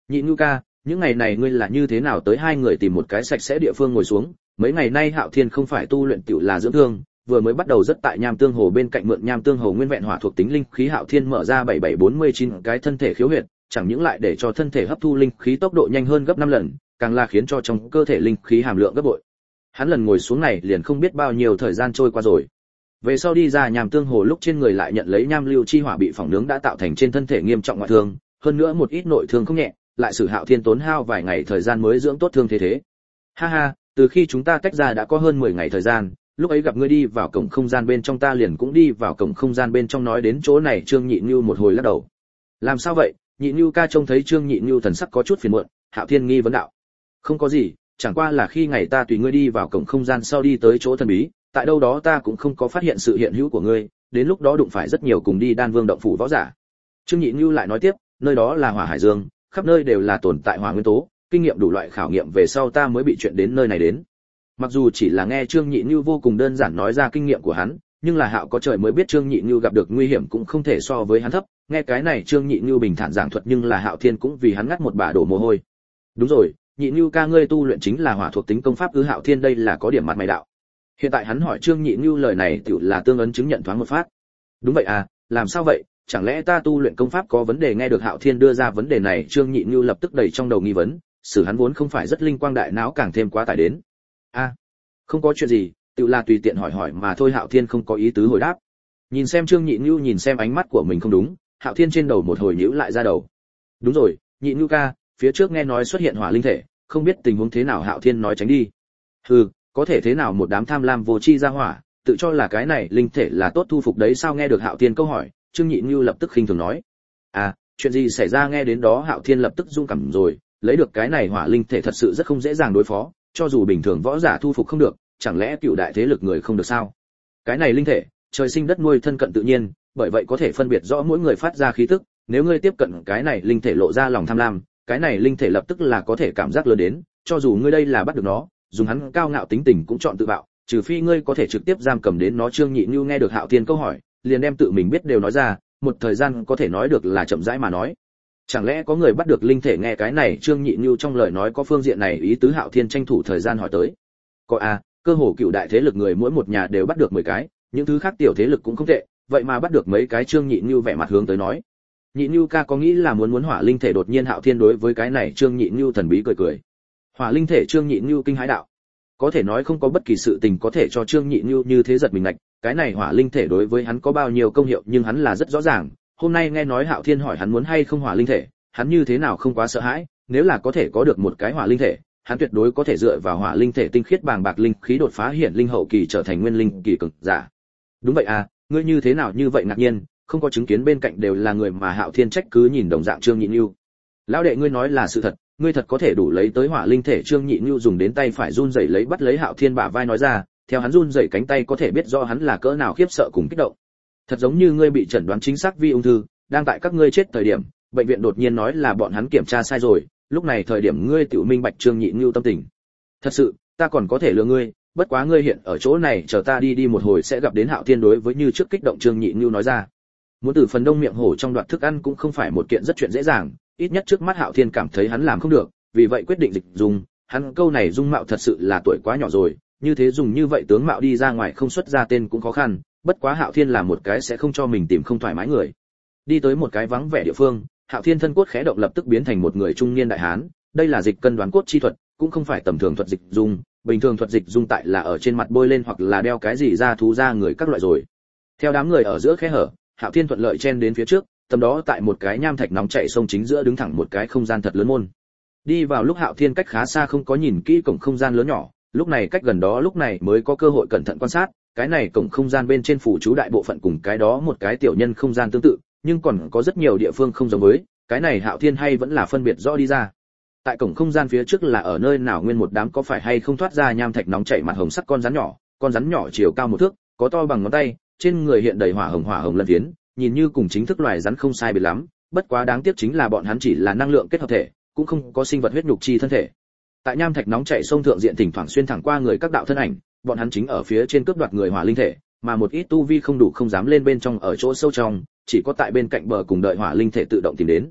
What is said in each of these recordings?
Nhị Nhu ca, những ngày này ngươi là như thế nào tới? Hai người tìm một cái sạch sẽ địa phương ngồi xuống. Mấy ngày nay Hạo Thiên không phải tu luyện tiểu là dưỡng thương, vừa mới bắt đầu rất tại Nham Tương Hồ bên cạnh mượn Nham Tương Hồ nguyên vẹn hỏa thuộc tính linh khí, Hạo Thiên mở ra 7749 cái thân thể khiếu huyệt, chẳng những lại để cho thân thể hấp thu linh khí tốc độ nhanh hơn gấp 5 lần, càng là khiến cho trong cơ thể linh khí hàm lượng gấp bội. Hắn lần ngồi xuống này liền không biết bao nhiêu thời gian trôi qua rồi. Về sau đi ra Nham Tương Hồ lúc trên người lại nhận lấy nham lưu chi hỏa bị phỏng nướng đã tạo thành trên thân thể nghiêm trọng ngoại thương, hơn nữa một ít nội thương không nhẹ, lại sử Hạo Thiên tốn hao vài ngày thời gian mới dưỡng tốt thương thế. Ha ha, từ khi chúng ta tách ra đã có hơn 10 ngày thời gian, lúc ấy gặp ngươi đi vào cổng không gian bên trong ta liền cũng đi vào cổng không gian bên trong. Nói đến chỗ này Trương Nhị Nưu một hồi lắc đầu. Làm sao vậy? Nhị Nưu ca trông thấy Trương Nhị Nưu thần sắc có chút phiền muộn, Hạo Thiên nghi vấn đạo. Không có gì, chẳng qua là khi ngày ta tùy ngươi đi vào cổng không gian sau đi tới chỗ thần bí, tại đâu đó ta cũng không có phát hiện sự hiện hữu của ngươi, đến lúc đó đụng phải rất nhiều cùng đi Đan Vương động phủ võ giả. Trương Nhị Nưu lại nói tiếp, nơi đó là Hỏa Hải Dương, khắp nơi đều là tồn tại hỏa nguyên tố, kinh nghiệm đủ loại khảo nghiệm về sau ta mới bị chuyện đến nơi này đến. Mặc dù chỉ là nghe Trương Nhị Nưu vô cùng đơn giản nói ra kinh nghiệm của hắn, nhưng là Hạo có trời mới biết Trương Nhị Nưu gặp được nguy hiểm cũng không thể so với hắn thấp. Nghe cái này Trương Nhị Nưu bình thản giảng thuật, nhưng là Hạo Thiên cũng vì hắn ngắt một bả đổ mồ hôi. Đúng rồi, Nhị Nưu ca ngươi tu luyện chính là hỏa thuộc tính công pháp ư? Hạo Thiên đây là có điểm mặt mày đạo. Hiện tại hắn hỏi Trương Nhị Nưu lời này tựu là tương ấn chứng nhận thoáng một phát. Đúng vậy à, làm sao vậy? Chẳng lẽ ta tu luyện công pháp có vấn đề? Nghe được Hạo Thiên đưa ra vấn đề này, Trương Nhị Nưu lập tức đầy trong đầu nghi vấn, xử hắn vốn không phải rất linh quang đại não càng thêm quá tải đến. A, không có chuyện gì, tự là tùy tiện hỏi hỏi mà thôi. Hạo Thiên không có ý tứ hồi đáp. Nhìn xem Trương Nhị Nưu nhìn xem ánh mắt của mình không đúng, Hạo Thiên trên đầu một hồi nhíu lại ra đầu. Đúng rồi, Nhị Nưu ca, phía trước nghe nói xuất hiện hỏa linh thể, không biết tình huống thế nào? Hạo Thiên nói tránh đi. Hừ, có thể thế nào, một đám tham lam vô tri ra hỏa, tự cho là cái này linh thể là tốt thu phục đấy sao? Nghe được Hạo Thiên câu hỏi, Trương Nhị Nưu lập tức khinh thường nói. À, chuyện gì xảy ra? Nghe đến đó Hạo Thiên lập tức run cảm rồi, lấy được cái này hỏa linh thể thật sự rất không dễ dàng đối phó, cho dù bình thường võ giả thu phục không được, chẳng lẽ cựu đại thế lực người không được sao? Cái này linh thể, trời sinh đất nuôi thân cận tự nhiên, bởi vậy có thể phân biệt rõ mỗi người phát ra khí tức, nếu ngươi tiếp cận cái này linh thể lộ ra lòng tham lam, cái này linh thể lập tức là có thể cảm giác lớn đến, cho dù ngươi đây là bắt được nó, dùng hắn cao ngạo tính tình cũng chọn tự bạo, trừ phi ngươi có thể trực tiếp giam cầm đến nó. Trương Nhị Nưu nghe được Hạo Thiên câu hỏi, liền đem tự mình biết đều nói ra, một thời gian có thể nói được là chậm rãi mà nói. Chẳng lẽ có người bắt được linh thể? Nghe cái này Trương Nhị Nưu trong lời nói có phương diện này ý tứ, Hạo Thiên tranh thủ thời gian hỏi tới. Có à, cơ hồ cựu đại thế lực người mỗi một nhà đều bắt được 10 cái, những thứ khác tiểu thế lực cũng không tệ, vậy mà bắt được mấy cái? Trương Nhị Nưu vẻ mặt hướng tới nói. Nhị Nưu ca có nghĩ là muốn hỏa linh thể? Đột nhiên Hạo Thiên đối với cái này Trương Nhị Nưu thần bí cười cười. Hỏa linh thể? Trương Nhị Nưu kinh hãi đạo. Có thể nói không có bất kỳ sự tình có thể cho Trương Nhị Nưu như thế giật mình lạnh, cái này hỏa linh thể đối với hắn có bao nhiêu công hiệu nhưng hắn là rất rõ ràng. Hôm nay nghe nói Hạo Thiên hỏi hắn muốn hay không hỏa linh thể, hắn như thế nào không quá sợ hãi, nếu là có thể có được một cái hỏa linh thể, hắn tuyệt đối có thể dựa vào hỏa linh thể tinh khiết bàng bạc linh khí đột phá hiển linh hậu kỳ trở thành nguyên linh kỳ cường giả. Đúng vậy à, ngươi như thế nào như vậy ngạc nhiên, không có chứng kiến bên cạnh đều là người mà Hạo Thiên trách cứ nhìn đồng dạng Trương Nhị Nưu. Lão đệ ngươi nói là sự thật, ngươi thật có thể đủ lấy tới hỏa linh thể? Trương Nhị Nưu dùng đến tay phải run rẩy lấy bắt lấy Hạo Thiên bả vai nói ra, theo hắn run rẩy cánh tay có thể biết rõ hắn là cỡ nào khiếp sợ cùng kích động. Thật giống như ngươi bị chẩn đoán chính xác vi ung thư, đang tại các ngươi chết thời điểm, bệnh viện đột nhiên nói là bọn hắn kiểm tra sai rồi, lúc này thời điểm ngươi tự minh bạch Trương Nhị Nưu tâm tình. Thật sự, ta còn có thể lừa ngươi, bất quá ngươi hiện ở chỗ này chờ ta đi một hồi sẽ gặp đến. Hạo Thiên đối với như trước kích động Trương Nhị Nưu nói ra. Muốn từ phần đông miệng hổ trong đoạt thức ăn cũng không phải một kiện rất chuyện dễ dàng, ít nhất trước mắt Hạo Thiên cảm thấy hắn làm không được, vì vậy quyết định dịch dùng. Hắn câu này dung mạo thật sự là tuổi quá nhỏ rồi, như thế dùng như vậy tướng mạo đi ra ngoài không xuất ra tên cũng khó khăn, bất quá Hạo Thiên là một cái sẽ không cho mình tìm không thoải mái người. Đi tới một cái vắng vẻ địa phương, Hạo Thiên thân cốt khẽ động lập tức biến thành một người trung niên đại hán, đây là dịch cân đoán cốt chi thuật, cũng không phải tầm thường thuật dịch dung, bình thường thuật dịch dung tại là ở trên mặt bôi lên hoặc là đeo cái gì ra thú ra người các loại rồi. Theo đám người ở giữa khe hở, Hạo Thiên thuận lợi chen đến phía trước, tầm đó tại một cái nham thạch nóng chảy sông chính giữa đứng thẳng một cái không gian thật lớn môn. Đi vào lúc Hạo Thiên cách khá xa không có nhìn kỹ cổng không gian lớn nhỏ, lúc này cách gần đó lúc này mới có cơ hội cẩn thận quan sát, cái này cổng không gian bên trên phủ chú đại bộ phận cùng cái đó một cái tiểu nhân không gian tương tự, nhưng còn có rất nhiều địa phương không giống với, cái này Hạo Thiên hay vẫn là phân biệt rõ đi ra. Tại cổng không gian phía trước là ở nơi nào nguyên một đám có phải hay không thoát ra nham thạch nóng chảy mặt hồng sắc con rắn nhỏ chiều cao 1 thước, có to bằng ngón tay, trên người hiện đầy hỏa hồng lân phiến, nhìn như cùng chính thức loài rắn không sai biệt lắm, bất quá đáng tiếc chính là bọn hắn chỉ là năng lượng kết hợp thể, cũng không có sinh vật huyết nhục chi thân thể. Tại nham thạch nóng chảy sông thượng diện thỉnh thoảng xuyên thẳng qua người các đạo thân ảnh, bọn hắn chính ở phía trên cướp đoạt người hỏa linh thể, mà một ít tu vi không đủ không dám lên bên trong ở chỗ sâu trong, chỉ có tại bên cạnh bờ cùng đợi hỏa linh thể tự động tìm đến.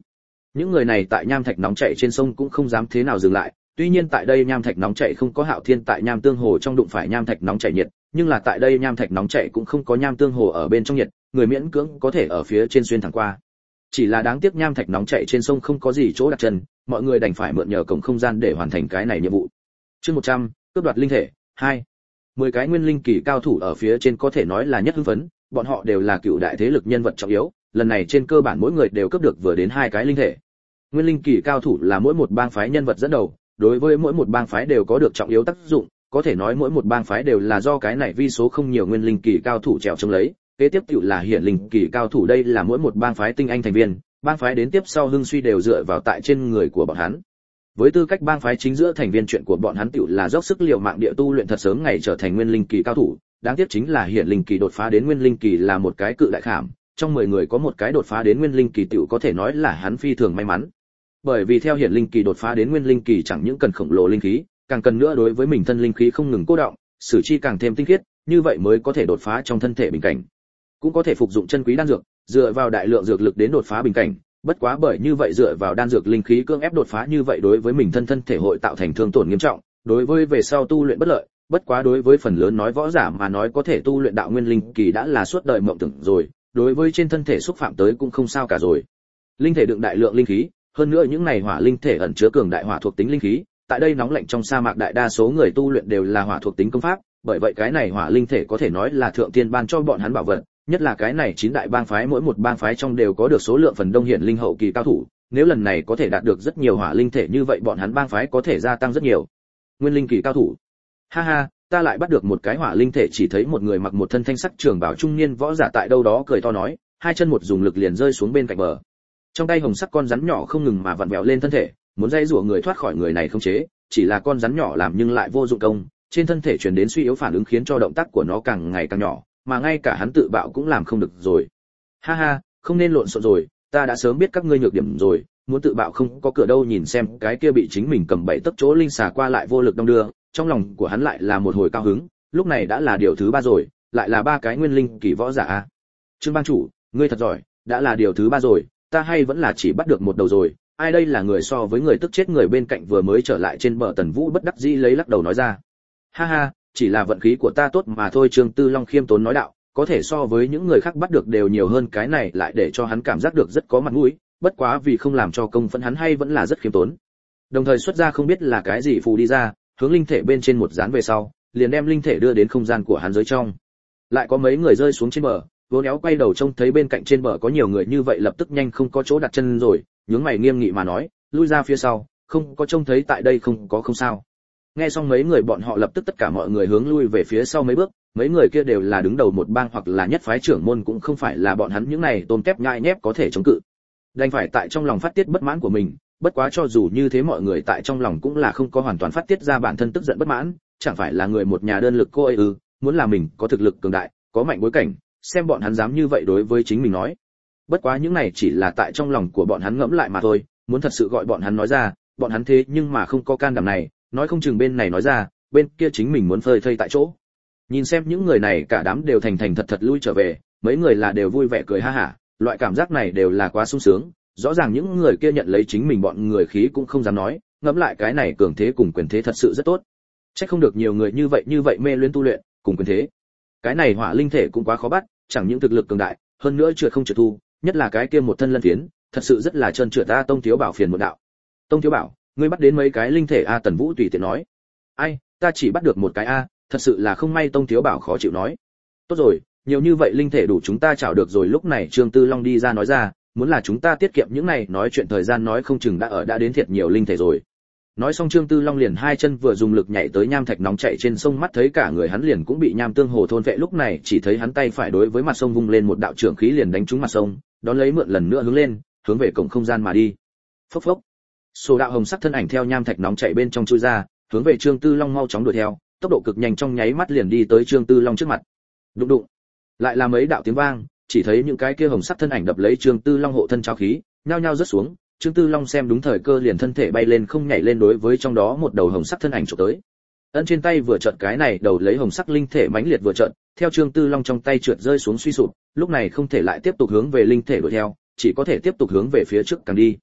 Những người này tại nham thạch nóng chảy trên sông cũng không dám thế nào dừng lại, tuy nhiên tại đây nham thạch nóng chảy không có Hạo Thiên tại nham tương hồ trong đụng phải nham thạch nóng chảy nhiệt, nhưng là tại đây nham thạch nóng chảy cũng không có nham tương hồ ở bên trong nhiệt, người miễn cưỡng có thể ở phía trên xuyên thẳng qua. Chỉ là đáng tiếc nham thạch nóng chảy trên sông không có gì chỗ đặt chân, mọi người đành phải mượn nhờ cổng không gian để hoàn thành cái này nhiệm vụ. Chương 100, cướp đoạt linh thể 2. 10 cái nguyên linh kỳ cao thủ ở phía trên có thể nói là nhất hưng phấn, bọn họ đều là cựu đại thế lực nhân vật trọng yếu, lần này trên cơ bản mỗi người đều cướp được vừa đến 2 cái linh thể. Nguyên linh kỳ cao thủ là mỗi một bang phái nhân vật dẫn đầu, đối với mỗi một bang phái đều có được trọng yếu tác dụng, có thể nói mỗi một bang phái đều là do cái này vi số không nhiều nguyên linh kỳ cao thủ trèo chống lấy, kế tiếp tựu là hiển linh kỳ cao thủ, đây là mỗi một bang phái tinh anh thành viên, bang phái đến tiếp sau hưng suy đều dựa vào tại trên người của bọn hắn. Với tư cách bang phái chính giữa thành viên, chuyện của bọn hắn tựu là dốc sức liều mạng địa tu luyện thật sớm ngày trở thành nguyên linh kỳ cao thủ, đáng tiếc chính là hiển linh kỳ đột phá đến nguyên linh kỳ là một cái cự đại khảm, trong 10 người có một cái đột phá đến nguyên linh kỳ tựu có thể nói là hắn phi thường may mắn. Bởi vì theo hiển linh kỳ đột phá đến nguyên linh kỳ chẳng những cần khổng lồ linh khí, càng cần nữa đối với mình thân linh khí không ngừng cô động, sử chi càng thêm tinh khiết, như vậy mới có thể đột phá trong thân thể bình cảnh. Cũng có thể phục dụng chân quý đan dược, dựa vào đại lượng dược lực đến đột phá bình cảnh, bất quá bởi như vậy dựa vào đan dược linh khí cưỡng ép đột phá như vậy đối với mình thân thể hội tạo thành thương tổn nghiêm trọng, đối với về sau tu luyện bất lợi, bất quá đối với phần lớn nói võ giả mà nói có thể tu luyện đạo nguyên linh kỳ đã là suốt đời mộng tưởng rồi, đối với trên thân thể xúc phạm tới cũng không sao cả rồi. Linh thể đựng đại lượng linh khí, hơn nữa những này hỏa linh thể ẩn chứa cường đại hỏa thuộc tính linh khí, tại đây nóng lạnh trong sa mạc đại đa số người tu luyện đều là hỏa thuộc tính công pháp, bởi vậy cái này hỏa linh thể có thể nói là thượng tiên ban cho bọn hắn bảo vật, nhất là cái này 9 đại bang phái mỗi một bang phái trong đều có được số lượng phần đông hiển linh hậu kỳ cao thủ, nếu lần này có thể đạt được rất nhiều hỏa linh thể như vậy bọn hắn bang phái có thể gia tăng rất nhiều. Nguyên linh kỳ cao thủ. Ha ha, ta lại bắt được một cái hỏa linh thể, chỉ thấy một người mặc một thân thanh sắc trường bào trung niên võ giả tại đâu đó cười to nói, hai chân một dùng lực liền rơi xuống bên cạnh bờ. Trong tay hồng sắc con rắn nhỏ không ngừng mà vặn vẹo lên thân thể, muốn dây rủa người thoát khỏi người này không chế, chỉ là con rắn nhỏ làm nhưng lại vô dụng công, trên thân thể truyền đến suy yếu phản ứng khiến cho động tác của nó càng ngày càng nhỏ, mà ngay cả hắn tự bạo cũng làm không được rồi. Ha ha, không nên lộn xộn rồi, ta đã sớm biết các ngươi nhược điểm rồi, muốn tự bạo không có cửa đâu. Nhìn xem cái kia bị chính mình cầm bẫy tấc chỗ linh xà qua lại vô lực đong đưa, trong lòng của hắn lại là một hồi cao hứng, lúc này đã là điều thứ 3 rồi, lại là 3 cái nguyên linh kỳ võ giả a. Trương bang chủ, ngươi thật giỏi, đã là điều thứ 3 rồi, ta hay vẫn là chỉ bắt được một đầu rồi. Ai đây là người so với người tức chết người bên cạnh vừa mới trở lại trên bờ Tần Vũ bất đắc dĩ lấy lắc đầu nói ra. Ha ha, chỉ là vận khí của ta tốt mà thôi. Trương Tư Long khiêm tốn nói đạo, có thể so với những người khác bắt được đều nhiều hơn, cái này lại để cho hắn cảm giác được rất có mặt mũi, bất quá vì không làm cho công phẫn hắn hay vẫn là rất khiêm tốn. Đồng thời xuất ra không biết là cái gì phù đi ra, hướng linh thể bên trên một dán về sau, liền đem linh thể đưa đến không gian của hắn dưới trong. Lại có mấy người rơi xuống trên bờ, vốn éo quay đầu trông thấy bên cạnh trên bờ có nhiều người như vậy lập tức nhanh không có chỗ đặt chân rồi, nhướng mày nghiêm nghị mà nói, lui ra phía sau, không có trông thấy tại đây không có không sao. Nghe xong mấy người bọn họ lập tức tất cả mọi người hướng lui về phía sau mấy bước, mấy người kia đều là đứng đầu một bang hoặc là nhất phái trưởng môn, cũng không phải là bọn hắn những này tôm tép nhai nhép có thể chống cự. Đành phải tại trong lòng phát tiết bất mãn của mình, bất quá cho dù như thế mọi người tại trong lòng cũng là không có hoàn toàn phát tiết ra bản thân tức giận bất mãn, chẳng phải là người một nhà đơn lực cô ấy ư, muốn là mình có thực lực cường đại, có mạnh bối cảnh, xem bọn hắn dám như vậy đối với chính mình nói. Bất quá những này chỉ là tại trong lòng của bọn hắn ngẫm lại mà thôi, muốn thật sự gọi bọn hắn nói ra, bọn hắn thế nhưng mà không có can đảm này, nói không chừng bên này nói ra, bên kia chính mình muốn phơi thây tại chỗ. Nhìn xem những người này cả đám đều thành thành thật thật lui trở về, mấy người là đều vui vẻ cười ha hả, loại cảm giác này đều là quá sung sướng, rõ ràng những người kia nhận lấy chính mình bọn người khí cũng không dám nói, ngẫm lại cái này cường thế cùng quyền thế thật sự rất tốt. Chắc không được nhiều người như vậy mê luyến tu luyện cùng quyền thế. Cái này hỏa linh thể cũng quá khó bắt, chẳng những thực lực cường đại, hơn nữa trượt không trượt thu, nhất là cái kia một thân lân phiến, thật sự rất là trơn trượt. Ta Tông Thiếu Bảo phiền một đạo. Tông Thiếu Bảo, ngươi bắt đến mấy cái linh thể a? Tần Vũ tùy tiện nói. Ai, ta chỉ bắt được một cái a, thật sự là không may. Tông Thiếu Bảo khó chịu nói. Tốt rồi, nhiều như vậy linh thể đủ chúng ta chảo được rồi. Lúc này Trương Tư Long đi ra nói ra, muốn là chúng ta tiết kiệm những này nói chuyện thời gian nói không chừng đã đến thiệt nhiều linh thể rồi. Nói xong Trương Tư Long liền hai chân vừa dùng lực nhảy tới nham thạch nóng chảy trên sông, mắt thấy cả người hắn liền cũng bị nham tương hồ thôn vệ, lúc này chỉ thấy hắn tay phải đối với mặt sông vung lên một đạo trưởng khí liền đánh trúng mặt sông, đón lấy mượn lần nữa hướng lên, hướng về cổng không gian mà đi. Phốc phốc. Số đạo hồng sắc thân ảnh theo nham thạch nóng chảy bên trong chui ra, hướng về Trương Tư Long mau chóng đuổi theo, tốc độ cực nhanh, trong nháy mắt liền đi tới Trương Tư Long trước mặt. Đụng đụng. Lại là mấy đạo tiếng vang, chỉ thấy những cái kia hồng sắc thân ảnh đập lấy Trương Tư Long hộ thân trao khí, nhao nhao rớt xuống. Trương Tư Long xem đúng thời cơ liền thân thể bay lên không nhảy lên đối với trong đó một đầu hồng sắc thân ảnh chụp tới. Ân trên tay vừa chợt cái này đầu lấy hồng sắc linh thể mãnh liệt vừa chợt, theo Trương Tư Long trong tay trượt rơi xuống suy sụp, lúc này không thể lại tiếp tục hướng về linh thể đuổi theo, chỉ có thể tiếp tục hướng về phía trước càng đi.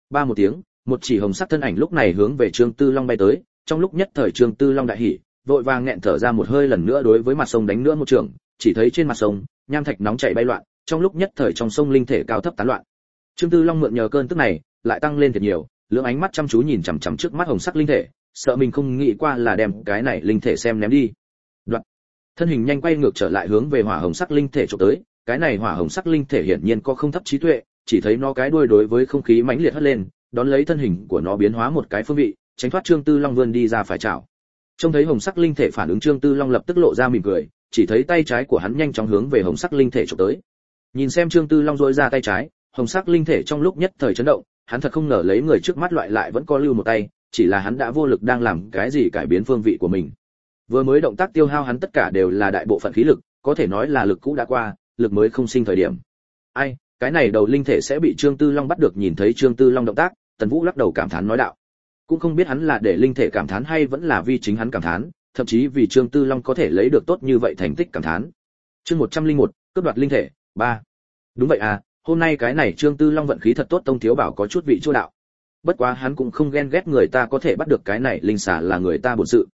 ba một tiếng, một chỉ hồng sắc thân ảnh lúc này hướng về Trương Tư Long bay tới, trong lúc nhất thời Trương Tư Long đại hỉ, vội vàng nghẹn thở ra một hơi lần nữa đối với mặt sông đánh nữa một trường, chỉ thấy trên mặt sông, nham thạch nóng chảy bay loạn, trong lúc nhất thời trong sông linh thể cao thấp tán loạn. Trương Tư Long mượn nhờ cơn tức này, lại tăng lên thật nhiều, lưỡng ánh mắt chăm chú nhìn chằm chằm trước mắt hồng sắc linh thể, sợ mình không nghĩ qua là đem cái này linh thể xem ném đi. Đoạn. Thân hình nhanh quay ngược trở lại hướng về hỏa hồng sắc linh thể chụp tới, cái này hỏa hồng sắc linh thể hiển nhiên có không thấp trí tuệ, chỉ thấy nó cái đuôi đối với không khí mãnh liệt hất lên, đón lấy thân hình của nó biến hóa một cái phương vị, tránh thoát Trương Tư Long vươn đi ra phải chảo. Trông thấy hồng sắc linh thể phản ứng, Trương Tư Long lập tức lộ ra mỉm cười, chỉ thấy tay trái của hắn nhanh chóng hướng về hồng sắc linh thể chụp tới. Nhìn xem Trương Tư Long duỗi ra tay trái, hồng sắc linh thể trong lúc nhất thời chấn động, hắn thật không ngờ lấy người trước mắt loại lại vẫn có lưu một tay, chỉ là hắn đã vô lực đang làm cái gì cải biến phương vị của mình. Vừa mới động tác tiêu hao hắn tất cả đều là đại bộ phận khí lực, có thể nói là lực cũ đã qua, lực mới không sinh thời điểm. Ai, cái này đầu linh thể sẽ bị Trương Tư Long bắt được. Nhìn thấy Trương Tư Long động tác, Tần Vũ lắc đầu cảm thán nói đạo. Cũng không biết hắn là để linh thể cảm thán hay vẫn là vì chính hắn cảm thán, thậm chí vì Trương Tư Long có thể lấy được tốt như vậy thành tích cảm thán. Chương 101, cướp đoạt linh thể 3. Đúng vậy à, hôm nay cái này Trương Tư Long vận khí thật tốt, Tông Thiếu Bảo có chút vị chua đạo. Bất quá hắn cũng không ghen ghét người ta có thể bắt được cái này linh xà là người ta bổn sự.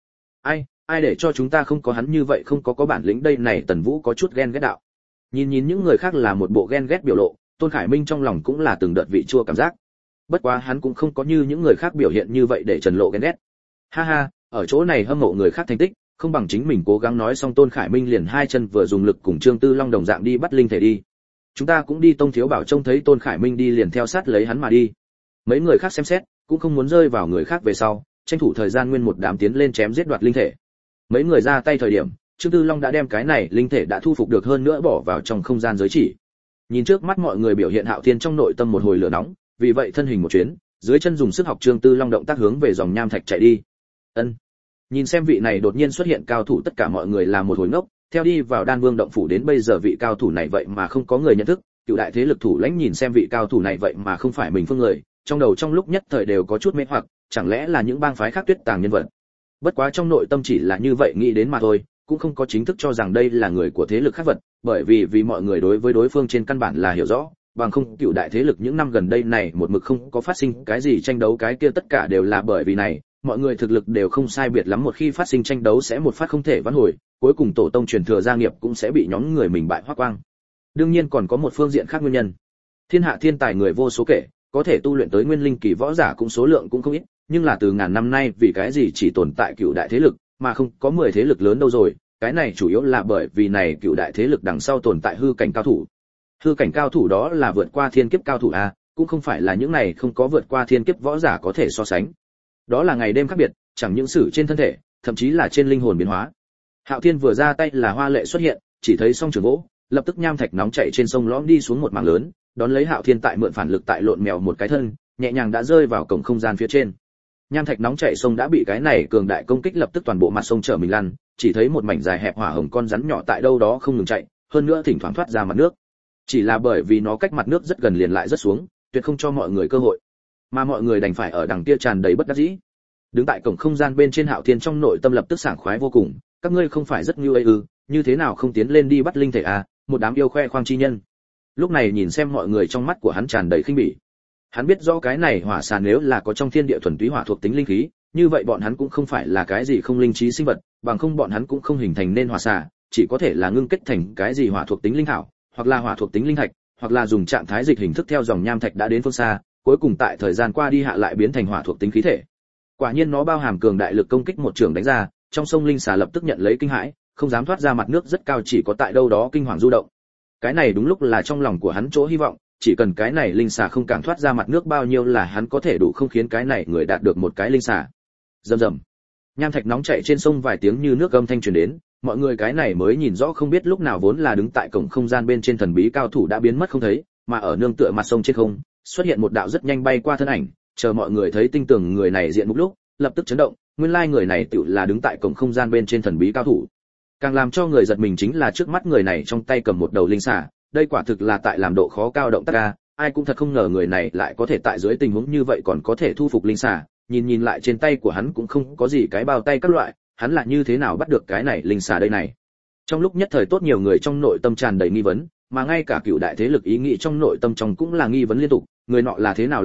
Ai để cho chúng ta không có hắn như vậy không có bản lĩnh đây này. Tần Vũ có chút ghen ghét đạo. Nhìn những người khác là một bộ ghen ghét biểu lộ, Tôn Khải Minh trong lòng cũng là từng đợt vị chua cảm giác. Bất quá hắn cũng không có như những người khác biểu hiện như vậy để Trần Lộ ghen ghét. Ha ha, ở chỗ này hâm mộ người khác thành tích, không bằng chính mình cố gắng. Nói xong Tôn Khải Minh liền hai chân vừa dùng lực cùng Trương Tư Long đồng dạng đi bắt linh thể đi. Chúng ta cũng đi. Tông Thiếu Bảo trông thấy Tôn Khải Minh đi liền theo sát lấy hắn mà đi. Mấy người khác xem xét, cũng không muốn rơi vào người khác về sau, tranh thủ thời gian nguyên một đám tiến lên chém giết đoạt linh thể. Mấy người ra tay thời điểm, Trương Tư Long đã đem cái này linh thể đã thu phục được, hơn nữa bỏ vào trong không gian giới chỉ. Nhìn trước mắt mọi người biểu hiện, Hạo Thiên trong nội tâm một hồi lửa nóng, vì vậy thân hình một chuyến, dưới chân dùng sức học Trương Tư Long động tác hướng về dòng nham thạch chạy đi. Ân. Nhìn xem vị này đột nhiên xuất hiện cao thủ, tất cả mọi người là một hồi ngốc, theo đi vào Đan Vương động phủ đến bây giờ vị cao thủ này vậy mà không có người nhận thức, cựu đại thế lực thủ lãnh nhìn xem vị cao thủ này vậy mà không phải mình phương người, trong đầu trong lúc nhất thời đều có chút mê hoặc, chẳng lẽ là những bang phái khác tuyết tàng nhân vật. Bất quá trong nội tâm chỉ là như vậy nghĩ đến mà thôi, cũng không có chính thức cho rằng đây là người của thế lực khác vật, bởi vì mọi người đối với đối phương trên căn bản là hiểu rõ, bằng không cựu đại thế lực những năm gần đây này một mực không có phát sinh cái gì tranh đấu, cái kia tất cả đều là bởi vì này, mọi người thực lực đều không sai biệt lắm, một khi phát sinh tranh đấu sẽ một phát không thể vãn hồi, cuối cùng tổ tông truyền thừa gia nghiệp cũng sẽ bị nhóm người mình bại hoắc quang. Đương nhiên còn có một phương diện khác nguyên nhân. Thiên hạ thiên tài người vô số kể, có thể tu luyện tới nguyên linh kỳ võ giả cũng số lượng cũng không ít, nhưng là từ ngàn năm nay vì cái gì chỉ tồn tại cựu đại thế lực mà không có 10 thế lực lớn đâu rồi, cái này chủ yếu là bởi vì này cựu đại thế lực đằng sau tồn tại hư cảnh cao thủ. Hư cảnh cao thủ đó là vượt qua thiên kiếp cao thủ a, cũng không phải là những này không có vượt qua thiên kiếp võ giả có thể so sánh. Đó là ngày đêm khác biệt, chẳng những sử trên thân thể, thậm chí là trên linh hồn biến hóa. Hạo Thiên vừa ra tay là hoa lệ xuất hiện, chỉ thấy song trường gỗ, lập tức nham thạch nóng chảy trên sông lõm đi xuống một mảng lớn, đón lấy Hạo Thiên tại mượn phản lực tại lộn mèo một cái thân, nhẹ nhàng đã rơi vào cổng không gian phía trên. Nham thạch nóng chảy sông đã bị cái này cường đại công kích lập tức toàn bộ mặt sông trở mình lăn, chỉ thấy một mảnh dài hẹp hỏa hồng con rắn nhỏ tại đâu đó không ngừng chạy, hơn nữa thỉnh thoảng thoát ra mặt nước. Chỉ là bởi vì nó cách mặt nước rất gần liền lại rất xuống, tuyệt không cho mọi người cơ hội, mà mọi người đành phải ở đằng kia tràn đầy bất đắc dĩ. Đứng tại cổng không gian bên trên, Hạo Thiên trong nội tâm lập tức sảng khoái vô cùng, các ngươi không phải rất như ấy ư, như thế nào không tiến lên đi bắt linh thể à, một đám yêu khoe khoang chi nhân. Lúc này nhìn xem mọi người trong mắt của hắn tràn đầy khinh bỉ. Hắn biết rõ cái này hỏa xà nếu là có trong thiên địa thuần túy hỏa thuộc tính linh khí, như vậy bọn hắn cũng không phải là cái gì không linh trí sinh vật, bằng không bọn hắn cũng không hình thành nên hỏa xà, chỉ có thể là ngưng kết thành cái gì hỏa thuộc tính linh thảo, hoặc là hỏa thuộc tính linh thạch, hoặc là dùng trạng thái dịch hình thức theo dòng nham thạch đã đến phương xa, cuối cùng tại thời gian qua đi hạ lại biến thành hỏa thuộc tính khí thể. Quả nhiên nó bao hàm cường đại lực công kích, một trường đánh ra, trong sông linh xà lập tức nhận lấy kinh hãi, không dám thoát ra mặt nước rất cao, chỉ có tại đâu đó kinh hoàng du động. Cái này đúng lúc là trong lòng của hắn chỗ hy vọng, chỉ cần cái này linh xà không càng thoát ra mặt nước bao nhiêu là hắn có thể đủ không khiến cái này người đạt được một cái linh xà. Rầm rầm. Nham thạch nóng chảy trên sông vài tiếng như nước âm thanh truyền đến, mọi người cái này mới nhìn rõ, không biết lúc nào vốn là đứng tại cổng không gian bên trên thần bí cao thủ đã biến mất không thấy, mà ở nương tựa mặt sông trên không, xuất hiện một đạo rất nhanh bay qua thân ảnh, chờ mọi người thấy tinh tường người này diện mục lúc, lập tức chấn động, nguyên lai người này tựu là đứng tại cổng không gian bên trên thần bí cao thủ. Càng làm cho người giật mình chính là trước mắt người này trong tay cầm một đầu linh xà, đây quả thực là tại làm độ khó cao động tác a, ai cũng thật không ngờ người này lại có thể tại dưới tình huống như vậy còn có thể thu phục linh xà, nhìn lại trên tay của hắn cũng không có gì cái bao tay các loại, hắn là như thế nào bắt được cái này linh xà đây này. Trong lúc nhất thời tốt nhiều người trong nội tâm tràn đầy nghi vấn, mà ngay cả cựu đại thế lực ý nghĩ trong nội tâm trong cũng là nghi vấn liên tục, người nọ là thế nào làm được,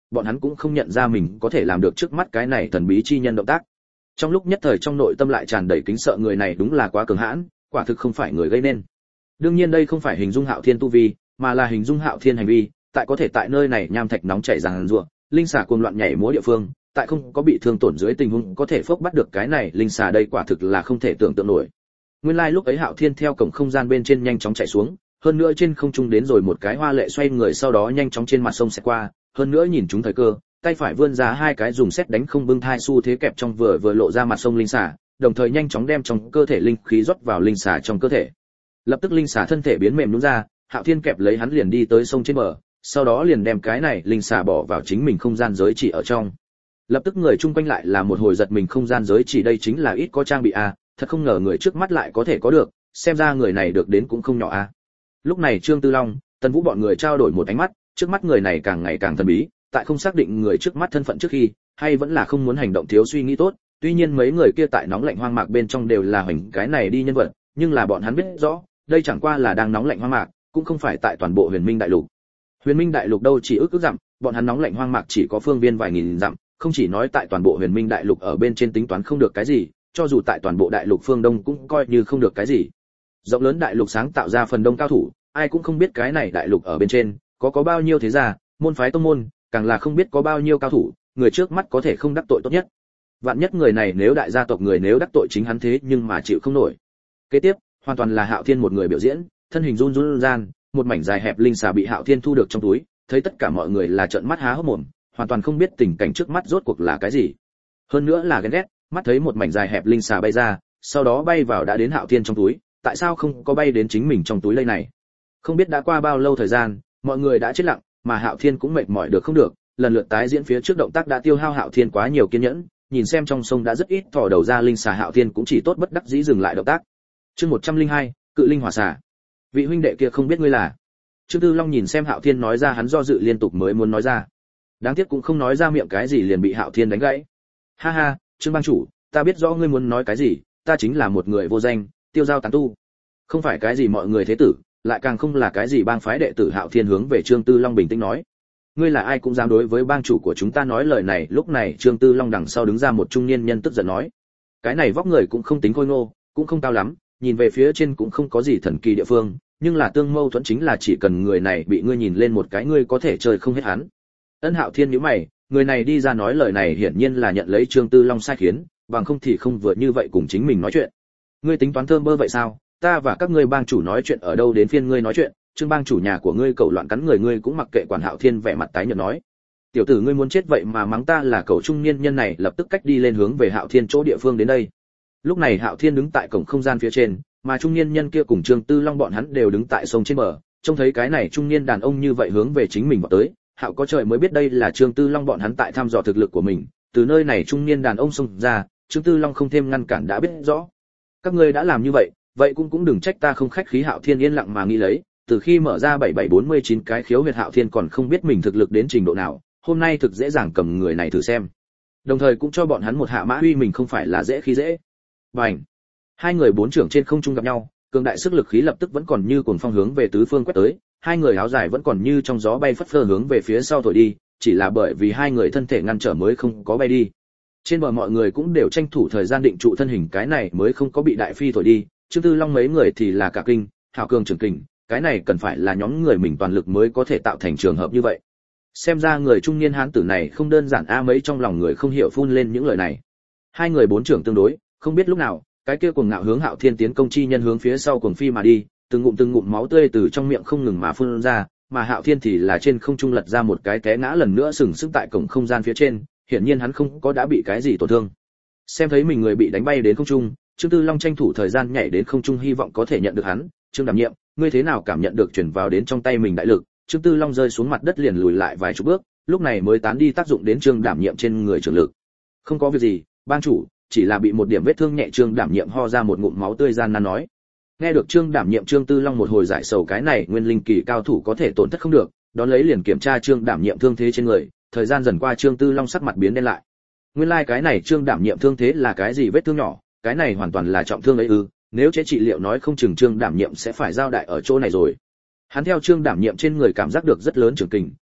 bọn hắn cũng không nhận ra mình có thể làm được trước mắt cái này thần bí chi nhân động tác. Trong lúc nhất thời trong nội tâm lại tràn đầy kính sợ, người này đúng là quá cường hãn, quả thực không phải người gây nên. Đương nhiên đây không phải hình dung Hạo Thiên tu vi, mà là hình dung Hạo Thiên hành vi, tại có thể tại nơi này nham thạch nóng chảy giằng giụa, linh xà cuồng loạn nhảy múa địa phương, tại không có bị thương tổn dưới tình huống có thể phốc bắt được cái này linh xà, đây quả thực là không thể tưởng tượng nổi. Nguyên lai lúc ấy Hạo Thiên theo cổng không gian bên trên nhanh chóng chạy xuống, hơn nữa trên không trung đến rồi một cái hoa lệ xoay người, sau đó nhanh chóng trên mặt sông sẽ qua, hơn nữa nhìn chúng thời cơ, tay phải vươn ra hai cái dùng xét đánh không bưng thai xu thế kẹp trong vừa lộ ra mặt sông linh xà, đồng thời nhanh chóng đem trong cơ thể linh khí rót vào linh xà trong cơ thể. Lập tức linh xà thân thể biến mềm nhũn ra, Hạo Thiên kẹp lấy hắn liền đi tới sông trên bờ, sau đó liền đem cái này linh xà bỏ vào chính mình không gian giới chỉ ở trong. Lập tức người chung quanh lại là một hồi giật mình, không gian giới chỉ đây chính là ít có trang bị a, thật không ngờ người trước mắt lại có thể có được, xem ra người này được đến cũng không nhỏ a. Lúc này Trương Tư Long, Tần Vũ bọn người trao đổi một ánh mắt, trước mắt người này càng ngày càng thần bí, tại không xác định người trước mắt thân phận trước khi, hay vẫn là không muốn hành động thiếu suy nghĩ tốt. Tuy nhiên mấy người kia tại nóng lạnh hoang mạc bên trong đều là hoành cái này đi nhân vật, nhưng là bọn hắn biết rõ, đây chẳng qua là đang nóng lạnh hoang mạc, cũng không phải tại toàn bộ Huyền Minh đại lục. Huyền Minh đại lục đâu chỉ ước dặm, bọn hắn nóng lạnh hoang mạc chỉ có phương viên vài nghìn dặm, không chỉ nói tại toàn bộ Huyền Minh đại lục ở bên trên tính toán không được cái gì, cho dù tại toàn bộ đại lục phương Đông cũng coi như không được cái gì. Rộng lớn đại lục sáng tạo ra phần đông cao thủ, ai cũng không biết cái này đại lục ở bên trên có bao nhiêu thế gia, môn phái tông môn, càng là không biết có bao nhiêu cao thủ, người trước mắt có thể không đắc tội tốt nhất. Vạn nhất người này nếu đại gia tộc người nếu đắc tội chính hắn thế nhưng mà chịu không nổi. Kế tiếp, hoàn toàn là Hạo Thiên một người biểu diễn, thân hình run run gian, một mảnh dài hẹp linh xà bị Hạo Thiên thu được trong túi, thấy tất cả mọi người là trợn mắt há hốc mồm, hoàn toàn không biết tình cảnh trước mắt rốt cuộc là cái gì. Hơn nữa là ghen ghét, mắt thấy một mảnh dài hẹp linh xà bay ra, sau đó bay vào đã đến Hạo Thiên trong túi, tại sao không có bay đến chính mình trong túi lây này? Không biết đã qua bao lâu thời gian, mọi người đã chết lặng, mà Hạo Thiên cũng mệt mỏi được không được, lần lượt tái diễn phía trước động tác đã tiêu hao Hạo Thiên quá nhiều kiên nhẫn, nhìn xem trong sông đã rất ít thò đầu ra linh xà, Hạo Thiên cũng chỉ tốt bất đắc dĩ dừng lại động tác. Chương 102, Cự linh hỏa xà. Vị huynh đệ kia không biết ngươi là? Trương Tư Long nhìn xem Hạo Thiên nói ra, hắn do dự liên tục mới muốn nói ra. Đáng tiếc cũng không nói ra miệng cái gì liền bị Hạo Thiên đánh gãy. Ha ha, Trương bang chủ, ta biết rõ ngươi muốn nói cái gì, ta chính là một người vô danh, tiêu giao tán tu. Không phải cái gì mọi người thế tử, lại càng không là cái gì bang phái đệ tử. Hạo Thiên hướng về Trương Tư Long bình tĩnh nói. Ngươi là ai cũng dám đối với bang chủ của chúng ta nói lời này? Lúc này Trương Tư Long đằng sau đứng ra một trung niên nhân tức giận nói. Cái này vóc người cũng không tính khôi ngô, cũng không cao lắm, nhìn về phía trên cũng không có gì thần kỳ địa phương, nhưng là tương mâu thuẫn chính là chỉ cần người này bị ngươi nhìn lên một cái ngươi có thể chơi không hết hắn. Ân. Hạo Thiên nhíu mày, người này đi ra nói lời này hiển nhiên là nhận lấy Trương Tư Long sai khiến, bằng không thì không vừa như vậy cùng chính mình nói chuyện. Ngươi tính toán thơm bơ vậy sao? Ta và các ngươi bang chủ nói chuyện ở đâu đến phiên ngươi nói chuyện? Trương bang chủ nhà của ngươi cẩu loạn cắn người ngươi cũng mặc kệ quản? Hạo Thiên vẻ mặt tái nhợt nói. Tiểu tử ngươi muốn chết vậy mà mắng ta là cẩu? Trung niên nhân này lập tức cách đi lên hướng về Hạo Thiên chỗ địa phương đến đây. Lúc này Hạo Thiên đứng tại cổng không gian phía trên, mà trung niên nhân kia cùng Trương Tư Long bọn hắn đều đứng tại sông trên bờ, trông thấy cái này trung niên đàn ông như vậy hướng về chính mình vọt tới, Hạo có trời mới biết đây là Trương Tư Long bọn hắn tại thăm dò thực lực của mình. Từ nơi này trung niên đàn ông xông ra, Trương Tư Long không thêm ngăn cản đã biết rõ. Các ngươi đã làm như vậy cũng đừng trách ta không khách khí. Hạo Thiên yên lặng mà nghĩ lấy, từ khi mở ra 7749 cái khiếu huyệt, Hạo Thiên còn không biết mình thực lực đến trình độ nào, hôm nay thực dễ dàng cầm người này thử xem. Đồng thời cũng cho bọn hắn một hạ mã uy mình không phải là dễ khi dễ. Bành! Hai người bốn trưởng trên không trung gặp nhau, cường đại sức lực khí lập tức vẫn còn như cuồng phong hướng về tứ phương quét tới, hai người áo dài vẫn còn như trong gió bay phất phơ hướng về phía sau thổi đi, chỉ là bởi vì hai người thân thể ngăn trở mới không có bay đi. Trên bờ mọi người cũng đều tranh thủ thời gian định trụ thân hình, cái này mới không có bị đại phi thổi đi. Trương Tư Long mấy người thì là cả kinh, hảo cường trường kình, cái này cần phải là nhóm người mình toàn lực mới có thể tạo thành trường hợp như vậy. Xem ra người trung niên hán tử này không đơn giản a. Mấy trong lòng người không hiểu phun lên những lời này. Hai người bốn trưởng tương đối, không biết lúc nào, cái kia cuồng ngạo hướng Hạo Thiên tiến công chi nhân hướng phía sau cuồng phi mà đi, từng ngụm máu tươi từ trong miệng không ngừng mà phun ra, mà Hạo Thiên thì là trên không trung lật ra một cái té ngã lần nữa sừng sững tại cổng không gian phía trên, hiển nhiên hắn không có đã bị cái gì tổn thương. Xem thấy mình người bị đánh bay đến không trung, Trương Tư Long tranh thủ thời gian nhảy đến không trung hy vọng có thể nhận được hắn. Trương Đảm Nhiệm, ngươi thế nào cảm nhận được chuyển vào đến trong tay mình đại lực? Trương Tư Long rơi xuống mặt đất liền lùi lại vài chục bước, lúc này mới tán đi tác dụng đến Trương Đảm Nhiệm trên người trường lực. Không có việc gì, bang chủ, chỉ là bị một điểm vết thương nhẹ. Trương Đảm Nhiệm ho ra một ngụm máu tươi gian nan nói. Nghe được Trương Đảm Nhiệm, Trương Tư Long một hồi giải sầu, cái này nguyên linh kỳ cao thủ có thể tổn thất không được, đón lấy liền kiểm tra Trương Đảm Nhiệm thương thế trên người. Thời gian dần qua Trương Tư Long sắc mặt biến đen lại. Nguyên lai cái này Trương Đảm Nhiệm thương thế là cái gì vết thương nhỏ, cái này hoàn toàn là trọng thương ấy ư? Nếu chế trị liệu nói không chừng Trương Đảm Nhiệm sẽ phải giao đại ở chỗ này rồi. Hắn theo Trương Đảm Nhiệm trên người cảm giác được rất lớn trường kình,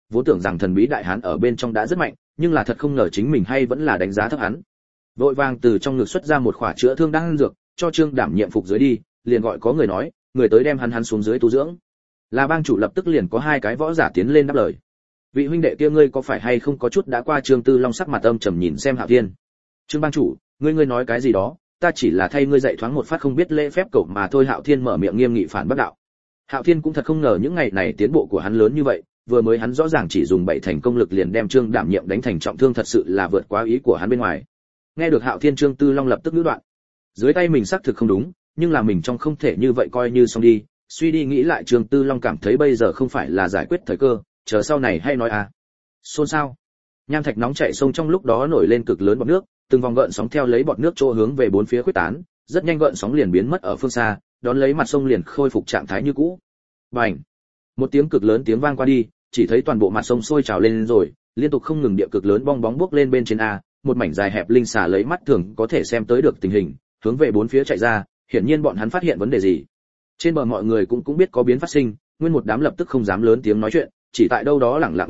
vốn tưởng rằng thần bí đại hán ở bên trong đã rất mạnh, nhưng là thật không ngờ chính mình hay vẫn là đánh giá thấp hắn. Vội vàng từ trong ngực xuất ra một khỏa chữa thương đan dược, cho Trương đảm nhiệm phục dưới đi, liền gọi có người nói, người tới đem hắn xuống dưới tu dưỡng. Là bang chủ lập tức liền có hai cái võ giả tiến lên đáp lời. Vị huynh đệ kia ngươi có phải hay không có chút đã qua? Trương Tư Long sắc mặt âm trầm nhìn xem Hạo Thiên. Trương bang chủ, ngươi nói cái gì đó, ta chỉ là thay ngươi dạy thoáng một phát không biết lễ phép cậu mà thôi. Hạo Thiên mở miệng nghiêm nghị phản bác đạo. Hạo Thiên cũng thật không ngờ những ngày này tiến bộ của hắn lớn như vậy, vừa mới hắn rõ ràng chỉ dùng 7 thành công lực liền đem Trương đảm nhiệm đánh thành trọng thương, thật sự là vượt quá ý của hắn bên ngoài. Nghe được Hạo Thiên, Trương Tư Long lập tức ngữ đoạn. Dưới tay mình xác thực không đúng, nhưng là mình trong không thể như vậy coi như xong đi. Suy đi nghĩ lại, Trương Tư Long cảm thấy bây giờ không phải là giải quyết thời cơ, chờ sau này hay nói à. Xôn xao. Nham thạch nóng chảy sông trong lúc đó nổi lên cực lớn bọt nước, từng vòng gợn sóng theo lấy bọt nước chỗ hướng về bốn phía khuếch tán, rất nhanh gợn sóng liền biến mất ở phương xa, đón lấy mặt sông liền khôi phục trạng thái như cũ. Bành! Một tiếng cực lớn tiếng vang qua đi, chỉ thấy toàn bộ mặt sông sôi trào lên rồi, liên tục không ngừng địa cực lớn bong bóng bốc lên bên trên a, một mảnh dài hẹp linh xà lấy mắt thường có thể xem tới được tình hình, hướng về bốn phía chạy ra, hiển nhiên bọn hắn phát hiện vấn đề gì. Trên bờ mọi người cũng biết có biến phát sinh, nguyên một đám lập tức không dám lớn tiếng nói chuyện, chỉ tại đâu đó lặng lặng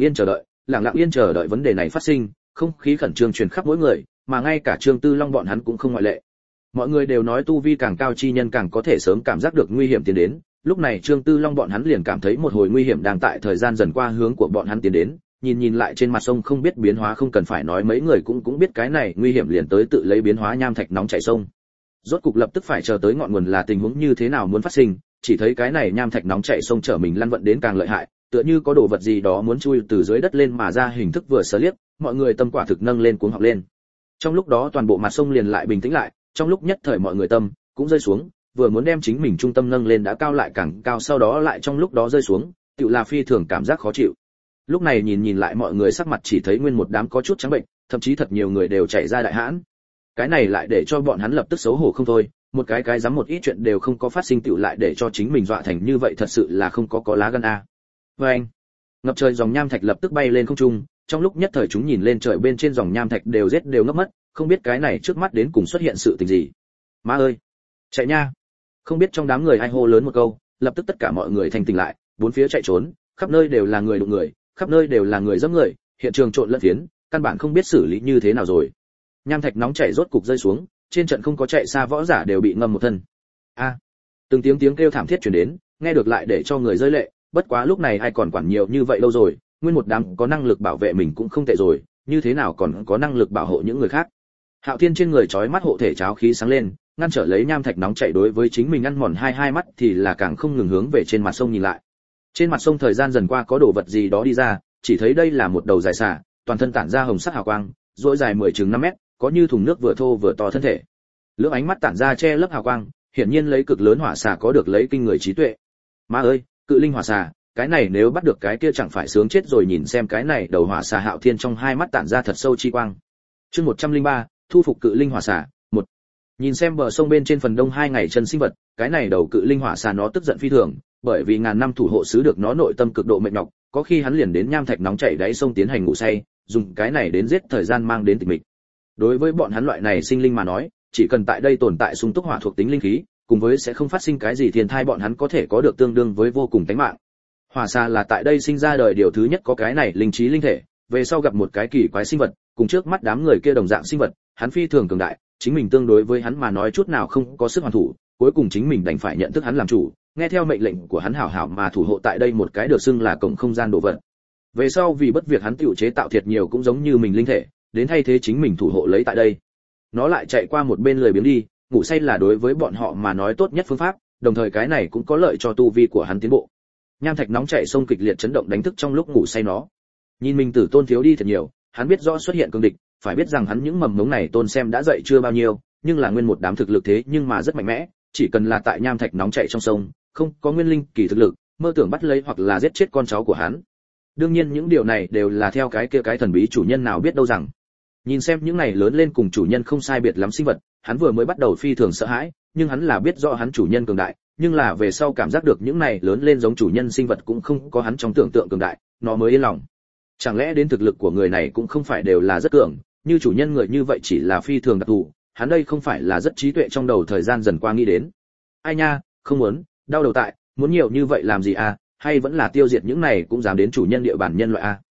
yên chờ đợi vấn đề này phát sinh, không khí khẩn trương truyền khắp mỗi người, mà ngay cả Trương Tư Long bọn hắn cũng không ngoại lệ. Mọi người đều nói tu vi càng cao chi nhân càng có thể sớm cảm giác được nguy hiểm tiến đến, lúc này Trương Tư Long bọn hắn liền cảm thấy một hồi nguy hiểm đang tại thời gian dần qua hướng của bọn hắn tiến đến, nhìn lại trên mặt sông không biết biến hóa, không cần phải nói mấy người cũng biết cái này nguy hiểm liền tới tự lấy biến hóa nham thạch nóng chảy sông. Rốt cục lập tức phải chờ tới ngọn nguồn là tình huống như thế nào muốn phát sinh, chỉ thấy cái này nham thạch nóng chảy sông trở mình lăn vận đến càng lợi hại, tựa như có đồ vật gì đó muốn chui từ dưới đất lên mà ra, hình thức vừa sờ liếc, mọi người tâm quả thực nâng lên cuống học lên. Trong lúc đó toàn bộ mặt sông liền lại bình tĩnh lại, trong lúc nhất thời mọi người tâm cũng rơi xuống, vừa muốn đem chính mình trung tâm nâng lên đã cao lại càng cao, sau đó lại trong lúc đó rơi xuống, tựu là phi thường cảm giác khó chịu. Lúc này nhìn lại mọi người sắc mặt chỉ thấy nguyên một đám có chút trắng bệnh, thậm chí thật nhiều người đều chảy ra đại hãn. Cái này lại để cho bọn hắn lập tức xấu hổ không thôi, một cái dám một ít chuyện đều không có phát sinh tựu lại để cho chính mình dọa thành như vậy, thật sự là không có lá gan a. Và anh, ngập trời dòng nham thạch lập tức bay lên không trung, trong lúc nhất thời chúng nhìn lên trời bên trên dòng nham thạch đều rết đều ngấp mất, không biết cái này trước mắt đến cùng xuất hiện sự tình gì. Má ơi, chạy nha! Không biết trong đám người ai hô lớn một câu, lập tức tất cả mọi người thanh tỉnh lại, bốn phía chạy trốn, khắp nơi đều là người đụng người, khắp nơi đều là người dẫm người, hiện trường trộn lẫn phiến, căn bản không biết xử lý như thế nào rồi. Nham thạch nóng chảy rốt cục rơi xuống, trên trận không có chạy xa võ giả đều bị ngâm một thân. A! Từng tiếng kêu thảm thiết truyền đến, nghe được lại để cho người rơi lệ, bất quá lúc này ai còn quản nhiều như vậy đâu rồi, nguyên một đám có năng lực bảo vệ mình cũng không tệ rồi, như thế nào còn có năng lực bảo hộ những người khác. Hạo Thiên trên người chói mắt hộ thể cháo khí sáng lên, ngăn trở lấy nham thạch nóng chảy đối với chính mình ăn mòn hai mắt thì là càng không ngừng hướng về trên mặt sông nhìn lại. Trên mặt sông thời gian dần qua có đồ vật gì đó đi ra, chỉ thấy đây là một đầu dài xà, toàn thân tản ra hồng sắc hào quang, rỗi dài 10 chừng 5 mét, có như thùng nước vừa thô vừa to thân thể. Lưỡng ánh mắt tản ra che lớp hào quang, hiển nhiên lấy cực lớn hỏa xà có được lấy kinh người trí tuệ. Má ơi, cự linh hỏa xà, cái này nếu bắt được cái kia chẳng phải sướng chết rồi. Nhìn xem cái này đầu hỏa xà, Hạo Thiên trong hai mắt tản ra thật sâu chi quang. Chương 103, thu phục cự linh hỏa xà. 1. Nhìn xem bờ sông bên trên phần đông 2 ngày chân sinh vật, cái này đầu cự linh hỏa xà nó tức giận phi thường, bởi vì ngàn năm thủ hộ sứ được nó nội tâm cực độ mệt nhọc, có khi hắn liền đến nham thạch nóng chảy đáy sông tiến hành ngủ say, dùng cái này đến giết thời gian mang đến tịch mịch. Đối với bọn hắn loại này sinh linh mà nói, chỉ cần tại đây tồn tại sung túc hỏa thuộc tính linh khí, cùng với sẽ không phát sinh cái gì thiên thai, bọn hắn có thể có được tương đương với vô cùng tánh mạng. Hỏa xà là tại đây sinh ra đời điều thứ nhất có cái này linh trí linh thể, về sau gặp một cái kỳ quái sinh vật, cùng trước mắt đám người kia đồng dạng sinh vật, hắn phi thường cường đại, chính mình tương đối với hắn mà nói chút nào không có sức hoàn thủ, cuối cùng chính mình đành phải nhận thức hắn làm chủ, nghe theo mệnh lệnh của hắn hảo hảo mà thủ hộ tại đây một cái được xưng là cổng không gian đồ vật. Về sau vì bất việc hắn tiểu chế tạo thiệt nhiều cũng giống như mình linh thể, đến thay thế chính mình thủ hộ lấy tại đây. Nó lại chạy qua một bên lười biếng đi, ngủ say là đối với bọn họ mà nói tốt nhất phương pháp, đồng thời cái này cũng có lợi cho tu vi của hắn tiến bộ. Nham thạch nóng chảy sông kịch liệt chấn động đánh thức trong lúc ngủ say nó. Nhìn mình tử tôn thiếu đi thật nhiều, hắn biết rõ xuất hiện cương địch, phải biết rằng hắn những mầm mống này tôn xem đã dậy chưa bao nhiêu, nhưng là nguyên một đám thực lực thế nhưng mà rất mạnh mẽ, chỉ cần là tại nham thạch nóng chảy trong sông, không có nguyên linh kỳ thực lực, mơ tưởng bắt lấy hoặc là giết chết con cháu của hắn. Đương nhiên những điều này đều là theo cái kia cái thần bí chủ nhân nào biết đâu rằng. Nhìn xem những này lớn lên cùng chủ nhân không sai biệt lắm sinh vật, hắn vừa mới bắt đầu phi thường sợ hãi, nhưng hắn là biết rõ hắn chủ nhân cường đại, nhưng là về sau cảm giác được những này lớn lên giống chủ nhân sinh vật cũng không có hắn trong tưởng tượng cường đại, nó mới yên lòng. Chẳng lẽ đến thực lực của người này cũng không phải đều là rất cường, như chủ nhân người như vậy chỉ là phi thường đặc thù, hắn đây không phải là rất trí tuệ trong đầu thời gian dần qua nghĩ đến. Ai nha, không muốn, đau đầu tại, muốn nhiều như vậy làm gì à, hay vẫn là tiêu diệt những này cũng dám đến chủ nhân địa bàn nhân loại à.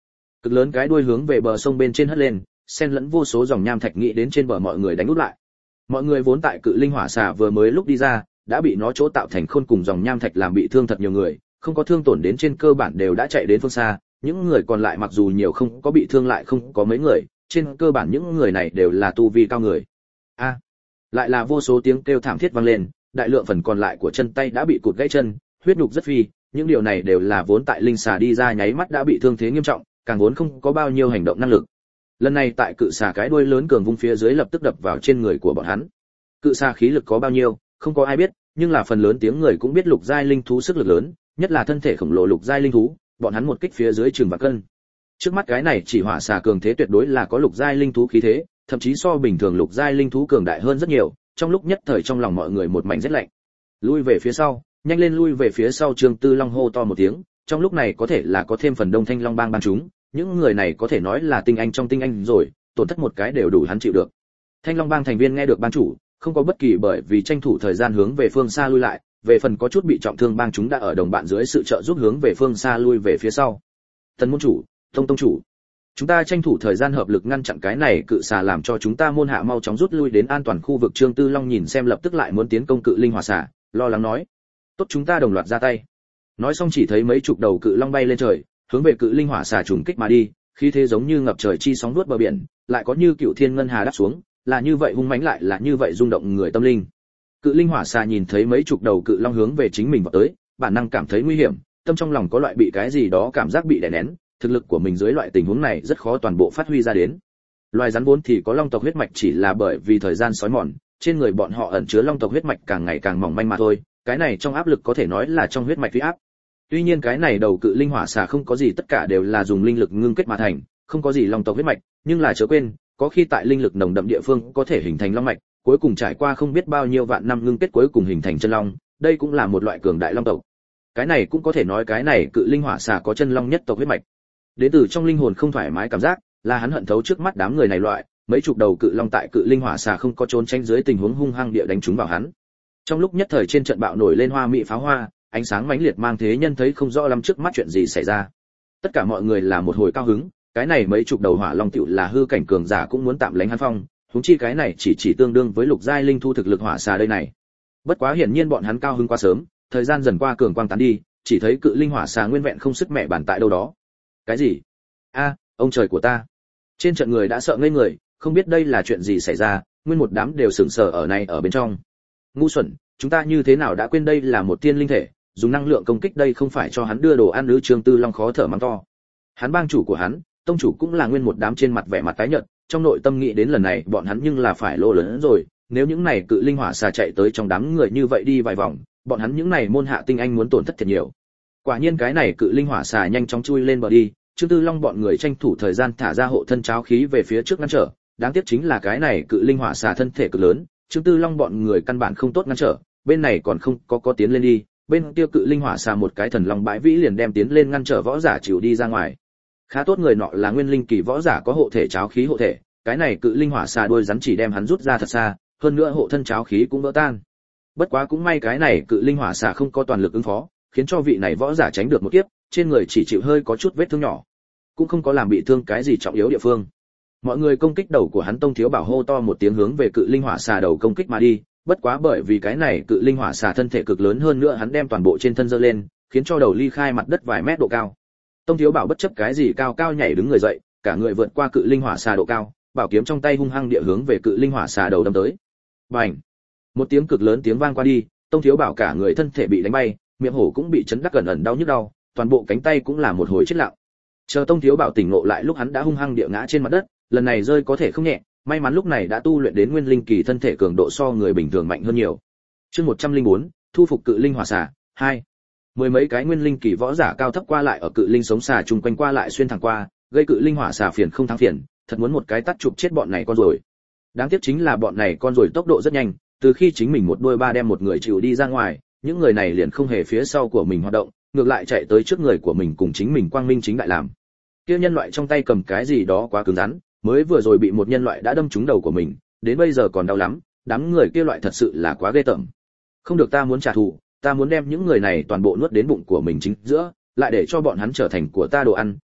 Cực lớn cái đuôi hướng về bờ sông bên trên hất lên, xen lẫn vô số dòng nham thạch nghĩ đến trên bờ mọi người đánh úp lại. Mọi người vốn tại cự linh hỏa xà vừa mới lúc đi ra, đã bị nó chỗ tạo thành khôn cùng dòng nham thạch làm bị thương thật nhiều người, không có thương tổn đến trên cơ bản đều đã chạy đến phương xa, những người còn lại mặc dù nhiều không có bị thương lại không có mấy người, trên cơ bản những người này đều là tu vi cao người. A, lại là vô số tiếng kêu thảm thiết vang lên, đại lượng phần còn lại của chân tay đã bị cụt gãy chân, huyết nhục rất phi, những điều này đều là vốn tại linh xà đi ra nháy mắt đã bị thương thế nghiêm trọng, càng vốn không có bao nhiêu hành động năng lực. Lần này tại cự xà cái đuôi lớn cường vung phía dưới lập tức đập vào trên người của bọn hắn. Cự xà khí lực có bao nhiêu, không có ai biết, nhưng là phần lớn tiếng người cũng biết lục giai linh thú sức lực lớn, nhất là thân thể khổng lồ lục giai linh thú, bọn hắn một kích phía dưới chừng vạn cân. Trước mắt cái này chỉ hỏa xà cường thế tuyệt đối là có lục giai linh thú khí thế, thậm chí so bình thường lục giai linh thú cường đại hơn rất nhiều, trong lúc nhất thời trong lòng mọi người một mảnh rét lạnh. Lui về phía sau, nhanh lên lui về phía sau, Trương Tư Long hô to một tiếng, trong lúc này có thể là có thêm phần Đông Thanh Long bang ban chúng, những người này có thể nói là tinh anh trong tinh anh rồi, tổn thất một cái đều đủ hắn chịu được. Thanh Long bang thành viên nghe được ban chủ, không có bất kỳ bởi vì tranh thủ thời gian hướng về phương xa lui lại, về phần có chút bị trọng thương bang chúng đã ở đồng bạn dưới sự trợ giúp hướng về phương xa lui về phía sau. Tần môn chủ, tông chủ, chúng ta tranh thủ thời gian hợp lực ngăn chặn cái này cự xà, làm cho chúng ta môn hạ mau chóng rút lui đến an toàn khu vực. Trương Tư Long nhìn xem lập tức lại muốn tiến công cự linh hỏa xà, lo lắng nói: tốt, chúng ta đồng loạt ra tay. Nói xong chỉ thấy mấy chục đầu cự long bay lên trời, hướng về cự linh hỏa xà trùng kích mà đi, khí thế giống như ngập trời chi sóng nuốt bờ biển, lại có như cựu thiên ngân hà đáp xuống, là như vậy hung mãnh lại là như vậy rung động người tâm linh. Cự linh hỏa xà nhìn thấy mấy chục đầu cự long hướng về chính mình vào tới, bản năng cảm thấy nguy hiểm, tâm trong lòng có loại bị cái gì đó cảm giác bị đè nén, thực lực của mình dưới loại tình huống này rất khó toàn bộ phát huy ra đến. Loài rắn vốn thì có long tộc huyết mạch, chỉ là bởi vì thời gian sói mòn, trên người bọn họ ẩn chứa long tộc huyết mạch càng ngày càng mỏng manh mà thôi, cái này trong áp lực có thể nói là trong huyết mạch uy áp. Tuy nhiên cái này đầu cự linh hỏa xà không có gì, tất cả đều là dùng linh lực ngưng kết mà thành, không có gì long tộc huyết mạch, nhưng là chớ quên, có khi tại linh lực nồng đậm địa phương có thể hình thành long mạch, cuối cùng trải qua không biết bao nhiêu vạn năm ngưng kết cuối cùng hình thành chân long, đây cũng là một loại cường đại long tộc. Cái này cũng có thể nói cái này cự linh hỏa xà có chân long nhất tộc huyết mạch. Đến từ trong linh hồn không thoải mái cảm giác, là hắn hận thấu trước mắt đám người này loại, mấy chục đầu cự long tại cự linh hỏa xà không có trốn tránh dưới tình huống hung hăng địa đánh trúng vào hắn. Trong lúc nhất thời trên trận bạo nổi lên hoa mỹ pháo hoa, ánh sáng mãnh liệt mang thế nhân thấy không rõ lắm trước mắt chuyện gì xảy ra. Tất cả mọi người là một hồi cao hứng, cái này mấy chục đầu hỏa long tựu là hư cảnh cường giả cũng muốn tạm lánh hắn phong, huống chi cái này chỉ tương đương với lục giai linh thu thực lực hỏa xà đây này. Bất quá hiển nhiên bọn hắn cao hứng quá sớm, thời gian dần qua cường quang tán đi, chỉ thấy cự linh hỏa xà nguyên vẹn không sức mẹ bàn tại đâu đó. Cái gì? A, ông trời của ta! Trên trận người đã sợ ngây người, không biết đây là chuyện gì xảy ra, nguyên một đám đều sững sờ ở này ở bên trong. Ngu xuẩn, chúng ta như thế nào đã quên đây là một tiên linh thể, dùng năng lượng công kích đây không phải cho hắn đưa đồ ăn ư? Trương Tư Long khó thở mắng to. Hắn bang chủ của hắn, tông chủ cũng là nguyên một đám trên mặt vẻ mặt tái nhợt, trong nội tâm nghĩ đến lần này bọn hắn nhưng là phải lỗ lớn rồi, nếu những này cự linh hỏa xà chạy tới trong đám người như vậy đi vài vòng, bọn hắn những này môn hạ tinh anh muốn tổn thất thật nhiều. Quả nhiên cái này cự linh hỏa xà nhanh chóng chui lên bờ đi, Trương Tư Long bọn người tranh thủ thời gian thả ra hộ thân cháo khí về phía trước ngăn trở, đáng tiếc chính là cái này cự linh hỏa xà thân thể cực lớn, Trương Tư Long bọn người căn bản không tốt ngăn trở, bên này còn không có tiến lên đi, bên kia cự linh hỏa xà một cái thần long bãi vĩ liền đem tiến lên ngăn trở võ giả chịu đi ra ngoài. Khá tốt người nọ là nguyên linh kỳ võ giả có hộ thể cháo khí hộ thể, cái này cự linh hỏa xà đuôi rắn chỉ đem hắn rút ra thật xa, hơn nữa hộ thân cháo khí cũng vỡ tan. Bất quá cũng may cái này cự linh hỏa xà không có toàn lực ứng phó, khiến cho vị này võ giả tránh được một kiếp, trên người chỉ chịu hơi có chút vết thương nhỏ, cũng không có làm bị thương cái gì trọng yếu địa phương. Mọi người công kích đầu của hắn, Tông Thiếu Bảo hô to một tiếng hướng về cự linh hỏa xà đầu công kích mà đi, bất quá bởi vì cái này cự linh hỏa xà thân thể cực lớn hơn nữa hắn đem toàn bộ trên thân giơ lên, khiến cho đầu ly khai mặt đất vài mét độ cao. Tông Thiếu Bảo bất chấp cái gì cao cao nhảy đứng người dậy, cả người vượt qua cự linh hỏa xà độ cao, bảo kiếm trong tay hung hăng địa hướng về cự linh hỏa xà đầu đâm tới. Bành! Một tiếng cực lớn tiếng vang qua đi, Tông Thiếu Bảo cả người thân thể bị đánh bay, miệng hổ cũng bị chấn đắc gần ẩn đau nhức đau, toàn bộ cánh tay cũng là một hồi chết lặng. Chờ Tông Thiếu Bảo tỉnh ngộ lại lúc hắn đã hung hăng địa ngã trên mặt đất, lần này rơi có thể không nhẹ, may mắn lúc này đã tu luyện đến nguyên linh kỳ, thân thể cường độ so người bình thường mạnh hơn nhiều. Chương 104, thu phục cự linh hỏa xà 2. Mười mấy cái nguyên linh kỳ võ giả cao thấp qua lại ở cự linh sống xà chung quanh qua lại xuyên thẳng qua, gây cự linh hỏa xà phiền không thắng phiền, thật muốn một cái tát chụp chết bọn này con rồi. Đáng tiếc chính là bọn này con rồi tốc độ rất nhanh, từ khi chính mình một đôi ba đem một người chịu đi ra ngoài, những người này liền không hề phía sau của mình hoạt động, ngược lại chạy tới trước người của mình cùng chính mình quang minh chính đại làm. Kia nhân loại trong tay cầm cái gì đó quá cứng rắn, mới vừa rồi bị một nhân loại đã đâm trúng đầu của mình, đến bây giờ còn đau lắm, đám người kia loại thật sự là quá ghê tởm. Không được, ta muốn trả thù, ta muốn đem những người này toàn bộ nuốt đến bụng của mình chính giữa, lại để cho bọn hắn trở thành của ta đồ ăn,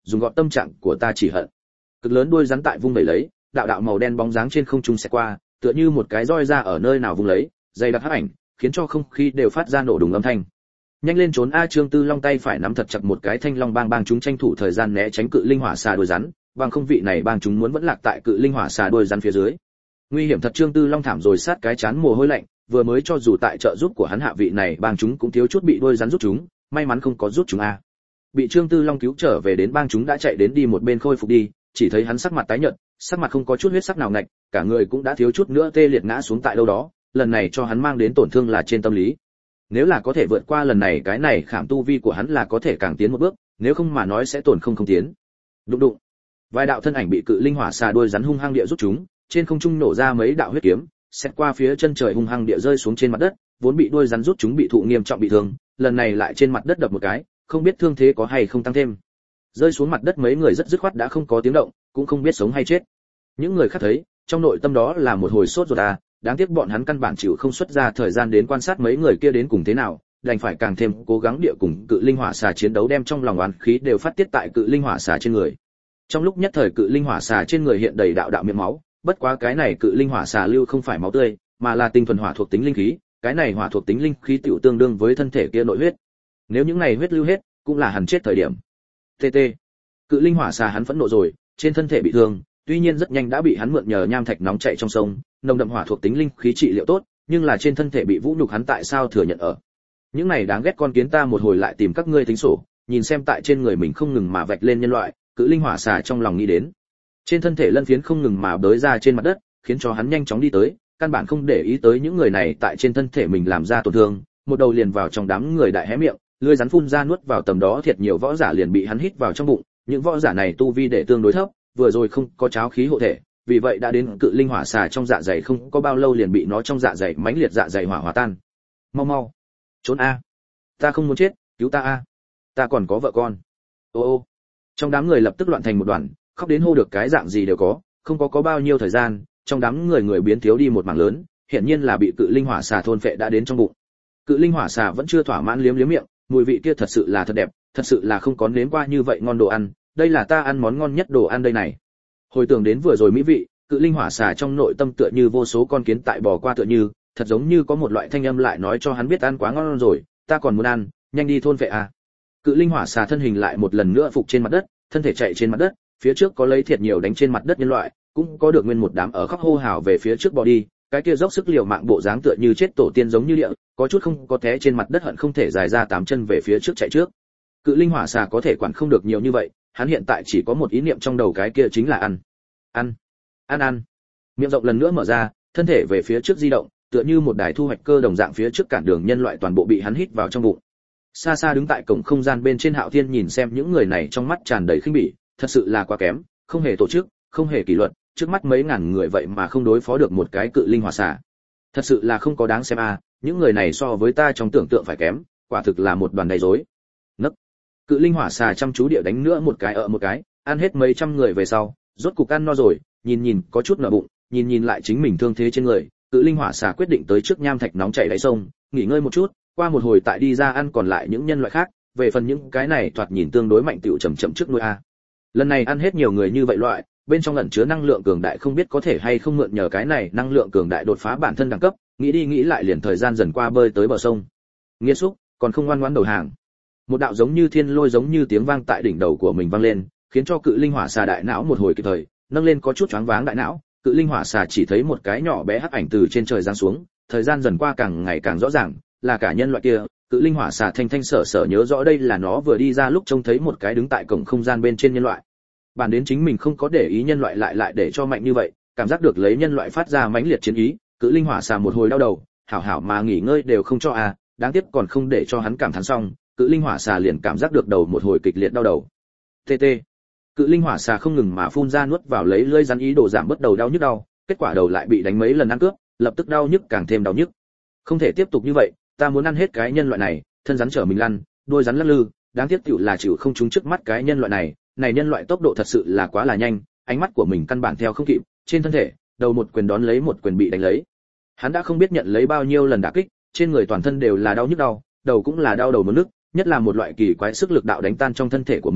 dùng gọt tâm trạng của ta chỉ hận. Cực lớn đuôi rắn tại vung đẩy lấy, đạo đạo màu đen bóng dáng trên không trung xẹt qua, tựa như một cái roi ra ở nơi nào vung lấy, dày đặc hắc ảnh, khiến cho không khí đều phát ra nổ đùng âm thanh. Nhanh lên trốn a! Trương Tư Long tay phải nắm thật chặt một cái thanh long bang bang chúng tranh thủ thời gian né tránh cự linh hỏa xà đuôi rắn, bằng không vị này bang chúng muốn vẫn lạc tại cự linh hỏa xà đuôi rắn phía dưới. Nguy hiểm thật! Trương Tư Long thảm rồi sát cái chán mồ hôi lạnh, vừa mới cho dù tại trợ giúp của hắn hạ vị này bang chúng cũng thiếu chút bị đuôi rắn rút chúng, may mắn không có rút chúng a. Bị Trương Tư Long cứu trở về đến bang chúng đã chạy đến đi một bên khôi phục đi, chỉ thấy hắn sắc mặt tái nhợt, sắc mặt không có chút huyết sắc nào ngạch, cả người cũng đã thiếu chút nữa tê liệt ngã xuống tại đâu đó, lần này cho hắn mang đến tổn thương là trên tâm lý. Nếu là có thể vượt qua lần này cái này khảm tu vi của hắn là có thể càng tiến một bước, nếu không mà nói sẽ tổn không tiến. Đụng đụng. Vài đạo thân ảnh bị cự linh hỏa xà đuôi rắn hung hăng địa rút chúng, trên không trung nổ ra mấy đạo huyết kiếm, xét qua phía chân trời hung hăng địa rơi xuống trên mặt đất, vốn bị đuôi rắn rút chúng bị thụ nghiêm trọng bị thương, lần này lại trên mặt đất đập một cái, không biết thương thế có hay không tăng thêm. Rơi xuống mặt đất mấy người rất dứt khoát đã không có tiếng động, cũng không biết sống hay chết. Những người khác thấy, trong nội tâm đó là một hồi sốt ruột à, đáng tiếc bọn hắn căn bản chịu không xuất ra thời gian đến quan sát mấy người kia đến cùng thế nào, đành phải càng thêm cố gắng địa cùng cự linh hỏa xà chiến đấu đem trong lòng oán khí đều phát tiết tại cự linh hỏa xà trên người. Trong lúc nhất thời cự linh hỏa xà trên người hiện đầy đạo đạo miệng máu, bất quá cái này cự linh hỏa xà lưu không phải máu tươi, mà là tinh thuần hỏa thuộc tính linh khí, cái này hỏa thuộc tính linh khí tiểu tương đương với thân thể kia nội huyết. Nếu những này huyết lưu hết, cũng là hẳn chết thời điểm. TT. Cự linh hỏa xà hắn phẫn nộ rồi, trên thân thể bị thương, tuy nhiên rất nhanh đã bị hắn mượn nhờ nham thạch nóng chảy trong sông, nồng đậm hỏa thuộc tính linh khí trị liệu tốt, nhưng là trên thân thể bị vũ nhục hắn tại sao thừa nhận ở. Những này đáng ghét con kiến ta một hồi lại tìm các ngươi tính sổ, nhìn xem tại trên người mình không ngừng mà vạch lên nhân loại, cự linh hỏa xà trong lòng nghĩ đến. Trên thân thể lân phiến không ngừng mà bới ra trên mặt đất, khiến cho hắn nhanh chóng đi tới, căn bản không để ý tới những người này tại trên thân thể mình làm ra tổn thương, một đầu liền vào trong đám người đại hé miệng, lưỡi rắn phun ra nuốt vào tầm đó thiệt nhiều võ giả liền bị hắn hít vào trong bụng, những võ giả này tu vi để tương đối thấp, vừa rồi không có cháo khí hộ thể, vì vậy đã đến cự linh hỏa xà trong dạ dày không có bao lâu liền bị nó trong dạ dày mãnh liệt dạ dày hỏa hòa tan. Mau mau, trốn a! Ta không muốn chết, cứu ta a! Ta còn có vợ con. Ô ô! Trong đám người lập tức loạn thành một đoàn, khóc đến hô được cái dạng gì đều có, không có bao nhiêu thời gian, trong đám người biến thiếu đi một mảng lớn, hiển nhiên là bị cự linh hỏa xà thôn phệ đã đến trong bụng. Cự linh hỏa xà vẫn chưa thỏa mãn liếm liếm miệng, mùi vị kia thật sự là thật đẹp, thật sự là không có nếm qua như vậy ngon đồ ăn, đây là ta ăn món ngon nhất đồ ăn đây này. Hồi tưởng đến vừa rồi mỹ vị, cự linh hỏa xà trong nội tâm tựa như vô số con kiến tại bò qua tựa như, thật giống như có một loại thanh âm lại nói cho hắn biết ăn quá ngon rồi, ta còn muốn ăn, nhanh đi thôn phệ à. Cự linh hỏa xà thân hình lại một lần nữa phục trên mặt đất, thân thể chạy trên mặt đất, phía trước có lấy thiệt nhiều đánh trên mặt đất nhân loại, cũng có được nguyên một đám ở khóc hô hào về phía trước bò đi, cái kia dốc sức liều mạng bộ dáng tựa như chết tổ tiên giống như địa, có chút không có té trên mặt đất hận không thể dài ra 8 chân về phía trước chạy trước. Cự linh hỏa xà có thể quản không được nhiều như vậy, hắn hiện tại chỉ có một ý niệm trong đầu, cái kia chính là ăn. Ăn, ăn ăn. Miệng rộng lần nữa mở ra, thân thể về phía trước di động, tựa như một đài thu hoạch cơ đồng dạng phía trước cản đường nhân loại toàn bộ bị hắn hít vào trong bụng. Xa xa đứng tại cổng không gian bên trên Hạo Thiên nhìn xem những người này trong mắt tràn đầy khinh bỉ, thật sự là quá kém, không hề tổ chức, không hề kỷ luật, trước mắt mấy ngàn người vậy mà không đối phó được một cái cự linh hỏa xà. Thật sự là không có đáng xem a, những người này so với ta trong tưởng tượng phải kém, quả thực là một đoàn đầy rối. Nấc. Cự linh hỏa xà chăm chú địa đánh nữa một cái ở một cái, ăn hết mấy trăm người về sau, rốt cục ăn no rồi, nhìn có chút nở bụng, nhìn lại chính mình thương thế trên người, cự linh hỏa xà quyết định tới trước nham thạch nóng chảy đáy sông, nghỉ ngơi một chút, qua một hồi tại đi ra ăn còn lại những nhân loại khác, về phần những cái này thoạt nhìn tương đối mạnh tiểu chậm trước nuôi a. Lần này ăn hết nhiều người như vậy loại, bên trong ẩn chứa năng lượng cường đại không biết có thể hay không mượn nhờ cái này năng lượng cường đại đột phá bản thân đẳng cấp, nghĩ đi nghĩ lại liền thời gian dần qua bơi tới bờ sông. Nghiệt xúc, còn không ngoan ngoãn đầu hàng. Một đạo giống như thiên lôi giống như tiếng vang tại đỉnh đầu của mình vang lên, khiến cho cự linh hỏa xà đại não một hồi kịp thời, nâng lên có chút choáng váng đại não, cự linh hỏa xà chỉ thấy một cái nhỏ bé hắc ảnh từ trên trời giáng xuống, thời gian dần qua càng ngày càng rõ ràng, là cả nhân loại kia. Cự linh hỏa xà thanh sở nhớ rõ đây là nó vừa đi ra lúc trông thấy một cái đứng tại cổng không gian bên trên nhân loại. Bản đến chính mình không có để ý nhân loại lại để cho mạnh như vậy, cảm giác được lấy nhân loại phát ra mãnh liệt chiến ý, cự linh hỏa xà một hồi đau đầu, hảo mà nghỉ ngơi đều không cho à, đáng tiếc còn không để cho hắn cảm thán xong, cự linh hỏa xà liền cảm giác được đầu một hồi kịch liệt đau đầu. TT. Cự linh hỏa xà không ngừng mà phun ra nuốt vào lấy lưỡi rắn ý đồ giảm bớt đầu đau nhức đau, kết quả đầu lại bị đánh mấy lần ăn cướp, lập tức đau nhức càng thêm đau nhức. Không thể tiếp tục như vậy, ta muốn ăn hết cái nhân loại này, thân rắn trở mình lăn, đuôi rắn lắc lư, đáng tiếc tiểu là chịu không trúng trước mắt cái nhân loại này nhân loại tốc độ thật sự là quá là nhanh, ánh mắt của mình căn bản theo không kịp, trên thân thể, đầu một quyền đón lấy một quyền bị đánh lấy. Hắn đã không biết nhận lấy bao nhiêu lần đả kích, trên người toàn thân đều là đau nhức đau, đầu cũng là đau đầu muốn nức, nhất là một loại kỳ quái sức lực đạo đánh tan trong thân thể của mình,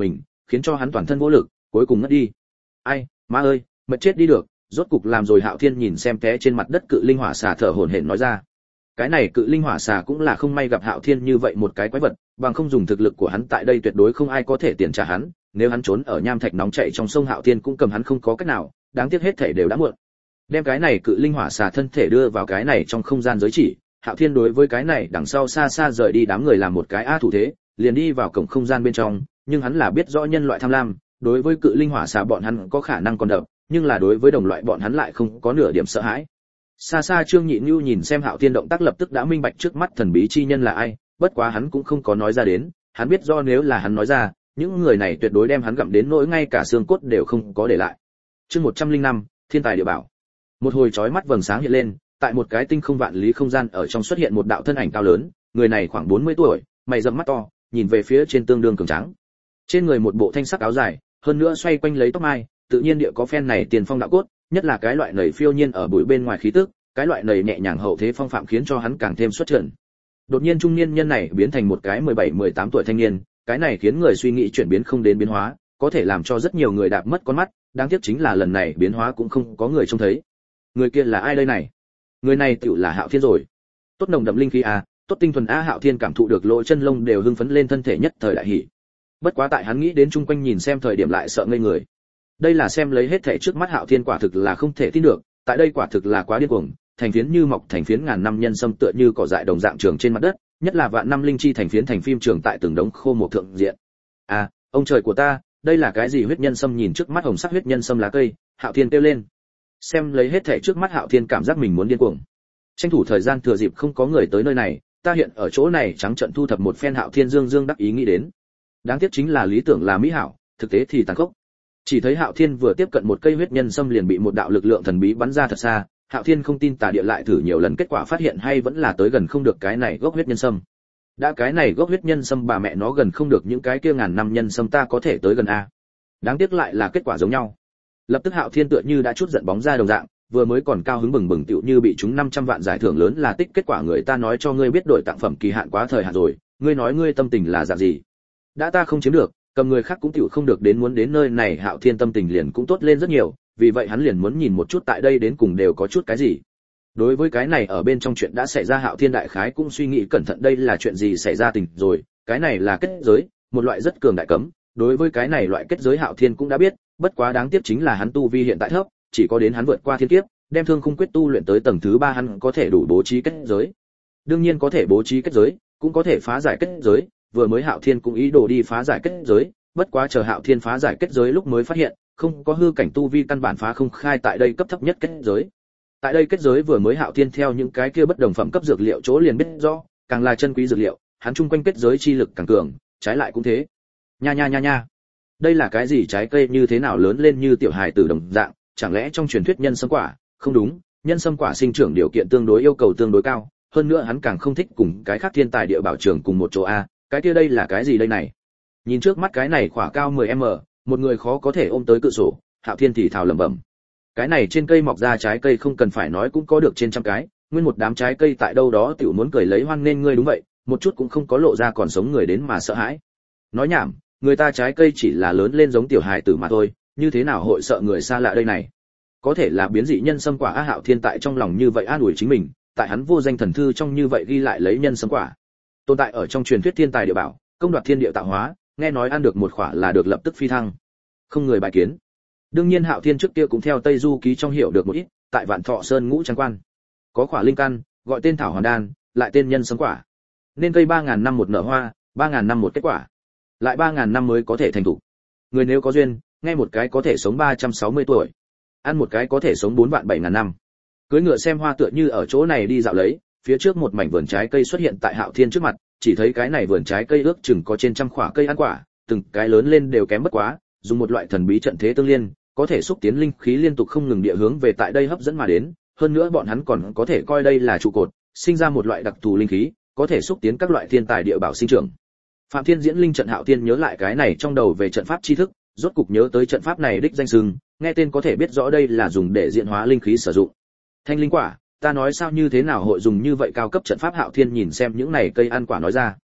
khiến cho hắn toàn thân vô lực, cuối cùng ngất đi. Ai, má ơi, mệt chết đi được, rốt cục làm rồi. Hạo Thiên nhìn xem té trên mặt đất cự linh hỏa xà thở hổn hển nói ra. Cái này cự linh hỏa xà cũng là không may gặp Hạo Thiên như vậy một cái quái vật, bằng không dùng thực lực của hắn tại đây tuyệt đối không ai có thể tiền trả hắn, nếu hắn trốn ở nham thạch nóng chảy trong sông Hạo Thiên cũng cầm hắn không có cách nào, đáng tiếc hết thể đều đã muộn. Đem cái này cự linh hỏa xà thân thể đưa vào cái này trong không gian giới chỉ, Hạo Thiên đối với cái này đằng sau xa xa rời đi đám người làm một cái a thủ thế, liền đi vào cổng không gian bên trong, nhưng hắn là biết rõ nhân loại tham lam, đối với cự linh hỏa xà bọn hắn có khả năng còn đập, nhưng là đối với đồng loại bọn hắn lại không có nửa điểm sợ hãi. Xa xa Trương Nhị Nưu nhìn xem Hạo Thiên động tác lập tức đã minh bạch trước mắt thần bí chi nhân là ai, bất quá hắn cũng không có nói ra đến, hắn biết do nếu là hắn nói ra, những người này tuyệt đối đem hắn gặm đến nỗi ngay cả xương cốt đều không có để lại. Chương 105, Thiên tài địa bảo. Một hồi chói mắt vầng sáng hiện lên, tại một cái tinh không vạn lý không gian ở trong xuất hiện một đạo thân ảnh cao lớn, người này khoảng 40 tuổi, mày rậm mắt to, nhìn về phía trên tương đương cường tráng. Trên người một bộ thanh sắc áo dài, hơn nữa xoay quanh lấy tóc mai, tự nhiên địa có phen này tiền phong đạo cốt, nhất là cái loại nảy phiêu nhiên ở bụi bên ngoài khí tức, cái loại nảy nhẹ nhàng hậu thế phong phạm khiến cho hắn càng thêm xuất trần. Đột nhiên trung niên nhân này biến thành một cái 17-18 tuổi thanh niên, cái này khiến người suy nghĩ chuyển biến không đến biến hóa, có thể làm cho rất nhiều người đạp mất con mắt, đáng tiếc chính là lần này biến hóa cũng không có người trông thấy. Người kia là ai đây này? Người này tựu là Hạo Thiên rồi. Tốt nồng đậm linh khí a, tốt tinh thuần a. Hạo Thiên cảm thụ được lỗ chân lông đều hưng phấn lên, thân thể nhất thời đại hỉ. Bất quá tại hắn nghĩ đến chung quanh nhìn xem thời điểm lại sợ ngây người. Đây là xem lấy hết thảy trước mắt Hạo Thiên quả thực là không thể tin được, tại đây quả thực là quá điên cuồng, thành phiến như mọc thành phiến ngàn năm nhân sâm tựa như cỏ dại đồng dạng trường trên mặt đất, nhất là vạn năm linh chi thành phiến thành phim trường tại từng đống khô một thượng diện. À, ông trời của ta, đây là cái gì huyết nhân sâm? Nhìn trước mắt hồng sắc huyết nhân sâm lá cây, Hạo Thiên kêu lên. Xem lấy hết thảy trước mắt Hạo Thiên cảm giác mình muốn điên cuồng. Tranh thủ thời gian thừa dịp không có người tới nơi này, ta hiện ở chỗ này trắng trận thu thập một phen. Hạo Thiên dương dương đắc ý nghĩ đến. Đáng tiếc chính là lý tưởng là mỹ hảo, thực tế thì tàn khốc. Chỉ thấy Hạo Thiên vừa tiếp cận một cây huyết nhân sâm liền bị một đạo lực lượng thần bí bắn ra thật xa. Hạo Thiên không tin tà địa lại thử nhiều lần, kết quả phát hiện hay vẫn là tới gần không được cái này gốc huyết nhân sâm. Đã cái này gốc huyết nhân sâm bà mẹ nó gần không được những cái kia ngàn năm nhân sâm ta có thể tới gần a. Đáng tiếc lại là kết quả giống nhau. Lập tức Hạo Thiên tựa như đã chút giận bóng ra đồng dạng, vừa mới còn cao hứng bừng bừng tựu như bị chúng 500 vạn giải thưởng lớn là tích, kết quả người ta nói cho ngươi biết đổi tặng phẩm kỳ hạn quá thời hạn rồi, ngươi nói ngươi tâm tình là dạng gì? Đã ta không chiếm được, cầm người khác cũng tựu không được, đến muốn đến nơi này Hạo Thiên tâm tình liền cũng tốt lên rất nhiều, vì vậy hắn liền muốn nhìn một chút tại đây đến cùng đều có chút cái gì. Đối với cái này ở bên trong chuyện đã xảy ra, Hạo Thiên đại khái cũng suy nghĩ cẩn thận đây là chuyện gì xảy ra tình rồi, cái này là kết giới, một loại rất cường đại cấm, đối với cái này loại kết giới Hạo Thiên cũng đã biết, bất quá đáng tiếc chính là hắn tu vi hiện tại thấp, chỉ có đến hắn vượt qua thiên kiếp, đem Thương Khung Quyết tu luyện tới tầng thứ 3 hắn có thể đủ bố trí kết giới. Đương nhiên có thể bố trí kết giới, cũng có thể phá giải kết giới, vừa mới Hạo Thiên cũng ý đồ đi phá giải kết giới, bất quá chờ Hạo Thiên phá giải kết giới lúc mới phát hiện, không có hư cảnh tu vi căn bản phá không khai tại đây cấp thấp nhất kết giới. Tại đây kết giới vừa mới Hạo Thiên theo những cái kia bất đồng phẩm cấp dược liệu chỗ liền biết rõ, càng là chân quý dược liệu, hắn chung quanh kết giới chi lực càng cường, trái lại cũng thế. Nha. Đây là cái gì? Trái cây như thế nào lớn lên như tiểu hài tử đồng dạng, chẳng lẽ trong truyền thuyết nhân sâm quả? Không đúng, nhân sâm quả sinh trưởng điều kiện tương đối yêu cầu tương đối cao, hơn nữa hắn càng không thích cùng cái khác thiên tài địa bảo trường cùng một chỗ a, cái kia đây là cái gì đây này? Nhìn trước mắt cái này quả cao 10m, một người khó có thể ôm tới cự sổ, Hạo Thiên thì thào lẩm bẩm. Cái này trên cây mọc ra trái cây không cần phải nói cũng có được trên trăm cái, nguyên một đám trái cây tại đâu đó tiểu muốn cười lấy hoan nên ngươi. Đúng vậy, một chút cũng không có lộ ra còn sống người đến mà sợ hãi. Nói nhảm, người ta trái cây chỉ là lớn lên giống tiểu hài tử mà thôi, như thế nào hội sợ người xa lạ đây này? Có thể là biến dị nhân sâm quả a. Hạo Thiên tại trong lòng như vậy an ủi chính mình, tại hắn vô danh thần thư trong như vậy ghi lại lấy nhân sâm quả. Tồn tại ở trong truyền thuyết thiên tài địa bảo, công đoạt thiên địa tạo hóa, nghe nói ăn được một quả là được lập tức phi thăng. Không người bài kiến. Đương nhiên Hạo Thiên trước kia cũng theo Tây Du ký trong hiểu được một ít, tại Vạn Thọ Sơn Ngũ Trang Quan, có quả linh căn, gọi tên thảo hoàn đan, lại tên nhân sâm quả. Nên cây 3000 năm một nở hoa, 3000 năm một kết quả, lại 3000 năm mới có thể thành thục. Người nếu có duyên, nghe một cái có thể sống 360 tuổi, ăn một cái có thể sống 47000 năm. Cưỡi ngựa xem hoa tựa như ở chỗ này đi dạo lấy, phía trước một mảnh vườn trái cây xuất hiện tại Hạo Thiên trước mặt, chỉ thấy cái này vườn trái cây ước chừng có trên trăm quả cây ăn quả, từng cái lớn lên đều kém bất quá, dùng một loại thần bí trận thế tương liên, có thể xúc tiến linh khí liên tục không ngừng địa hướng về tại đây hấp dẫn mà đến, hơn nữa bọn hắn còn có thể coi đây là trụ cột, sinh ra một loại đặc thù linh khí, có thể xúc tiến các loại thiên tài địa bảo sinh trưởng. Phạm Thiên diễn linh trận, Hạo Thiên nhớ lại cái này trong đầu về trận pháp tri thức, rốt cục nhớ tới trận pháp này đích danh xưng, nghe tên có thể biết rõ đây là dùng để diễn hóa linh khí sử dụng. Thanh linh quả, ta nói sao như thế nào hội dùng như vậy cao cấp trận pháp? Hạo Thiên nhìn xem những này cây ăn quả nói ra.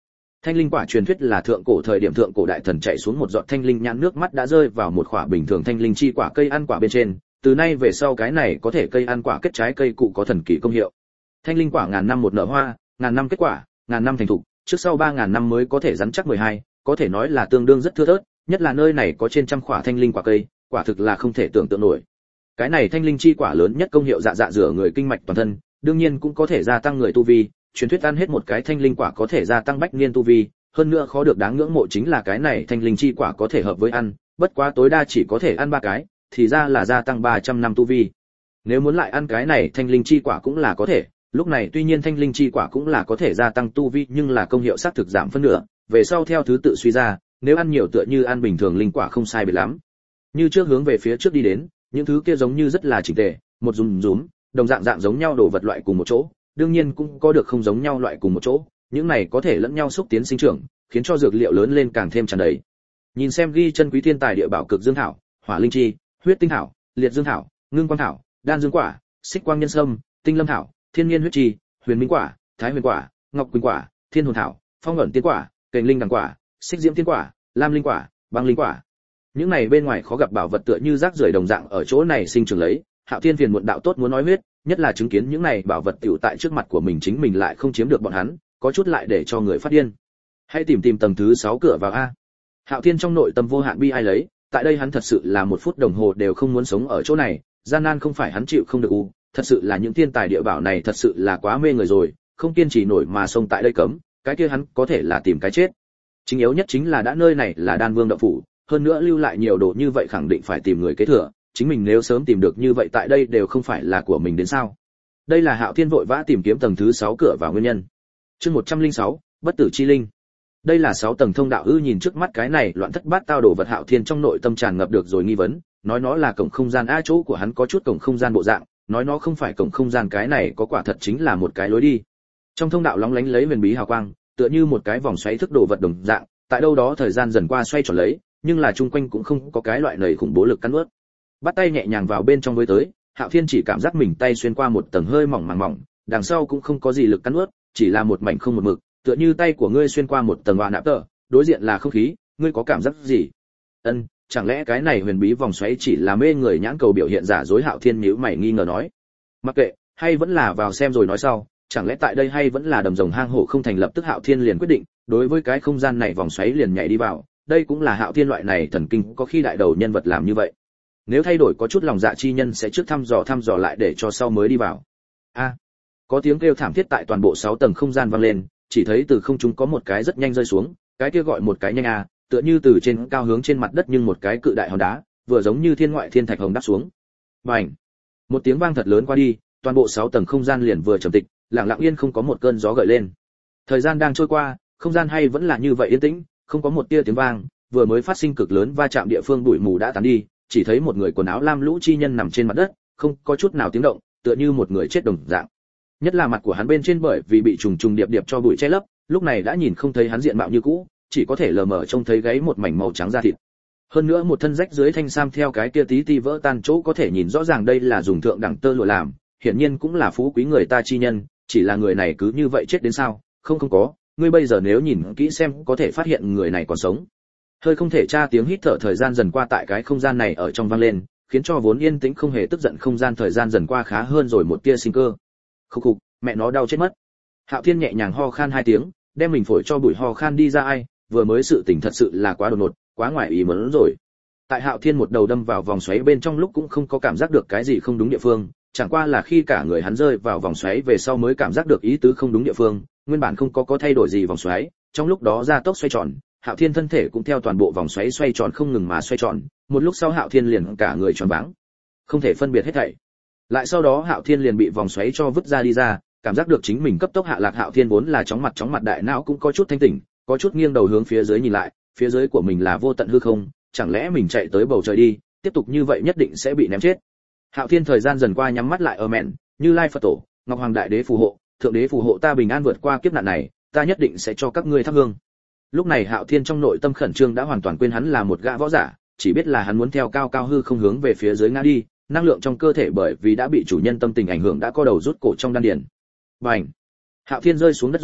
Thanh linh quả truyền thuyết là thượng cổ thời điểm thượng cổ đại thần chạy xuống một giọt thanh linh nhãn nước mắt đã rơi vào một quả bình thường thanh linh chi quả cây ăn quả bên trên, từ nay về sau cái này có thể cây ăn quả kết trái cây cụ có thần kỳ công hiệu. Thanh linh quả ngàn năm một nở hoa, ngàn năm kết quả, ngàn năm thành thục, trước sau 3000 năm mới có thể rắn chắc 12, có thể nói là tương đương rất thưa thớt, nhất là nơi này có trên trăm quả thanh linh quả cây, quả thực là không thể tưởng tượng nổi. Cái này thanh linh chi quả lớn nhất công hiệu dạ rửa người kinh mạch toàn thân, đương nhiên cũng có thể gia tăng người tu vi, truyền thuyết ăn hết một cái thanh linh quả có thể gia tăng bách niên tu vi, hơn nữa khó được đáng ngưỡng mộ chính là cái này thanh linh chi quả có thể hợp với ăn, bất quá tối đa chỉ có thể ăn 3 cái, thì ra là gia tăng 300 năm tu vi. Nếu muốn lại ăn cái này thanh linh chi quả cũng là có thể, lúc này tuy nhiên thanh linh chi quả cũng là có thể gia tăng tu vi nhưng là công hiệu xác thực giảm phân nửa, về sau theo thứ tự suy ra, nếu ăn nhiều tựa như ăn bình thường linh quả không sai biệt lắm. Như trước hướng về phía trước đi đến, những thứ kia giống như rất là chỉnh tề, một rúm, đồng dạng giống nhau đồ vật loại cùng một chỗ, đương nhiên cũng có được không giống nhau loại cùng một chỗ, những này có thể lẫn nhau xúc tiến sinh trưởng, khiến cho dược liệu lớn lên càng thêm tràn đầy. Nhìn xem ghi chân quý thiên tài địa bảo cực dương thảo, hỏa linh chi, huyết tinh thảo, liệt dương thảo, ngưng quang thảo, đan dương quả, xích quang nhân sâm, tinh lâm thảo, thiên nhiên huyết chi, huyền minh quả, thái huyền quả, ngọc quỳnh quả, thiên hồn thảo, phong ẩn tiên quả, kềnh linh đằng quả, xích diễm tiên quả, lam linh quả, băng linh quả. Những này bên ngoài khó gặp bảo vật tựa như rác rưởi đồng dạng ở chỗ này sinh trưởng lấy, Hạo Thiên phiền muộn đạo tốt muốn nói huyết, nhất là chứng kiến những này bảo vật tiểu tại trước mặt của mình chính mình lại không chiếm được bọn hắn, có chút lại để cho người phát điên. Hãy tìm tầng thứ 6 cửa vào a. Hạo Thiên trong nội tâm vô hạn bi ai lấy, tại đây hắn thật sự là một phút đồng hồ đều không muốn sống ở chỗ này, gian nan không phải hắn chịu không được u, thật sự là những thiên tài địa bảo này thật sự là quá mê người rồi, không kiên trì nổi mà xông tại đây cấm, cái kia hắn có thể là tìm cái chết. Chính yếu nhất chính là đã nơi này là Đan Vương động phủ, hơn nữa lưu lại nhiều đồ như vậy khẳng định phải tìm người kế thừa, chính mình nếu sớm tìm được như vậy tại đây đều không phải là của mình đến sao? Đây là Hạo Thiên vội vã tìm kiếm tầng thứ 6 cửa vào nguyên nhân. Chương 106, bất tử chi linh. Đây là 6 tầng thông đạo ư? Nhìn trước mắt cái này loạn thất bát tao đồ vật, Hạo Thiên trong nội tâm tràn ngập được rồi nghi vấn, nói nó là cổng không gian, chỗ của hắn có chút cổng không gian bộ dạng, nói nó không phải cổng không gian, cái này có quả thật chính là một cái lối đi. Trong thông đạo lóng lánh lấy huyền bí hào quang, tựa như một cái vòng xoáy thức đồ vật đồng dạng, tại đâu đó thời gian dần qua xoay tròn lấy, nhưng là chung quanh cũng không có cái loại nầy khủng bố lực cắn nuốt. Bắt tay nhẹ nhàng vào bên trong với tới, Hạo Thiên chỉ cảm giác mình tay xuyên qua một tầng hơi mỏng màng mỏng, đằng sau cũng không có gì lực cắn nuốt, chỉ là một mảnh không một mực, tựa như tay của ngươi xuyên qua một tầng hòa nạp tờ, đối diện là không khí, ngươi có cảm giác gì? Ân, chẳng lẽ cái này huyền bí vòng xoáy chỉ là mê người nhãn cầu biểu hiện giả dối? Hạo Thiên nhíu mày nghi ngờ nói. Mặc kệ, hay vẫn là vào xem rồi nói sau, chẳng lẽ tại đây hay vẫn là đầm rồng hang hổ không thành? Lập tức Hạo Thiên liền quyết định, đối với cái không gian này vòng xoáy liền nhảy đi vào, đây cũng là Hạo Thiên loại này thần kinh có khi đại đầu nhân vật làm như vậy. Nếu thay đổi có chút lòng dạ chi nhân sẽ trước thăm dò lại để cho sau mới đi vào. A, có tiếng kêu thảm thiết tại toàn bộ 6 tầng không gian vang lên, chỉ thấy từ không trung có một cái rất nhanh rơi xuống, cái kia gọi một cái nhanh a, tựa như từ trên cao hướng trên mặt đất nhưng một cái cự đại hòn đá, vừa giống như thiên ngoại thiên thạch hồng đáp xuống. Bành! Một tiếng vang thật lớn qua đi, toàn bộ 6 tầng không gian liền vừa trầm tịch, lặng lặng yên không có một cơn gió gợi lên. Thời gian đang trôi qua, không gian hay vẫn là như vậy yên tĩnh, không có một tia tiếng vang, vừa mới phát sinh cực lớn va chạm địa phương bụi mù đã tán đi, chỉ thấy một người quần áo lam lũ chi nhân nằm trên mặt đất, không có chút nào tiếng động, tựa như một người chết đồng dạng. Nhất là mặt của hắn bên trên bởi vì bị trùng trùng điệp điệp cho bụi che lấp, lúc này đã nhìn không thấy hắn diện mạo như cũ, chỉ có thể lờ mờ trông thấy gáy một mảnh màu trắng da thịt. Hơn nữa một thân rách dưới thanh sam theo cái kia tí ti vỡ tan chỗ có thể nhìn rõ ràng đây là dùng thượng đẳng tơ lụa làm, hiển nhiên cũng là phú quý người ta chi nhân, chỉ là người này cứ như vậy chết đến sao? Không có, ngươi bây giờ nếu nhìn kỹ xem có thể phát hiện người này còn sống. Hơi không thể tra tiếng hít thở thời gian dần qua tại cái không gian này ở trong vang lên, khiến cho vốn yên tĩnh không hề tức giận không gian thời gian dần qua khá hơn rồi một tia sinh cơ. Khục khục, mẹ nó đau chết mất. Hạo Thiên nhẹ nhàng ho khan 2 tiếng, đem mình phổi cho bụi ho khan đi ra. Ai, vừa mới sự tình thật sự là quá đột ngột, quá ngoài ý muốn rồi. Tại Hạo Thiên một đầu đâm vào vòng xoáy bên trong lúc cũng không có cảm giác được cái gì không đúng địa phương, chẳng qua là khi cả người hắn rơi vào vòng xoáy về sau mới cảm giác được ý tứ không đúng địa phương, nguyên bản không có thay đổi gì vòng xoáy, trong lúc đó gia tốc xoay tròn, Hạo Thiên thân thể cũng theo toàn bộ vòng xoáy xoay tròn không ngừng mà xoay tròn, một lúc sau Hạo Thiên liền cả người tròn váng, không thể phân biệt hết thảy. Lại sau đó Hạo Thiên liền bị vòng xoáy cho vứt ra đi ra, cảm giác được chính mình cấp tốc hạ lạc. Hạo Thiên vốn là chóng mặt đại não cũng có chút thanh tỉnh, có chút nghiêng đầu hướng phía dưới nhìn lại, phía dưới của mình là vô tận hư không, chẳng lẽ mình chạy tới bầu trời đi, tiếp tục như vậy nhất định sẽ bị ném chết. Hạo Thiên thời gian dần qua nhắm mắt lại ở mẹn, Như Lai Phật Tổ, Ngọc Hoàng Đại Đế phù hộ, Thượng Đế phù hộ ta bình an vượt qua kiếp nạn này, ta nhất định sẽ cho các ngươi thắp hương. Lúc này Hạo Thiên trong nội tâm khẩn trương đã hoàn toàn quên hắn là một gã võ giả, chỉ biết là hắn muốn theo cao cao hư không hướng về phía dưới ngã đi, năng lượng trong cơ thể bởi vì đã bị chủ nhân tâm tình ảnh hưởng đã co đầu rút cổ trong đan điền. Bành! Hạo Thiên rơi xuống đất rồi,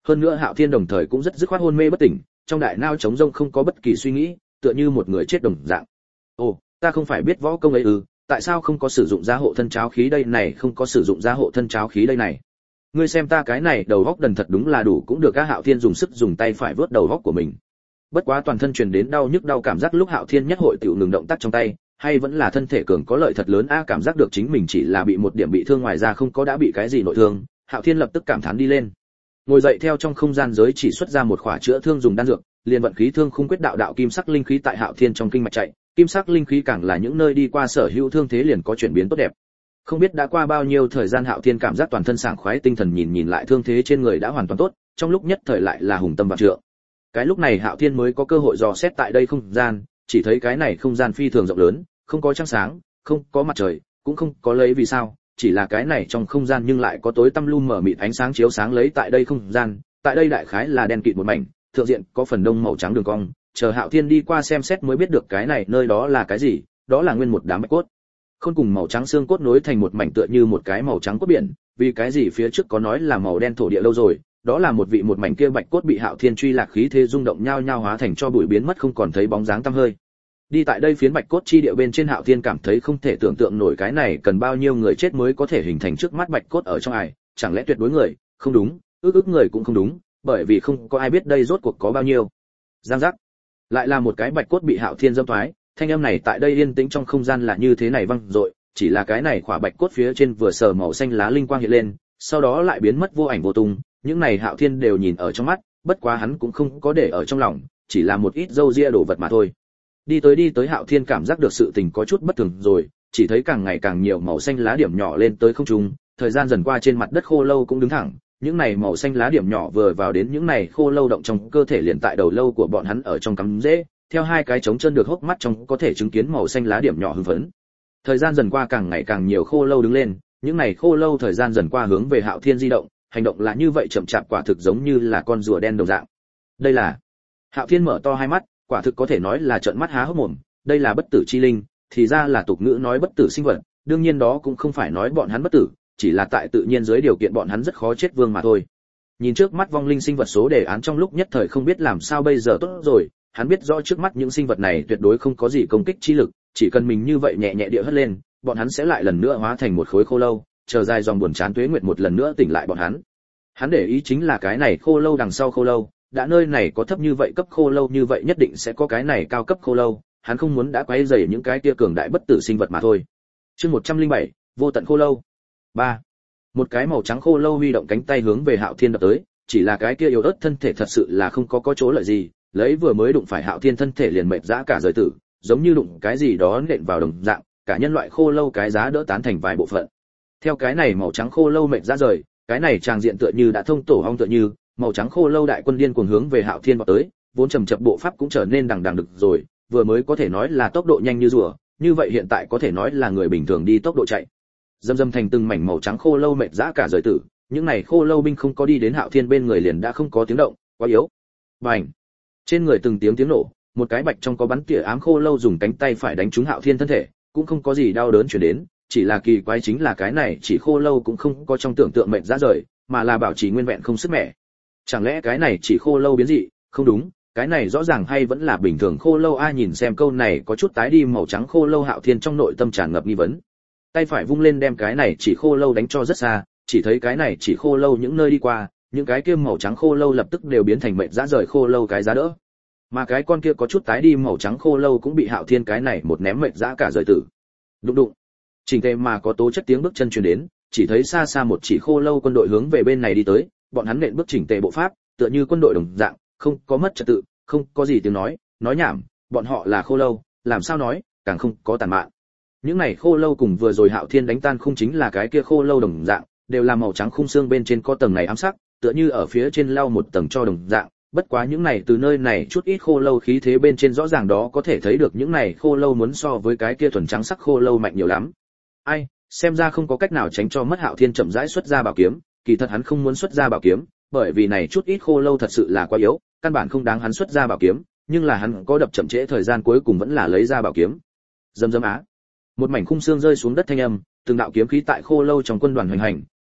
hơn nữa Hạo Thiên đồng thời cũng rất dứt khoát hôn mê bất tỉnh, trong đại não trống rỗng không có bất kỳ suy nghĩ, tựa như một người chết đồng dạng. Ồ, ta không phải biết võ công ấy ư, tại sao không có sử dụng gia hộ thân cháo khí đây này, không có sử dụng gia hộ thân cháo khí đây này. Ngươi xem ta cái này đầu góc đần thật đúng là đủ cũng được. Các Hạo Thiên dùng sức dùng tay phải vớt đầu góc của mình. Bất quá toàn thân truyền đến đau nhức đau cảm giác lúc Hạo Thiên nhất hội tiểu ngừng động tác trong tay, hay vẫn là thân thể cường có lợi thật lớn cảm giác được chính mình chỉ là bị một điểm bị thương ngoài ra không có đã bị cái gì nội thương, Hạo Thiên lập tức cảm thán đi lên. Ngồi dậy theo trong không gian giới chỉ xuất ra một khỏa chữa thương dùng đan dược, liền vận khí thương khung quyết đạo đạo kim sắc linh khí tại Hạo Thiên trong kinh mạch chạy, kim sắc linh khí càng là những nơi đi qua sở hữu thương thế liền có chuyển biến tốt đẹp. Không biết đã qua bao nhiêu thời gian Hạo Thiên cảm giác toàn thân sảng khoái tinh thần nhìn lại thương thế trên người đã hoàn toàn tốt, trong lúc nhất thời lại là hùng tâm vạn trượng. Cái lúc này Hạo Thiên mới có cơ hội dò xét tại đây không gian, chỉ thấy cái này không gian phi thường rộng lớn, không có trăng sáng, không có mặt trời, cũng không có lấy vì sao, chỉ là cái này trong không gian nhưng lại có tối tăm lu mờ mịt ánh sáng chiếu sáng lấy tại đây không gian, tại đây đại khái là đen kịt một mảnh, thượng diện có phần đông màu trắng đường cong, chờ Hạo Thiên đi qua xem xét mới biết được cái này nơi đó là cái gì, đó là nguyên một đám bạch cốt. Khôn cùng màu trắng xương cốt nối thành một mảnh tựa như một cái màu trắng cốt biển, vì cái gì phía trước có nói là màu đen thổ địa lâu rồi, đó là một vị một mảnh kia bạch cốt bị Hạo Thiên truy lạc khí thế rung động nhao nhao hóa thành cho bụi biến mất không còn thấy bóng dáng tăm hơi. Đi tại đây phiến bạch cốt chi địa bên trên Hạo Thiên cảm thấy không thể tưởng tượng nổi cái này cần bao nhiêu người chết mới có thể hình thành trước mắt bạch cốt ở trong ải, chẳng lẽ tuyệt đối người, không đúng, ước người cũng không đúng, bởi vì không có ai biết đây rốt cuộc có bao nhiêu. Giang giác, lại là một cái bạch cốt bị Hạo Thiên dâm thoái, thanh âm này tại đây yên tĩnh trong không gian là như thế này vang dội, chỉ là cái này khỏa bạch cốt phía trên vừa sờ màu xanh lá linh quang hiện lên, sau đó lại biến mất vô ảnh vô tung, những này Hạo Thiên đều nhìn ở trong mắt, bất quá hắn cũng không có để ở trong lòng, chỉ là một ít dâu ria đồ vật mà thôi. Đi tới Hạo Thiên cảm giác được sự tình có chút bất thường rồi, chỉ thấy càng ngày càng nhiều màu xanh lá điểm nhỏ lên tới không trung, thời gian dần qua trên mặt đất khô lâu cũng đứng thẳng, những này màu xanh lá điểm nhỏ vừa vào đến những này khô lâu động trong cơ thể liền tại đầu lâu của bọn hắn ở trong cắm rễ, theo hai cái trống chân được hốc mắt trong có thể chứng kiến màu xanh lá điểm nhỏ hưng phấn. Thời gian dần qua càng ngày càng nhiều khô lâu đứng lên, những này khô lâu thời gian dần qua hướng về Hạo Thiên di động, hành động là như vậy chậm chạp quả thực giống như là con rùa đen đồng dạng. Đây là Hạo Thiên mở to hai mắt, quả thực có thể nói là trợn mắt há hốc mồm, đây là bất tử chi linh, thì ra là tục ngữ nói bất tử sinh vật, đương nhiên đó cũng không phải nói bọn hắn bất tử, chỉ là tại tự nhiên dưới điều kiện bọn hắn rất khó chết vương mà thôi. Nhìn trước mắt vong linh sinh vật số đề án trong lúc nhất thời không biết làm sao bây giờ tốt rồi, hắn biết rõ trước mắt những sinh vật này tuyệt đối không có gì công kích chi lực, chỉ cần mình như vậy nhẹ nhẹ địa hất lên, bọn hắn sẽ lại lần nữa hóa thành một khối khô lâu, chờ dài dòng buồn chán tuế nguyệt một lần nữa tỉnh lại bọn hắn. Hắn để ý chính là cái này khô lâu đằng sau khô lâu, đã nơi này có thấp như vậy cấp khô lâu như vậy nhất định sẽ có cái này cao cấp khô lâu, hắn không muốn đã quấy rầy những cái kia cường đại bất tử sinh vật mà thôi. Chương 107, vô tận khô lâu. 3. Một cái màu trắng khô lâu huy động cánh tay hướng về Hạo Thiên đập tới, chỉ là cái kia yếu ớt thân thể thật sự là không có chỗ lợi gì, lấy vừa mới đụng phải Hạo Thiên thân thể liền mệt dã cả rời tử, giống như đụng cái gì đó nện vào đồng dạng, cả nhân loại khô lâu cái giá đỡ tán thành vài bộ phận. Theo cái này màu trắng khô lâu mệt dã rời, cái này tràng diện tựa như đã thông tổ ong tựa như, màu trắng khô lâu đại quân điên cuồng hướng về Hạo Thiên vọt tới, vốn trầm chậm bộ pháp cũng trở nên đằng đằng được rồi, vừa mới có thể nói là tốc độ nhanh như rùa, như vậy hiện tại có thể nói là người bình thường đi tốc độ chạy. Dâm dâm thành từng mảnh màu trắng khô lâu mệt dã cả rời tử, những này khô lâu binh không có đi đến Hạo Thiên bên người liền đã không có tiếng động, quá yếu. Bành! Trên người từng tiếng nổ, một cái bạch trong có bắn tỉa ám khô lâu dùng cánh tay phải đánh trúng Hạo Thiên thân thể, cũng không có gì đau đớn truyền đến, chỉ là kỳ quái chính là cái này chỉ khô lâu cũng không có trong tưởng tượng mệt dã rời, mà là bảo trì nguyên vẹn không sức mẻ. Chẳng lẽ cái này chỉ khô lâu biến dị? Không đúng, cái này rõ ràng hay vẫn là bình thường khô lâu a. Nhìn xem câu này có chút tái đi màu trắng khô lâu, Hạo Thiên trong nội tâm tràn ngập nghi vấn. Tay phải vung lên đem cái này chỉ khô lâu đánh cho rất xa, chỉ thấy cái này chỉ khô lâu những nơi đi qua, những cái kia màu trắng khô lâu lập tức đều biến thành mệt dã rời khô lâu cái giá đỡ. Mà cái con kia có chút tái đi màu trắng khô lâu cũng bị Hạo Thiên cái này một ném mệt dã cả rời tử. Đụng đụng. Chỉnh tề mà có tố chất tiếng bước chân truyền đến, chỉ thấy xa xa một chỉ khô lâu quân đội hướng về bên này đi tới, bọn hắn nện bước chỉnh tề bộ pháp, tựa như quân đội đồng dạng, không có mất trật tự, không có gì tiếng nói nhảm, bọn họ là khô lâu, làm sao nói, càng không có tàn mạn. Những này khô lâu cùng vừa rồi Hạo Thiên đánh tan khung chính là cái kia khô lâu đồng dạng, đều là màu trắng khung xương bên trên có tầng này ám sắc, tựa như ở phía trên lau một tầng cho đồng dạng, bất quá những này từ nơi này chút ít khô lâu khí thế bên trên rõ ràng đó có thể thấy được những này khô lâu muốn so với cái kia thuần trắng sắc khô lâu mạnh nhiều lắm. Ai, xem ra không có cách nào tránh cho mất. Hạo Thiên chậm rãi xuất ra bảo kiếm, kỳ thật hắn không muốn xuất ra bảo kiếm, bởi vì này chút ít khô lâu thật sự là quá yếu, căn bản không đáng hắn xuất ra bảo kiếm, nhưng là hắn có đập chậm trễ thời gian cuối cùng vẫn là lấy ra bảo kiếm. Dâm dâm á. Một mảnh khung xương rơi xuống đất thanh âm, từng đạo kiếm khí tại khô lâu trong quân đoàn hoành hành,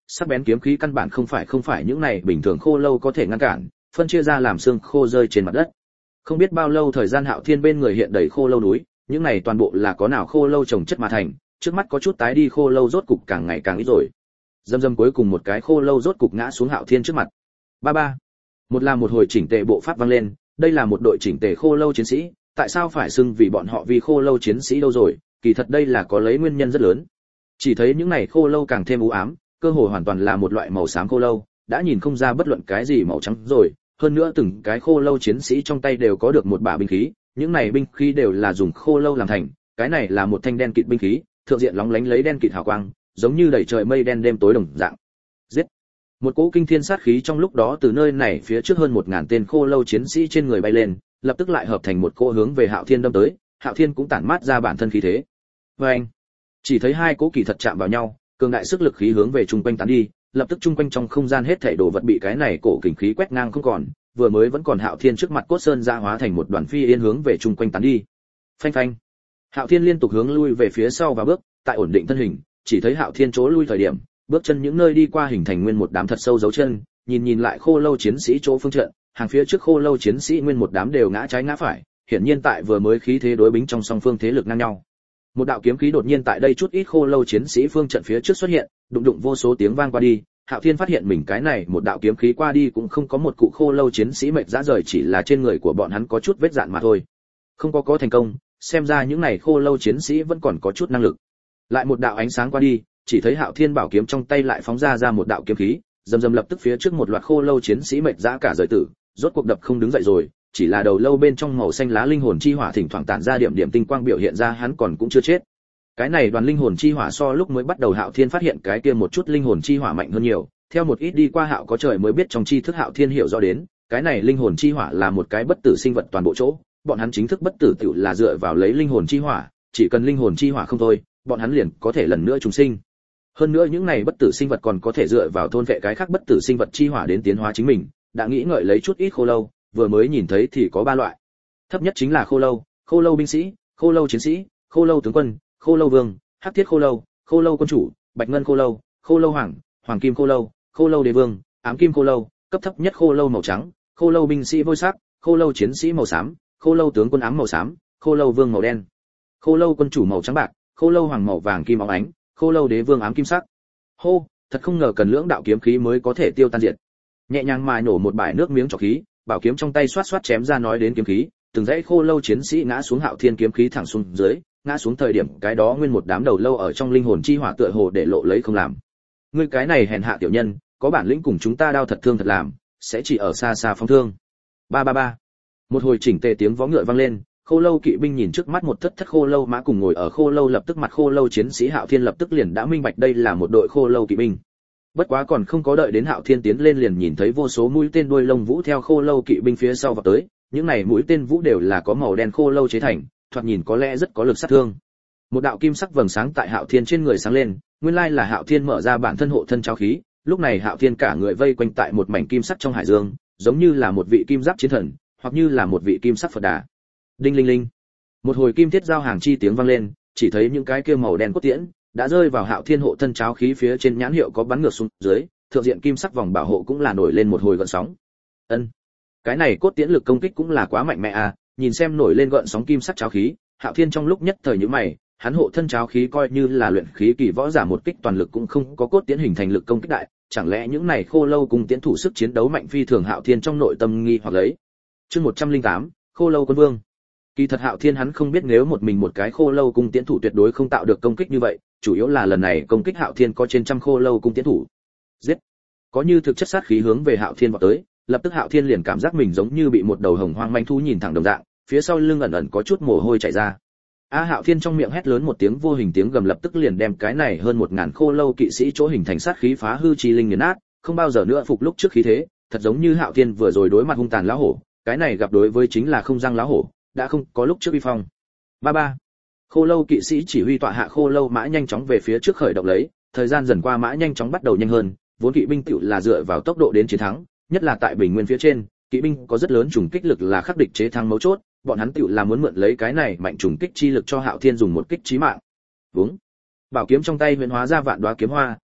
sắc bén kiếm khí căn bản không phải những này bình thường khô lâu có thể ngăn cản, phân chia ra làm xương khô rơi trên mặt đất. Không biết bao lâu thời gian Hạo Thiên bên người hiện đầy khô lâu núi, những này toàn bộ là có nào khô lâu trồng chất mà thành, trước mắt có chút tái đi khô lâu rốt cục càng ngày càng ít rồi. Dâm dâm cuối cùng một cái khô lâu rốt cục ngã xuống Hạo Thiên trước mặt. Ba ba. Một hồi chỉnh tề bộ pháp vang lên, đây là một đội chỉnh tề khô lâu chiến sĩ, tại sao phải xưng vì bọn họ vì khô lâu chiến sĩ đâu rồi, kỳ thật đây là có lấy nguyên nhân rất lớn. Chỉ thấy những này khô lâu càng thêm u ám, cơ hồ hoàn toàn là một loại màu xám khô lâu, đã nhìn không ra bất luận cái gì màu trắng rồi, hơn nữa từng cái khô lâu chiến sĩ trong tay đều có được một bả binh khí, những này binh khí đều là dùng khô lâu làm thành, cái này là một thanh đen kịt binh khí, thượng diện lóng lánh lấy đen kịt hào quang, giống như đầy trời mây đen đêm tối đồng dạng. Giết! Một cỗ kinh thiên sát khí trong lúc đó từ nơi này phía trước hơn 1000 tên khô lâu chiến sĩ trên người bay lên, lập tức lại hợp thành một cỗ hướng về Hạo Thiên đâm tới, Hạo Thiên cũng tản mát ra bản thân khí thế. Oeng! Chỉ thấy hai cỗ kỳ thật chạm vào nhau, cường đại sức lực khí hướng về trung quanh tán đi, lập tức trung quanh trong không gian hết thảy đồ vật bị cái này cổ kình khí quét ngang không còn, vừa mới vẫn còn Hạo Thiên trước mặt cốt sơn ra hóa thành một đoàn phi yên hướng về trung quanh tán đi. Phanh phanh. Hạo Thiên liên tục hướng lui về phía sau và bước, tại ổn định thân hình, chỉ thấy Hạo Thiên chỗ lui thời điểm, bước chân những nơi đi qua hình thành nguyên một đám thật sâu dấu chân, nhìn lại khô lâu chiến sĩ chỗ phương trận, hàng phía trước khô lâu chiến sĩ nguyên một đám đều ngã trái ngã phải, hiển nhiên tại vừa mới khí thế đối bính trong song phương thế lực ngang nhau. Một đạo kiếm khí đột nhiên tại đây chút ít khô lâu chiến sĩ phương trận phía trước xuất hiện, đụng đụng vô số tiếng vang qua đi, Hạo Thiên phát hiện mình cái này một đạo kiếm khí qua đi cũng không có một cụ khô lâu chiến sĩ mệt rã rời, chỉ là trên người của bọn hắn có chút vết dạn mà thôi. Không có thành công, xem ra những này khô lâu chiến sĩ vẫn còn có chút năng lực. Lại một đạo ánh sáng qua đi, chỉ thấy Hạo Thiên bảo kiếm trong tay lại phóng ra một đạo kiếm khí, rầm lập tức phía trước một loạt khô lâu chiến sĩ mệt rã cả rời tử, rốt cuộc đập không đứng dậy rồi, chỉ là đầu lâu bên trong màu xanh lá linh hồn chi hỏa thỉnh thoảng tản ra điểm tinh quang biểu hiện ra hắn còn cũng chưa chết. Cái này đoàn linh hồn chi hỏa so lúc mới bắt đầu Hạo Thiên phát hiện cái kia một chút linh hồn chi hỏa mạnh hơn nhiều, theo một ít đi qua Hạo có trời mới biết trong tri thức Hạo Thiên hiểu rõ đến, cái này linh hồn chi hỏa là một cái bất tử sinh vật toàn bộ chỗ, bọn hắn chính thức bất tử tiểu là dựa vào lấy linh hồn chi hỏa, chỉ cần linh hồn chi hỏa không thôi, bọn hắn liền có thể lần nữa trùng sinh. Hơn nữa những này bất tử sinh vật còn có thể dựa vào thôn vệ cái khác bất tử sinh vật chi hỏa đến tiến hóa chính mình, đã nghĩ ngợi lấy chút ít khô lâu, vừa mới nhìn thấy thì có 3 loại. Thấp nhất chính là khô lâu binh sĩ, khô lâu chiến sĩ, khô lâu tướng quân, khô lâu vương, hắc thiết khô lâu quân chủ, bạch ngân khô lâu hoàng kim khô lâu đế vương, ám kim khô lâu, cấp thấp nhất khô lâu màu trắng, khô lâu binh sĩ vôi sắc, khô lâu chiến sĩ màu xám, khô lâu tướng quân ám màu xám, khô lâu vương màu đen, khô lâu quân chủ màu trắng bạc, khô lâu hoàng màu vàng kim óng ánh, khô lâu đế vương ám kim sắc. Hô, thật không ngờ cần lưỡng đạo kiếm khí mới có thể tiêu tan diệt. Nhẹ nhàng mài nổ một bãi nước miếng trọc khí, bảo kiếm trong tay xoát xoát chém ra nói đến kiếm khí, từng dãy khô lâu chiến sĩ ngã xuống Hạo Thiên kiếm khí thẳng xuống dưới, ngã xuống thời điểm cái đó nguyên một đám đầu lâu ở trong linh hồn chi hỏa tựa hồ để lộ lấy không làm. Ngươi cái này hèn hạ tiểu nhân, có bản lĩnh cùng chúng ta đao thật thương thật làm, sẽ chỉ ở xa xa phóng thương. Ba ba ba. Một hồi chỉnh tề tiếng vó ngựa vang lên, khô lâu kỵ binh nhìn trước mắt một thất khô lâu mã cùng ngồi ở khô lâu lập tức mặt khô lâu chiến sĩ Hạo Thiên lập tức liền đã minh bạch đây là một đội khô lâu kỵ binh. Bất quá còn không có đợi đến Hạo Thiên tiến lên liền nhìn thấy vô số mũi tên đuôi lông vũ theo khô lâu kỵ binh phía sau vào tới, những này mũi tên vũ đều là có màu đen khô lâu chế thành, thoạt nhìn có lẽ rất có lực sát thương. Một đạo kim sắc vầng sáng tại Hạo Thiên trên người sáng lên, nguyên lai là Hạo Thiên mở ra bản thân hộ thân cháo khí, lúc này Hạo Thiên cả người vây quanh tại một mảnh kim sắc trong hải dương, giống như là một vị kim giáp chiến thần, hoặc như là một vị kim sắc Phật Đà. Đinh linh linh. Một hồi kim thiết giao hàng chi tiếng vang lên, chỉ thấy những cái kia màu đen cốt tiễn đã rơi vào Hạo Thiên hộ thân cháo khí phía trên, nhãn hiệu có bắn ngược xuống dưới, thượng diện kim sắc vòng bảo hộ cũng là nổi lên một hồi gợn sóng. Ân, cái này cốt tiễn lực công kích cũng là quá mạnh mẽ à, nhìn xem nổi lên gợn sóng kim sắc cháo khí, Hạo Thiên trong lúc nhất thời nhíu mày, hắn hộ thân cháo khí coi như là luyện khí kỳ võ giả một kích toàn lực cũng không có cốt tiễn hình thành lực công kích đại, chẳng lẽ những này khô lâu cùng tiễn thủ sức chiến đấu mạnh phi thường? Hạo Thiên trong nội tâm nghi hoặc lấy. Chương 108, khô lâu quân vương. Kỳ thật Hạo Thiên hắn không biết nếu một mình một cái khô lâu cung tiễn thủ tuyệt đối không tạo được công kích như vậy, chủ yếu là lần này công kích Hạo Thiên có trên trăm khô lâu cung tiễn thủ. Giết! Có như thực chất sát khí hướng về Hạo Thiên vọt tới, lập tức Hạo Thiên liền cảm giác mình giống như bị một đầu hồng hoang manh thú nhìn thẳng đồng dạng, phía sau lưng ẩn ẩn có chút mồ hôi chảy ra. Hạo Thiên trong miệng hét lớn một tiếng, vô hình tiếng gầm lập tức liền đem cái này hơn 1000 khô lâu kỵ sĩ chỗ hình thành sát khí phá hư chi linh nghiền nát, không bao giờ nữa phục lúc trước khí thế, thật giống như Hạo Thiên vừa rồi đối mặt hung tàn lão hổ, cái này gặp đối với chính là không răng lão hổ, đã không có lúc trước uy phong. Ba ba. Khô lâu kỵ sĩ chỉ huy tọa hạ khô lâu mã nhanh chóng về phía trước khởi động lấy, thời gian dần qua mã nhanh chóng bắt đầu nhanh hơn, vốn kỵ binh tựu là dựa vào tốc độ đến chiến thắng, nhất là tại bình nguyên phía trên, kỵ binh có rất lớn trùng kích lực là khắc địch chế thắng mấu chốt, bọn hắn tựu là muốn mượn lấy cái này mạnh trùng kích chi lực cho Hạo Thiên dùng một kích chí mạng. Vúng. Bảo kiếm trong tay huyễn hóa ra vạn đóa kiếm hoa,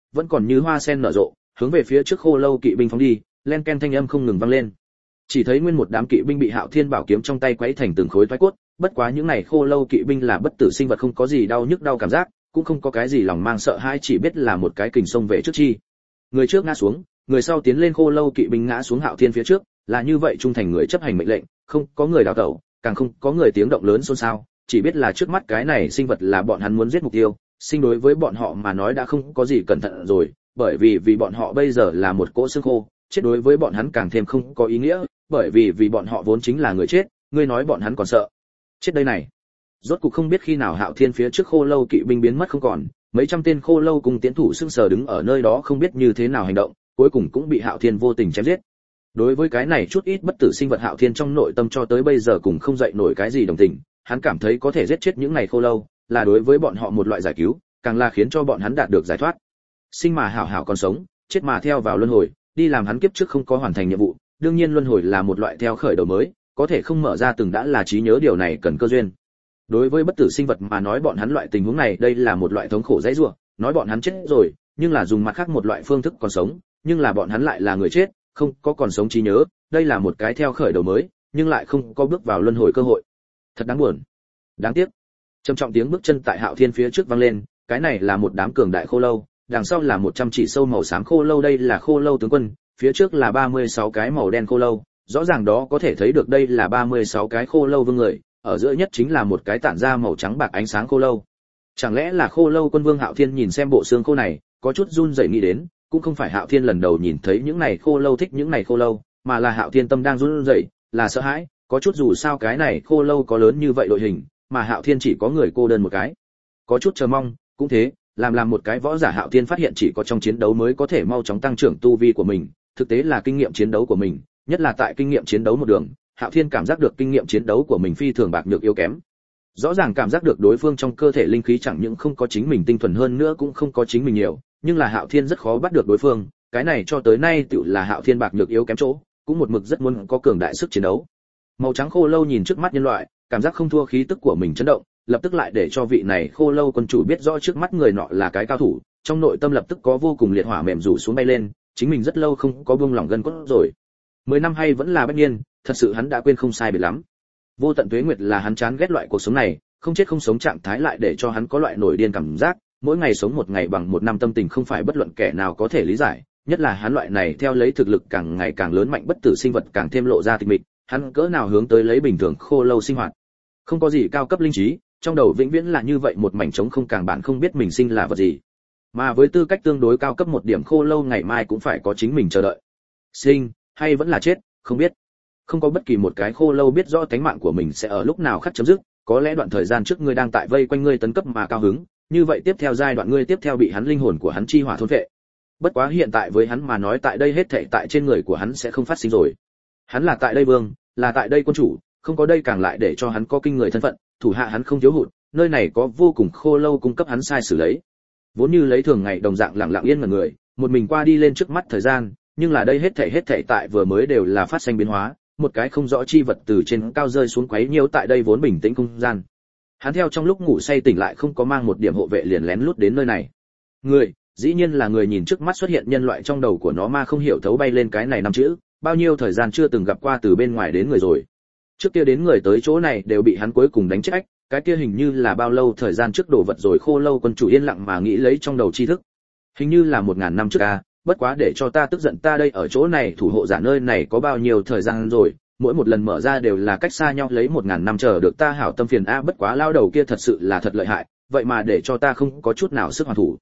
vẫn còn như hoa sen nở rộ, hướng về phía trước khô lâu kỵ binh phóng đi, len ken thanh âm không ngừng vang lên. Chỉ thấy nguyên một đám kỵ binh bị Hạo Thiên bảo kiếm trong tay quấy thành từng khối toái cốt, bất quá những này khô lâu kỵ binh là bất tử sinh vật, không có gì đau nhức đau cảm giác, cũng không có cái gì lòng mang sợ hãi, chỉ biết là một cái kình xông về trước chi. Người trước ngã xuống, người sau tiến lên, khô lâu kỵ binh ngã xuống Hạo Thiên phía trước, là như vậy trung thành người chấp hành mệnh lệnh, không có người đào tẩu, càng không có người tiếng động lớn xôn xao, chỉ biết là trước mắt cái này sinh vật là bọn hắn muốn giết mục tiêu, sinh đối với bọn họ mà nói đã không có gì cẩn thận rồi, bởi vì bọn họ bây giờ là một cỗ xương khô, chết đối với bọn hắn càng thêm không có ý nghĩa, bởi vì bọn họ vốn chính là người chết, ngươi nói bọn hắn còn sợ chết đây này. Rốt cục không biết khi nào Hạo Thiên phía trước khô lâu kỵ binh biến mất không còn, mấy trăm tên khô lâu cùng tiến thủ sững sờ đứng ở nơi đó không biết như thế nào hành động, cuối cùng cũng bị Hạo Thiên vô tình chém giết. Đối với cái này chút ít bất tử sinh vật, Hạo Thiên trong nội tâm cho tới bây giờ cũng không dậy nổi cái gì đồng tình, hắn cảm thấy có thể giết chết những này khô lâu, là đối với bọn họ một loại giải cứu, càng là khiến cho bọn hắn đạt được giải thoát. Sinh mà hảo hảo còn sống, chết mà theo vào luân hồi, đi làm hắn kiếp trước không có hoàn thành nhiệm vụ, đương nhiên luân hồi là một loại theo khởi đầu mới, có thể không mở ra từng đã là trí nhớ, điều này cần cơ duyên. Đối với bất tử sinh vật mà nói, bọn hắn loại tình huống này đây là một loại thống khổ dãy rủa, nói bọn hắn chết rồi, nhưng là dùng mặt khác một loại phương thức còn sống, nhưng là bọn hắn lại là người chết, không có còn sống trí nhớ, đây là một cái theo khởi đầu mới, nhưng lại không có bước vào luân hồi cơ hội. Thật đáng buồn. Đáng tiếc. Trầm trọng tiếng bước chân tại Hạo Thiên phía trước vang lên, cái này là một đám cường đại khô lâu, đằng sau là 100 chỉ sâu màu xám khô lâu, đây là khô lâu tướng quân, phía trước là 36 cái màu đen khô lâu, rõ ràng đó có thể thấy được đây là 36 cái khô lâu vương người, ở giữa nhất chính là một cái tản ra màu trắng bạc ánh sáng khô lâu. Chẳng lẽ là khô lâu quân vương? Hạo Thiên nhìn xem bộ xương khô này, có chút run rẩy nghĩ đến, cũng không phải Hạo Thiên lần đầu nhìn thấy những này khô lâu thích những này khô lâu, mà là Hạo Thiên tâm đang run rẩy, là sợ hãi, có chút dù sao cái này khô lâu có lớn như vậy đội hình, mà Hạo Thiên chỉ có người cô đơn một cái. Có chút chờ mong, cũng thế, làm một cái võ giả, Hạo Thiên phát hiện chỉ có trong chiến đấu mới có thể mau chóng tăng trưởng tu vi của mình, thực tế là kinh nghiệm chiến đấu của mình, nhất là tại kinh nghiệm chiến đấu một đường, Hạo Thiên cảm giác được kinh nghiệm chiến đấu của mình phi thường bạc nhược yếu kém. Rõ ràng cảm giác được đối phương trong cơ thể linh khí chẳng những không có chính mình tinh thuần, hơn nữa cũng không có chính mình nhiều, nhưng là Hạo Thiên rất khó bắt được đối phương, cái này cho tới nay tựu là Hạo Thiên bạc nhược yếu kém chỗ, cũng một mực rất muốn có cường đại sức chiến đấu. Màu trắng khô lâu nhìn trước mắt nhân loại, cảm giác không thua khí tức của mình chấn động, lập tức lại để cho vị này khô lâu quân chủ biết rõ trước mắt người nọ là cái cao thủ, trong nội tâm lập tức có vô cùng liệt hỏa mềm rủ xuống bay lên, chính mình rất lâu không có buông lỏng gân cốt rồi. 10 năm hay vẫn là bách niên, thật sự hắn đã quên không sai biệt lắm. Vô tận tuế nguyệt là hắn chán ghét loại cuộc sống này, không chết không sống trạng thái lại để cho hắn có loại nổi điên cảm giác, mỗi ngày sống một ngày bằng một năm tâm tình không phải bất luận kẻ nào có thể lý giải, nhất là hắn loại này theo lấy thực lực càng ngày càng lớn mạnh bất tử sinh vật càng thêm lộ ra tịch mịch, hắn cỡ nào hướng tới lấy bình thường khô lâu sinh hoạt. Không có gì cao cấp linh trí, trong đầu vĩnh viễn là như vậy một mảnh trống không, càng bạn không biết mình sinh là vật gì. Mà với tư cách tương đối cao cấp một điểm khô lâu ngày mai cũng phải có chính mình chờ đợi. Sinh hay vẫn là chết, không biết. Không có bất kỳ một cái khô lâu biết rõ tánh mạng của mình sẽ ở lúc nào khắc chấm dứt, có lẽ đoạn thời gian trước ngươi đang tại vây quanh ngươi tấn cấp mà cao hứng, như vậy tiếp theo giai đoạn ngươi tiếp theo bị hắn linh hồn của hắn chi hỏa thôn phệ. Bất quá hiện tại với hắn mà nói, tại đây hết thảy tại trên người của hắn sẽ không phát sinh rồi. Hắn là tại đây vương, là tại đây quân chủ, không có đây càng lại để cho hắn có kinh người thân phận, thủ hạ hắn không thiếu hụt, nơi này có vô cùng khô lâu cung cấp hắn sai xử lấy. Vốn như lấy thường ngày đồng dạng lặng lặng yên mà người, một mình qua đi lên trước mắt thời gian, nhưng là đây hết thảy tại vừa mới đều là phát sinh biến hóa, một cái không rõ chi vật từ trên cao rơi xuống quấy nhiễu tại đây vốn bình tĩnh không gian. Hắn theo trong lúc ngủ say tỉnh lại, không có mang một điểm hộ vệ liền lén lút đến nơi này. Người, dĩ nhiên là người, nhìn trước mắt xuất hiện nhân loại, trong đầu của nó ma không hiểu thấu bay lên cái này năm chữ, bao nhiêu thời gian chưa từng gặp qua từ bên ngoài đến người rồi. Trước kia đến người tới chỗ này đều bị hắn cuối cùng đánh chết, cái kia hình như là bao lâu thời gian trước đổ vật rồi. Khô lâu quân chủ yên lặng mà nghĩ lấy trong đầu tri thức, hình như là 1000 năm trước a, bất quá để cho ta tức giận, ta đây ở chỗ này thủ hộ giả nơi này có bao nhiêu thời gian rồi, mỗi một lần mở ra đều là cách xa nhau lấy 1000 năm, chờ được ta hảo tâm phiền a, bất quá lao đầu kia thật sự là thật lợi hại, vậy mà để cho ta không có chút nào sức hoàn thủ.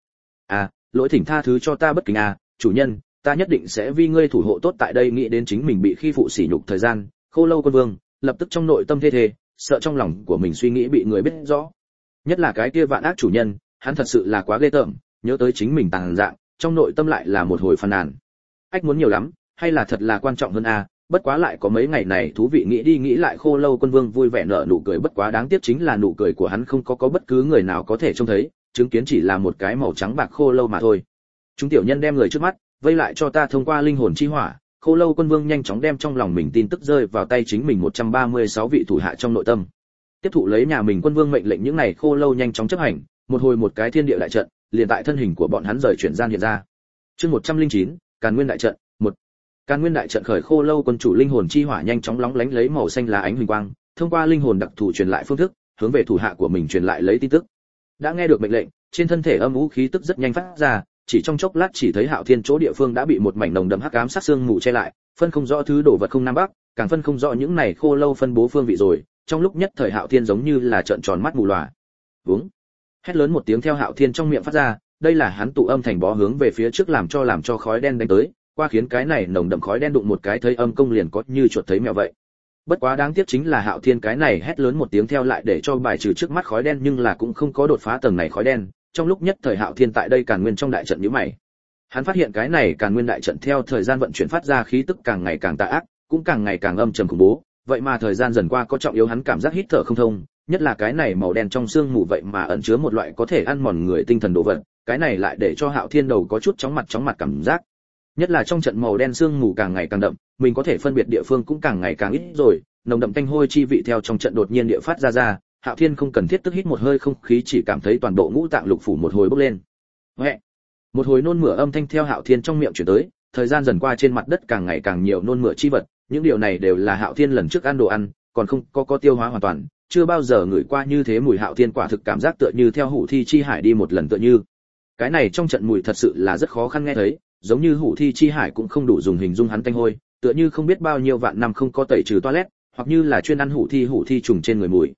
Lỗi thỉnh tha thứ cho ta bất kính a, chủ nhân, ta nhất định sẽ vì ngươi thủ hộ tốt tại đây. Nghĩ đến chính mình bị khi phụ sỉ nhục thời gian, khô lâu quân vương lập tức trong nội tâm thê thê, sợ trong lòng của mình suy nghĩ bị người biết rõ, nhất là cái kia vạn ác chủ nhân, hắn thật sự là quá ghê tởm. Nhớ tới chính mình tàn dạng, trong nội tâm lại là một hồi phàn nàn. Ách muốn nhiều lắm, hay là thật là quan trọng hơn a, bất quá lại có mấy ngày này thú vị, nghĩ đi nghĩ lại. Khô lâu quân vương vui vẻ nở nụ cười, bất quá đáng tiếc chính là nụ cười của hắn không có bất cứ người nào có thể trông thấy, chứng kiến chỉ là một cái màu trắng bạc khô lâu mà thôi. Chúng tiểu nhân đem người trước mắt vây lại cho ta thông qua linh hồn chi hỏa. Khô lâu quân vương nhanh chóng đem trong lòng mình tin tức rơi vào tay chính mình 136 vị thủ hạ trong nội tâm. Tiếp thụ lấy nhà mình quân vương mệnh lệnh, những này khô lâu nhanh chóng chấp hành, một hồi một cái thiên địa đại trận liền tại thân hình của bọn hắn rời chuyển gian hiện ra. Chương 109, Càn Nguyên đại trận, 1. Càn Nguyên đại trận khởi khô lâu quân chủ linh hồn chi hỏa nhanh chóng lóng lánh lấy màu xanh lá ánh huỳnh quang, thông qua linh hồn đặc thù truyền lại phương thức, hướng về thủ hạ của mình truyền lại lấy tin tức. Đã nghe được mệnh lệnh, trên thân thể âm u khí tức rất nhanh phát ra, chỉ trong chốc lát chỉ thấy Hạo Thiên chỗ địa phương đã bị một mảnh nồng đậm hắc ám sát xương mù che lại, phân không rõ thứ đồ vật không nam bắc, càng phân không rõ những này khô lâu phân bố phương vị rồi, trong lúc nhất thời Hạo Thiên giống như là trợn tròn mắt mù lòa. Vúng. Hét lớn một tiếng theo Hạo Thiên trong miệng phát ra, đây là hắn tụ âm thành bó hướng về phía trước làm cho khói đen đánh tới, qua khiến cái này nồng đậm khói đen đụng một cái thấy âm công liền có như chuột thấy mèo vậy. Bất quá đáng tiếc chính là Hạo Thiên cái này hét lớn một tiếng theo lại để cho bài trừ trước mắt khói đen nhưng là cũng không có đột phá tầng này khói đen, trong lúc nhất thời Hạo Thiên tại đây Càn Nguyên trong đại trận nhíu mày. Hắn phát hiện cái này Càn Nguyên đại trận theo thời gian vận chuyển phát ra khí tức càng ngày càng tà ác, cũng càng ngày càng âm trầm khủng bố, vậy mà thời gian dần qua có trọng yếu hắn cảm giác hít thở không thông, nhất là cái này màu đen trong xương mù vậy mà ẩn chứa một loại có thể ăn mòn người tinh thần đồ vật, cái này lại để cho Hạo Thiên đầu có chút chóng mặt cảm giác. Nhất là trong trận màu đen xương mù càng ngày càng đậm, mình có thể phân biệt địa phương cũng càng ngày càng ít rồi, nồng đậm tanh hôi chi vị theo trong trận đột nhiên địa phát ra, Hạo Thiên không cần thiết tức hít một hơi không khí chỉ cảm thấy toàn bộ ngũ tạng lục phủ một hồi bốc lên. Huệ. Một hồi nôn mửa âm thanh theo Hạo Thiên trong miệng truyền tới, thời gian dần qua trên mặt đất càng ngày càng nhiều nôn mửa chi vật, những điều này đều là Hạo Thiên lần trước ăn đồ ăn, còn không có tiêu hóa hoàn toàn, chưa bao giờ ngửi qua như thế mùi. Hạo Thiên quả thực cảm giác tựa như theo hủ thi chi hải đi một lần tựa như. Cái này trong trận mùi thật sự là rất khó khăn nghe thấy, giống như hủ thi chi hải cũng không đủ dùng hình dung hắn tanh hôi, tựa như không biết bao nhiêu vạn năm không có tẩy trừ toilet, hoặc như là chuyên ăn hủ thi trùng trên người mùi.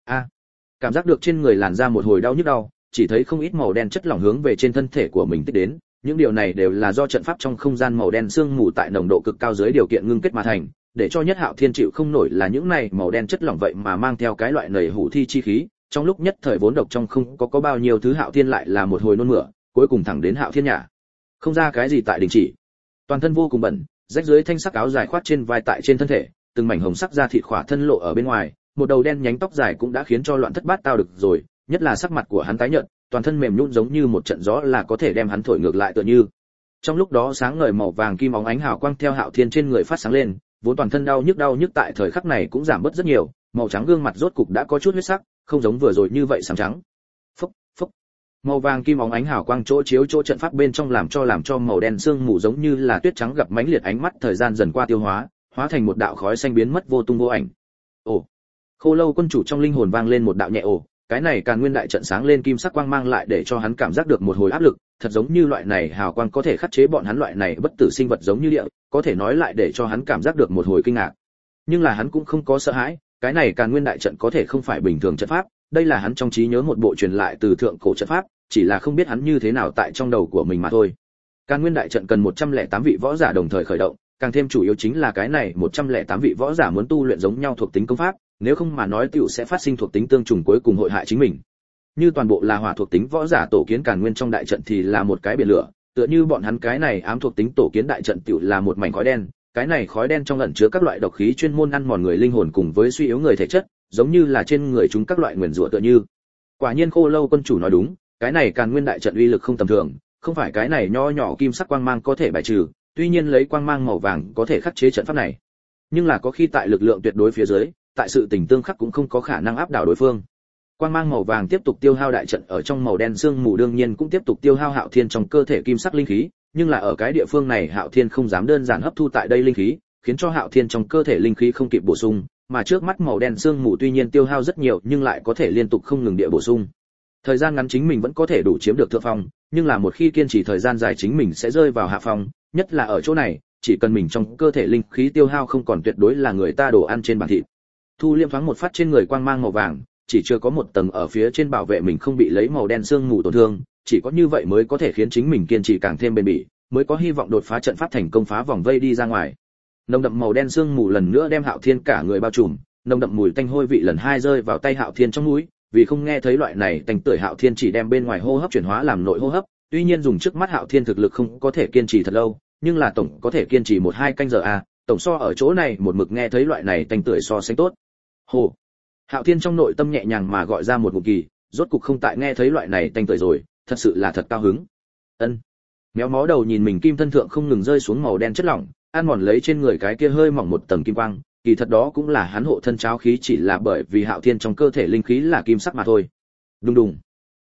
Cảm giác được trên người làn da một hồi đau nhức đau, chỉ thấy không ít màu đen chất lỏng hướng về trên thân thể của mình tích đến, những điều này đều là do trận pháp trong không gian màu đen sương mù tại nồng độ cực cao dưới điều kiện ngưng kết mà thành, để cho nhất Hạo Thiên chịu không nổi là những này màu đen chất lỏng vậy mà mang theo cái loại nảy hủ thi chi khí, trong lúc nhất thời vốn độc trong không có bao nhiêu thứ Hạo Thiên lại là một hồi nôn mửa, cuối cùng thẳng đến Hạo Thiên nhả không ra cái gì tại đình chỉ, toàn thân vô cùng bẩn, rách dưới thanh sắc áo dài khoát trên vai tại trên thân thể, từng mảnh hồng sắc da thịt khỏa thân lộ ở bên ngoài, một đầu đen nhánh tóc dài cũng đã khiến cho loạn thất bát tao được rồi, nhất là sắc mặt của hắn tái nhợt, toàn thân mềm nhũn giống như một trận gió là có thể đem hắn thổi ngược lại tựa như. Trong lúc đó sáng ngời màu vàng kim óng ánh hào quang theo Hạo Thiên trên người phát sáng lên, vốn toàn thân đau nhức tại thời khắc này cũng giảm bớt rất nhiều, màu trắng gương mặt rốt cục đã có chút huyết sắc, không giống vừa rồi như vậy sám trắng. Phốc, phốc. Màu vàng kim óng ánh hào quang chỗ chiếu chỗ trận pháp bên trong làm cho màu đen sương mù giống như là tuyết trắng gặp mãnh liệt ánh mắt thời gian dần qua tiêu hóa, hóa thành một đạo khói xanh biến mất vô tung vô ảnh. Ồ. Khô lâu quân chủ trong linh hồn vang lên một đạo nhẹ ồ, cái này Càn Nguyên đại trận sáng lên kim sắc quang mang lại để cho hắn cảm giác được một hồi áp lực, thật giống như loại này hào quang có thể khắc chế bọn hắn loại này bất tử sinh vật giống như địa, có thể nói lại để cho hắn cảm giác được một hồi kinh ngạc. Nhưng là hắn cũng không có sợ hãi, cái này Càn Nguyên đại trận có thể không phải bình thường trận pháp, đây là hắn trong trí nhớ một bộ truyền lại từ thượng cổ trận pháp, chỉ là không biết hắn như thế nào tại trong đầu của mình mà thôi. Càn Nguyên đại trận cần 108 vị võ giả đồng thời khởi động, càng thêm chủ yếu chính là cái này 108 vị võ giả muốn tu luyện giống nhau thuộc tính công pháp, nếu không mà nói tiểu sẽ phát sinh thuộc tính tương trùng cuối cùng hội hại chính mình. Như toàn bộ là hỏa thuộc tính võ giả tổ kiến Càn Nguyên trong đại trận thì là một cái biển lửa, tựa như bọn hắn cái này ám thuộc tính tổ kiến đại trận tiểu là một mảnh khói đen, cái này khói đen trong ẩn chứa các loại độc khí chuyên môn ăn mòn người linh hồn cùng với suy yếu người thể chất, giống như là trên người chúng các loại nguyền rủa tựa như. Quả nhiên Khô Lâu quân chủ nói đúng, cái này Càn Nguyên đại trận uy lực không tầm thường, không phải cái này nho nhỏ kim sắc quang mang có thể bài trừ, tuy nhiên lấy quang mang màu vàng có thể khắc chế trận pháp này, nhưng là có khi tại lực lượng tuyệt đối phía dưới, tại sự tình tương khắc cũng không có khả năng áp đảo đối phương. Quang mang màu vàng tiếp tục tiêu hao đại trận ở trong màu đen sương mù đương nhiên cũng tiếp tục tiêu hao Hạo Thiên trong cơ thể kim sắc linh khí, nhưng là ở cái địa phương này Hạo Thiên không dám đơn giản hấp thu tại đây linh khí, khiến cho Hạo Thiên trong cơ thể linh khí không kịp bổ sung, mà trước mắt màu đen sương mù tuy nhiên tiêu hao rất nhiều nhưng lại có thể liên tục không ngừng địa bổ sung. Thời gian ngắn chính mình vẫn có thể đủ chiếm được thượng phong, nhưng là một khi kiên trì thời gian dài chính mình sẽ rơi vào hạ phong, nhất là ở chỗ này, chỉ cần mình trong cơ thể linh khí tiêu hao không còn tuyệt đối là người ta đồ ăn trên bàn thịt. Thu liêm thoáng một phát trên người quang mang màu vàng, chỉ chưa có một tầng ở phía trên bảo vệ mình không bị lấy màu đen sương mù tổn thương, chỉ có như vậy mới có thể khiến chính mình kiên trì càng thêm bền bỉ, mới có hy vọng đột phá trận pháp thành công phá vòng vây đi ra ngoài. Nồng đậm màu đen sương mù lần nữa đem Hạo Thiên cả người bao trùm, nồng đậm mùi tanh hôi vị lần hai rơi vào tay Hạo Thiên trong mũi, vì không nghe thấy loại này tanh tưởi Hạo Thiên chỉ đem bên ngoài hô hấp chuyển hóa làm nội hô hấp, tuy nhiên dùng trước mắt Hạo Thiên thực lực không có thể kiên trì thật lâu, nhưng là tổng có thể kiên trì 1-2 canh giờ tổng so ở chỗ này một mực nghe thấy loại này tanh tưởi so sánh tốt. Hồ. Hạo Thiên trong nội tâm nhẹ nhàng mà gọi ra một ngụm kỳ, rốt cục không tại nghe thấy loại này tanh tưởi rồi, thật sự là thật cao hứng. Ân. Méo mó đầu nhìn mình kim thân thượng không ngừng rơi xuống màu đen chất lỏng, ăn mòn lấy trên người cái kia hơi mỏng một tầng kim quang, kỳ thật đó cũng là hắn hộ thân cháo khí chỉ là bởi vì Hạo Thiên trong cơ thể linh khí là kim sắc mà thôi. Đùng đùng.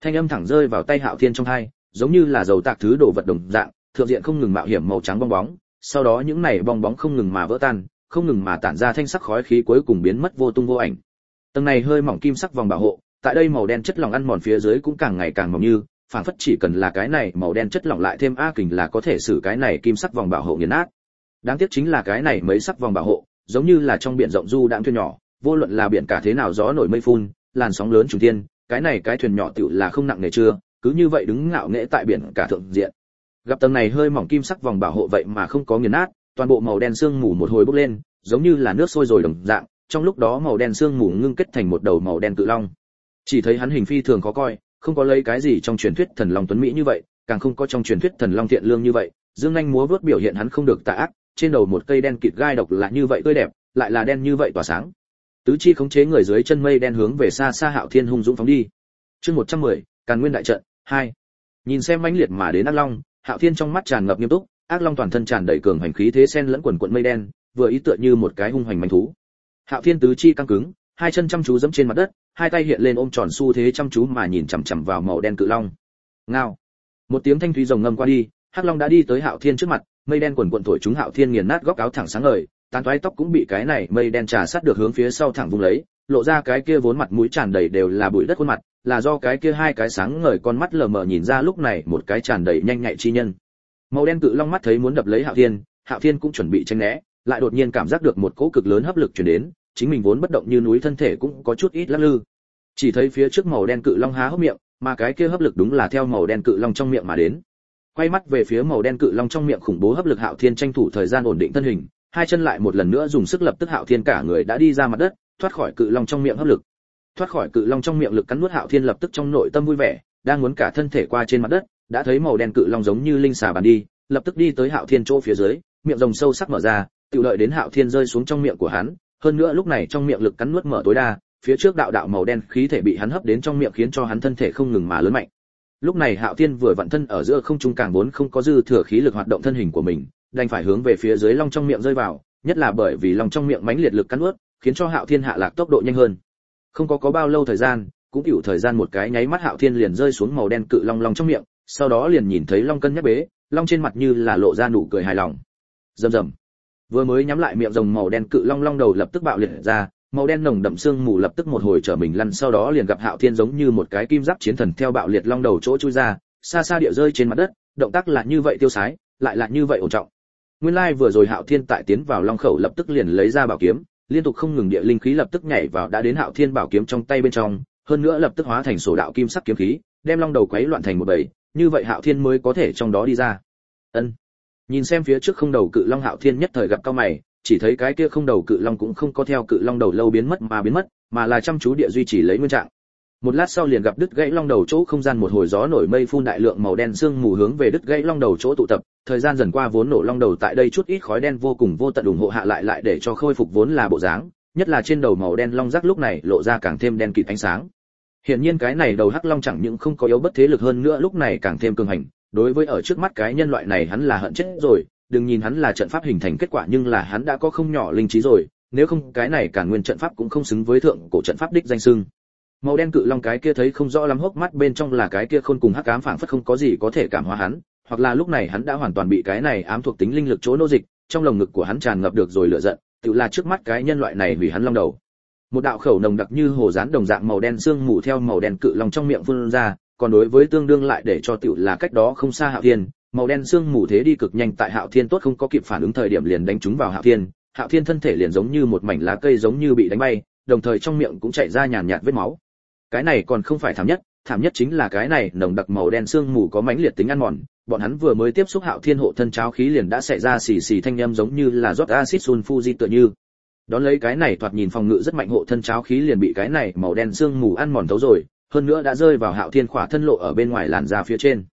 Thanh âm thẳng rơi vào tay Hạo Thiên trong tai, giống như là dầu tạc thứ đồ vật đồng dạng, thượng diện không ngừng mạo hiểm màu trắng bong bóng, sau đó những này bong bóng không ngừng mà vỡ tan, không ngừng mà tản ra thanh sắc khói khí cuối cùng biến mất vô tung vô ảnh. Tầng này hơi mỏng kim sắc vòng bảo hộ, tại đây màu đen chất lỏng ăn mòn phía dưới cũng càng ngày càng mỏng như, phản phất chỉ cần là cái này màu đen chất lỏng lại thêm a kình là có thể xử cái này kim sắc vòng bảo hộ nghiền nát. Đáng tiếc chính là cái này mấy sắc vòng bảo hộ, giống như là trong biển rộng du đãng thuyền nhỏ, vô luận là biển cả thế nào gió nổi mây phun, làn sóng lớn trùng thiên, cái này cái thuyền nhỏ tựu là không nặng nề chưa, cứ như vậy đứng ngạo nghễ tại biển cả thượng diện. Gặp tầng này hơi mỏng kim sắc vòng bảo hộ vậy mà không có nghiền nát, toàn bộ màu đen sương mù một hồi bốc lên, giống như là nước sôi rồi đồng dạng, trong lúc đó màu đen sương mù ngưng kết thành một đầu màu đen cự long. Chỉ thấy hắn hình phi thường khó coi, không có lấy cái gì trong truyền thuyết thần long tuấn mỹ như vậy, càng không có trong truyền thuyết thần long thiện lương như vậy, dương nhanh múa vuốt biểu hiện hắn không được tà ác, trên đầu một cây đen kịt gai độc là như vậy tươi đẹp, lại là đen như vậy tỏa sáng. Tứ chi khống chế người dưới chân mây đen hướng về xa xa Hạo Thiên hung dũng phóng đi. Chương 110, Càn Nguyên đại trận 2. Nhìn xem mãnh liệt mà đến ác long, Hạo Thiên trong mắt tràn ngập nghiêm túc, ác long toàn thân tràn đầy cường hành khí thế xen lẫn quần quần mây đen, vừa ý tựa như một cái hung hành manh thú. Hạo Thiên tứ chi căng cứng, hai chân chăm chú giẫm trên mặt đất, hai tay hiện lên ôm tròn xu thế chăm chú mà nhìn chằm chằm vào màu đen cự long. Ngao. Một tiếng thanh thúy rồng ngâm qua đi, hắc long đã đi tới Hạo Thiên trước mặt, mây đen quần quần thổi chúng Hạo Thiên nghiền nát góc áo thẳng sáng ngời, tán toái tóc cũng bị cái này mây đen trà sát được hướng phía sau thẳng vung lấy, lộ ra cái kia vốn mặt mũi tràn đầy đều là bụi đất khuôn mặt, là do cái kia hai cái sáng ngời con mắt lờ mờ nhìn ra lúc này một cái tràn đầy nhanh nhạy chi nhân. Màu đen cự long mắt thấy muốn đập lấy Hạo Thiên cũng chuẩn bị tránh né, lại đột nhiên cảm giác được một cỗ cực lớn hấp lực truyền đến, chính mình vốn bất động như núi thân thể cũng có chút ít lắc lư. Chỉ thấy phía trước màu đen cự long há hốc miệng, mà cái kia hấp lực đúng là theo màu đen cự long trong miệng mà đến. Quay mắt về phía màu đen cự long trong miệng khủng bố hấp lực, Hạo Thiên tranh thủ thời gian ổn định thân hình, hai chân lại một lần nữa dùng sức, lập tức Hạo Thiên cả người đã đi ra mặt đất, thoát khỏi cự long trong miệng hấp lực. Thoát khỏi cự long trong miệng lực cắn nuốt, Hạo Thiên lập tức trong nội tâm vui vẻ, đang muốn cả thân thể qua trên mặt đất, đã thấy màu đen cự long giống như linh xà bắn đi, lập tức đi tới Hạo Thiên chỗ phía dưới, miệng rồng sâu sắc mở ra, tự đợi đến Hạo Thiên rơi xuống trong miệng của hắn, hơn nữa lúc này trong miệng lực cắn nuốt mở tối đa, phía trước đạo đạo màu đen khí thể bị hắn hấp đến trong miệng khiến cho hắn thân thể không ngừng mà lớn mạnh. Lúc này Hạo Thiên vừa vặn thân ở giữa không trung, càng vốn không có dư thừa khí lực hoạt động thân hình của mình, đành phải hướng về phía dưới long trong miệng rơi vào, nhất là bởi vì long trong miệng mãnh liệt lực cắn nuốt, khiến cho Hạo Thiên hạ lạc tốc độ nhanh hơn. Không có bao lâu thời gian, cũng hữu thời gian một cái nháy mắt, Hạo Thiên liền rơi xuống màu đen cự long trong miệng, sau đó liền nhìn thấy long cân nhắc bế, long trên mặt như là lộ ra nụ cười hài lòng. Rầm rầm. Vừa mới nhắm lại miệng rồng, màu đen cự long đầu lập tức bạo liệt ra, màu đen nồng đậm sương mù lập tức một hồi trở mình lăn, sau đó liền gặp Hạo Thiên giống như một cái kim giáp chiến thần theo bạo liệt long đầu chỗ chui ra, xa xa địa rơi trên mặt đất, động tác là như vậy tiêu sái, lại là như vậy ổn trọng. Nguyên lai vừa rồi Hạo Thiên tại tiến vào long khẩu lập tức liền lấy ra bảo kiếm, liên tục không ngừng địa linh khí lập tức nhảy vào đã đến Hạo Thiên bảo kiếm trong tay bên trong, hơn nữa lập tức hóa thành sổ đạo kim sắc kiếm khí, đem long đầu quấy loạn thành một bầy, như vậy Hạo Thiên mới có thể trong đó đi ra. Ân. Nhìn xem phía trước không đầu cự long, Hạo Thiên nhất thời gặp cao mày, chỉ thấy cái kia không đầu cự long cũng không có theo cự long đầu lâu biến mất, mà là chăm chú địa duy trì lấy nguyên trạng. Một lát sau liền gặp đứt gãy long đầu chỗ không gian một hồi gió nổi mây phun, đại lượng màu đen sương mù hướng về đứt gãy long đầu chỗ tụ tập, thời gian dần qua vốn nổ long đầu tại đây chút ít khói đen vô cùng vô tận ủng hộ hạ lại để cho khôi phục vốn là bộ dáng, nhất là trên đầu màu đen long rác lúc này lộ ra càng thêm đen kịt ánh sáng. Hiển nhiên cái này đầu hắc long chẳng những không có yếu bất thế lực, hơn nữa lúc này càng thêm cường hành, đối với ở trước mắt cái nhân loại này hắn là hận chết rồi, đừng nhìn hắn là trận pháp hình thành kết quả nhưng là hắn đã có không nhỏ linh trí rồi, nếu không cái này Càn Nguyên trận pháp cũng không xứng với thượng cổ trận pháp đích danh xưng. Màu đen cự long cái kia thấy không rõ lắm hốc mắt bên trong là cái kia khôn cùng hắc ám, phảng phất không có gì có thể cảm hóa hắn, hoặc là lúc này hắn đã hoàn toàn bị cái này ám thuộc tính linh lực chỗ nô dịch, trong lồng ngực của hắn tràn ngập được rồi lửa giận, tự là trước mắt cái nhân loại này hủy hắn long đầu. Một đạo khẩu nồng đặc như hồ rán đồng dạng màu đen sương mù theo màu đen cự long trong miệng phun ra, còn đối với tương đương lại để cho tiểu là cách đó không xa Hạo Thiên, màu đen sương mù thế đi cực nhanh, tại Hạo Thiên tốt không có kịp phản ứng thời điểm liền đánh trúng vào Hạo Thiên thân thể liền giống như một mảnh lá cây giống như bị đánh bay, đồng thời trong miệng cũng chảy ra nhàn nhạt vết máu. Cái này còn không phải thảm nhất chính là cái này nồng đặc màu đen sương mù có mãnh liệt tính ăn mòn, bọn hắn vừa mới tiếp xúc Hạo Thiên hộ thân cháo khí liền đã xảy ra xì xì thanh âm giống như là rót axit sulfuric tựa như. Đón lấy cái này thoạt nhìn phòng ngự rất mạnh hộ thân cháo khí liền bị cái này màu đen sương mù ăn mòn thấu rồi, hơn nữa đã rơi vào Hạo Thiên khỏa thân lộ ở bên ngoài làn da phía trên.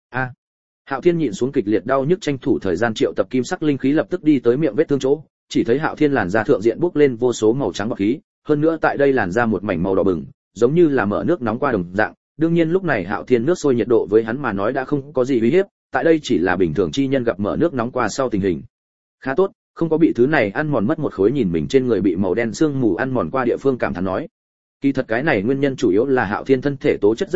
Hạo Thiên nhịn xuống kịch liệt đau nhức, tranh thủ thời gian triệu tập kim sắc linh khí lập tức đi tới miệng vết thương chỗ, chỉ thấy Hạo Thiên làn da thượng diện bốc lên vô số màu trắng bọt khí, hơn nữa tại đây làn da một mảnh màu đỏ bừng, giống như là mở nước nóng qua đồng dạng. Đương nhiên lúc này Hạo Thiên nước sôi nhiệt độ với hắn mà nói đã không có gì uy hiếp, tại đây chỉ là bình thường chi nhân gặp mở nước nóng qua sau tình hình. Khá tốt, không có bị thứ này ăn mòn mất một khối, nhìn mình trên người bị màu đen sương mù ăn mòn qua địa phương cảm thán nói. Kỳ thật cái này nguyên nhân chủ yếu là Hạo Thiên thân thể tố chất rất mạnh,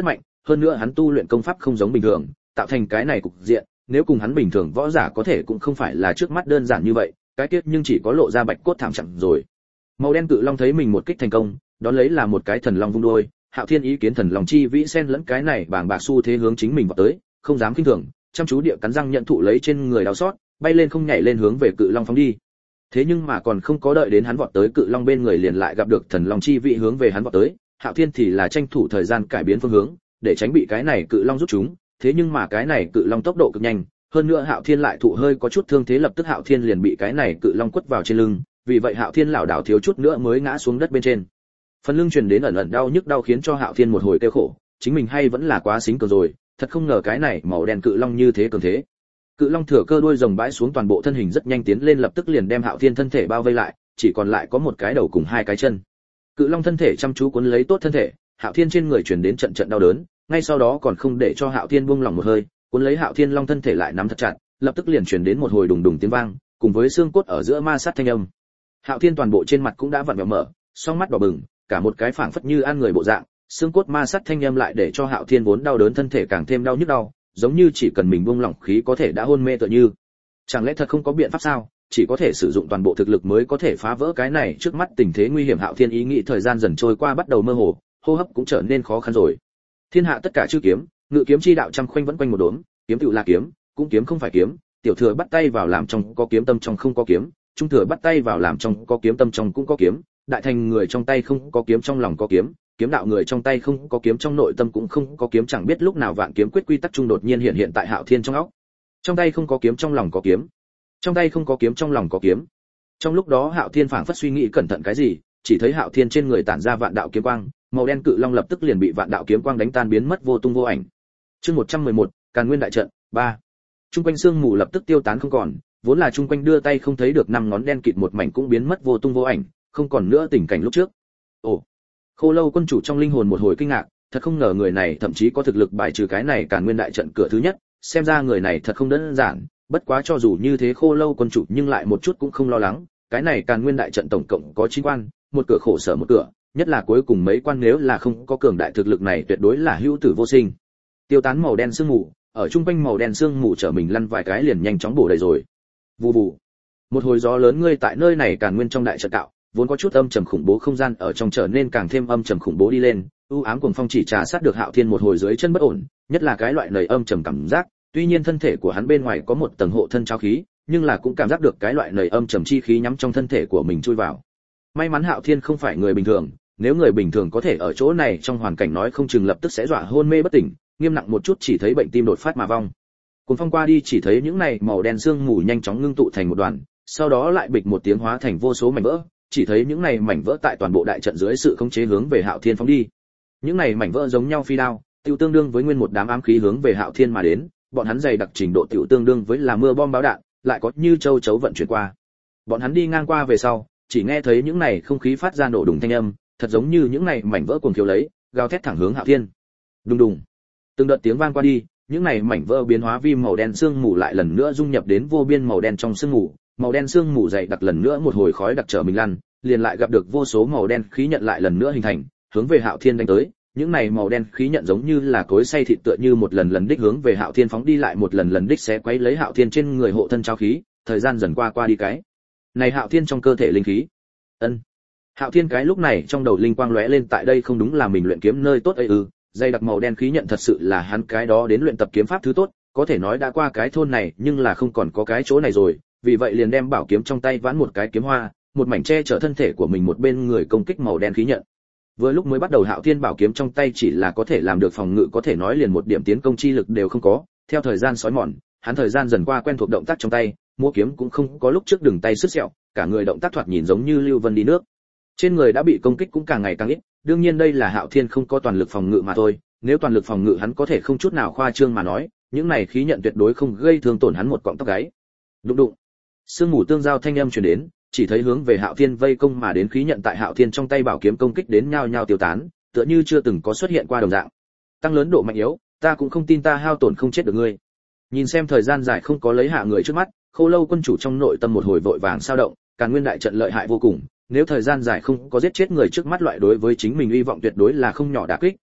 hơn nữa hắn tu luyện công pháp không giống bình thường, tạo thành cái này cục diện, nếu cùng hắn bình thường võ giả có thể cũng không phải là trước mắt đơn giản như vậy, cái tiết nhưng chỉ có lộ ra bạch cốt thảm trạng rồi. Màu đen cự long thấy mình một kích thành công, đón lấy là một cái thần long vung đuôi, Hạo Thiên ý kiến thần long chi vĩ xen lẫn cái này bàng bạc xu thế hướng chính mình vào tới, không dám khinh thường, chăm chú địa cắn răng nhận thụ lấy trên người đau xót, bay lên không nhảy lên hướng về cự long phóng đi. Thế nhưng mà còn không có đợi đến hắn vọt tới cự long bên người liền lại gặp được thần long chi vĩ hướng về hắn vọt tới, Hạo Thiên thì là tranh thủ thời gian cải biến phương hướng, để tránh bị cái này cự long rút chúng, thế nhưng mà cái này cự long tốc độ cực nhanh, hơn nữa Hạo Thiên lại thụ hơi có chút thương thế, lập tức Hạo Thiên liền bị cái này cự long quất vào trên lưng, vì vậy Hạo Thiên lảo đảo thiếu chút nữa mới ngã xuống đất bên trên. Phần lưng truyền đến ẩn ẩn đau nhức đau khiến cho Hạo Thiên một hồi kêu khổ, chính mình hay vẫn là quá xính cường rồi, thật không ngờ cái này màu đen cự long như thế cường thế. Cự long thừa cơ đuôi rồng bãi xuống, toàn bộ thân hình rất nhanh tiến lên, lập tức liền đem Hạo Thiên thân thể bao vây lại, chỉ còn lại có một cái đầu cùng hai cái chân. Cự long thân thể chăm chú cuốn lấy tốt thân thể, Hạo Thiên trên người truyền đến trận trận đau đớn, ngay sau đó còn không để cho Hạo Thiên buông lỏng một hơi, cuốn lấy Hạo Thiên long thân thể lại nắm thật chặt, lập tức liền truyền đến một hồi đùng đùng tiếng vang, cùng với xương cốt ở giữa ma sát thanh âm. Hạo Thiên toàn bộ trên mặt cũng đã vặn vẹo mở, song mắt đỏ bừng, cả một cái phảng phất như ăn người bộ dạng, xương cốt ma sát thanh âm lại để cho Hạo Thiên vốn đau đớn thân thể càng thêm đau nhức đau, giống như chỉ cần mình buông lỏng khí có thể đã hôn mê tựa như. Chẳng lẽ thật không có biện pháp sao? Chỉ có thể sử dụng toàn bộ thực lực mới có thể phá vỡ cái này trước mắt tình thế nguy hiểm. Hạo Thiên ý nghĩ thời gian dần trôi qua bắt đầu mơ hồ, hô hấp cũng trở nên khó khăn rồi. Thiên hạ tất cả chư kiếm, ngự kiếm chi đạo trăm khoanh vẫn quanh một đốm, kiếm tựu là kiếm, cũng kiếm không phải kiếm, tiểu thừa bắt tay vào làm trong có kiếm, tâm trong không có kiếm, trung thừa bắt tay vào làm trong có kiếm, tâm trong cũng có kiếm, đại thành người trong tay không có kiếm trong lòng có kiếm, kiếm đạo người trong tay không có kiếm trong nội tâm cũng không có kiếm. Chẳng biết lúc nào vạn kiếm quyết quy tắc trung đột nhiên hiện hiện tại Hạo Thiên trong óc. Trong tay không có kiếm trong lòng có kiếm, trong tay không có kiếm trong lòng có kiếm. Trong lúc đó Hạo Thiên phảng phất suy nghĩ cẩn thận cái gì, chỉ thấy Hạo Thiên trên người tản ra vạn đạo kiếm quang, màu đen cự long lập tức liền bị vạn đạo kiếm quang đánh tan biến mất vô tung vô ảnh. Chương 111, Càn Nguyên đại trận 3. Trung quanh sương mù lập tức tiêu tán không còn, vốn là trung quanh đưa tay không thấy được năm ngón đen kịt một mảnh cũng biến mất vô tung vô ảnh, không còn nữa tình cảnh lúc trước. Ồ, Khô Lâu quân chủ trong linh hồn một hồi kinh ngạc, thật không ngờ người này thậm chí có thực lực bài trừ cái này Càn Nguyên đại trận cửa thứ nhất, xem ra người này thật không đơn giản. Bất quá cho dù như thế Khô Lâu quân chủ nhưng lại một chút cũng không lo lắng, cái này Càn Nguyên đại trận tổng cộng có 9 quan, một cửa khổ sở một cửa, nhất là cuối cùng mấy quan nếu là không có cường đại thực lực này tuyệt đối là hữu tử vô sinh. Tiêu tán màu đen sương mù, ở trung quanh màu đen sương mù trở mình lăn vài cái liền nhanh chóng bổ đầy rồi. Vù vù. Một hồi gió lớn ngươi tại nơi này Càn Nguyên trong đại trận cạo, vốn có chút âm trầm khủng bố không gian ở trong trở nên càng thêm âm trầm khủng bố đi lên, u ám cuồng phong chỉ trà sát được Hạo Thiên một hồi dưới chân bất ổn, nhất là cái loại nầy âm trầm cảm giác, tuy nhiên thân thể của hắn bên ngoài có một tầng hộ thân trao khí, nhưng là cũng cảm giác được cái loại nầy âm trầm chi khí nhắm trong thân thể của mình chui vào. May mắn Hạo Thiên không phải người bình thường, nếu người bình thường có thể ở chỗ này trong hoàn cảnh nói không chừng lập tức sẽ dọa hôn mê bất tỉnh, nghiêm nặng một chút chỉ thấy bệnh tim đột phát mà vong. Cuồng phong qua đi chỉ thấy những này màu đen sương mù nhanh chóng ngưng tụ thành một đoàn, sau đó lại bịch một tiếng hóa thành vô số mảnh vỡ, chỉ thấy những này mảnh vỡ tại toàn bộ đại trận dưới sự khống chế hướng về Hạo Thiên phóng đi. Những này mảnh vỡ giống nhau phi đao, tiêu tương đương với nguyên một đám ám khí hướng về Hạo Thiên mà đến, bọn hắn dày đặc trình độ tiểu tương đương với là mưa bom báo đạn, lại có như châu chấu vận chuyển qua. Bọn hắn đi ngang qua về sau, chỉ nghe thấy những này không khí phát ra nổ đùng thanh âm, thật giống như những này mảnh vỡ cuồng khiếu lấy, gào thét thẳng hướng Hạo Thiên. Đùng đùng. Từng đợt tiếng vang qua đi, những này mảnh vỡ biến hóa vi màu đen sương mù lại lần nữa dung nhập đến vô biên màu đen trong sương mù, màu đen sương mù dày đặc lần nữa một hồi khói đặc trở mình lăn, liền lại gặp được vô số màu đen khí nhận lại lần nữa hình thành, hướng về Hạo Thiên đánh tới. Những này màu đen khí nhận giống như là cối xay thịt tựa như một lần lần đích hướng về Hạo Thiên phóng đi, lại một lần lần đích xé quấy lấy Hạo Thiên trên người hộ thân trao khí, thời gian dần qua đi cái. Này Hạo Thiên trong cơ thể linh khí. Ân. Hạo Thiên cái lúc này trong đầu linh quang lóe lên, tại đây không đúng là mình luyện kiếm nơi tốt ấy ư? Dây đặc màu đen khí nhận thật sự là hắn cái đó đến luyện tập kiếm pháp thứ tốt, có thể nói đã qua cái thôn này nhưng là không còn có cái chỗ này rồi, vì vậy liền đem bảo kiếm trong tay vãn một cái kiếm hoa, một mảnh che chở thân thể của mình một bên người công kích màu đen khí nhận. Vừa lúc mới bắt đầu Hạo Thiên bảo kiếm trong tay chỉ là có thể làm được phòng ngự, có thể nói liền một điểm tiến công chi lực đều không có, theo thời gian sói mòn, hắn thời gian dần qua quen thuộc động tác trong tay, múa kiếm cũng không có lúc trước đường tay sứt sẹo, cả người động tác thoạt nhìn giống như lưu vân đi nước. Trên người đã bị công kích cũng càng ngày càng ít, đương nhiên đây là Hạo Thiên không có toàn lực phòng ngự mà thôi, nếu toàn lực phòng ngự hắn có thể không chút nào khoa trương mà nói, những này khí nhận tuyệt đối không gây thương tổn hắn một cọng tóc gáy. Đụng đụng. Sương mù tương giao thanh âm truyền đến, chỉ thấy hướng về Hạo Thiên vây công mà đến khí nhận tại Hạo Thiên trong tay bảo kiếm công kích đến nhao nhao tiêu tán, tựa như chưa từng có xuất hiện qua đồng dạng. Tăng lớn độ mạnh yếu, ta cũng không tin ta hao tổn không chết được ngươi. Nhìn xem thời gian dài không có lấy hạ người trước mắt, Khô Lâu quân chủ trong nội tâm một hồi vội vàng sao động, Càn Nguyên đại trận lợi hại vô cùng, nếu thời gian dài không có giết chết người trước mắt loại đối với chính mình hy vọng tuyệt đối là không nhỏ đả kích,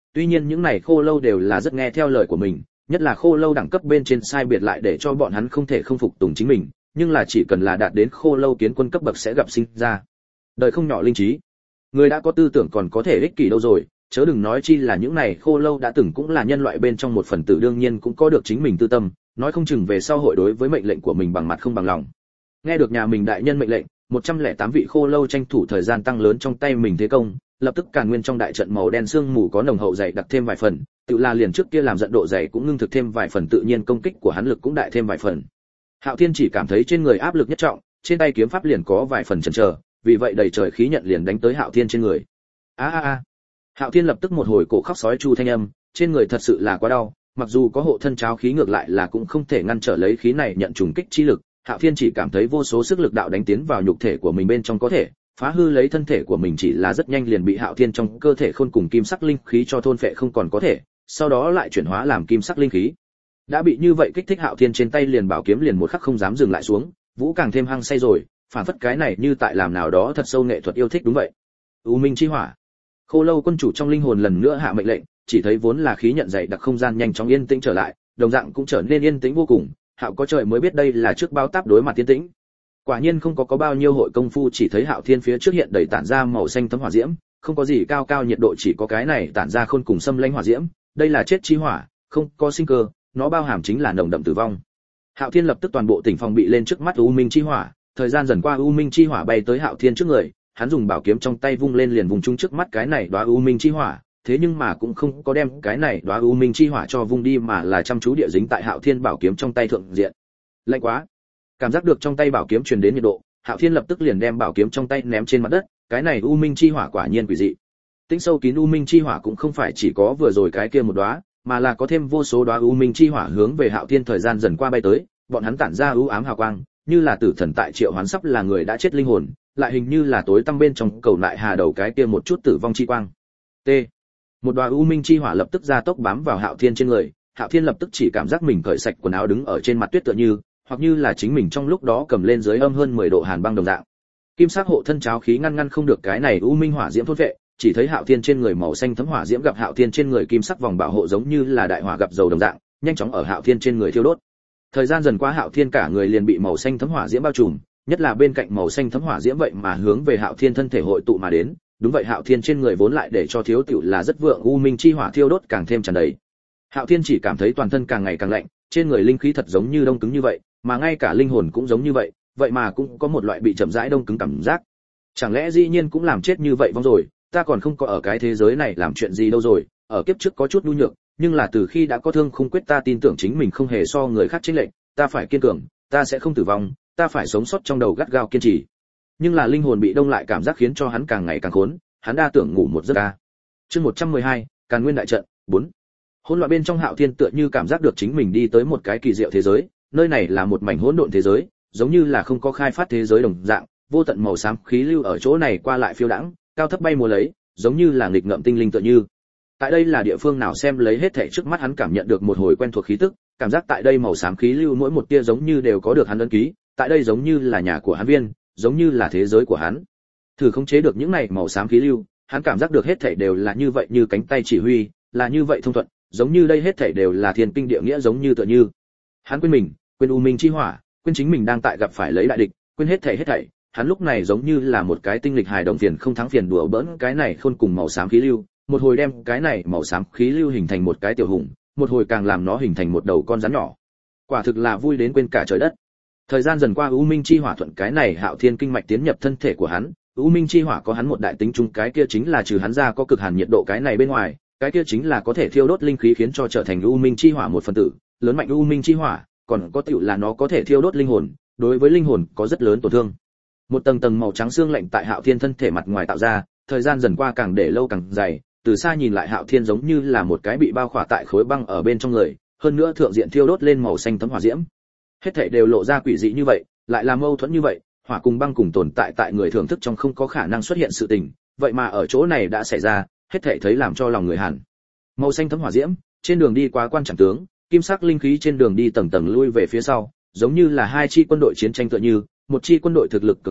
tuy nhiên những này khô lâu đều là rất nghe theo lời của mình, nhất là khô lâu đẳng cấp bên trên sai biệt lại để cho bọn hắn không thể không phục tùng chính mình, nhưng là chỉ cần là đạt đến khô lâu kiến quân cấp bậc sẽ gặp sinh ra đời không nhỏ linh trí. Người đã có tư tưởng còn có thể ích kỷ đâu rồi, chớ đừng nói chi là những này khô lâu đã từng cũng là nhân loại bên trong một phần tử, đương nhiên cũng có được chính mình tư tâm, nói không chừng về sau hội đối với mệnh lệnh của mình bằng mặt không bằng lòng. Nghe được nhà mình đại nhân mệnh lệnh, 108 vị khô lâu tranh thủ thời gian tăng lớn trong tay mình thế công, lập tức càn nguyên trong đại trận màu đen sương mù có nồng hậu dày đặc thêm vài phần, tự là liền trước kia làm giận độ dày cũng ngưng thực thêm vài phần, tự nhiên công kích của hắn lực cũng đại thêm vài phần. Hạo Thiên chỉ cảm thấy trên người áp lực nhất trọng, trên tay kiếm pháp liền có vài phần chần chờ, vì vậy đầy trời khí nhận liền đánh tới Hạo Thiên trên người. A. Hạo Thiên lập tức một hồi cổ khóc sói chu thanh âm, trên người thật sự là quá đau, mặc dù có hộ thân cháo khí ngược lại là cũng không thể ngăn trở lấy khí này nhận trùng kích chi lực. Hạo Thiên chỉ cảm thấy vô số sức lực đạo đánh tiến vào nhục thể của mình bên trong, có thể phá hư lấy thân thể của mình, chỉ là rất nhanh liền bị Hạo Thiên trong cơ thể khôn cùng kim sắc linh khí cho thôn phệ không còn có thể, sau đó lại chuyển hóa làm kim sắc linh khí. Đã bị như vậy kích thích, Hạo Thiên trên tay liền bảo kiếm liền một khắc không dám dừng lại xuống, vũ càng thêm hăng say rồi, phản phất cái này như tại làm nào đó thật sâu nghệ thuật yêu thích. Đúng vậy, U Minh chi hỏa. Khô lâu quân chủ trong linh hồn lần nữa hạ mệnh lệnh, chỉ thấy vốn là khí nhận dày đặc không gian nhanh chóng yên tĩnh trở lại, đồng dạng cũng trở nên yên tĩnh vô cùng. Hạo có trời mới biết đây là trước bao táp đối mặt tiến tĩnh. Quả nhiên không có bao nhiêu hội công phu, chỉ thấy Hạo Thiên phía trước hiện đầy tản ra màu xanh thấm hỏa diễm, không có gì cao cao nhiệt độ, chỉ có cái này tản ra khôn cùng xâm lãnh hỏa diễm, đây là chết chi hỏa, không có sinh cơ, nó bao hàm chính là nồng đậm tử vong. Hạo Thiên lập tức toàn bộ tỉnh phòng bị lên trước mắt U Minh chi hỏa, thời gian dần qua U Minh chi hỏa bay tới Hạo Thiên trước người, hắn dùng bảo kiếm trong tay vung lên liền vùng trúng trước mắt cái này đóa U Minh chi hỏa, thế nhưng mà cũng không có đem cái này đóa U Minh chi hỏa cho vung đi, mà là chăm chú địa dính tại Hạo Thiên bảo kiếm trong tay thượng diện. Lạnh quá! Cảm giác được trong tay bảo kiếm truyền đến nhiệt độ, Hạo Thiên lập tức liền đem bảo kiếm trong tay ném trên mặt đất, cái này U Minh chi hỏa quả nhiên quỷ dị. Tính sâu kín U Minh chi hỏa cũng không phải chỉ có vừa rồi cái kia một đóa, mà là có thêm vô số đóa U Minh chi hỏa hướng về Hạo Thiên thời gian dần qua bay tới, bọn hắn tản ra u ám hào quang, như là tử thần tại triệu hoán sắp là người đã chết linh hồn, lại hình như là tối tăm bên trong cầu lại hà đầu cái kia một chút tử vong chi quang. T. Một đóa U Minh chi hỏa lập tức ra tốc bám vào Hạo Thiên trên người, Hạo Thiên lập tức chỉ cảm giác mình cởi sạch quần áo đứng ở trên mặt tuyết tựa như, hoặc như là chính mình trong lúc đó cầm lên dưới âm hơn 10 độ hàn băng đồng dạng. Kim sắc hộ thân cháo khí ngăn không được cái này U Minh hỏa diễm thôn vệ, chỉ thấy Hạo Thiên trên người màu xanh thấm hỏa diễm gặp Hạo Thiên trên người kim sắc vòng bảo hộ giống như là đại hỏa gặp dầu đồng dạng, nhanh chóng ở Hạo Thiên trên người thiêu đốt. Thời gian dần qua Hạo Thiên cả người liền bị màu xanh thấm hỏa diễm bao trùm, nhất là bên cạnh màu xanh thấm hỏa diễm vậy mà hướng về Hạo Thiên thân thể hội tụ mà đến. Đúng vậy, Hạo Thiên trên người vốn lại để cho thiếu tiểu là rất vượng U Minh chi hỏa thiêu đốt càng thêm tràn đầy. Hạo Thiên chỉ cảm thấy toàn thân càng ngày càng lạnh, trên người linh khí thật giống như đông cứng như vậy, mà ngay cả linh hồn cũng giống như vậy, vậy mà cũng có một loại bị chậm rãi đông cứng cảm giác. Chẳng lẽ dĩ nhiên cũng làm chết như vậy vong rồi, ta còn không có ở cái thế giới này làm chuyện gì đâu rồi, ở kiếp trước có chút nhu nhược, nhưng là từ khi đã có thương khung quyết ta tin tưởng chính mình không hề so người khác chênh lệch, ta phải kiên cường, ta sẽ không tử vong, ta phải sống sót trong đầu gắt gao kiên trì. Nhưng là linh hồn bị đông lại cảm giác khiến cho hắn càng ngày càng khốn, hắn đa tưởng ngủ một giấc ca. Chương 112, Càn Nguyên đại trận 4. Hỗn loạn bên trong Hạo Thiên tựa như cảm giác được chính mình đi tới một cái kỳ diệu thế giới, nơi này là một mảnh hỗn độn thế giới, giống như là không có khai phát thế giới đồng dạng, vô tận màu xám khí lưu ở chỗ này qua lại phiêu đãng, cao thấp bay múa lấy, giống như là nghịch ngợm tinh linh tựa như. Tại đây là địa phương nào, xem lấy hết thảy trước mắt hắn cảm nhận được một hồi quen thuộc khí tức, cảm giác tại đây màu xám khí lưu mỗi một tia giống như đều có được hắn ấn ký, tại đây giống như là nhà của hắn viên, giống như là thế giới của hắn. Thử khống chế được những này màu xám khí lưu, hắn cảm giác được hết thảy đều là như vậy, như cánh tay chỉ huy, là như vậy thông thuận, giống như đây hết thảy đều là thiên kinh địa nghĩa, giống như tựa như. Hắn quên mình, quên U Minh chi hỏa, quên chính mình đang tại gặp phải lấy đại địch, quên hết thảy, hắn lúc này giống như là một cái tinh lịch hài đồng phiền không thắng phiền đùa bỡn cái này khôn cùng màu xám khí lưu, một hồi đem cái này màu xám khí lưu hình thành một cái tiểu hùng, một hồi càng làm nó hình thành một đầu con rắn nhỏ. Quả thực là vui đến quên cả trời đất. Thời gian dần qua U Minh chi hỏa thuận cái này Hạo Thiên kinh mạch tiến nhập thân thể của hắn, U Minh chi hỏa có hắn một đại tính chung, cái kia chính là trừ hắn ra có cực hàn nhiệt độ cái này bên ngoài, cái kia chính là có thể thiêu đốt linh khí khiến cho trở thành U Minh chi hỏa một phần tử, lớn mạnh U Minh chi hỏa, còn có tiểu là nó có thể thiêu đốt linh hồn, đối với linh hồn có rất lớn tổn thương. Một tầng tầng màu trắng xương lạnh tại Hạo Thiên thân thể mặt ngoài tạo ra, thời gian dần qua càng để lâu càng dày, từ xa nhìn lại Hạo Thiên giống như là một cái bị bao khỏa tại khối băng ở bên trong người, hơn nữa thượng diện thiêu đốt lên màu xanh thấm hỏa diễm. Hết thảy đều lộ ra quỷ dị như vậy, lại là mâu thuẫn như vậy, hỏa cùng băng cùng tồn tại tại người thưởng thức trong không có khả năng xuất hiện sự tình, vậy mà ở chỗ này đã xảy ra, hết thảy thấy làm cho lòng người hàn. Màu xanh thấm hỏa diễm, trên đường đi qua quan chẳng tướng, kim sắc linh khí trên đường đi tầng tầng lui về phía sau, giống như là hai chi quân đội chiến tranh tựa như, một chi quân đội thực lực cường đại,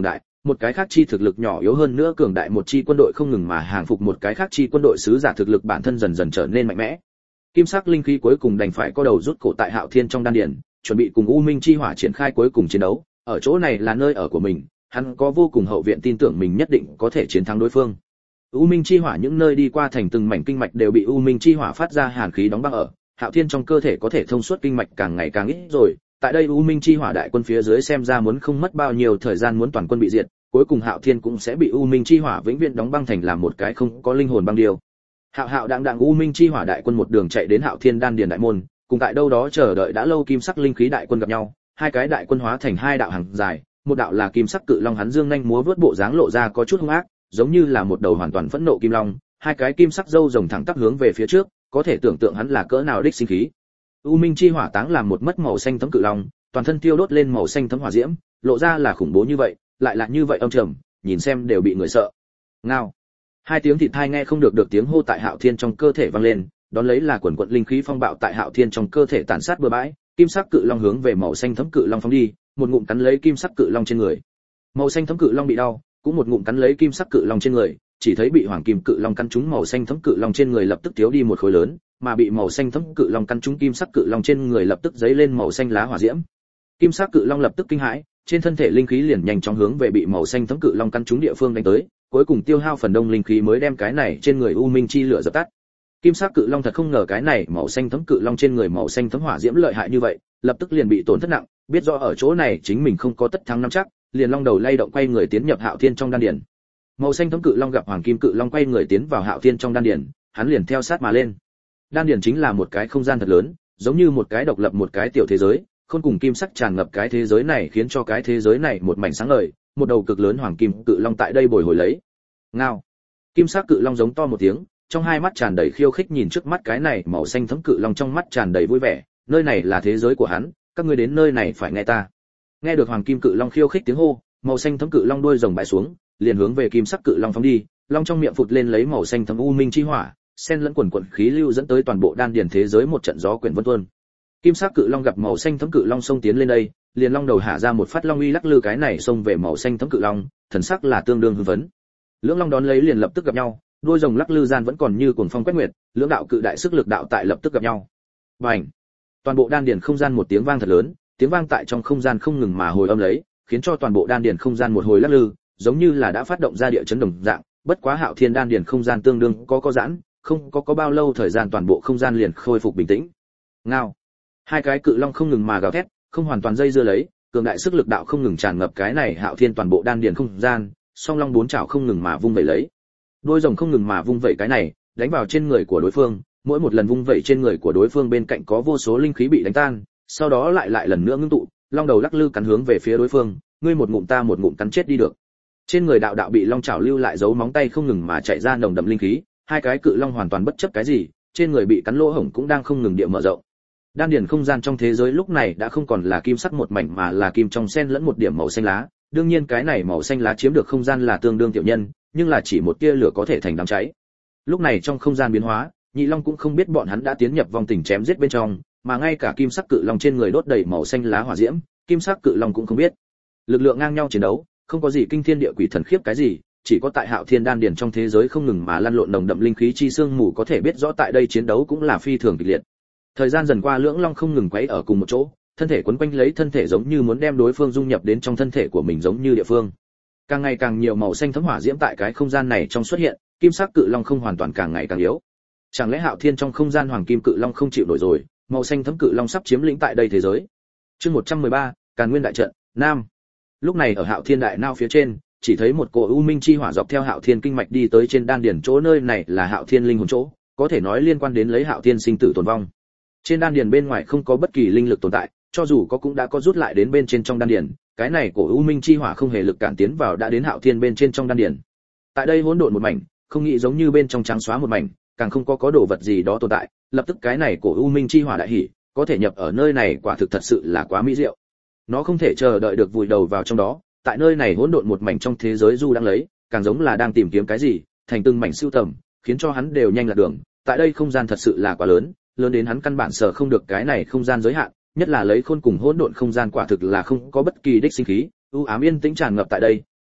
một cái khác chi thực lực nhỏ yếu hơn nữa cường đại một chi quân đội không ngừng mà hàng phục một cái khác chi quân đội sứ giả thực lực bản thân dần dần trở nên mạnh mẽ. Kim sắc linh khí cuối cùng đành phải có đầu rút cổ tại Hạo Thiên trong đan điền, chuẩn bị cùng U Minh chi hỏa triển khai cuối cùng chiến đấu. Ở chỗ này là nơi ở của mình, hắn có vô cùng hậu viện tin tưởng mình nhất định có thể chiến thắng đối phương. U Minh chi hỏa những nơi đi qua thành từng mảnh kinh mạch đều bị U Minh chi hỏa phát ra hàn khí đóng băng ở, Hạo Thiên trong cơ thể có thể thông suốt kinh mạch càng ngày càng ít rồi. Tại đây U Minh chi hỏa đại quân phía dưới xem ra muốn không mất bao nhiêu thời gian muốn toàn quân bị diệt, cuối cùng Hạo Thiên cũng sẽ bị U Minh chi hỏa vĩnh viễn đóng băng thành làm một cái không có linh hồn băng điêu. Hạo đặng U Minh chi hỏa đại quân một đường chạy đến Hạo Thiên đan điền đại môn, cùng tại đâu đó chờ đợi đã lâu kim sắc linh khí đại quân gặp nhau, hai cái đại quân hóa thành hai đạo hàng dài, một đạo là kim sắc cự long hắn dương nhanh múa vớt bộ dáng lộ ra có chút hung ác, giống như là một đầu hoàn toàn phẫn nộ kim long, hai cái kim sắc râu rồng thẳng tắp hướng về phía trước, có thể tưởng tượng hắn là cỡ nào đích sinh khí. U Minh chi hỏa táng làm một mất màu xanh thấm cự long, toàn thân tiêu đốt lên màu xanh thấm hỏa diễm, lộ ra là khủng bố như vậy, lại là như vậy âm trầm, nhìn xem đều bị người sợ. Ngao. Hai tiếng thịt thai nghe không được tiếng hô tại Hạo Thiên trong cơ thể vang lên, đón lấy là quần quật linh khí phong bạo tại Hạo Thiên trong cơ thể tàn sát bừa bãi, kim sắc cự long hướng về màu xanh thấm cự long phóng đi, một ngụm cắn lấy kim sắc cự long trên người. Màu xanh thấm cự long bị đau, cũng một ngụm cắn lấy kim sắc cự long trên người, chỉ thấy bị hoàng kim cự long cắn trúng màu xanh thấm cự long trên người lập tức thiếu đi một khối lớn, mà bị màu xanh thấm cự long cắn trúng kim sắc cự long trên người lập tức giấy lên màu xanh lá hỏa diễm. Kim sắc cự long lập tức kinh hãi, trên thân thể linh khí liền nhanh chóng hướng về bị màu xanh thấm cự long cắn trúng địa phương đánh tới, cuối cùng tiêu hao phần đông linh khí mới đem cái này trên người U Minh chi lửa dập tắt. Kim sắc cự long thật không ngờ cái này màu xanh thấm cự long trên người màu xanh thấm hỏa diễm lợi hại như vậy, lập tức liền bị tổn thất nặng, biết rõ ở chỗ này chính mình không có tất thắng nắm chắc, liền long đầu lay động quay người tiến nhập Hạo Thiên trong đan điền. Màu xanh thấm cự long gặp hoàng kim cự long quay người tiến vào Hạo Thiên trong đan điền, hắn liền theo sát mà lên. Đan điền chính là một cái không gian thật lớn, giống như một cái độc lập một cái tiểu thế giới, khôn cùng kim sắc tràn ngập cái thế giới này khiến cho cái thế giới này một mảnh sáng ngời, một đầu cực lớn hoàng kim cự long tại đây bồi hồi lấy. Ngao. Kim sắc cự long giống to một tiếng, trong hai mắt tràn đầy khiêu khích nhìn trước mắt cái này màu xanh thấm cự long trong mắt tràn đầy vui vẻ, nơi này là thế giới của hắn, các ngươi đến nơi này phải nghe ta. Nghe được hoàng kim cự long khiêu khích tiếng hô, màu xanh thấm cự long đuôi rồng bãi xuống, liền hướng về kim sắc cự long phóng đi, long trong miệng phụt lên lấy màu xanh thấm u minh chi hỏa, xen lẫn quần quần khí lưu dẫn tới toàn bộ đan điền thế giới một trận gió quyển vân tuôn. Kim sắc cự long gặp màu xanh thấm cự long xông tiến lên đây, liền long đầu hạ ra một phát long uy lắc lư cái này xông về màu xanh thấm cự long, thần sắc là tương đương hưng phấn. Lưỡng long đón lấy liền lập tức gặp nhau, đuôi rồng lắc lư gian vẫn còn như cuồng phong quét nguyệt, lưỡng đạo cự đại sức lực đạo tại lập tức gặp nhau. Bành! Toàn bộ đan điền không gian một tiếng vang thật lớn, tiếng vang tại trong không gian không ngừng mà hồi âm lấy, khiến cho toàn bộ đan điền không gian một hồi lắc lư, giống như là đã phát động ra địa chấn đồng dạng, bất quá Hạo Thiên đan điền không gian tương đương có giãn, không có bao lâu thời gian toàn bộ không gian liền khôi phục bình tĩnh. Ngao. Hai cái cự long không ngừng mà gào thét, không hoàn toàn dây dưa lấy, cường đại sức lực đạo không ngừng tràn ngập cái này Hạo Thiên toàn bộ đan điền không gian, song long bốn chảo không ngừng mà vung vẩy lấy. Đôi rồng không ngừng mà vung vẩy cái này, đánh vào trên người của đối phương, mỗi một lần vung vẩy trên người của đối phương bên cạnh có vô số linh khí bị đánh tan, sau đó lại lần nữa ngưng tụ, long đầu lắc lư cắn hướng về phía đối phương, ngươi một ngụm ta một ngụm cắn chết đi được. Trên người đạo đạo bị long chảo lưu lại dấu móng tay không ngừng mà chạy ra nồng đậm linh khí, hai cái cự long hoàn toàn bất chấp cái gì, trên người bị cắn lỗ hổng cũng đang không ngừng địa mở rộng. Đan điền không gian trong thế giới lúc này đã không còn là kim sắc một mảnh mà là kim trong xen lẫn một điểm màu xanh lá, đương nhiên cái này màu xanh lá chiếm được không gian là tương đương tiểu nhân, nhưng là chỉ một tia lửa có thể thành đám cháy. Lúc này trong không gian biến hóa, Nhị Long cũng không biết bọn hắn đã tiến nhập vòng tình chém giết bên trong, mà ngay cả kim sắc cự long trên người đốt đầy màu xanh lá hỏa diễm, kim sắc cự long cũng không biết. Lực lượng ngang nhau chiến đấu, không có gì kinh thiên địa quỷ thần khiếp cái gì, chỉ có tại Hạo Thiên đan điền trong thế giới không ngừng mà lăn lộn nồng đậm linh khí chi xương mù có thể biết rõ tại đây chiến đấu cũng là phi thường kịch liệt. Thời gian dần qua lưỡng long không ngừng quấy ở cùng một chỗ, thân thể quấn quanh lấy thân thể giống như muốn đem đối phương dung nhập đến trong thân thể của mình giống như địa phương. Càng ngày càng nhiều màu xanh thấm hỏa diễm tại cái không gian này trong xuất hiện, kim sắc cự long không hoàn toàn càng ngày càng yếu. Chẳng lẽ Hạo Thiên trong không gian hoàng kim cự long không chịu nổi rồi, màu xanh thấm cự long sắp chiếm lĩnh tại đây thế giới. Chương 113, Càn Nguyên đại trận, Nam. Lúc này ở Hạo Thiên đại nao phía trên, chỉ thấy một cỗ u minh chi hỏa dọc theo Hạo Thiên kinh mạch đi tới trên đan điền chỗ, nơi này là Hạo Thiên linh hồn chỗ, có thể nói liên quan đến lấy Hạo Thiên sinh tử tồn vong. Trên đan điền bên ngoài không có bất kỳ linh lực tồn tại, cho dù có cũng đã có rút lại đến bên trên trong đan điền, cái này của u minh chi hỏa không hề lực cản tiến vào đã đến Hạo Thiên bên trên trong đan điền. Tại đây hỗn độn một mảnh, không nghĩ giống như bên trong trắng xóa một mảnh, càng không có đồ vật gì đó tồn tại, lập tức cái này của u minh chi hỏa đại hỉ, có thể nhập ở nơi này quả thực thật sự là quá mỹ diệu. Nó không thể chờ đợi được vùi đầu vào trong đó, tại nơi này hỗn độn một mảnh trong thế giới du đang lấy, càng giống là đang tìm kiếm cái gì, thành từng mảnh sưu tầm, khiến cho hắn đều nhanh lạc đường. Tại đây không gian thật sự là quá lớn, lớn đến hắn căn bản sở không được cái này không gian giới hạn, nhất là lấy khôn cùng hỗn độn không gian quả thực là không có bất kỳ đích sinh khí, u ám yên tĩnh tràn ngập tại đây,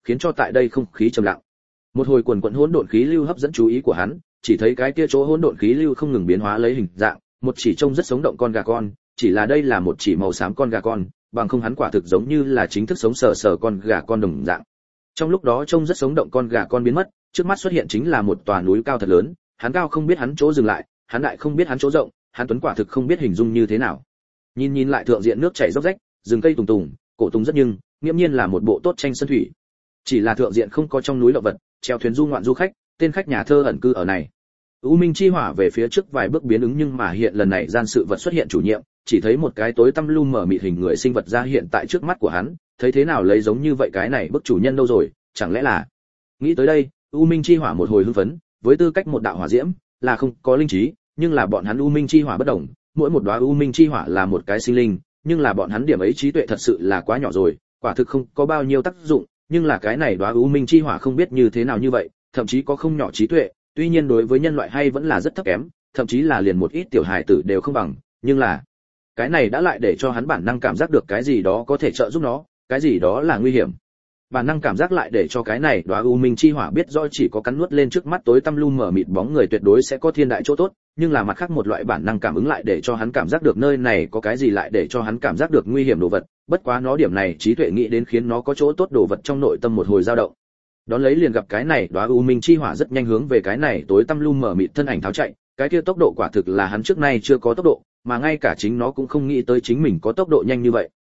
khiến cho tại đây không khí trầm lặng. Một hồi quần quần hỗn độn khí lưu hấp dẫn chú ý của hắn, chỉ thấy cái kia chỗ hỗn độn khí lưu không ngừng biến hóa lấy hình dạng, một chỉ trông rất sống động con gà con, chỉ là đây là một chỉ màu xám con gà con, bằng không hắn quả thực giống như là chính thức sống sờ sờ con gà con đồng dạng. Trong lúc đó trông rất sống động con gà con biến mất, trước mắt xuất hiện chính là một tòa núi cao thật lớn, hắn cao không biết hắn chỗ dừng lại, hắn đại không biết hắn chỗ rộng, hắn tuấn quả thực không biết hình dung như thế nào. Nhìn lại thượng diện nước chảy róc rách, rừng cây tùng tùng, cổ tùng rất nhưng, nghiễm nhiên là một bộ tốt tranh sơn thủy. Chỉ là thượng diện không có trong núi động vật, chèo thuyền du ngoạn du khách, tên khách nhà thơ ẩn cư ở này. U Minh chi hỏa về phía trước vài bước biến ứng nhưng mà hiện lần này gian sự vật xuất hiện chủ nhiệm, chỉ thấy một cái tối tăm lu mờ mịt hình người sinh vật ra hiện tại trước mắt của hắn, thấy thế nào lấy giống như vậy cái này bức chủ nhân đâu rồi, chẳng lẽ là. Nghĩ tới đây, U Minh chi hỏa một hồi hưng phấn, với tư cách một đạo hỏa diễm, là không có linh trí, nhưng là bọn hắn U Minh chi hỏa bất đồng, mỗi một đóa U Minh chi hỏa là một cái sinh linh, nhưng là bọn hắn điểm ấy trí tuệ thật sự là quá nhỏ rồi, quả thực không có bao nhiêu tác dụng, nhưng là cái này đóa U Minh chi hỏa không biết như thế nào như vậy, thậm chí có không nhỏ trí tuệ, tuy nhiên đối với nhân loại hay vẫn là rất thấp kém, thậm chí là liền một ít tiểu hài tử đều không bằng, nhưng là cái này đã lại để cho hắn bản năng cảm giác được cái gì đó có thể trợ giúp nó, cái gì đó là nguy hiểm. Bản năng cảm giác lại để cho cái này đóa U Minh chi hỏa biết rõ chỉ có cắn nuốt lên trước mắt tối tăm lu mờ mịt bóng người tuyệt đối sẽ có thiên đại chỗ tốt, nhưng là mặt khác một loại bản năng cảm ứng lại để cho hắn cảm giác được nơi này có cái gì lại để cho hắn cảm giác được nguy hiểm đồ vật, bất quá nó điểm này trí tuệ nghĩ đến khiến nó có chỗ tốt đồ vật trong nội tâm một hồi dao động. Đón lấy liền gặp cái này đóa U Minh chi hỏa rất nhanh hướng về cái này tối tăm lu mờ mịt thân ảnh tháo chạy, cái kia tốc độ quả thực là hắn trước nay chưa có tốc độ, mà ngay cả chính nó cũng không nghĩ tới chính mình có tốc độ nhanh như vậy.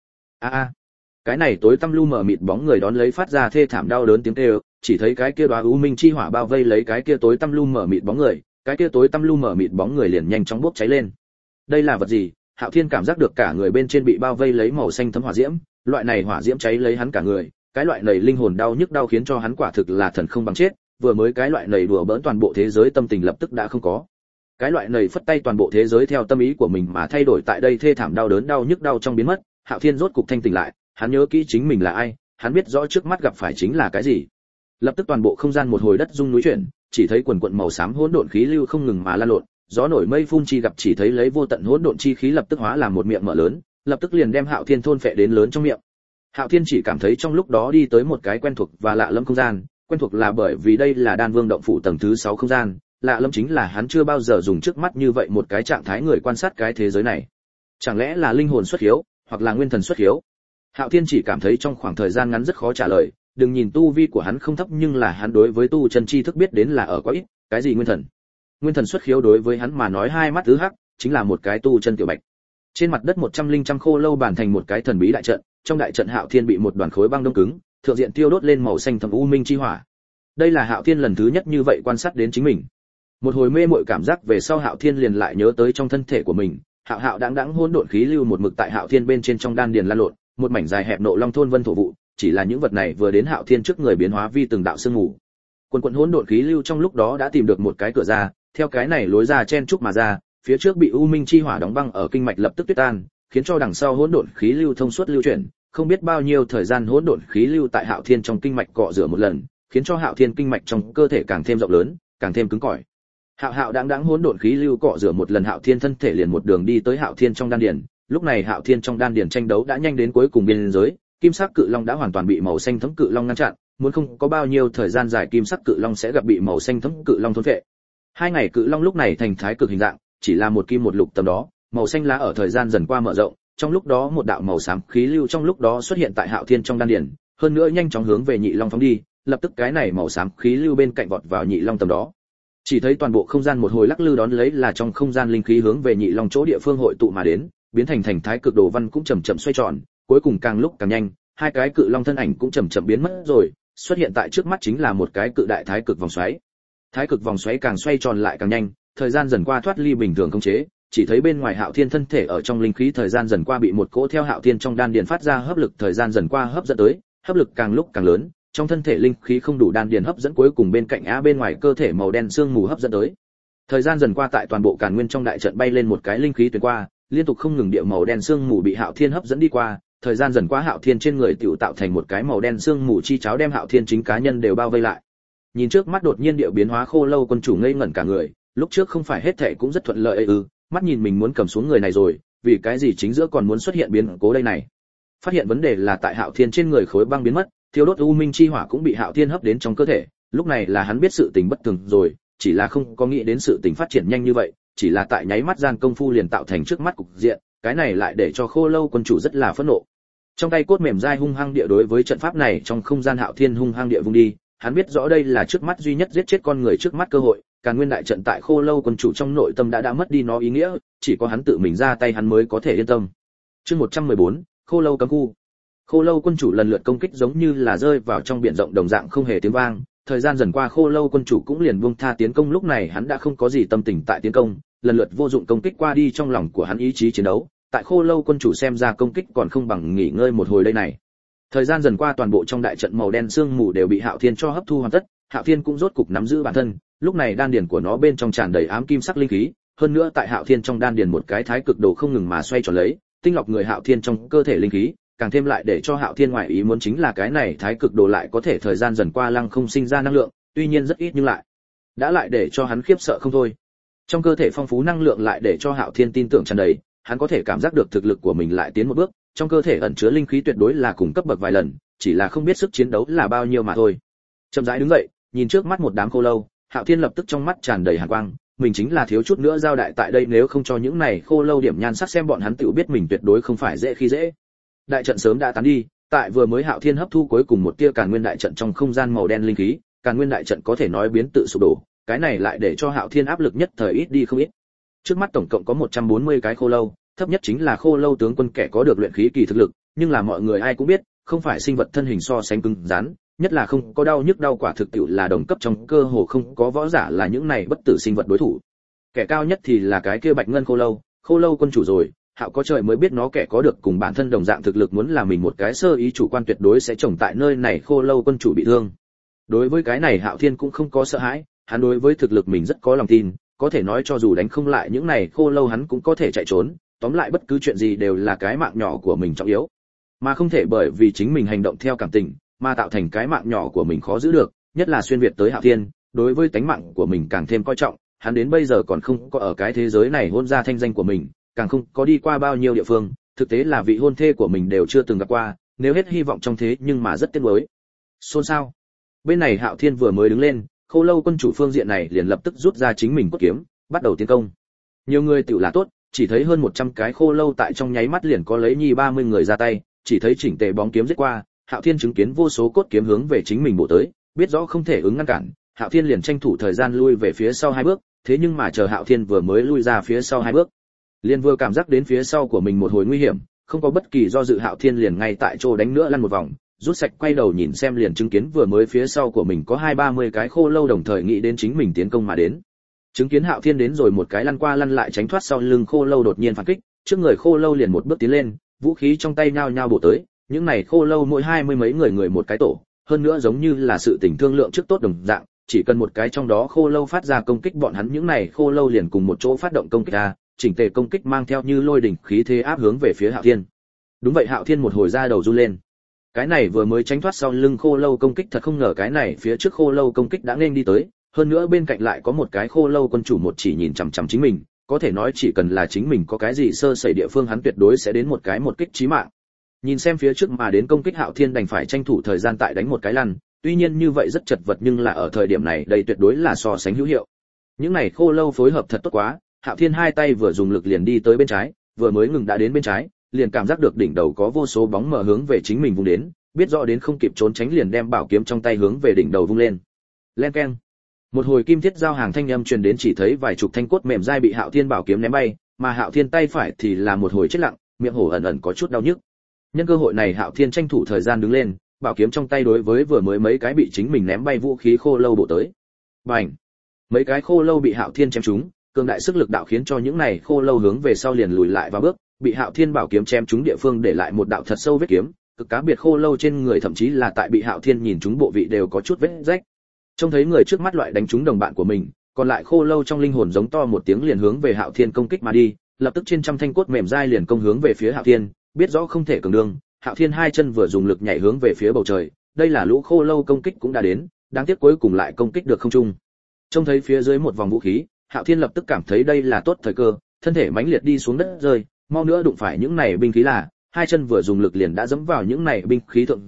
Cái này tối tăm lu mờ mịt bóng người đón lấy phát ra thê thảm đau đớn tiếng kêu, chỉ thấy cái kia đóa U Minh chi hỏa bao vây lấy cái kia tối tăm lu mờ mịt bóng người, cái kia tối tăm lu mờ mịt bóng người liền nhanh chóng bốc cháy lên. Đây là vật gì? Hạo Thiên cảm giác được cả người bên trên bị bao vây lấy màu xanh thấm hỏa diễm, loại này hỏa diễm cháy lấy hắn cả người, cái loại này linh hồn đau nhức đau khiến cho hắn quả thực là thần không bằng chết, vừa mới cái loại này đùa bỡn toàn bộ thế giới tâm tình lập tức đã không có. Cái loại này phất tay toàn bộ thế giới theo tâm ý của mình mà thay đổi tại đây thê thảm đau đớn đau nhức đau trong biến mất, Hạo Thiên rốt cục thanh tỉnh lại, hắn nhớ kỹ chính mình là ai, hắn biết rõ trước mắt gặp phải chính là cái gì. Lập tức toàn bộ không gian một hồi đất rung núi chuyển, chỉ thấy quần quần màu xám hỗn độn khí lưu không ngừng mà lan lộn, gió nổi mây phun chi gặp chỉ thấy lấy vô tận hỗn độn chi khí lập tức hóa làm một miệng mở lớn, lập tức liền đem Hạo Thiên thôn phệ đến lớn trong miệng. Hạo Thiên chỉ cảm thấy trong lúc đó đi tới một cái quen thuộc và lạ lẫm không gian, quen thuộc là bởi vì đây là Đan Vương động phủ tầng thứ 6 không gian, lạ lẫm chính là hắn chưa bao giờ dùng trước mắt như vậy một cái trạng thái người quan sát cái thế giới này. Chẳng lẽ là linh hồn xuất hiếu, hoặc là nguyên thần xuất hiếu? Hạo Thiên chỉ cảm thấy trong khoảng thời gian ngắn rất khó trả lời, đừng nhìn tu vi của hắn không thấp nhưng là hắn đối với tu chân chi thức biết đến là ở quá ít, cái gì nguyên thần? Nguyên thần xuất khiếu đối với hắn mà nói hai mắt thứ hắc, chính là một cái tu chân tiểu bạch. Trên mặt đất 100 khô lâu bàn thành một cái thần bí đại trận, trong đại trận Hạo Thiên bị một đoàn khối băng đông cứng, thượng diện tiêu đốt lên màu xanh thẫm u minh chi hỏa. Đây là Hạo Thiên lần thứ nhất như vậy quan sát đến chính mình. Một hồi mê muội cảm giác về sau Hạo Thiên liền lại nhớ tới trong thân thể của mình, hạo đãng hỗn độn khí lưu một mực tại Hạo Thiên bên trên trong đan điền lan lộn, một mảnh dài hẹp nộ long thôn vân thổ vụ, chỉ là những vật này vừa đến Hạo Thiên trước người biến hóa vi từng đạo sương mù. Quần hỗn độn khí lưu trong lúc đó đã tìm được một cái cửa ra, theo cái này lối ra chen chúc mà ra, phía trước bị u minh chi hỏa đóng băng ở kinh mạch lập tức tuyết tan, khiến cho đằng sau hỗn độn khí lưu thông suốt lưu chuyển, không biết bao nhiêu thời gian hỗn độn khí lưu tại Hạo Thiên trong kinh mạch cọ rửa một lần, khiến cho Hạo Thiên kinh mạch trong cơ thể càng thêm rộng lớn, càng thêm cứng cỏi. Hạo đãng hỗn độn khí lưu cọ rửa một lần Hạo Thiên thân thể liền một đường đi tới Hạo Thiên trong đan điền, lúc này Hạo Thiên trong đan điền tranh đấu đã nhanh đến cuối cùng biên giới, kim sắc cự long đã hoàn toàn bị màu xanh thẫm cự long ngăn chặn, muốn không có bao nhiêu thời gian dài kim sắc cự long sẽ gặp bị màu xanh thẫm cự long thôn phệ. Hai ngày cự long lúc này thành thái cực hình dạng, chỉ là một kim một lục tầm đó, màu xanh lá ở thời gian dần qua mở rộng, trong lúc đó một đạo màu xám khí lưu trong lúc đó xuất hiện tại Hạo Thiên trong đan điền, hơn nữa nhanh chóng hướng về Nhị Long phóng đi, lập tức cái này màu xám khí lưu bên cạnh vọt vào Nhị Long tầm đó. Chỉ thấy toàn bộ không gian một hồi lắc lư đón lấy là trong không gian linh khí hướng về Nhị Long chỗ địa phương hội tụ mà đến, biến thành thái cực đồ văn cũng chậm chậm xoay tròn, cuối cùng càng lúc càng nhanh, hai cái cự long thân ảnh cũng chậm chậm biến mất rồi, xuất hiện tại trước mắt chính là một cái cự đại thái cực vòng xoáy. Thái cực vòng xoáy càng xoay tròn lại càng nhanh, thời gian dần qua thoát ly bình thường khống chế, chỉ thấy bên ngoài Hạo Thiên thân thể ở trong linh khí thời gian dần qua bị một cỗ theo Hạo Thiên trong đan điền phát ra hấp lực thời gian dần qua hấp dẫn tới, hấp lực càng lúc càng lớn, trong thân thể linh khí không đủ đan điền hấp dẫn cuối cùng bên cạnh bên ngoài cơ thể màu đen sương mù hấp dẫn tới. Thời gian dần qua tại toàn bộ Càn Nguyên trong đại trận bay lên một cái linh khí tuyến qua, liên tục không ngừng địa màu đen sương mù bị Hạo Thiên hấp dẫn đi qua, thời gian dần qua Hạo Thiên trên người tiểu tạo thành một cái màu đen sương mù chi cháo đem Hạo Thiên chính cá nhân đều bao vây lại. Nhìn trước mắt đột nhiên địa biến hóa khô lâu quân chủ ngây ngẩn cả người, lúc trước không phải hết thảy cũng rất thuận lợi mắt nhìn mình muốn cầm xuống người này rồi, vì cái gì chính giữa còn muốn xuất hiện biến cố đây này. Phát hiện vấn đề là tại Hạo Thiên trên người khối băng biến mất, thiêu đốt u minh chi hỏa cũng bị Hạo Thiên hấp đến trong cơ thể, lúc này là hắn biết sự tình bất thường rồi, chỉ là không có nghĩ đến sự tình phát triển nhanh như vậy, chỉ là tại nháy mắt gian công phu liền tạo thành trước mắt cục diện, cái này lại để cho Khô Lâu quân chủ rất là phẫn nộ. Trong tay cốt mềm dai hung hăng địa đối với trận pháp này trong không gian Hạo Thiên hung hăng địa vung đi, hắn biết rõ đây là trước mắt duy nhất giết chết con người trước mắt cơ hội, Càn Nguyên đại trận tại Khô Lâu quân chủ trong nội tâm đã mất đi nó ý nghĩa, chỉ có hắn tự mình ra tay hắn mới có thể yên tâm. Chương 114, Khô Lâu cấm khu. Khô Lâu quân chủ lần lượt công kích giống như là rơi vào trong biển rộng đồng dạng không hề tiếng vang, thời gian dần qua Khô Lâu quân chủ cũng liền buông tha tiến công, lúc này hắn đã không có gì tâm tình tại tiến công, lần lượt vô dụng công kích qua đi trong lòng của hắn ý chí chiến đấu, tại Khô Lâu quân chủ xem ra công kích còn không bằng nghỉ ngơi một hồi đây này. Thời gian dần qua toàn bộ trong đại trận màu đen sương mù đều bị Hạo Thiên cho hấp thu hoàn tất, Hạo Thiên cũng rốt cục nắm giữ bản thân, lúc này đan điền của nó bên trong tràn đầy ám kim sắc linh khí, hơn nữa tại Hạo Thiên trong đan điền một cái thái cực đồ không ngừng mà xoay tròn lấy, tinh lọc người Hạo Thiên trong cơ thể linh khí, càng thêm lại để cho Hạo Thiên ngoại ý muốn chính là cái này thái cực đồ lại có thể thời gian dần qua lăng không sinh ra năng lượng, tuy nhiên rất ít nhưng lại để cho hắn khiếp sợ không thôi. Trong cơ thể phong phú năng lượng lại để cho Hạo Thiên tin tưởng tràn đầy, hắn có thể cảm giác được thực lực của mình lại tiến một bước, trong cơ thể ẩn chứa linh khí tuyệt đối là cùng cấp bậc vài lần, chỉ là không biết sức chiến đấu là bao nhiêu mà thôi. Chậm rãi đứng dậy, nhìn trước mắt một đám khô lâu, Hạo Thiên lập tức trong mắt tràn đầy hàn quang, mình chính là thiếu chút nữa giao đại tại đây, nếu không cho những này khô lâu điểm nhan sắc xem bọn hắn tự biết mình tuyệt đối không phải dễ khi dễ. Đại trận sớm đã tán đi, tại vừa mới Hạo Thiên hấp thu cuối cùng một tia Càn Nguyên đại trận trong không gian màu đen linh khí, Càn Nguyên đại trận có thể nói biến tự sụp đổ, cái này lại để cho Hạo Thiên áp lực nhất thời ít đi không ít. Trước mắt tổng cộng có 140 cái khô lâu, thấp nhất chính là khô lâu tướng quân kẻ có được luyện khí kỳ thực lực, nhưng là mọi người ai cũng biết, không phải sinh vật thân hình so sánh cứng rắn, nhất là không có đau nhức đau quả thực tiệu là đồng cấp trong cơ hồ không có võ giả là những này bất tử sinh vật đối thủ. Kẻ cao nhất thì là cái kia Bạch Ngân khô lâu quân chủ rồi, Hạo có trời mới biết nó kẻ có được cùng bản thân đồng dạng thực lực, muốn là mình một cái sơ ý chủ quan tuyệt đối sẽ trồng tại nơi này khô lâu quân chủ bị thương. Đối với cái này Hạo Thiên cũng không có sợ hãi, hắn đối với thực lực mình rất có lòng tin, có thể nói cho dù đánh không lại những này khô lâu hắn cũng có thể chạy trốn, tóm lại bất cứ chuyện gì đều là cái mạng nhỏ của mình trọng yếu, mà không thể bởi vì chính mình hành động theo cảm tình mà tạo thành cái mạng nhỏ của mình khó giữ được, nhất là xuyên việt tới Hạo Thiên, đối với tánh mạng của mình càng thêm coi trọng, hắn đến bây giờ còn không có ở cái thế giới này hôn ra thanh danh của mình, càng không có đi qua bao nhiêu địa phương, thực tế là vị hôn thê của mình đều chưa từng gặp qua, nếu hết hy vọng trong thế nhưng mà rất tiếc nuối. Xôn xao. Bên này Hạo Thiên vừa mới đứng lên, khô lâu quân chủ phương diện này liền lập tức rút ra chính mình cốt kiếm, bắt đầu tiến công. Nhiều người tự là tốt, chỉ thấy hơn 100 cái khô lâu tại trong nháy mắt liền có lấy nhi 30 người ra tay, chỉ thấy chỉnh tề bóng kiếm giết qua, Hạo Thiên chứng kiến vô số cốt kiếm hướng về chính mình bổ tới, biết rõ không thể ứng ngăn cản, Hạo Thiên liền tranh thủ thời gian lui về phía sau 2 bước, thế nhưng mà chờ Hạo Thiên vừa mới lui ra phía sau 2 bước, liền vừa cảm giác đến phía sau của mình một hồi nguy hiểm, không có bất kỳ do dự Hạo Thiên liền ngay tại chỗ đánh nữa lăn một vòng, rút sạch quay đầu nhìn xem liền chứng kiến vừa mới phía sau của mình có 20-30 cái khô lâu đồng thời nghĩ đến chính mình tiến công mà đến. Chứng kiến Hạo Thiên đến rồi một cái lăn qua lăn lại tránh thoát sau lưng khô lâu đột nhiên phản kích, trước người khô lâu liền một bước tiến lên, vũ khí trong tay nhao nhao bổ tới, những này khô lâu mỗi 20 mấy người một cái tổ, hơn nữa giống như là sự tình thương lượng trước tốt đồng dạng, chỉ cần một cái trong đó khô lâu phát ra công kích bọn hắn những này khô lâu liền cùng một chỗ phát động công kích ra, chỉnh tề công kích mang theo như lôi đỉnh khí thế áp hướng về phía Hạo Thiên. Đúng vậy, Hạo Thiên một hồi ra đầu run lên. Cái này vừa mới tránh thoát sau lưng khô lâu công kích, thật không ngờ cái này phía trước khô lâu công kích đã nên đi tới, hơn nữa bên cạnh lại có một cái khô lâu quân chủ một chỉ nhìn chằm chằm chính mình, có thể nói chỉ cần là chính mình có cái gì sơ sẩy địa phương hắn tuyệt đối sẽ đến một kích chí mạng. Nhìn xem phía trước mà đến công kích, Hạo Thiên đành phải tranh thủ thời gian tại đánh một cái lăn, tuy nhiên như vậy rất chật vật nhưng là ở thời điểm này đây tuyệt đối là so sánh hữu hiệu. Những này khô lâu phối hợp thật tốt quá, Hạo Thiên hai tay vừa dùng lực liền đi tới bên trái, vừa mới ngừng đã đến bên trái, liền cảm giác được đỉnh đầu có vô số bóng mờ hướng về chính mình vung đến, biết rõ đến không kịp trốn tránh liền đem bảo kiếm trong tay hướng về đỉnh đầu vung lên. Len keng. Một hồi kim thiết giao hàng thanh âm truyền đến, chỉ thấy vài chục thanh cốt mềm dai bị Hạo Thiên bảo kiếm ném bay, mà Hạo Thiên tay phải thì là một hồi chết lặng, miệng hổ ẩn ẩn có chút đau nhức. Nhân cơ hội này Hạo Thiên tranh thủ thời gian đứng lên, bảo kiếm trong tay đối với vừa mới mấy cái bị chính mình ném bay vũ khí khô lâu bổ tới. Bành! Mấy cái khô lâu bị Hạo Thiên chém trúng, cường đại sức lực đạo khiến cho những này khô lâu hướng về sau liền lùi lại vài bước, bị Hạo Thiên bảo kiếm chém trúng địa phương để lại một đạo thật sâu vết kiếm, cực cá biệt khô lâu trên người thậm chí là tại bị Hạo Thiên nhìn trúng bộ vị đều có chút vết rách. Trông thấy người trước mắt loại đánh trúng đồng bạn của mình, còn lại khô lâu trong linh hồn giống to một tiếng liền hướng về Hạo Thiên công kích mà đi, lập tức trên trăm thanh cốt mềm dai liền công hướng về phía Hạo Thiên, biết rõ không thể cường đương, Hạo Thiên hai chân vừa dùng lực nhảy hướng về phía bầu trời, đây là lũ khô lâu công kích cũng đã đến, đáng tiếc cuối cùng lại công kích được không trung. Trông thấy phía dưới một vòng vũ khí, Hạo Thiên lập tức cảm thấy đây là tốt thời cơ, thân thể mãnh liệt đi xuống đất rơi, mau nữa đụng phải những này binh khí là, hai chân vừa dùng lực liền đã giẫm vào những này binh khí thượng diện,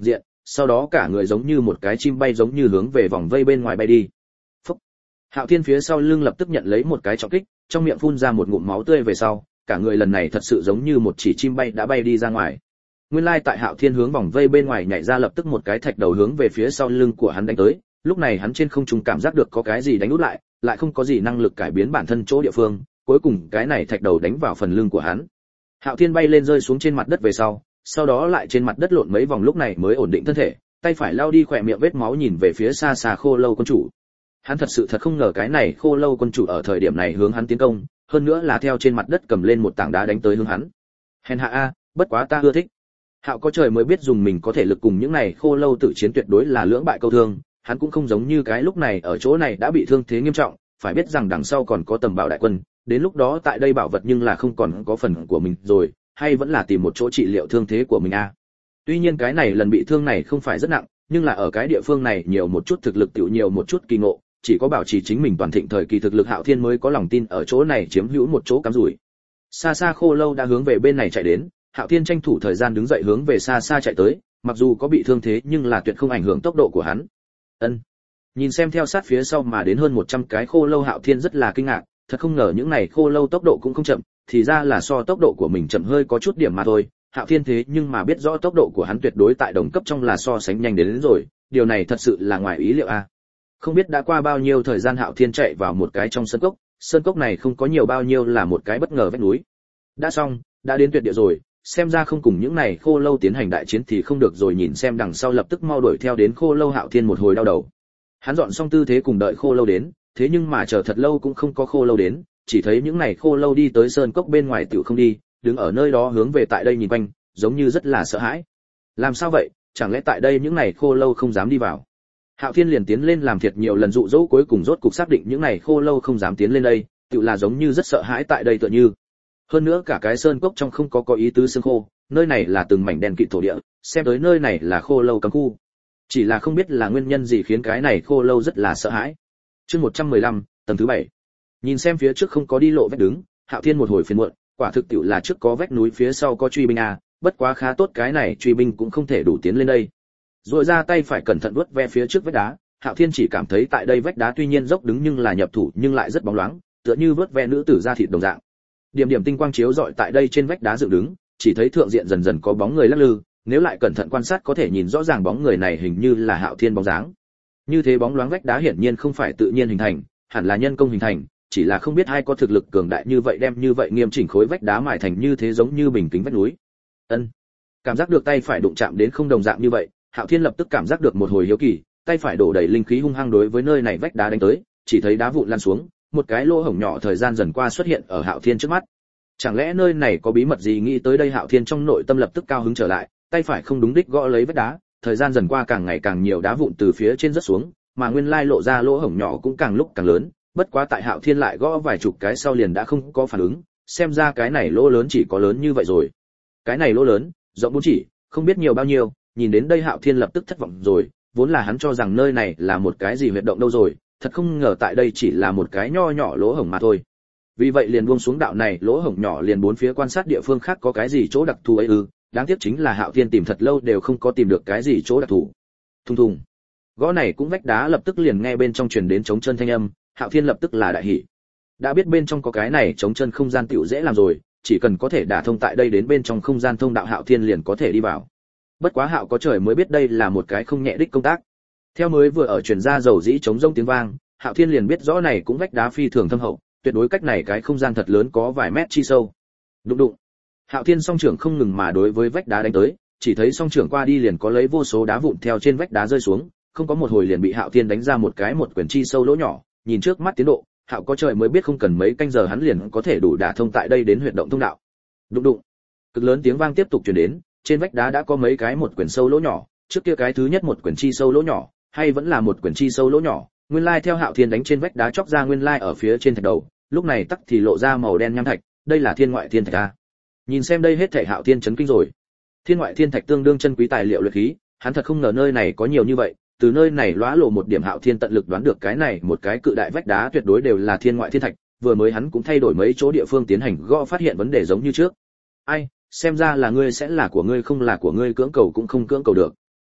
sau đó cả người giống như một cái chim bay giống như hướng về vòng vây bên ngoài bay đi. Phúc. Hạo Thiên phía sau lưng lập tức nhận lấy một cái trọng kích, trong miệng phun ra một ngụm máu tươi về sau, cả người lần này thật sự giống như một chỉ chim bay đã bay đi ra ngoài. Nguyên lai tại Hạo Thiên hướng vòng vây bên ngoài nhảy ra lập tức một cái thạch đầu hướng về phía sau lưng của hắn đánh tới, lúc này hắn trên không trung cảm giác được có cái gì đánh út lại, lại không có gì năng lực cải biến bản thân chỗ địa phương, cuối cùng cái này thạch đầu đánh vào phần lưng của hắn. Hạo Thiên bay lên rơi xuống trên mặt đất về sau đó lại trên mặt đất lộn mấy vòng lúc này mới ổn định thân thể, tay phải lao đi khỏe miệng vết máu nhìn về phía xa xa Khô Lâu quân chủ. Hắn thật sự không ngờ cái này Khô Lâu quân chủ ở thời điểm này hướng hắn tiến công, hơn nữa là theo trên mặt đất cầm lên một tảng đá đánh tới hướng hắn. Hèn hạ a, bất quá ta ưa thích. Hạo có trời mới biết dùng mình có thể lực cùng những này Khô Lâu tử chiến tuyệt đối là lưỡng bại câu thương, hắn cũng không giống như cái lúc này ở chỗ này đã bị thương thế nghiêm trọng, phải biết rằng đằng sau còn có Tầm Bảo đại quân, đến lúc đó tại đây bảo vật nhưng là không còn có phần của mình rồi, hay vẫn là tìm một chỗ trị liệu thương thế của mình a. Tuy nhiên cái này lần bị thương này không phải rất nặng, nhưng là ở cái địa phương này nhiều một chút thực lực tiểu nhiều một chút kỳ ngộ, chỉ có bảo trì chính mình toàn thịnh thời kỳ thực lực Hạo Thiên mới có lòng tin ở chỗ này chiếm hữu một chỗ cắm rủi. Xa xa Khô Lâu đã hướng về bên này chạy đến, Hạo Thiên tranh thủ thời gian đứng dậy hướng về xa xa chạy tới, mặc dù có bị thương thế nhưng là tuyệt không ảnh hưởng tốc độ của hắn. Ân. Nhìn xem theo sát phía sau mà đến hơn 100 cái Khô Lâu, Hạo Thiên rất là kinh ngạc, thật không ngờ những này Khô Lâu tốc độ cũng không chậm, thì ra là so tốc độ của mình chậm hơi có chút điểm mà thôi. Hạo Thiên thế nhưng mà biết rõ tốc độ của hắn tuyệt đối tại đồng cấp trong là so sánh nhanh đến rồi, điều này thật sự là ngoài ý liệu a. Không biết đã qua bao nhiêu thời gian Hạo Thiên chạy vào một cái trong sơn cốc này không có nhiều bao nhiêu là một cái bất ngờ vách núi. Đã xong, đã đến tuyệt địa rồi, xem ra không cùng những này Khô Lâu tiến hành đại chiến thì không được rồi, nhìn xem đằng sau lập tức mau đuổi theo đến Khô Lâu, Hạo Thiên một hồi đau đầu. Hắn dọn xong tư thế cùng đợi Khô Lâu đến, thế nhưng mà chờ thật lâu cũng không có Khô Lâu đến, chỉ thấy những này Khô Lâu đi tới sơn cốc bên ngoài tiểu không đi, đứng ở nơi đó hướng về tại đây nhìn quanh, giống như rất là sợ hãi. Làm sao vậy, chẳng lẽ tại đây những này Khô Lâu không dám đi vào? Hạo Thiên liền tiến lên làm thiệt nhiều lần dụ dỗ, cuối cùng rốt cục xác định những này Khô Lâu không dám tiến lên đây, tự là giống như rất sợ hãi tại đây tựa như. Hơn nữa cả cái sơn cốc trong không có ý tứ xương khô, nơi này là từng mảnh đen kịt thổ địa, xem tới nơi này là Khô Lâu cấm khu. Chỉ là không biết là nguyên nhân gì khiến cái này Khô Lâu rất là sợ hãi. Chương 115, tầng thứ 7. Nhìn xem phía trước không có đi lộ vách đứng, Hạo Thiên một hồi phiền muộn, quả thực tiểu là trước có vách núi phía sau có truy binh à, bất quá khá tốt cái này truy binh cũng không thể đủ tiến lên đây. Rồi ra tay phải cẩn thận vuốt ve phía trước vách đá, Hạo Thiên chỉ cảm thấy tại đây vách đá tuy nhiên dốc đứng nhưng là nhập thủ nhưng lại rất bóng loáng, tựa như vuốt ve nữ tử da thịt đồng dạng. Điểm điểm tinh quang chiếu rọi tại đây trên vách đá dựng đứng, chỉ thấy thượng diện dần dần có bóng người lắc lư, nếu lại cẩn thận quan sát có thể nhìn rõ ràng bóng người này hình như là Hạo Thiên bóng dáng. Như thế bóng loáng vách đá hiển nhiên không phải tự nhiên hình thành, hẳn là nhân công hình thành, chỉ là không biết ai có thực lực cường đại như vậy đem như vậy nghiêm chỉnh khối vách đá mài thành như thế giống như bình kính vách núi. Ân. Cảm giác được tay phải đụng chạm đến không đồng dạng như vậy, Hạo Thiên lập tức cảm giác được một hồi hiếu kỳ, tay phải đổ đầy linh khí hung hăng đối với nơi này vách đá đánh tới, chỉ thấy đá vụn lan xuống, một cái lỗ hổng nhỏ thời gian dần qua xuất hiện ở Hạo Thiên trước mắt. Chẳng lẽ nơi này có bí mật gì, nghĩ tới đây Hạo Thiên trong nội tâm lập tức cao hứng trở lại, tay phải không đúng đích gõ lấy vách đá, thời gian dần qua càng ngày càng nhiều đá vụn từ phía trên rớt xuống, mà nguyên lai lộ ra lỗ hổng nhỏ cũng càng lúc càng lớn, bất quá tại Hạo Thiên lại gõ vài chục cái sau liền đã không có phản ứng, xem ra cái này lỗ lớn chỉ có lớn như vậy rồi. Cái này lỗ lớn, rộng 4 chỉ, không biết nhiều bao nhiêu, nhìn đến đây Hạo Thiên lập tức thất vọng rồi, vốn là hắn cho rằng nơi này là một cái gì huyệt động đâu rồi, thật không ngờ tại đây chỉ là một cái nho nhỏ lỗ hổng mà thôi. Vì vậy liền buông xuống đạo này lỗ hổng nhỏ liền bốn phía quan sát địa phương khác có cái gì chỗ đặc thù ấy ư, đáng tiếc chính là Hạo Thiên tìm thật lâu đều không có tìm được cái gì chỗ đặc thù. Thùng thùng. Gõ này cũng vách đá lập tức liền nghe bên trong truyền đến trống chân thanh âm, Hạo Thiên lập tức là đại hỉ. Đã biết bên trong có cái này trống chân không gian tiểu dễ làm rồi, chỉ cần có thể đả thông tại đây đến bên trong không gian thông đạo Hạo Thiên liền có thể đi vào. Bất quá Hạo có trời mới biết đây là một cái không nhẹ đích công tác. Theo mới vừa ở truyền ra dầu dĩ chống rông tiếng vang, Hạo Thiên liền biết rõ này cũng vách đá phi thường thâm hậu, tuyệt đối cách này cái không gian thật lớn có vài mét chi sâu. Đụng đụng. Hạo Thiên song trưởng không ngừng mà đối với vách đá đánh tới, chỉ thấy song trưởng qua đi liền có lấy vô số đá vụn theo trên vách đá rơi xuống, không có một hồi liền bị Hạo Thiên đánh ra một cái một quyển chi sâu lỗ nhỏ, nhìn trước mắt tiến độ, Hạo có trời mới biết không cần mấy canh giờ hắn liền có thể đủ đả thông tại đây đến huyệt động thông đạo. Đụng đụng. Cực lớn tiếng vang tiếp tục truyền đến, trên vách đá đã có mấy cái một quyển sâu lỗ nhỏ, trước kia cái thứ nhất một quyển chi sâu lỗ nhỏ, hay vẫn là một quyển chi sâu lỗ nhỏ, nguyên lai theo Hạo Thiên đánh trên vách đá chọc ra nguyên lai ở phía trên thạch đầu, lúc này tắc thì lộ ra màu đen nham thạch, đây là thiên ngoại thiên thạch a. Nhìn xem đây hết thảy Hạo Thiên chấn kinh rồi. Thiên ngoại thiên thạch tương đương chân quý tài liệu luyện khí, hắn thật không ngờ nơi này có nhiều như vậy, từ nơi này lóa lộ một điểm Hạo Thiên tận lực đoán được cái này một cái cự đại vách đá tuyệt đối đều là thiên ngoại thiên thạch, vừa mới hắn cũng thay đổi mấy chỗ địa phương tiến hành gõ phát hiện vấn đề giống như trước. Ai, xem ra là ngươi sẽ là của ngươi không là của ngươi cưỡng cầu cũng không cưỡng cầu được.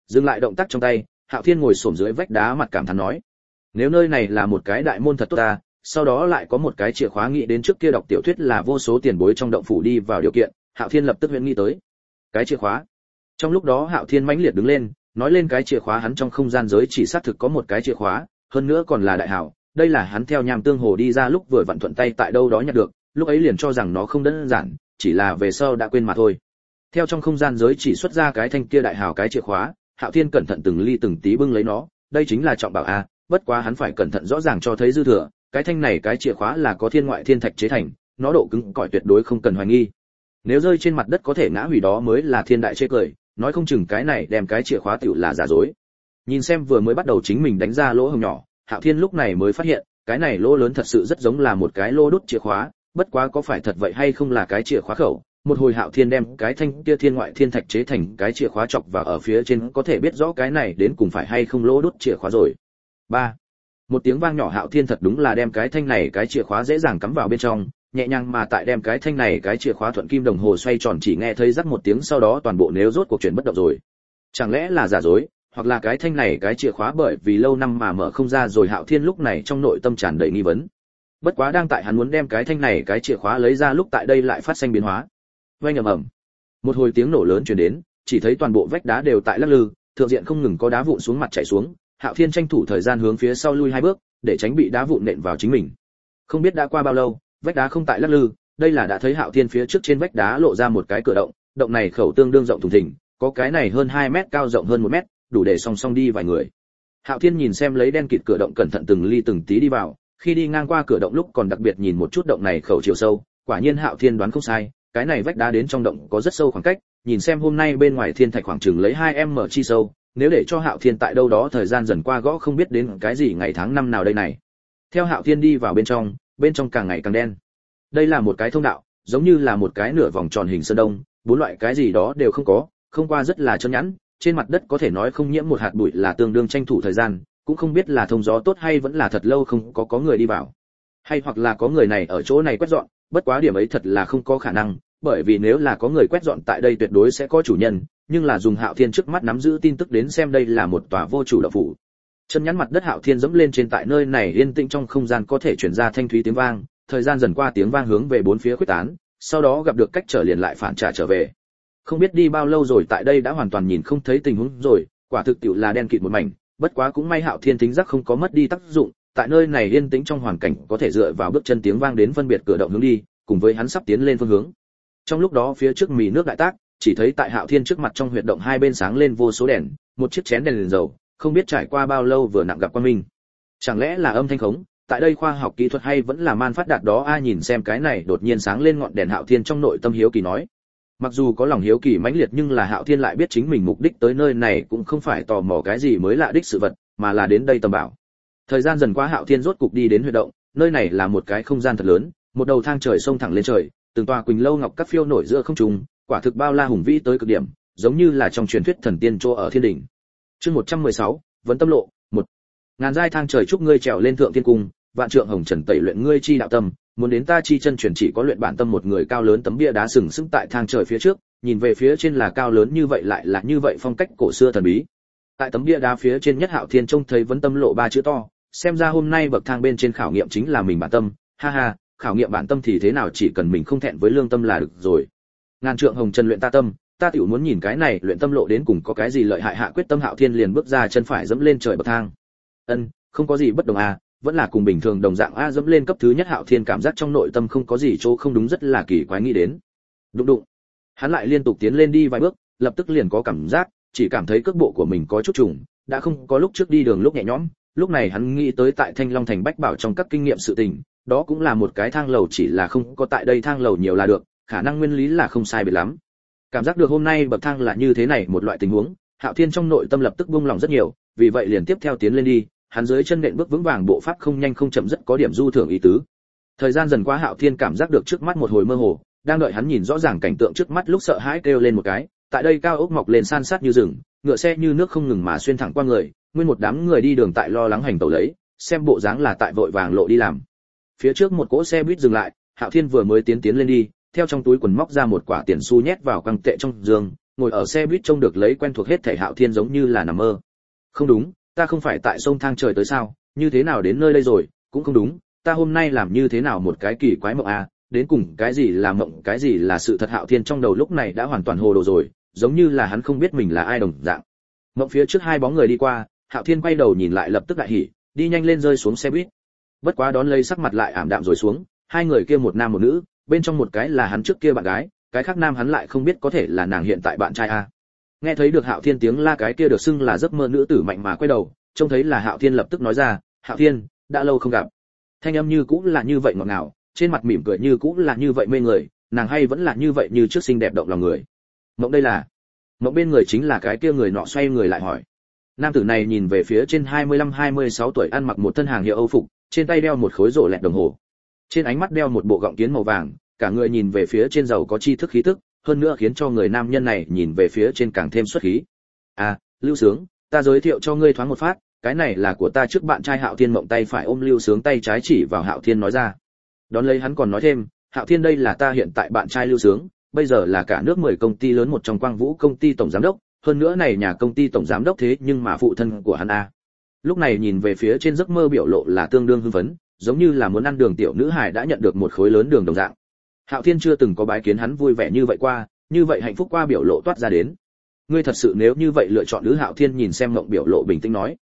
Dừng lại động tác trong tay, Hạo Thiên ngồi xổm dưới vách đá mặt cảm thán nói: nếu nơi này là một cái đại môn thật tốt ta, sau đó lại có một cái chìa khóa, nghĩ đến trước kia đọc tiểu thuyết là vô số tiền bối trong động phủ đi vào điều kiện, Hạo Thiên lập tức huyễn nghĩ tới cái chìa khóa. Trong lúc đó Hạo Thiên mãnh liệt đứng lên, nói lên cái chìa khóa, hắn trong không gian giới chỉ xác thực có một cái chìa khóa, hơn nữa còn là đại hảo, đây là hắn theo Nham Tương Hồ đi ra lúc vừa vặn thuận tay tại đâu đó nhặt được, lúc ấy liền cho rằng nó không đơn giản, chỉ là về sau đã quên mà thôi. Theo trong không gian giới chỉ xuất ra cái thanh kia đại hảo cái chìa khóa, Hạo Thiên cẩn thận từng ly từng tí bưng lấy nó, đây chính là trọng bảo a, bất quá hắn phải cẩn thận rõ ràng cho thấy dư thừa, cái thanh này cái chìa khóa là có thiên ngoại thiên thạch chế thành, nó độ cứng cỏi tuyệt đối không cần hoài nghi. Nếu rơi trên mặt đất có thể ngã hủy đó mới là thiên đại chê cười, nói không chừng cái này đem cái chìa khóa tiểu là giả dối. Nhìn xem vừa mới bắt đầu chính mình đánh ra lỗ hổng nhỏ, Hạo Thiên lúc này mới phát hiện, cái này lỗ lớn thật sự rất giống là một cái lỗ đút chìa khóa, bất quá có phải thật vậy hay không là cái chìa khóa khẩu. Một hồi Hạo Thiên đem cái thanh kia thiên ngoại thiên thạch chế thành cái chìa khóa chọc vào ở phía trên, có thể biết rõ cái này đến cùng phải hay không lỗ đút chìa khóa rồi. 3. Một tiếng vang nhỏ, Hạo Thiên thật đúng là đem cái thanh này cái chìa khóa dễ dàng cắm vào bên trong, nhẹ nhàng mà tại đem cái thanh này cái chìa khóa thuận kim đồng hồ xoay tròn, chỉ nghe thấy rắc một tiếng, sau đó toàn bộ nếu rốt cuộc chuyển bất động rồi. Chẳng lẽ là giả dối, hoặc là cái thanh này cái chìa khóa bởi vì lâu năm mà mở không ra rồi. Hạo Thiên lúc này trong nội tâm tràn đầy nghi vấn. Bất quá đang tại hắn muốn đem cái thanh này cái chìa khóa lấy ra lúc, tại đây lại phát sinh biến hóa. Oanh ầm ầm, một hồi tiếng nổ lớn truyền đến, chỉ thấy toàn bộ vách đá đều tại lắc lư, thượng diện không ngừng có đá vụn xuống mặt chảy xuống. Hạo Thiên tranh thủ thời gian hướng phía sau lui 2 bước, để tránh bị đá vụn nện vào chính mình. Không biết đã qua bao lâu, vách đá không tại lắc lư, đây là đã thấy Hạo Thiên phía trước trên vách đá lộ ra một cái cửa động, động này khẩu tương đương rộng thùng thình, có cái này hơn 2 mét cao, rộng hơn 1 mét, đủ để song song đi vài người. Hạo Thiên nhìn xem lấy đen kịt cửa động, cẩn thận từng ly từng tí đi vào, khi đi ngang qua cửa động lúc còn đặc biệt nhìn một chút động này khẩu chiều sâu, quả nhiên Hạo Thiên đoán không sai, cái này vách đá đến trong động có rất sâu khoảng cách, nhìn xem hôm nay bên ngoài thiên thạch khoảng chừng lấy 2m chi sâu, nếu để cho Hạo Thiên tại đâu đó thời gian dần qua gõ không biết đến cái gì ngày tháng năm nào đây này. Theo Hạo Thiên đi vào bên trong càng ngày càng đen. Đây là một cái thông đạo, giống như là một cái nửa vòng tròn hình sơn đông, 4 loại cái gì đó đều không có, không qua rất là trơn nhẵn, trên mặt đất có thể nói không nhiễm một hạt bụi, là tương đương tranh thủ thời gian, cũng không biết là thông gió tốt hay vẫn là thật lâu không có người đi vào, hay hoặc là có người này ở chỗ này quét dọn, bất quá điểm ấy thật là không có khả năng, bởi vì nếu là có người quét dọn tại đây tuyệt đối sẽ có chủ nhân, nhưng là dùng Hạo Thiên trước mắt nắm giữ tin tức đến xem, đây là một tòa vô chủ động phủ. Chân nhắn mặt đất, Hạo Thiên dẫm lên trên, tại nơi này yên tĩnh trong không gian có thể truyền ra thanh thúy tiếng vang, thời gian dần qua tiếng vang hướng về bốn phía khuếch tán, sau đó gặp được cách trở liền lại phản trả trở về. Không biết đi bao lâu rồi, tại đây đã hoàn toàn nhìn không thấy tình huống rồi, quả thực tiểu là đen kịt một mảnh, bất quá cũng may Hạo Thiên thính giác không có mất đi tác dụng, tại nơi này yên tĩnh trong hoàn cảnh có thể dựa vào bước chân tiếng vang đến phân biệt cửa động hướng đi, cùng với hắn sắp tiến lên phương hướng. Trong lúc đó phía trước mì nước đại tác, chỉ thấy tại Hạo Thiên trước mặt trong huyệt động hai bên sáng lên vô số đèn, một chiếc chén đèn dầu, không biết trải qua bao lâu vừa nặng gặp quang minh. Chẳng lẽ là âm thanh khống, tại đây khoa học kỹ thuật hay vẫn là man phát đạt đó a? Nhìn xem cái này đột nhiên sáng lên ngọn đèn, Hạo Thiên trong nội tâm hiếu kỳ nói. Mặc dù có lòng hiếu kỳ mãnh liệt, nhưng là Hạo Thiên lại biết chính mình mục đích tới nơi này cũng không phải tò mò cái gì mới lạ đích sự vật, mà là đến đây tầm bảo. Thời gian dần qua, Hạo Thiên rốt cục đi đến huyệt động, nơi này là một cái không gian thật lớn, một đầu thang trời xông thẳng lên trời, từng tòa quỳnh lâu ngọc các phiêu nổi giữa không trung, quả thực bao la hùng vĩ tới cực điểm, giống như là trong truyền thuyết thần tiên chỗ ở thiên đỉnh. Chương 116, vấn tâm lộ, 1. Ngàn giai thang trời chúc ngươi trèo lên thượng thiên cung, vạn trượng hồng trần tẩy luyện ngươi chi đạo tâm, muốn đến ta chi chân truyền chỉ có luyện bản tâm. Một người cao lớn tấm bia đá sừng sững tại thang trời phía trước, nhìn về phía trên là cao lớn như vậy lại là như vậy phong cách cổ xưa thần bí. Tại tấm bia đá phía trên nhất, Hạo Thiên trông thấy vấn tâm lộ 3 chữ to, xem ra hôm nay bậc thang bên trên khảo nghiệm chính là mình bản tâm, ha ha, khảo nghiệm bản tâm thì thế nào, chỉ cần mình không thẹn với lương tâm là được rồi. Ngàn trượng hồng trần luyện ta tâm, ta tiểu muốn nhìn cái này luyện tâm lộ đến cùng có cái gì lợi hại. Hạ quyết tâm, Hạo Thiên liền bước ra chân phải dẫm lên trời bậc thang. Không có gì bất đồng a, vẫn là cùng bình thường đồng dạng a. Dẫm lên cấp thứ nhất, Hạo Thiên cảm giác trong nội tâm không có gì chỗ không đúng, rất là kỳ quái nghĩ đến. Đụng đụng, hắn lại liên tục tiến lên đi vài bước, lập tức liền có cảm giác, chỉ cảm thấy cước bộ của mình có chút trùng, đã không có lúc trước đi đường lúc nhẹ nhõm. Lúc này hắn nghĩ tới tại Thanh Long thành Bách Bảo trong các kinh nghiệm sự tình, đó cũng là một cái thang lầu, chỉ là không có tại đây thang lầu nhiều là được, khả năng nguyên lý là không sai biệt lắm. Cảm giác được hôm nay bậc thang là như thế này một loại tình huống, Hạo Thiên trong nội tâm lập tức buông lòng rất nhiều, vì vậy liền tiếp theo tiến lên đi, hắn dưới chân nện bước vững vàng, bộ pháp không nhanh không chậm, rất có điểm du thưởng ý tứ. Thời gian dần qua, Hạo Thiên cảm giác được trước mắt một hồi mơ hồ, đang đợi hắn nhìn rõ ràng cảnh tượng trước mắt lúc sợ hãi kêu lên một cái. Tại đây cao ốc mọc lên san sát như rừng, ngựa xe như nước không ngừng mà xuyên thẳng qua người, nguyên một đám người đi đường tại lo lắng hành tẩu lấy, xem bộ dáng là tại vội vàng lộ đi làm. Phía trước một cỗ xe buýt dừng lại, Hạo Thiên vừa mới tiến lên đi, theo trong túi quần móc ra một quả tiền xu nhét vào căng tệ trong giường, ngồi ở xe buýt trông được lấy quen thuộc hết thảy Hạo Thiên giống như là nằm mơ. Không đúng, ta không phải tại sông thang trời tới sao, như thế nào đến nơi đây rồi, cũng không đúng, ta hôm nay làm như thế nào một cái kỳ quái mộng à, đến cùng cái gì là mộng, cái gì là sự thật. Hạo Thiên trong đầu lúc này đã hoàn toàn hồ đồ rồi, giống như là hắn không biết mình là ai đồng dạng. Mộng phía trước hai bóng người đi qua, Hạo Thiên quay đầu nhìn lại lập tức đại hỉ, đi nhanh lên rơi xuống xe buýt. Bất quá đón lấy sắc mặt lại ảm đạm rồi xuống, hai người kia một nam một nữ, bên trong một cái là hắn trước kia bạn gái, cái khác nam hắn lại không biết có thể là nàng hiện tại bạn trai a. Nghe thấy được Hạo Thiên tiếng la, cái kia được xưng là giấc mơ nữ tử mạnh mà quay đầu, trông thấy là Hạo Thiên lập tức nói ra, Hạo Thiên, đã lâu không gặp. Thanh âm như cũng là như vậy ngọt ngào, trên mặt mỉm cười như cũng là như vậy mê người, nàng hay vẫn là như vậy như trước xinh đẹp động lòng người. Mộng đây là? Mộng bên người chính là cái kia người nọ xoay người lại hỏi. Nam tử này nhìn về phía trên 25-26 tuổi, ăn mặc một thân hàng hiệu Âu phục, trên tay đeo một khối rổ lẹt đồng hồ, trên ánh mắt đeo một bộ gọng kiến màu vàng, cả người nhìn về phía trên giàu có tri thức khí tức, hơn nữa khiến cho người nam nhân này nhìn về phía trên càng thêm xuất khí. À, Lưu Sướng, ta giới thiệu cho ngươi thoáng một phát, cái này là của ta trước bạn trai Hạo Thiên. Mộng tay phải ôm Lưu Sướng, tay trái chỉ vào Hạo Thiên nói ra. Đón lấy hắn còn nói thêm, Hạo Thiên đây là ta hiện tại bạn trai Lưu Sướng, bây giờ là cả nước 10 công ty lớn một trong Quang Vũ công ty tổng giám đốc, hơn nữa này nhà công ty tổng giám đốc thế nhưng mà phụ thân của hắn a. Lúc này nhìn về phía trên giấc mơ biểu lộ là tương đương hưng phấn, giống như là muốn ăn đường tiểu nữ hài đã nhận được một khối lớn đường đồng dạng. Hạo Thiên chưa từng có bái kiến hắn vui vẻ như vậy qua, như vậy hạnh phúc qua biểu lộ toát ra đến. Ngươi thật sự nếu như vậy lựa chọn nữ? Hạo Thiên nhìn xem Mộng biểu lộ bình tĩnh nói.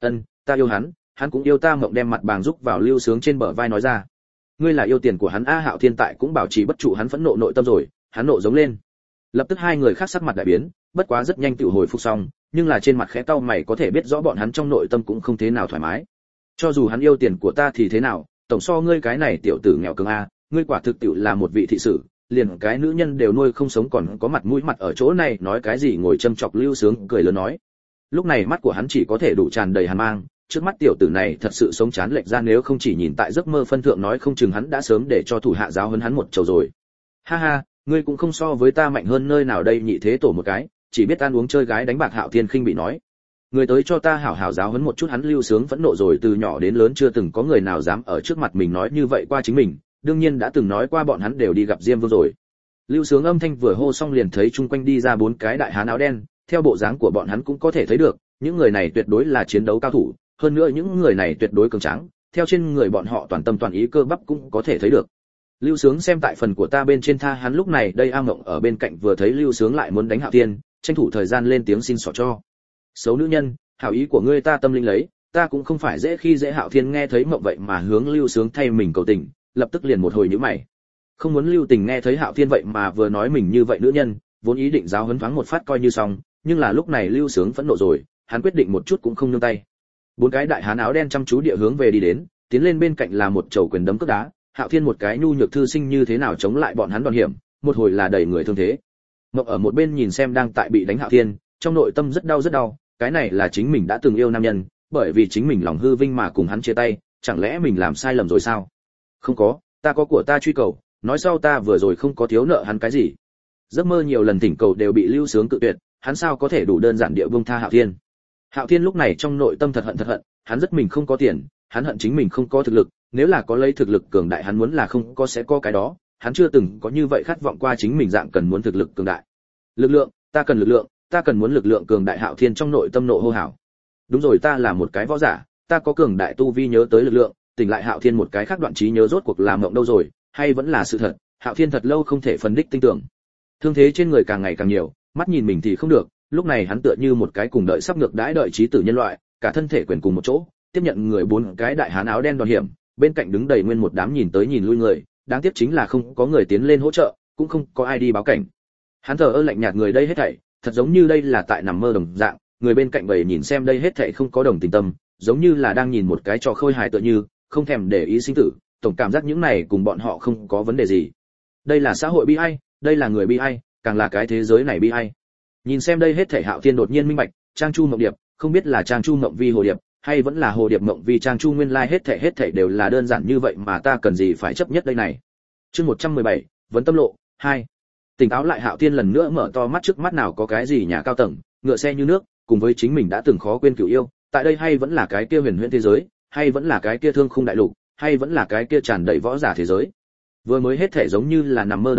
Ta yêu hắn, hắn cũng yêu ta. Mộng đem mặt bàng rúc vào Lưu Sướng trên bờ vai nói ra. Ngươi là yêu tiền của hắn a? Hạo Thiên tại cũng bảo trì bất trụ hắn phẫn nộ nội tâm rồi, hắn nộ giống lên. Lập tức hai người khác sắc mặt đại biến, bất quá rất nhanh tự hồi phục xong, nhưng là trên mặt khẽ cau mày có thể biết rõ bọn hắn trong nội tâm cũng không thế nào thoải mái. Cho dù hắn yêu tiền của ta thì thế nào, tổng so ngươi cái này tiểu tử nghèo cường a, ngươi quả thực tiểu là một vị thị sử, liền cái nữ nhân đều nuôi không sống còn có mặt mũi mặt ở chỗ này nói cái gì ngồi châm chọc. Lưu Sướng cười lớn nói. Lúc này mắt của hắn chỉ có thể đủ tràn đầy hàn mang, trước mắt tiểu tử này thật sự sống chán lệch ra, nếu không chỉ nhìn tại giấc mơ phân thượng nói không chừng hắn đã sớm để cho thủ hạ giáo huấn hắn một chầu rồi. Ha ha, ngươi cũng không so với ta mạnh hơn nơi nào đây. Nhị thế tổ một cái, chỉ biết ăn uống chơi gái đánh bạc. Hạo Thiên khinh bị nói. Người tới cho ta hảo hảo giáo huấn một chút hắn. Lưu Sướng phẫn nộ rồi, từ nhỏ đến lớn chưa từng có người nào dám ở trước mặt mình nói như vậy qua chính mình, đương nhiên đã từng nói qua bọn hắn đều đi gặp Diêm Vương rồi. Lưu Sướng âm thanh vừa hô xong liền thấy chung quanh đi ra 4 cái đại hán áo đen, theo bộ dáng của bọn hắn cũng có thể thấy được, những người này tuyệt đối là chiến đấu cao thủ, hơn nữa những người này tuyệt đối cường tráng, theo trên người bọn họ toàn tâm toàn ý cơ bắp cũng có thể thấy được. Lưu Sướng xem tại phần của ta bên trên tha hắn. Lúc này đây A Mộng ở bên cạnh vừa thấy Lưu Sướng lại muốn đánh Hạo Thiên, tranh thủ thời gian lên tiếng xin xỏ cho. Xấu nữ nhân, hảo ý của ngươi ta tâm linh lấy, ta cũng không phải dễ khi dễ. Hạo Thiên nghe thấy Mộng vậy mà hướng Lưu Sướng thay mình cầu tình, lập tức liền một hồi nhíu mày. Không muốn lưu tình nghe thấy Hạo Thiên vậy mà vừa nói mình như vậy nữ nhân, vốn ý định giáo huấn thoáng một phát coi như xong, nhưng là lúc này Lưu Sướng phẫn nộ rồi, hắn quyết định một chút cũng không nương tay. 4 cái đại hán áo đen chăm chú địa hướng về đi đến, tiến lên bên cạnh là một chầu quyền đấm cước đá. Hạo Thiên một cái nhu nhược thư sinh như thế nào chống lại bọn hắn đòn hiểm, một hồi là đẩy người thương thế. Mộng ở một bên nhìn xem đang tại bị đánh Hạo Thiên, trong nội tâm rất đau, cái này là chính mình đã từng yêu nam nhân, bởi vì chính mình lòng hư vinh mà cùng hắn chia tay, chẳng lẽ mình làm sai lầm rồi sao? Không có, ta có của ta truy cầu, nói sau ta vừa rồi không có thiếu nợ hắn cái gì. Giấc mơ nhiều lần thỉnh cầu đều bị Lưu Sướng cự tuyệt, hắn sao có thể đủ đơn giản địa buông tha Hạo Thiên. Hạo Thiên lúc này trong nội tâm thật hận, hắn rất mình không có tiền, hắn hận chính mình không có thực lực, nếu là có lấy thực lực cường đại hắn muốn là không có sẽ có cái đó, hắn chưa từng có như vậy khát vọng qua chính mình dạng cần muốn thực lực cường đại. Lực lượng, ta cần lực lượng, ta cần muốn lực lượng cường đại. Hạo Thiên trong nội tâm nộ hô hào. Đúng rồi, ta là một cái võ giả, ta có cường đại tu vi. nhớ tới lực lượng, tỉnh lại Hạo Thiên một cái khác đoạn trí nhớ rốt cuộc làm mộng đâu rồi, hay vẫn là sự thật. Hạo Thiên thật lâu không thể phân đích tinh tưởng. Thương thế trên người càng ngày càng nhiều, mắt nhìn mình thì không được, lúc này hắn tựa như một cái cùng đợi sắp ngược đãi đợi chí tử nhân loại, cả thân thể quyền cùng một chỗ, tiếp nhận người 4 cái đại hán áo đen đòn hiểm, bên cạnh đứng đầy nguyên một đám nhìn tới nhìn lui người, đáng tiếc chính là không có người tiến lên hỗ trợ, cũng không có ai đi báo cảnh. Hắn thờ ơ lạnh nhạt người đây hết thảy, thật giống như đây là tại nằm mơ đồng dạng, người bên cạnh bầy nhìn xem đây hết thảy không có đồng tình tâm, giống như là đang nhìn một cái trò khôi hài tựa như, không thèm để ý sinh tử, tổng cảm giác những này cùng bọn họ không có vấn đề gì. Đây là xã hội bi ai, đây là người bi ai, càng là cái thế giới này bi ai. Nhìn xem đây hết thảy Hạo Thiên đột nhiên minh bạch, Trang Chu Mộng Điệp, không biết là Trang Chu Mộng Vi Hồ Điệp, hay vẫn là Hồ Điệp Mộng Vi Trang Chu, nguyên lai hết thảy đều là đơn giản như vậy mà ta cần gì phải chấp nhất đây này. Chương 117, vấn tâm lộ 2. Tỉnh táo lại Hạo Thiên lần nữa mở to mắt, trước mắt nào có cái gì nhà cao tầng, ngựa xe như nước, cùng với chính mình đã từng khó quên cửu yêu, tại đây hay vẫn là cái kia huyền huyễn thế giới, hay vẫn là cái kia thương khung đại lục, hay vẫn là cái kia tràn đầy võ giả thế giới. Vừa mới hết thảy giống như là nằm mơ đồng dạng,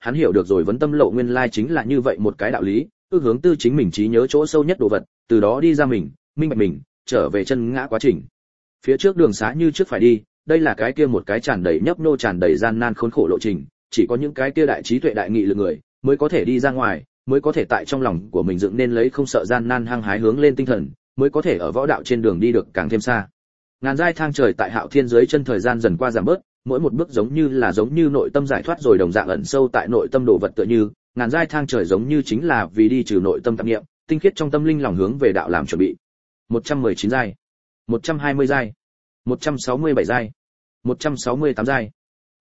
hắn hiểu được rồi vấn tâm lộ nguyên lai chính là như vậy một cái đạo lý, ước hướng tư chính mình trí nhớ chỗ sâu nhất đồ vật, từ đó đi ra mình, minh bạch mình, trở về chân ngã quá trình. Phía trước đường xá như trước phải đi, đây là cái kia một cái tràn đầy nhấp nhô tràn đầy gian nan khốn khổ lộ trình, chỉ có những cái kia đại trí tuệ đại nghị lực người mới có thể đi ra ngoài, mới có thể tại trong lòng của mình dựng nên lấy không sợ gian nan hăng hái hướng lên tinh thần, mới có thể ở võ đạo trên đường đi được càng thêm xa. Ngàn giai thang trời tại Hạo Thiên dưới chân thời gian dần qua giảm bớt, mỗi một bước giống như nội tâm giải thoát rồi đồng dạng ẩn sâu tại nội tâm đồ vật tựa như, ngàn giai thang trời giống như chính là vì đi trừ nội tâm tạp niệm, tinh khiết trong tâm linh lòng hướng về đạo làm chuẩn bị. 119 giai, 120 giai, 167 giai, 168 giai,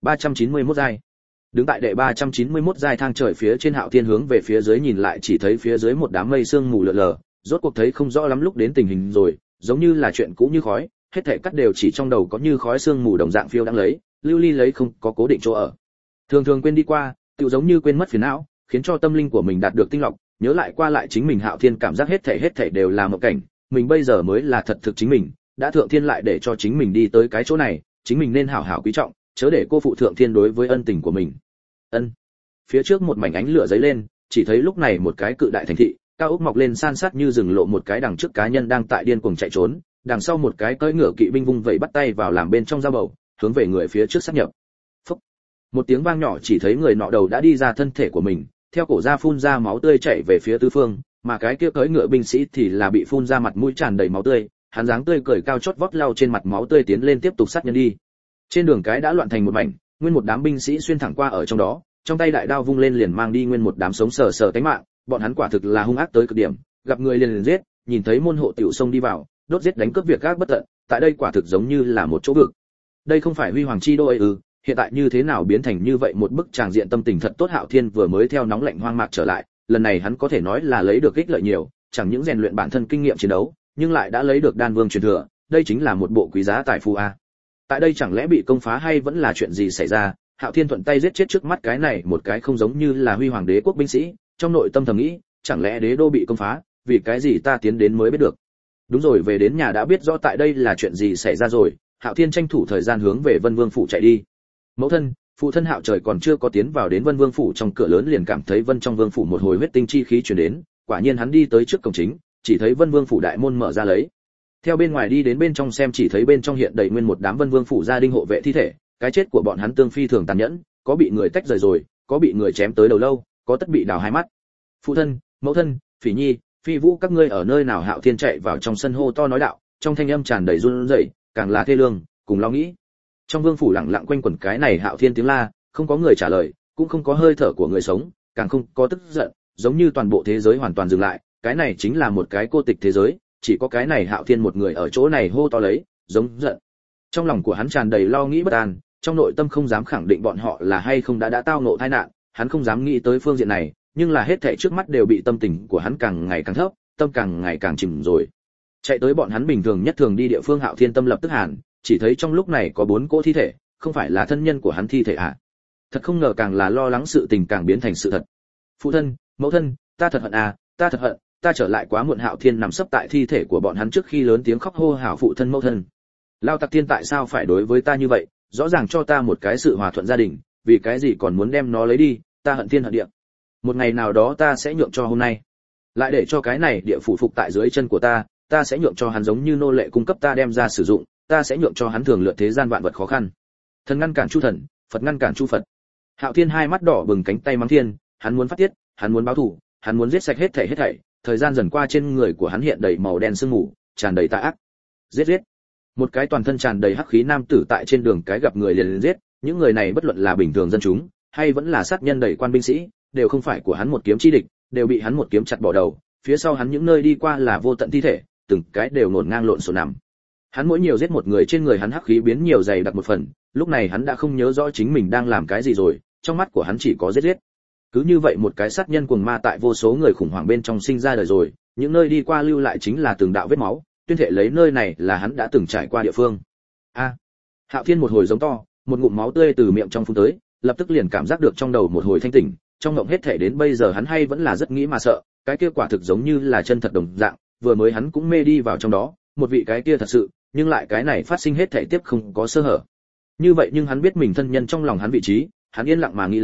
391 giai. Đứng tại đệ 391 giai thang trời phía trên Hạo Thiên hướng về phía dưới nhìn lại chỉ thấy phía dưới một đám mây sương mù lờ lờ, rốt cuộc thấy không rõ lắm lúc đến tình hình rồi, giống như là chuyện cũ như khói, hết thảy cắt đều chỉ trong đầu có như khói sương mù đồng dạng phiêu đang lấy, lưu ly lấy không có cố định chỗ ở. Thường thường quên đi qua, tựu giống như quên mất phiền não, khiến cho tâm linh của mình đạt được tinh lọc, nhớ lại qua lại chính mình Hạo Thiên cảm giác hết thảy đều là mộng cảnh, mình bây giờ mới là thật thực chính mình, đã thượng thiên lại để cho chính mình đi tới cái chỗ này, chính mình nên hảo hảo quý trọng, chớ để cô phụ thượng thiên đối với ân tình của mình. Ân. Phía trước một mảnh ánh lửa giấy lên, chỉ thấy lúc này một cái cự đại thành thị, cao ốc mọc lên san sát như rừng lộ, một cái đằng trước cá nhân đang tại điên cuồng chạy trốn, đằng sau một cái cưỡi ngựa kỵ binh vung vẩy bắt tay vào làm bên trong dao bầu, hướng về người phía trước sát nhập. Phốc. Một tiếng vang nhỏ chỉ thấy người nọ đầu đã đi ra thân thể của mình, theo cổ ra phun ra máu tươi chảy về phía tứ phương, mà cái kia cưỡi ngựa binh sĩ thì là bị phun ra mặt mũi tràn đầy máu tươi, hắn dáng tươi cười cao chót vót lau trên mặt máu tươi tiến lên tiếp tục sát nhân đi. Trên đường cái đã loạn thành một mảnh, nguyên một đám binh sĩ xuyên thẳng qua ở trong đó, trong tay đại đao vung lên liền mang đi nguyên một đám sống sờ sờ tánh mạng, bọn hắn quả thực là hung ác tới cực điểm, gặp người liền giết, nhìn thấy môn hộ tiểu sông đi vào, đốt giết đánh cướp việc gác bất tận, tại đây quả thực giống như là một chỗ vực. Đây không phải huy hoàng chi đô ấy ư? Hiện tại như thế nào biến thành như vậy một bức tràng diện tâm tình thật tốt. Hạo Thiên vừa mới theo nóng lạnh hoang mạc trở lại, lần này hắn có thể nói là lấy được ích lợi nhiều, chẳng những rèn luyện bản thân kinh nghiệm chiến đấu, nhưng lại đã lấy được đan vương truyền thừa, đây chính là một bộ quý giá tài phú a. Tại đây chẳng lẽ bị công phá hay vẫn là chuyện gì xảy ra? Hạo Thiên thuận tay giết chết trước mắt cái này một cái không giống như là huy hoàng đế quốc binh sĩ, trong nội tâm thầm nghĩ, chẳng lẽ đế đô bị công phá, vì cái gì ta tiến đến mới biết được. Đúng rồi, về đến nhà đã biết rõ tại đây là chuyện gì xảy ra rồi, Hạo Thiên tranh thủ thời gian hướng về Vân Vương phủ chạy đi. Mẫu thân, phụ thân Hạo Trời còn chưa có tiến vào đến Vân Vương phủ, trong cửa lớn liền cảm thấy Vân trong Vương phủ một hồi huyết tinh chi khí truyền đến, quả nhiên hắn đi tới trước cổng chính, chỉ thấy Vân Vương phủ đại môn mở ra lấy. Theo bên ngoài đi đến bên trong xem, chỉ thấy bên trong hiện đầy nguyên một đám Vân Vương phủ gia đình hộ vệ thi thể, cái chết của bọn hắn tương phi thường tàn nhẫn, có bị người tách rời rồi, có bị người chém tới đầu lâu, có tất bị đào hai mắt. Phụ thân, mẫu thân, Phỉ Nhi, Phi Vũ các ngươi ở nơi nào? Hạo Thiên chạy vào trong sân hô to nói đạo, trong thanh âm tràn đầy run rẩy, càng là thê lương, cùng lo nghĩ. Trong vương phủ lặng lặng quanh quẩn cái này Hạo Thiên tiếng la, không có người trả lời, cũng không có hơi thở của người sống, càng không có tức giận, giống như toàn bộ thế giới hoàn toàn dừng lại, cái này chính là một cái cô tịch thế giới, chỉ có cái này Hạo Thiên một người ở chỗ này hô to lấy, giống giận. Trong lòng của hắn tràn đầy lo nghĩ bất an, trong nội tâm không dám khẳng định bọn họ là hay không đã tao ngộ tai nạn, hắn không dám nghĩ tới phương diện này, nhưng là hết thảy trước mắt đều bị tâm tình của hắn càng ngày càng thấp, tâm càng ngày càng chìm rồi. Chạy tới bọn hắn bình thường nhất thường đi địa phương, Hạo Thiên tâm lập tức hàn, chỉ thấy trong lúc này có 4 cỗ thi thể, không phải là thân nhân của hắn thi thể à? Thật không ngờ càng là lo lắng sự tình càng biến thành sự thật. Phụ thân, mẫu thân, ta thật hận à, ta thật hận, ta trở lại quá muộn. Hạo Thiên nằm sấp tại thi thể của bọn hắn trước khi lớn tiếng khóc hô hào phụ thân mẫu thân. Lao Tặc Thiên tại sao phải đối với ta như vậy, rõ ràng cho ta một cái sự hòa thuận gia đình, vì cái gì còn muốn đem nó lấy đi, ta hận thiên hận địa. Một ngày nào đó ta sẽ nhượng cho hôm nay, lại để cho cái này địa phủ phục tại dưới chân của ta sẽ nhượng cho hắn giống như nô lệ cung cấp ta đem ra sử dụng, ta sẽ nhượng cho hắn thường lượt thế gian vạn vật khó khăn. Thần ngăn cản chu thần, Phật ngăn cản chu Phật. Hạo Thiên hai mắt đỏ bừng, cánh tay mắng thiên, hắn muốn phát tiết, hắn muốn báo thù, hắn muốn giết sạch hết thảy. Thời gian dần qua trên người của hắn hiện đầy màu đen sương mù, tràn đầy tà ác. Giết. Một cái toàn thân tràn đầy hắc khí nam tử tại trên đường cái gặp người liền giết, những người này bất luận là bình thường dân chúng, hay vẫn là sát nhân đầy quan binh sĩ, đều không phải của hắn một kiếm chi địch, đều bị hắn một kiếm chặt bỏ đầu, phía sau hắn những nơi đi qua là vô tận thi thể, từng cái đều ngổn ngang lộn xộn nằm. Hắn mỗi nhiều giết một người, trên người hắn hắc khí biến nhiều dày đặc một phần, lúc này hắn đã không nhớ rõ chính mình đang làm cái gì rồi, trong mắt của hắn chỉ có giết. Cứ như vậy một cái sát nhân cuồng ma tại vô số người khủng hoảng bên trong sinh ra đời rồi, những nơi đi qua lưu lại chính là từng đạo vết máu, tuyên thể lấy nơi này là hắn đã từng trải qua địa phương. A! Hạo Thiên một hồi giống to, một ngụm máu tươi từ miệng trong phun tới, lập tức liền cảm giác được trong đầu một hồi thanh tỉnh, trong ngộng hết thể đến bây giờ hắn hay vẫn là rất nghĩ mà sợ, cái kia quả thực giống như là chân thật đồng dạng, vừa mới hắn cũng mê đi vào trong đó, một vị cái kia thật sự, nhưng lại cái này phát sinh hết thể tiếp không có sơ hở. Như vậy nhưng hắn biết mình thân nhân trong lòng hắn vị trí, hắn yên lặng mà nghĩ lấy,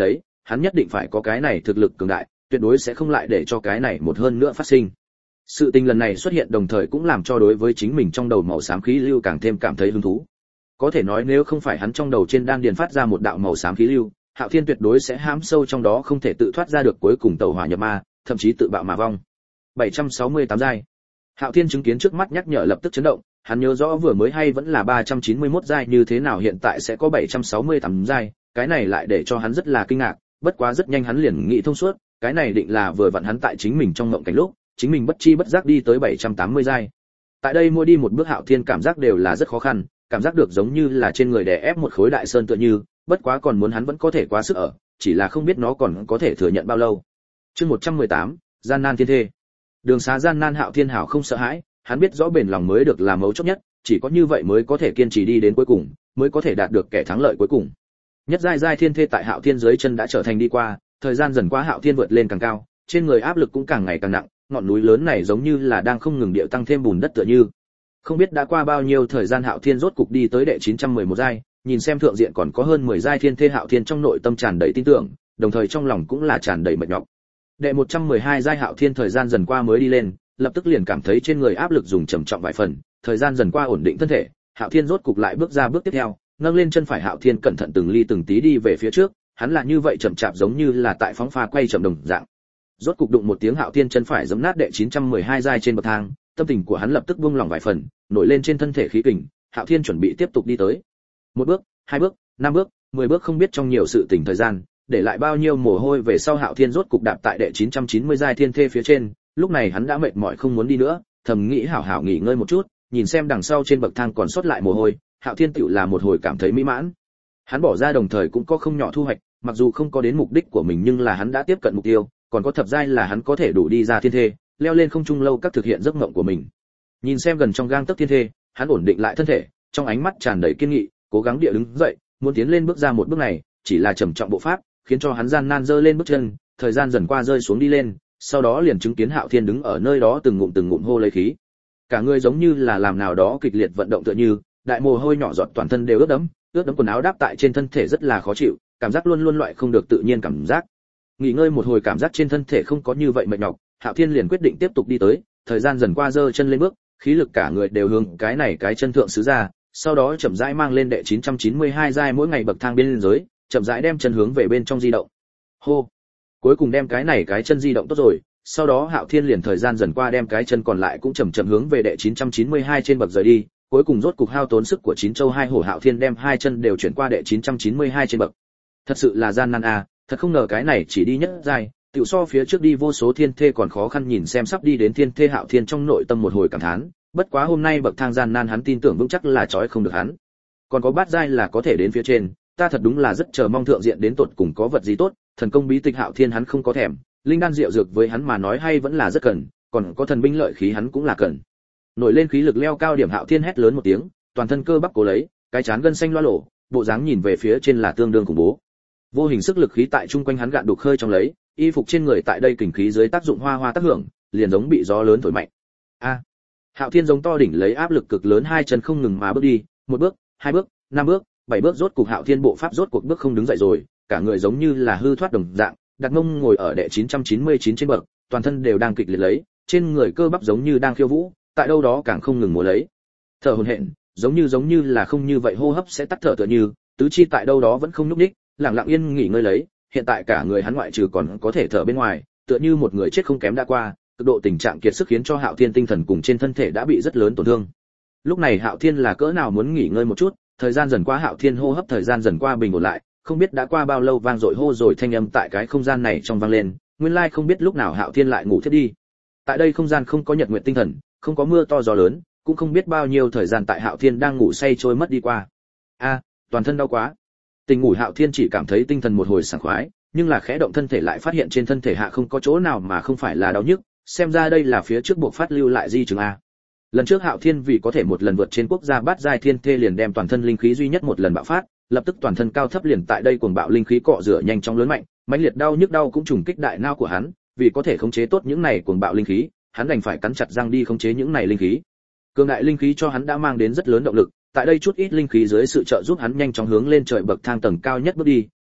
hắn nhất định phải có cái này thực lực cường đại, tuyệt đối sẽ không lại để cho cái này một hơn nữa phát sinh. Sự tình lần này xuất hiện đồng thời cũng làm cho đối với chính mình trong đầu màu xám khí lưu càng thêm cảm thấy hứng thú. Có thể nói nếu không phải hắn trong đầu trên đan điền phát ra một đạo màu xám khí lưu, Hạo Thiên tuyệt đối sẽ hãm sâu trong đó không thể tự thoát ra được, cuối cùng tẩu hỏa nhập ma, thậm chí tự bạo mà vong. 768 giai. Hạo Thiên chứng kiến trước mắt nhắc nhở lập tức chấn động, hắn nhớ rõ vừa mới hay vẫn là 391 giai như thế nào hiện tại sẽ có 768 giai, cái này lại để cho hắn rất là kinh ngạc, bất quá rất nhanh hắn liền nghĩ thông suốt, cái này định là vừa vặn hắn tại chính mình trong ngộng cảnh lúc, chính mình bất chi bất giác đi tới 780 giai. Tại đây mỗi đi một bước Hạo Thiên cảm giác đều là rất khó khăn, cảm giác được giống như là trên người đè ép một khối đại sơn tựa như, bất quá còn muốn hắn vẫn có thể quá sức ở, chỉ là không biết nó còn có thể thừa nhận bao lâu. Chương 118, gian nan thiên thê. Đường xá gian nan Hạo Thiên hảo không sợ hãi, hắn biết rõ bền lòng mới được là mấu chốt nhất, chỉ có như vậy mới có thể kiên trì đi đến cuối cùng, mới có thể đạt được kẻ thắng lợi cuối cùng. Nhất giai giai thiên thê tại Hạo Thiên dưới chân đã trở thành đi qua, thời gian dần qua Hạo Thiên vượt lên càng cao, trên người áp lực cũng càng ngày càng nặng, ngọn núi lớn này giống như là đang không ngừng điệu tăng thêm bùn đất tựa như. Không biết đã qua bao nhiêu thời gian Hạo Thiên rốt cục đi tới đệ 911 giai, nhìn xem thượng diện còn có hơn 10 giai thiên thê, Hạo Thiên trong nội tâm tràn đầy tin tưởng, đồng thời trong lòng cũng là tràn đầy mệt nhọc. Đệ 112 giai Hạo Thiên thời gian dần qua mới đi lên, lập tức liền cảm thấy trên người áp lực dùng trầm trọng vài phần, thời gian dần qua ổn định thân thể, Hạo Thiên rốt cục lại bước ra bước tiếp theo, nâng lên chân phải Hạo Thiên cẩn thận từng ly từng tí đi về phía trước, hắn là như vậy chậm chạp giống như là tại phóng pha quay chậm đồng dạng. Rốt cục đụng một tiếng Hạo Thiên chân phải giẫm nát đệ 912 giai trên bậc thang, tâm tình của hắn lập tức buông lỏng vài phần, nổi lên trên thân thể khí kình, Hạo Thiên chuẩn bị tiếp tục đi tới. Một bước, hai bước, 5 bước, 10 bước không biết trong nhiều sự tình thời gian, để lại bao nhiêu mồ hôi về sau Hạo Thiên rốt cục đạp tại đệ 990 giai thiên thê phía trên, lúc này hắn đã mệt mỏi không muốn đi nữa, thầm nghĩ hảo hảo nghỉ ngơi một chút, nhìn xem đằng sau trên bậc thang còn sót lại mồ hôi, Hạo Thiên tựu là một hồi cảm thấy mỹ mãn. Hắn bỏ ra đồng thời cũng có không nhỏ thu hoạch, mặc dù không có đến mục đích của mình nhưng là hắn đã tiếp cận mục tiêu, còn có thập giai là hắn có thể đủ đi ra thiên thê, leo lên không trung lâu các thực hiện giấc mộng của mình. Nhìn xem gần trong gang tấc thiên thê, hắn ổn định lại thân thể, trong ánh mắt tràn đầy kiên nghị, cố gắng địa đứng dậy, muốn tiến lên bước ra một bước này, chỉ là trầm trọng bộ pháp, khiến cho hắn gian nan giơ lên bước chân, thời gian dần qua rơi xuống đi lên, sau đó liền chứng kiến Hạo Thiên đứng ở nơi đó từng ngụm hô lấy khí. Cả người giống như là làm nào đó kịch liệt vận động tựa như, đại mồ hôi nhỏ giọt toàn thân đều ướt đẫm quần áo đáp tại trên thân thể rất là khó chịu, cảm giác luôn luôn loại không được tự nhiên cảm giác. Nghỉ ngơi một hồi cảm giác trên thân thể không có như vậy mệt nhọc, Hạo Thiên liền quyết định tiếp tục đi tới, thời gian dần qua giơ chân lên bước, khí lực cả người đều hướng cái chân thượng xứ ra, sau đó chậm rãi mang lên đệ 992 giai mỗi ngày bậc thang bên dưới, chậm rãi đem chân hướng về bên trong di động. Hô. Cuối cùng đem cái chân di động tốt rồi, sau đó Hạo Thiên liền thời gian dần qua đem cái chân còn lại cũng chậm chậm hướng về đệ 992 trên bậc rời đi, cuối cùng rốt cục hao tốn sức của 9 châu 2 hổ Hạo Thiên đem hai chân đều chuyển qua đệ 992 trên bậc. Thật sự là gian nan à, thật không ngờ cái này chỉ đi nhất giai, tiểu so phía trước đi vô số thiên thê còn khó khăn, nhìn xem sắp đi đến thiên thê Hạo Thiên trong nội tâm một hồi cảm thán, bất quá hôm nay bậc thang gian nan hắn tin tưởng vững chắc là trói không được hắn. Còn có bát giai là có thể đến phía trên, ta thật đúng là rất chờ mong thượng diện đến tột cùng có vật gì tốt, thần công bí tịch Hạo Thiên hắn không có thèm, linh đan rượu dược với hắn mà nói hay vẫn là rất cần, còn có thần binh lợi khí hắn cũng là cần. Nổi lên khí lực leo cao điểm Hạo Thiên hét lớn một tiếng, toàn thân cơ bắp cố lấy, cái trán gân xanh loa lổ, bộ dáng nhìn về phía trên là tương đương khủng bố. Vô hình sức lực khí tại trung quanh hắn gạn đục khơi trong lấy, y phục trên người tại đây kình khí dưới tác dụng hoa hoa tác hưởng, liền giống bị gió lớn thổi mạnh. A! Hạo Thiên giống to đỉnh lấy áp lực cực lớn, hai chân không ngừng mà bước đi, một bước, hai bước, 5 bước, 7 bước, rốt cục Hạo Thiên bộ pháp rốt cuộc bước không đứng dậy rồi, cả người giống như là hư thoát đồng dạng, đặt mông ngồi ở đệ 999 trên bậc, toàn thân đều đang kịch liệt lấy, trên người cơ bắp giống như đang khiêu vũ, tại đâu đó càng không ngừng múa lấy. Thở hổn hển, giống như là không như vậy hô hấp sẽ tắt thở tựa như, tứ chi tại đâu đó vẫn không nhúc nhích, lặng lặng yên nghỉ ngơi lấy, hiện tại cả người hắn ngoại trừ còn có thể thở bên ngoài, tựa như một người chết không kém đã qua, cực độ tình trạng kiệt sức khiến cho Hạo Thiên tinh thần cùng trên thân thể đã bị rất lớn tổn thương. Lúc này Hạo Thiên là cỡ nào muốn nghỉ ngơi một chút, thời gian dần qua Hạo Thiên hô hấp thời gian dần qua bình ổn lại, không biết đã qua bao lâu vang dội hô rồi thanh âm tại cái không gian này trong vang lên, nguyên lai không biết lúc nào Hạo Thiên lại ngủ thiếp đi. Tại đây không gian không có nhật nguyệt tinh thần, không có mưa to gió lớn, cũng không biết bao nhiêu thời gian tại Hạo Thiên đang ngủ say trôi mất đi qua. A, toàn thân đau quá. Tình ngủ Hạo Thiên chỉ cảm thấy tinh thần một hồi sảng khoái, nhưng là khẽ động thân thể lại phát hiện trên thân thể hạ không có chỗ nào mà không phải là đau nhức, xem ra đây là phía trước buộc phát lưu lại di chứng a. Lần trước Hạo Thiên vì có thể một lần vượt trên quốc gia bát giai thiên thê liền đem toàn thân linh khí duy nhất một lần bạo phát, lập tức toàn thân cao thấp liền tại đây cuồng bạo linh khí cọ rửa nhanh chóng lớn mạnh, mãnh liệt đau nhức đau cũng trùng kích đại não của hắn, vì có thể khống chế tốt những này cuồng bạo linh khí, hắn đành phải cắn chặt răng đi khống chế những này linh khí. Cường đại linh khí cho hắn đã mang đến rất lớn động lực, tại đây chút ít linh khí dưới sự trợ giúp hắn nhanh chóng hướng lên trời bậc thang tầng cao nhất bước đi,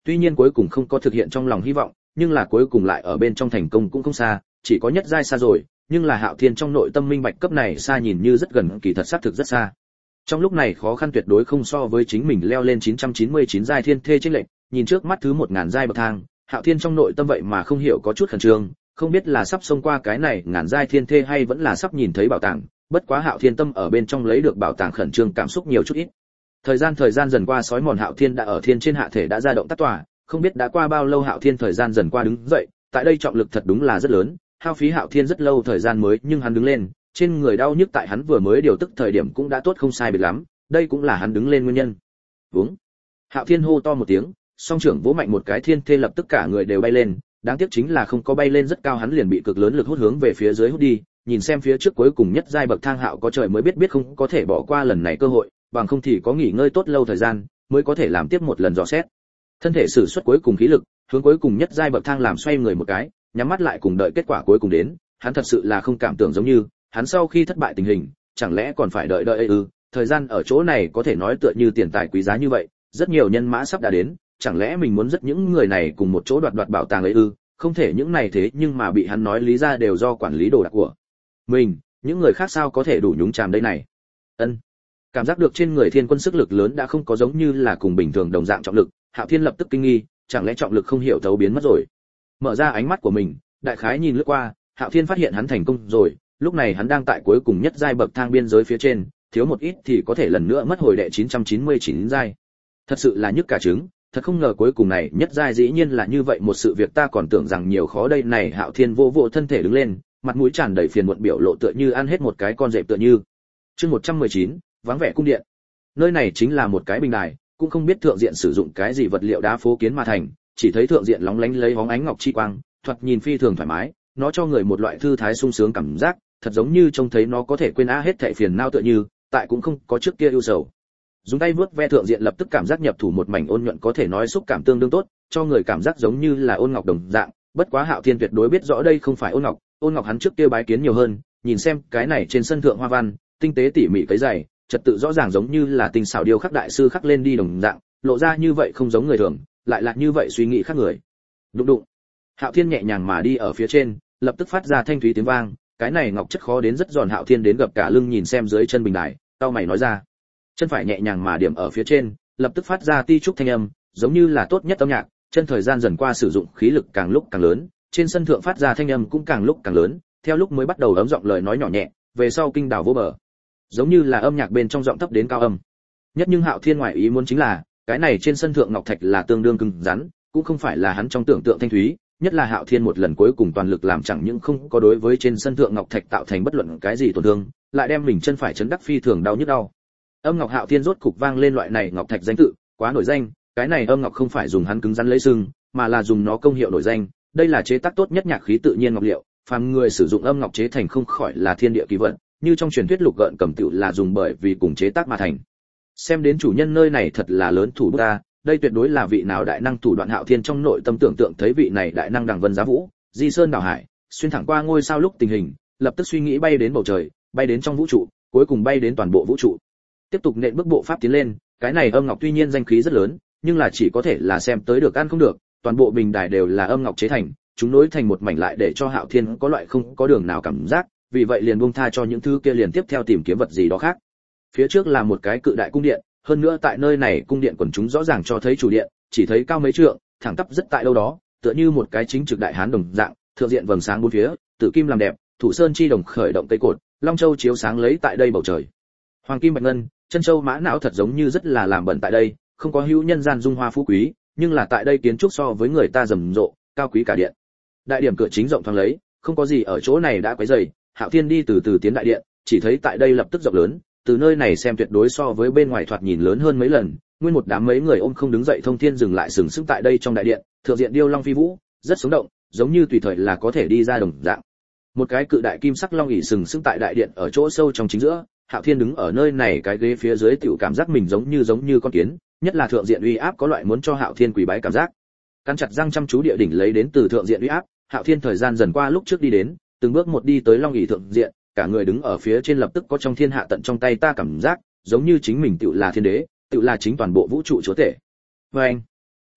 Tuy nhiên cuối cùng không có thực hiện trong lòng hy vọng, nhưng là cuối cùng lại ở bên trong thành công cũng không xa, chỉ có nhất giai xa rồi, nhưng là Hạo Thiên trong nội tâm minh bạch cấp này xa nhìn như rất gần, kỳ thật xác thực rất xa. Trong lúc này khó khăn tuyệt đối không so với chính mình leo lên 999 giai thiên thê chênh lệch, nhìn trước mắt thứ 1000 giai bậc thang, Hạo Thiên trong nội tâm vậy mà không hiểu có chút khẩn trương, không biết là sắp xông qua cái này ngàn giai thiên thê hay vẫn là sắp nhìn thấy bảo tàng, bất quá Hạo Thiên tâm ở bên trong lấy được bảo tàng khẩn trương cảm xúc nhiều chút ít. Thời gian dần qua sói mòn Hạo Thiên đã ở thiên trên hạ thể đã ra động tác tỏa, không biết đã qua bao lâu Hạo Thiên thời gian dần qua đứng dậy, tại đây trọng lực thật đúng là rất lớn, hao phí Hạo Thiên rất lâu thời gian mới nhưng hắn đứng lên, trên người đau nhức tại hắn vừa mới điều tức thời điểm cũng đã tốt không sai biệt lắm, đây cũng là hắn đứng lên nguyên nhân. Vúng. Hạo Thiên hô to một tiếng, song trưởng vỗ mạnh một cái thiên thê lập tức cả người đều bay lên, đáng tiếc chính là không có bay lên rất cao hắn liền bị cực lớn lực hút hướng về phía dưới hút đi, nhìn xem phía trước cuối cùng nhất giai bậc thang Hạo có trời mới biết không có thể bỏ qua lần này cơ hội, bằng không thì có nghỉ ngơi tốt lâu thời gian mới có thể làm tiếp một lần dò xét. Thân thể sử xuất cuối cùng khí lực, hướng cuối cùng nhất giai bậc thang làm xoay người một cái, nhắm mắt lại cùng đợi kết quả cuối cùng đến, hắn thật sự là không cảm tưởng giống như, hắn sau khi thất bại tình hình, chẳng lẽ còn phải đợi ư? Thời gian ở chỗ này có thể nói tựa như tiền tài quý giá như vậy, rất nhiều nhân mã sắp đã đến, chẳng lẽ mình muốn dắt những người này cùng một chỗ đoạt bảo tàng ấy ư? Không thể những này thế nhưng mà bị hắn nói lý ra đều do quản lý đồ đạc của mình, những người khác sao có thể đủ nhúng chàm đây này? Ân. Cảm giác được trên người Thiên Quân sức lực lớn đã không có giống như là cùng bình thường đồng dạng trọng lực, Hạo Thiên lập tức kinh nghi, chẳng lẽ trọng lực không hiểu thấu biến mất rồi? Mở ra ánh mắt của mình, đại khái nhìn lướt qua, Hạo Thiên phát hiện hắn thành công rồi, lúc này hắn đang tại cuối cùng nhất giai bậc thang biên giới phía trên, thiếu một ít thì có thể lần nữa mất hồi đệ 999 giai. Thật sự là nhức cả trứng, thật không ngờ cuối cùng này nhất giai dĩ nhiên là như vậy một sự việc ta còn tưởng rằng nhiều khó đây này. Hạo Thiên vô vỗ thân thể đứng lên, mặt mũi tràn đầy phiền muộn biểu lộ tựa như ăn hết một cái con dẹp tựa như. Chương 119, vắng vẻ cung điện. Nơi này chính là một cái bình đài, cũng không biết thượng diện sử dụng cái gì vật liệu đá phố kiến mà thành, chỉ thấy thượng diện lóng lánh lấy bóng ánh ngọc chi quang, thoạt nhìn phi thường thoải mái, nó cho người một loại thư thái sung sướng cảm giác, thật giống như trông thấy nó có thể quên hết thảy phiền não tựa như, tại cũng không có trước kia ưu sầu. Dùng tay vuốt ve thượng diện lập tức cảm giác nhập thủ một mảnh ôn nhuận, có thể nói xúc cảm tương đương tốt, cho người cảm giác giống như là ôn ngọc đồng dạng, bất quá Hạo Thiên tuyệt đối biết rõ đây không phải ôn ngọc hắn trước kia bái kiến nhiều hơn, nhìn xem cái này trên sân thượng hoa văn, tinh tế tỉ mỉ cấy dày, trật tự rõ ràng giống như là tinh xảo điêu khắc đại sư khắc lên đi đồng dạng, lộ ra như vậy không giống người thường, lại là như vậy suy nghĩ khác người. Đụng đụng. Hạo Thiên nhẹ nhàng mà đi ở phía trên, lập tức phát ra thanh thúy tiếng vang, cái này ngọc chất khó đến rất giòn. Hạo Thiên đến gập cả lưng nhìn xem dưới chân bình đài, cau mày nói ra. Chân phải nhẹ nhàng mà điểm ở phía trên, lập tức phát ra ti trúc thanh âm, giống như là tốt nhất âm nhạc, chân thời gian dần qua sử dụng khí lực càng lúc càng lớn, trên sân thượng phát ra thanh âm cũng càng lúc càng lớn, theo lúc mới bắt đầu ấm giọng lời nói nhỏ nhẹ, về sau kinh đảo vô bờ, giống như là âm nhạc bên trong giọng thấp đến cao âm. Nhất nhưng Hạo Thiên ngoại ý muốn chính là, cái này trên sân thượng ngọc thạch là tương đương cứng rắn, cũng không phải là hắn trong tưởng tượng thanh thúy, nhất là Hạo Thiên một lần cuối cùng toàn lực làm chẳng những không có đối với trên sân thượng ngọc thạch tạo thành bất luận cái gì tổn thương, lại đem mình chân phải chấn đắc phi thường đau nhức đau. Âm ngọc Hạo Thiên rốt cục vang lên loại này ngọc thạch danh tự, quá nổi danh, cái này âm ngọc không phải dùng hắn cứng rắn lấy sừng, mà là dùng nó công hiệu nổi danh, đây là chế tác tốt nhất nhạc khí tự nhiên ngọc liệu, phàm người sử dụng âm ngọc chế thành không khỏi là thiên địa kỳ vận, như trong truyền thuyết lục gợn cầm tựu là dùng bởi vì cùng chế tác mà thành. Xem đến chủ nhân nơi này thật là lớn thủ bút ta, đây tuyệt đối là vị nào đại năng thủ đoạn. Hạo Thiên trong nội tâm tưởng tượng thấy vị này đại năng đằng vân giá vũ, di sơn đảo hải, xuyên thẳng qua ngôi sao lúc tình hình, lập tức suy nghĩ bay đến bầu trời, bay đến trong vũ trụ, cuối cùng bay đến toàn bộ vũ trụ. Tiếp tục nện bước bộ pháp tiến lên, cái này âm ngọc tuy nhiên danh khí rất lớn, nhưng là chỉ có thể là xem tới được ăn không được, toàn bộ bình đài đều là âm ngọc chế thành, chúng nối thành một mảnh lại để cho Hạo Thiên có loại không có đường nào cảm giác, vì vậy liền buông tha cho những thứ kia liền tiếp theo tìm kiếm vật gì đó khác. Phía trước là một cái cự đại cung điện, hơn nữa tại nơi này cung điện quần chúng rõ ràng cho thấy chủ điện, chỉ thấy cao mấy trượng, thẳng tắp rất tại đâu đó, tựa như một cái chính trực đại hán đồng dạng, thượng diện vầng sáng bốn phía, tử kim làm đẹp, thủ sơn chi đồng khởi động cây cột, long châu chiếu sáng lấy tại đây bầu trời. Hoàng kim bạch ngân, chân châu mã não thật giống như rất là làm bẩn tại đây, không có hữu nhân gian dung hoa phú quý, nhưng là tại đây kiến trúc so với người ta rầm rộ, cao quý cả điện. Đại điểm cửa chính rộng thoáng lấy, không có gì ở chỗ này đã quấy rầy, Hạo Thiên đi từ từ tiến đại điện, chỉ thấy tại đây lập tức rộng lớn, từ nơi này xem tuyệt đối so với bên ngoài thoạt nhìn lớn hơn mấy lần, nguyên một đám mấy người ôm không đứng dậy thông thiên dừng lại sừng sững tại đây trong đại điện, thượng diện điêu long phi vũ, rất sống động, giống như tùy thời là có thể đi ra đồng dạng. Một cái cự đại kim sắc long ỷ sừng sững tại đại điện ở chỗ sâu trong chính giữa, Hạo Thiên đứng ở nơi này cái ghế phía dưới tiểu cảm giác mình giống như con kiến, nhất là thượng diện uy áp có loại muốn cho Hạo Thiên quỳ bái cảm giác. Cắn chặt răng chăm chú địa đỉnh lấy đến từ thượng diện uy áp, Hạo Thiên thời gian dần qua lúc trước đi đến, từng bước một đi tới long ỷ thượng diện, cả người đứng ở phía trên lập tức có trong thiên hạ tận trong tay ta cảm giác, giống như chính mình tiểu là thiên đế, tiểu là chính toàn bộ vũ trụ chúa tể. Và anh,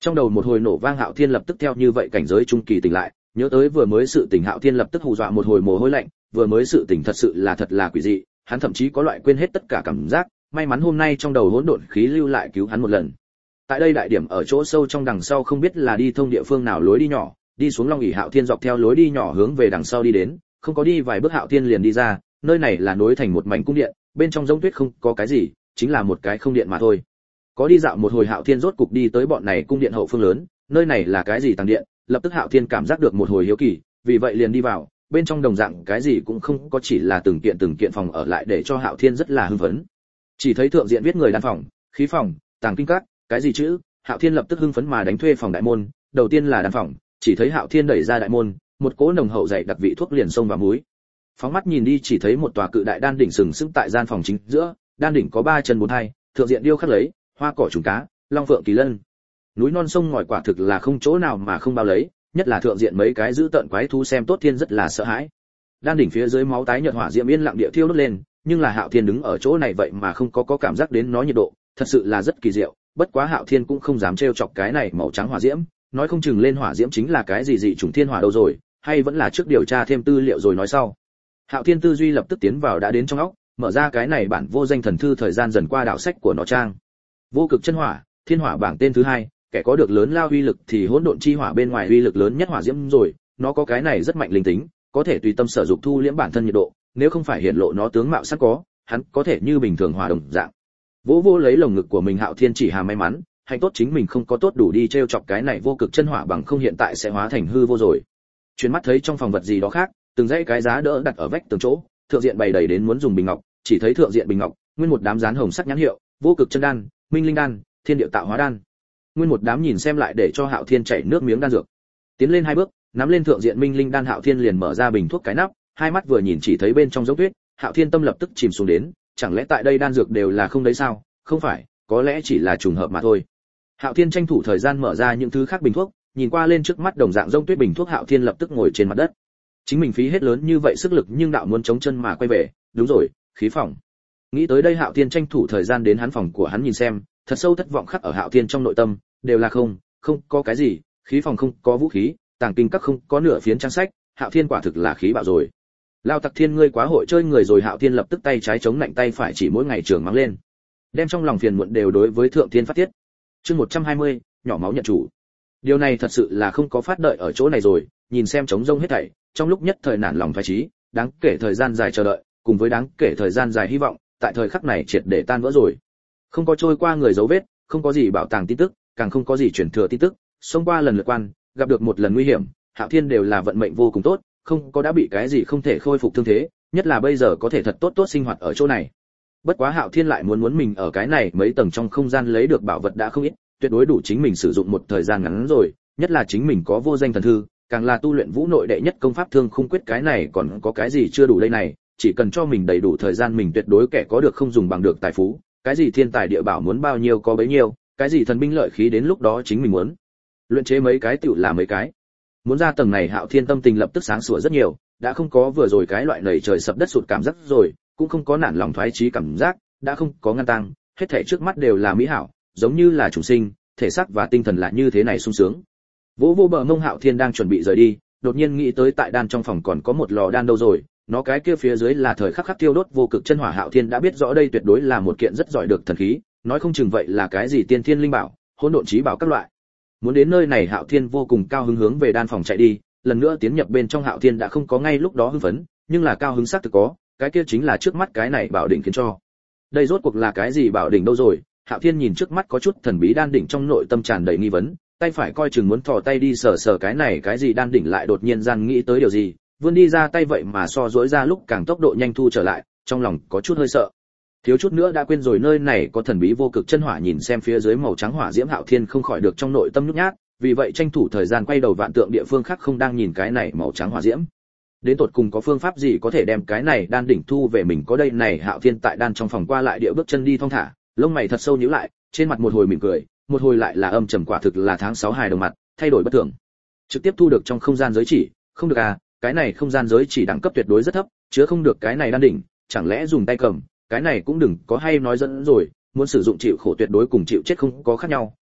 Trong đầu một hồi nổ vang, Hạo Thiên lập tức theo như vậy cảnh giới trung kỳ tỉnh lại, nhớ tới vừa mới sự tỉnh, Hạo Thiên lập tức hù dọa một hồi mồ hôi lạnh, vừa mới sự tỉnh thật sự thật là quỷ dị, hắn thậm chí có loại quên hết tất cả cảm giác, may mắn hôm nay trong đầu hỗn độn khí lưu lại cứu hắn một lần. Tại đây đại điểm ở chỗ sâu trong đằng sau không biết là đi thông địa phương nào lối đi nhỏ, đi xuống Long ỷ, Hạo Thiên dọc theo lối đi nhỏ hướng về đằng sau đi đến, không có đi vài bước Hạo Thiên liền đi ra, nơi này là nối thành một mảnh cung điện, bên trong giống tuyết không có cái gì, chính là một cái không điện mà thôi. Có đi dạo một hồi, Hạo Thiên rốt cục đi tới bọn này cung điện hậu phương lớn, nơi này là cái gì tàng điện, lập tức Hạo Thiên cảm giác được một hồi hiếu kỳ, vì vậy liền đi vào, bên trong đồng dạng cái gì cũng không có, chỉ là từng kiện phòng ở lại để cho Hạo Thiên rất là hưng phấn. Chỉ thấy thượng diện viết người đan phòng, khí phòng, tàng kinh các, cái gì chữ, Hạo Thiên lập tức hưng phấn mà đánh thuê phòng đại môn, đầu tiên là đan phòng, chỉ thấy Hạo Thiên đẩy ra đại môn, một cỗ nồng hậu dày đặc vị thuốc liền xông vào mũi. Phóng mắt nhìn đi chỉ thấy một tòa cự đại đan đỉnh sừng sững tại gian phòng chính giữa, đan đỉnh có 3 chân 4 thai, thượng diện điêu khắc lấy hoa cỏ trùng cá, long phượng kỳ lân. Núi non sông ngòi quả thực là không chỗ nào mà không bao lấy, nhất là thượng diện mấy cái giữ tợn quái thú xem tốt Thiên rất là sợ hãi. Đan đỉnh phía dưới máu tái nhợt hỏa diễm yên lặng địa thiêu đốt lên, nhưng là Hạo Thiên đứng ở chỗ này vậy mà không có cảm giác đến nó nhiệt độ, thật sự là rất kỳ diệu. Bất quá Hạo Thiên cũng không dám trêu chọc cái này màu trắng hỏa diễm, nói không chừng lên hỏa diễm chính là cái gì dị chủng thiên hỏa đâu rồi, hay vẫn là trước điều tra thêm tư liệu rồi nói sau. Hạo Thiên tư duy lập tức tiến vào đã đến trong óc, mở ra cái này bản vô danh thần thư, thời gian dần qua đạo sách của nó trang. Vô cực chân hỏa, thiên hỏa bảng tên thứ 2, kẻ có được lớn lao uy lực thì hỗn độn chi hỏa bên ngoài uy lực lớn nhất hỏa diễm rồi, nó có cái này rất mạnh linh tính, có thể tùy tâm sở dục thu liễm bản thân nhiệt độ, nếu không phải hiện lộ nó tướng mạo sẵn có, hắn có thể như bình thường hỏa đồng dạng. Vô lấy lồng ngực của mình, Hạo Thiên chỉ hà may mắn, hạnh tốt chính mình không có tốt đủ đi trêu chọc cái này vô cực chân hỏa, bằng không hiện tại sẽ hóa thành hư vô rồi. Chuyến mắt thấy trong phòng vật gì đó khác, từng dãy cái giá đỡ đặt ở vách tường chỗ, thượng diện bày đầy đến muốn dùng bình ngọc, chỉ thấy thượng diện bình ngọc, nguyên một đám dán hồng sắc nhãn hiệu, vô cực chân đan, minh linh đan, thiên địa tạo hóa đan. Nguyên một đám nhìn xem lại để cho Hạo Thiên chảy nước miếng đan dược. Tiến lên 2 bước, nắm lên thượng diện minh linh đan, Hạo Thiên liền mở ra bình thuốc cái nắp, hai mắt vừa nhìn chỉ thấy bên trong giống tuyết, Hạo Thiên tâm lập tức chìm xuống đến, chẳng lẽ tại đây đan dược đều là không đấy sao? Không phải, có lẽ chỉ là trùng hợp mà thôi. Hạo Thiên tranh thủ thời gian mở ra những thứ khác bình thuốc, nhìn qua lên trước mắt đồng dạng giống tuyết bình thuốc, Hạo Thiên lập tức ngồi trên mặt đất. Chính mình phí hết lớn như vậy sức lực nhưng đạo muốn chống chân mà quay về, đúng rồi, khí phòng. Nghĩ tới đây Hạo Thiên tranh thủ thời gian đến hắn phòng của hắn nhìn xem, thật sâu thất vọng khắc ở Hạo Thiên trong nội tâm, đều là không có cái gì, khí phòng không có vũ khí, tàng kinh các không có nửa phiến trang sách, Hạo Thiên quả thực là khí bạo rồi. Lao Tặc Thiên, ngươi quá hội chơi người rồi. Hạo Thiên lập tức tay trái chống lạnh, tay phải chỉ mỗi ngày trường mắng lên, đem trong lòng phiền muộn đều đối với Thượng Thiên phát tiết. Chương 120, nhỏ máu nhận chủ. Điều này thật sự là không có phát đợi ở chỗ này rồi, nhìn xem trống rông hết thảy, trong lúc nhất thời nản lòng phái trí, đáng kể thời gian dài chờ đợi, cùng với đáng kể thời gian dài hy vọng, tại thời khắc này triệt để tan vỡ rồi. Không có trôi qua người dấu vết, không có gì bảo tàng tin tức, càng không có gì truyền thừa tin tức, xông qua lần lượt quan, gặp được một lần nguy hiểm, Hạo Thiên đều là vận mệnh vô cùng tốt, không có đã bị cái gì không thể khôi phục thương thế, nhất là bây giờ có thể thật tốt sinh hoạt ở chỗ này. Bất quá Hạo Thiên lại muốn mình ở cái này mấy tầng trong không gian lấy được bảo vật đã không ít, tuyệt đối đủ chính mình sử dụng một thời gian ngắn rồi, nhất là chính mình có vô danh thần thư, càng là tu luyện vũ nội đệ nhất công pháp thương khung quyết, cái này còn có cái gì chưa đủ đây này, chỉ cần cho mình đầy đủ thời gian mình tuyệt đối kẻ có được không dùng bằng được tài phú, cái gì thiên tài địa bảo muốn bao nhiêu có bấy nhiêu, cái gì thần binh lợi khí đến lúc đó chính mình muốn luyện chế mấy cái tựu là mấy cái. Muốn ra tầng này Hạo Thiên tâm tình lập tức sáng sủa rất nhiều, đã không có vừa rồi cái loại nảy trời sập đất sụt cảm giác rồi, cũng không có nản lòng thoái chí cảm giác, đã không có ngăn tăng, hết thảy trước mắt đều là mỹ hảo, giống như là chủ sinh, thể xác và tinh thần là như thế này sung sướng. Vô bờ mông Hạo Thiên đang chuẩn bị rời đi, đột nhiên nghĩ tới tại đan trong phòng còn có một lò đan đâu rồi, nó cái kia phía dưới là thời khắc khắc tiêu đốt vô cực chân hỏa. Hạo Thiên đã biết rõ đây tuyệt đối là một kiện rất giỏi được thần khí, nói không chừng vậy là cái gì tiên thiên linh bảo, hỗn độn chí bảo các loại. Muốn đến nơi này Hạo Thiên vô cùng cao hứng hướng về đan phòng chạy đi, lần nữa tiến nhập bên trong Hạo Thiên đã không có ngay lúc đó hưng phấn, nhưng là cao hứng xác thực có, cái kia chính là trước mắt cái này bảo đỉnh khiến cho. Đây rốt cuộc là cái gì bảo đỉnh đâu rồi? Hạo Thiên nhìn trước mắt có chút thần bí đan đỉnh, trong nội tâm tràn đầy nghi vấn, tay phải coi chừng muốn thò tay đi sờ sờ cái này cái gì đan đỉnh, lại đột nhiên gian nghĩ tới điều gì, vươn đi ra tay vậy mà so dỗi ra lúc càng tốc độ nhanh thu trở lại, trong lòng có chút hơi sợ. Thiếu chút nữa đã quên rồi nơi này có thần bí vô cực chân hỏa, nhìn xem phía dưới màu trắng hỏa diễm Hạo Thiên không khỏi được trong nội tâm nhút nhát, vì vậy tranh thủ thời gian quay đầu vạn tượng địa phương khác không đang nhìn cái này màu trắng hỏa diễm. Đến tột cùng có phương pháp gì có thể đem cái này đan đỉnh thu về mình có đây này? Hạo Thiên tại đan trong phòng qua lại địa bước chân đi thong thả, lông mày thật sâu nhíu lại, trên mặt một hồi mỉm cười, một hồi lại là âm trầm, quả thực là tháng 6 hài đồng mặt, thay đổi bất thường. Trực tiếp thu được trong không gian giới chỉ, không được à, cái này không gian giới chỉ đẳng cấp tuyệt đối rất thấp, chứa không được cái này đan đỉnh, chẳng lẽ dùng tay cầm, cái này cũng đừng có hay nói dẫn rồi, muốn sử dụng chịu khổ tuyệt đối cùng chịu chết không có khác nhau,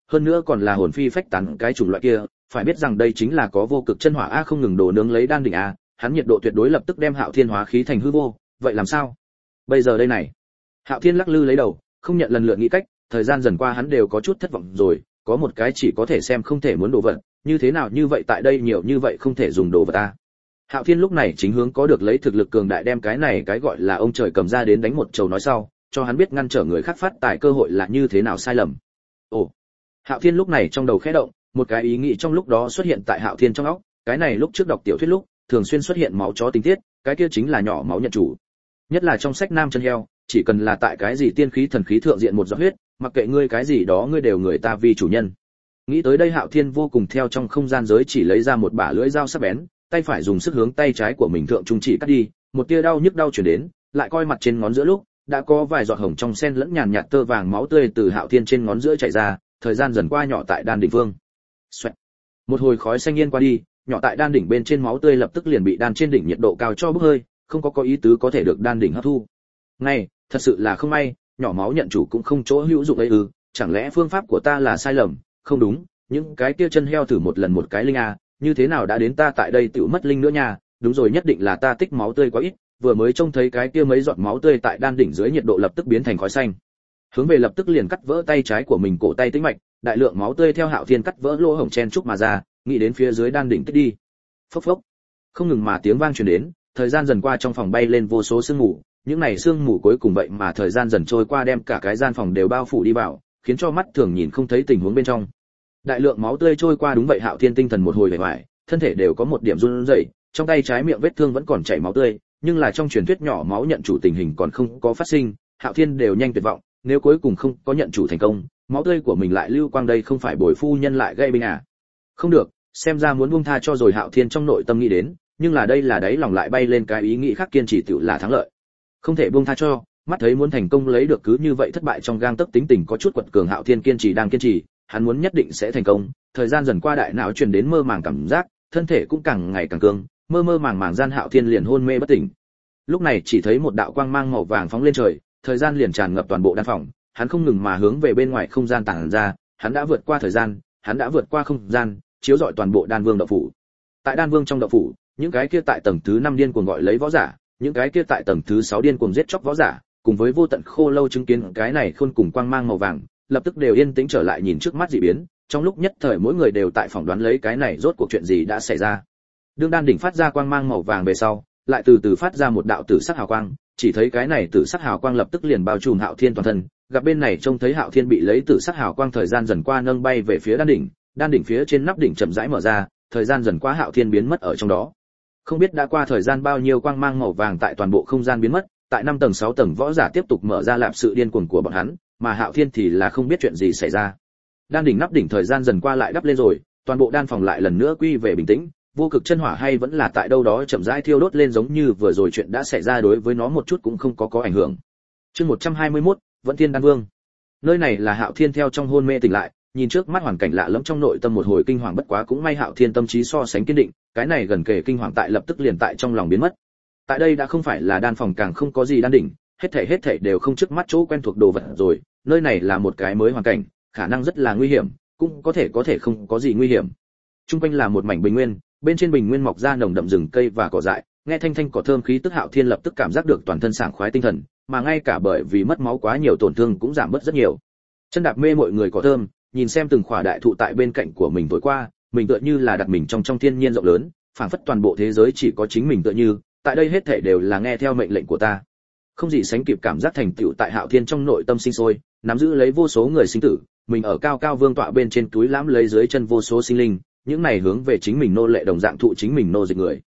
hơn nữa còn là hồn phi phách tán cái chủng loại kia, phải biết rằng đây chính là có vô cực chân hỏa a, không ngừng đổ nướng lấy đan đỉnh a, hắn nhiệt độ tuyệt đối lập tức đem Hạo Thiên hóa khí thành hư vô, vậy làm sao? Bây giờ đây này. Hạo Thiên lắc lư lấy đầu, không nhận lần lượt nghĩ cách, thời gian dần qua hắn đều có chút thất vọng rồi, có một cái chỉ có thể xem không thể muốn đồ vật, như thế nào như vậy tại đây nhiều như vậy không thể dùng đồ vật ta. Hạo Thiên lúc này chính hướng có được lấy thực lực cường đại đem cái này cái gọi là ông trời cầm ra đến đánh một trầu nói sau, cho hắn biết ngăn trở người khác phát tài cơ hội là như thế nào sai lầm. Ồ. Hạo Thiên lúc này trong đầu khẽ động, một cái ý nghĩ trong lúc đó xuất hiện tại Hạo Thiên trong óc, cái này lúc trước đọc tiểu thuyết lúc, thường xuyên xuất hiện máu chó tình tiết, cái kia chính là nhỏ máu nhận chủ. Nhất là trong sách Nam chân heo, chỉ cần là tại cái gì tiên khí thần khí thượng diện một giọt huyết, mặc kệ ngươi cái gì đó ngươi đều người ta vì chủ nhân. Nghĩ tới đây Hạo Thiên vô cùng theo trong không gian giới chỉ lấy ra một bả lưỡi dao sắc bén, tay phải dùng sức hướng tay trái của mình thượng trung chỉ cắt đi, một tia đau nhức đau truyền đến, lại coi mặt trên ngón giữa lúc, đã có vài giọt hồng trong sen lẫn nhàn nhạt tơ vàng máu tươi từ Hạo Thiên trên ngón giữa chảy ra, thời gian dần qua nhỏ tại đan đỉnh vương. Xoẹt. Một hồi khói xanh yên qua đi, nhỏ tại đan đỉnh bên trên máu tươi lập tức liền bị đan trên đỉnh nhiệt độ cao cho bốc hơi, không có ý tứ có thể được đan đỉnh hấp thu. Ngay, thật sự là không may, nhỏ máu nhận chủ cũng không chỗ hữu dụng ấy ư, chẳng lẽ phương pháp của ta là sai lầm? Không đúng, những cái kia chân heo thử một lần một cái linh a, như thế nào đã đến ta tại đây tiểu mất linh nữa nha, đúng rồi nhất định là ta tích máu tươi quá ít, vừa mới trông thấy cái kia mấy giọt máu tươi tại đan đỉnh dưới nhiệt độ lập tức biến thành khói xanh. Hướng về lập tức liền cắt vỡ tay trái của mình cổ tay tĩnh mạch, đại lượng máu tươi theo Hạo Thiên cắt vỡ lỗ hổng chen trúc mà ra, nghĩ đến phía dưới đan đỉnh tích đi. Phốc phốc. Không ngừng mà tiếng vang truyền đến, thời gian dần qua trong phòng bay lên vô số sương mù, những này sương mù cuối cùng vậy mà thời gian dần trôi qua đem cả cái gian phòng đều bao phủ đi vào, khiến cho mắt thường nhìn không thấy tình huống bên trong. Đại lượng máu tươi trôi qua đúng vậy Hạo Thiên tinh thần một hồi vẻ vải, thân thể đều có một điểm run rẩy, trong tay trái miệng vết thương vẫn còn chảy máu tươi, nhưng là trong truyền thuyết nhỏ máu nhận chủ tình hình còn không có phát sinh, Hạo Thiên đều nhanh tuyệt vọng, nếu cuối cùng không có nhận chủ thành công, máu tươi của mình lại lưu quang đây không phải bồi phu nhân lại gây binh à? Không được, xem ra muốn buông tha cho rồi Hạo Thiên trong nội tâm nghĩ đến, nhưng là đây là đấy lòng lại bay lên cái ý nghĩ khác kiên trì tựu là thắng lợi. Không thể buông tha cho, mắt thấy muốn thành công lấy được cứ như vậy thất bại trong gang tấc tính tình có chút quật cường Hạo Thiên kiên trì đang kiên trì, hắn muốn nhất định sẽ thành công, thời gian dần qua đại não truyền đến mơ màng cảm giác, thân thể cũng càng ngày càng cương, mơ mơ màng màng gian Hạo Thiên liền hôn mê bất tỉnh. Lúc này chỉ thấy một đạo quang mang màu vàng phóng lên trời, thời gian liền tràn ngập toàn bộ đan phòng, hắn không ngừng mà hướng về bên ngoài không gian tản ra, hắn đã vượt qua thời gian, hắn đã vượt qua không gian, chiếu rọi toàn bộ Đan Vương động phủ. Tại Đan Vương trong động phủ, những cái kia tại tầng thứ 5 điên cuồng gọi lấy võ giả, những cái kia tại tầng thứ 6 điên cuồng giết chóc võ giả, cùng với vô tận khô lâu chứng kiến cái này khôn cùng quang mang màu vàng, lập tức đều yên tĩnh trở lại nhìn trước mắt dị biến, trong lúc nhất thời mỗi người đều tại phỏng đoán lấy cái này rốt cuộc chuyện gì đã xảy ra. Đương đan đỉnh phát ra quang mang màu vàng về sau, lại từ từ phát ra một đạo tử sắc hào quang, chỉ thấy cái này tử sắc hào quang lập tức liền bao trùm Hạo Thiên toàn thân, gặp bên này trông thấy Hạo Thiên bị lấy tử sắc hào quang thời gian dần qua nâng bay về phía đan đỉnh phía trên nắp đỉnh chậm rãi mở ra, thời gian dần qua Hạo Thiên biến mất ở trong đó. Không biết đã qua thời gian bao nhiêu quang mang màu vàng tại toàn bộ không gian biến mất, tại 5 tầng 6 tầng võ giả tiếp tục mở ra lạp sự điên cuồng của bọn hắn, mà Hạo Thiên thì là không biết chuyện gì xảy ra. Đan đỉnh nắp đỉnh thời gian dần qua lại đắp lên rồi, toàn bộ đan phòng lại lần nữa quy về bình tĩnh, vô cực chân hỏa hay vẫn là tại đâu đó chậm rãi thiêu đốt lên giống như vừa rồi chuyện đã xảy ra đối với nó một chút cũng không có ảnh hưởng. Chương 121, Vẫn Thiên Đan Vương. Nơi này là Hạo Thiên theo trong hôn mê tỉnh lại, nhìn trước mắt hoàn cảnh lạ lẫm trong nội tâm một hồi kinh hoàng bất quá cũng may Hạo Thiên tâm trí so sánh kiên định, cái này gần kề kinh hoàng tại lập tức liền tại trong lòng biến mất. Tại đây đã không phải là đan phòng càng không có gì đan đỉnh, hết thảy đều không trước mắt chỗ quen thuộc đồ vật rồi, nơi này là một cái mới hoàn cảnh, khả năng rất là nguy hiểm, cũng có thể không có gì nguy hiểm. Trung quanh là một mảnh bình nguyên, bên trên bình nguyên mọc ra nồng đậm rừng cây và cỏ dại, nghe thanh thanh cỏ thơm khí tức Hạo Thiên lập tức cảm giác được toàn thân sảng khoái tinh thần, mà ngay cả bởi vì mất máu quá nhiều tổn thương cũng giảm bớt rất nhiều. Chân đạp mê mọi người cỏ thơm, nhìn xem từng khỏa đại thụ tại bên cạnh của mình tối qua, mình tựa như là đặt mình trong thiên nhiên rộng lớn, phảng phất toàn bộ thế giới chỉ có chính mình tựa như, tại đây hết thảy đều là nghe theo mệnh lệnh của ta. Không gì sánh kịp cảm giác thành tựu tại Hạo Thiên trong nội tâm sinh sôi, nắm giữ lấy vô số người sinh tử, mình ở cao cao vương tọa bên trên túi lãm lấy dưới chân vô số sinh linh, những này hướng về chính mình nô lệ đồng dạng thụ chính mình nô dịch người.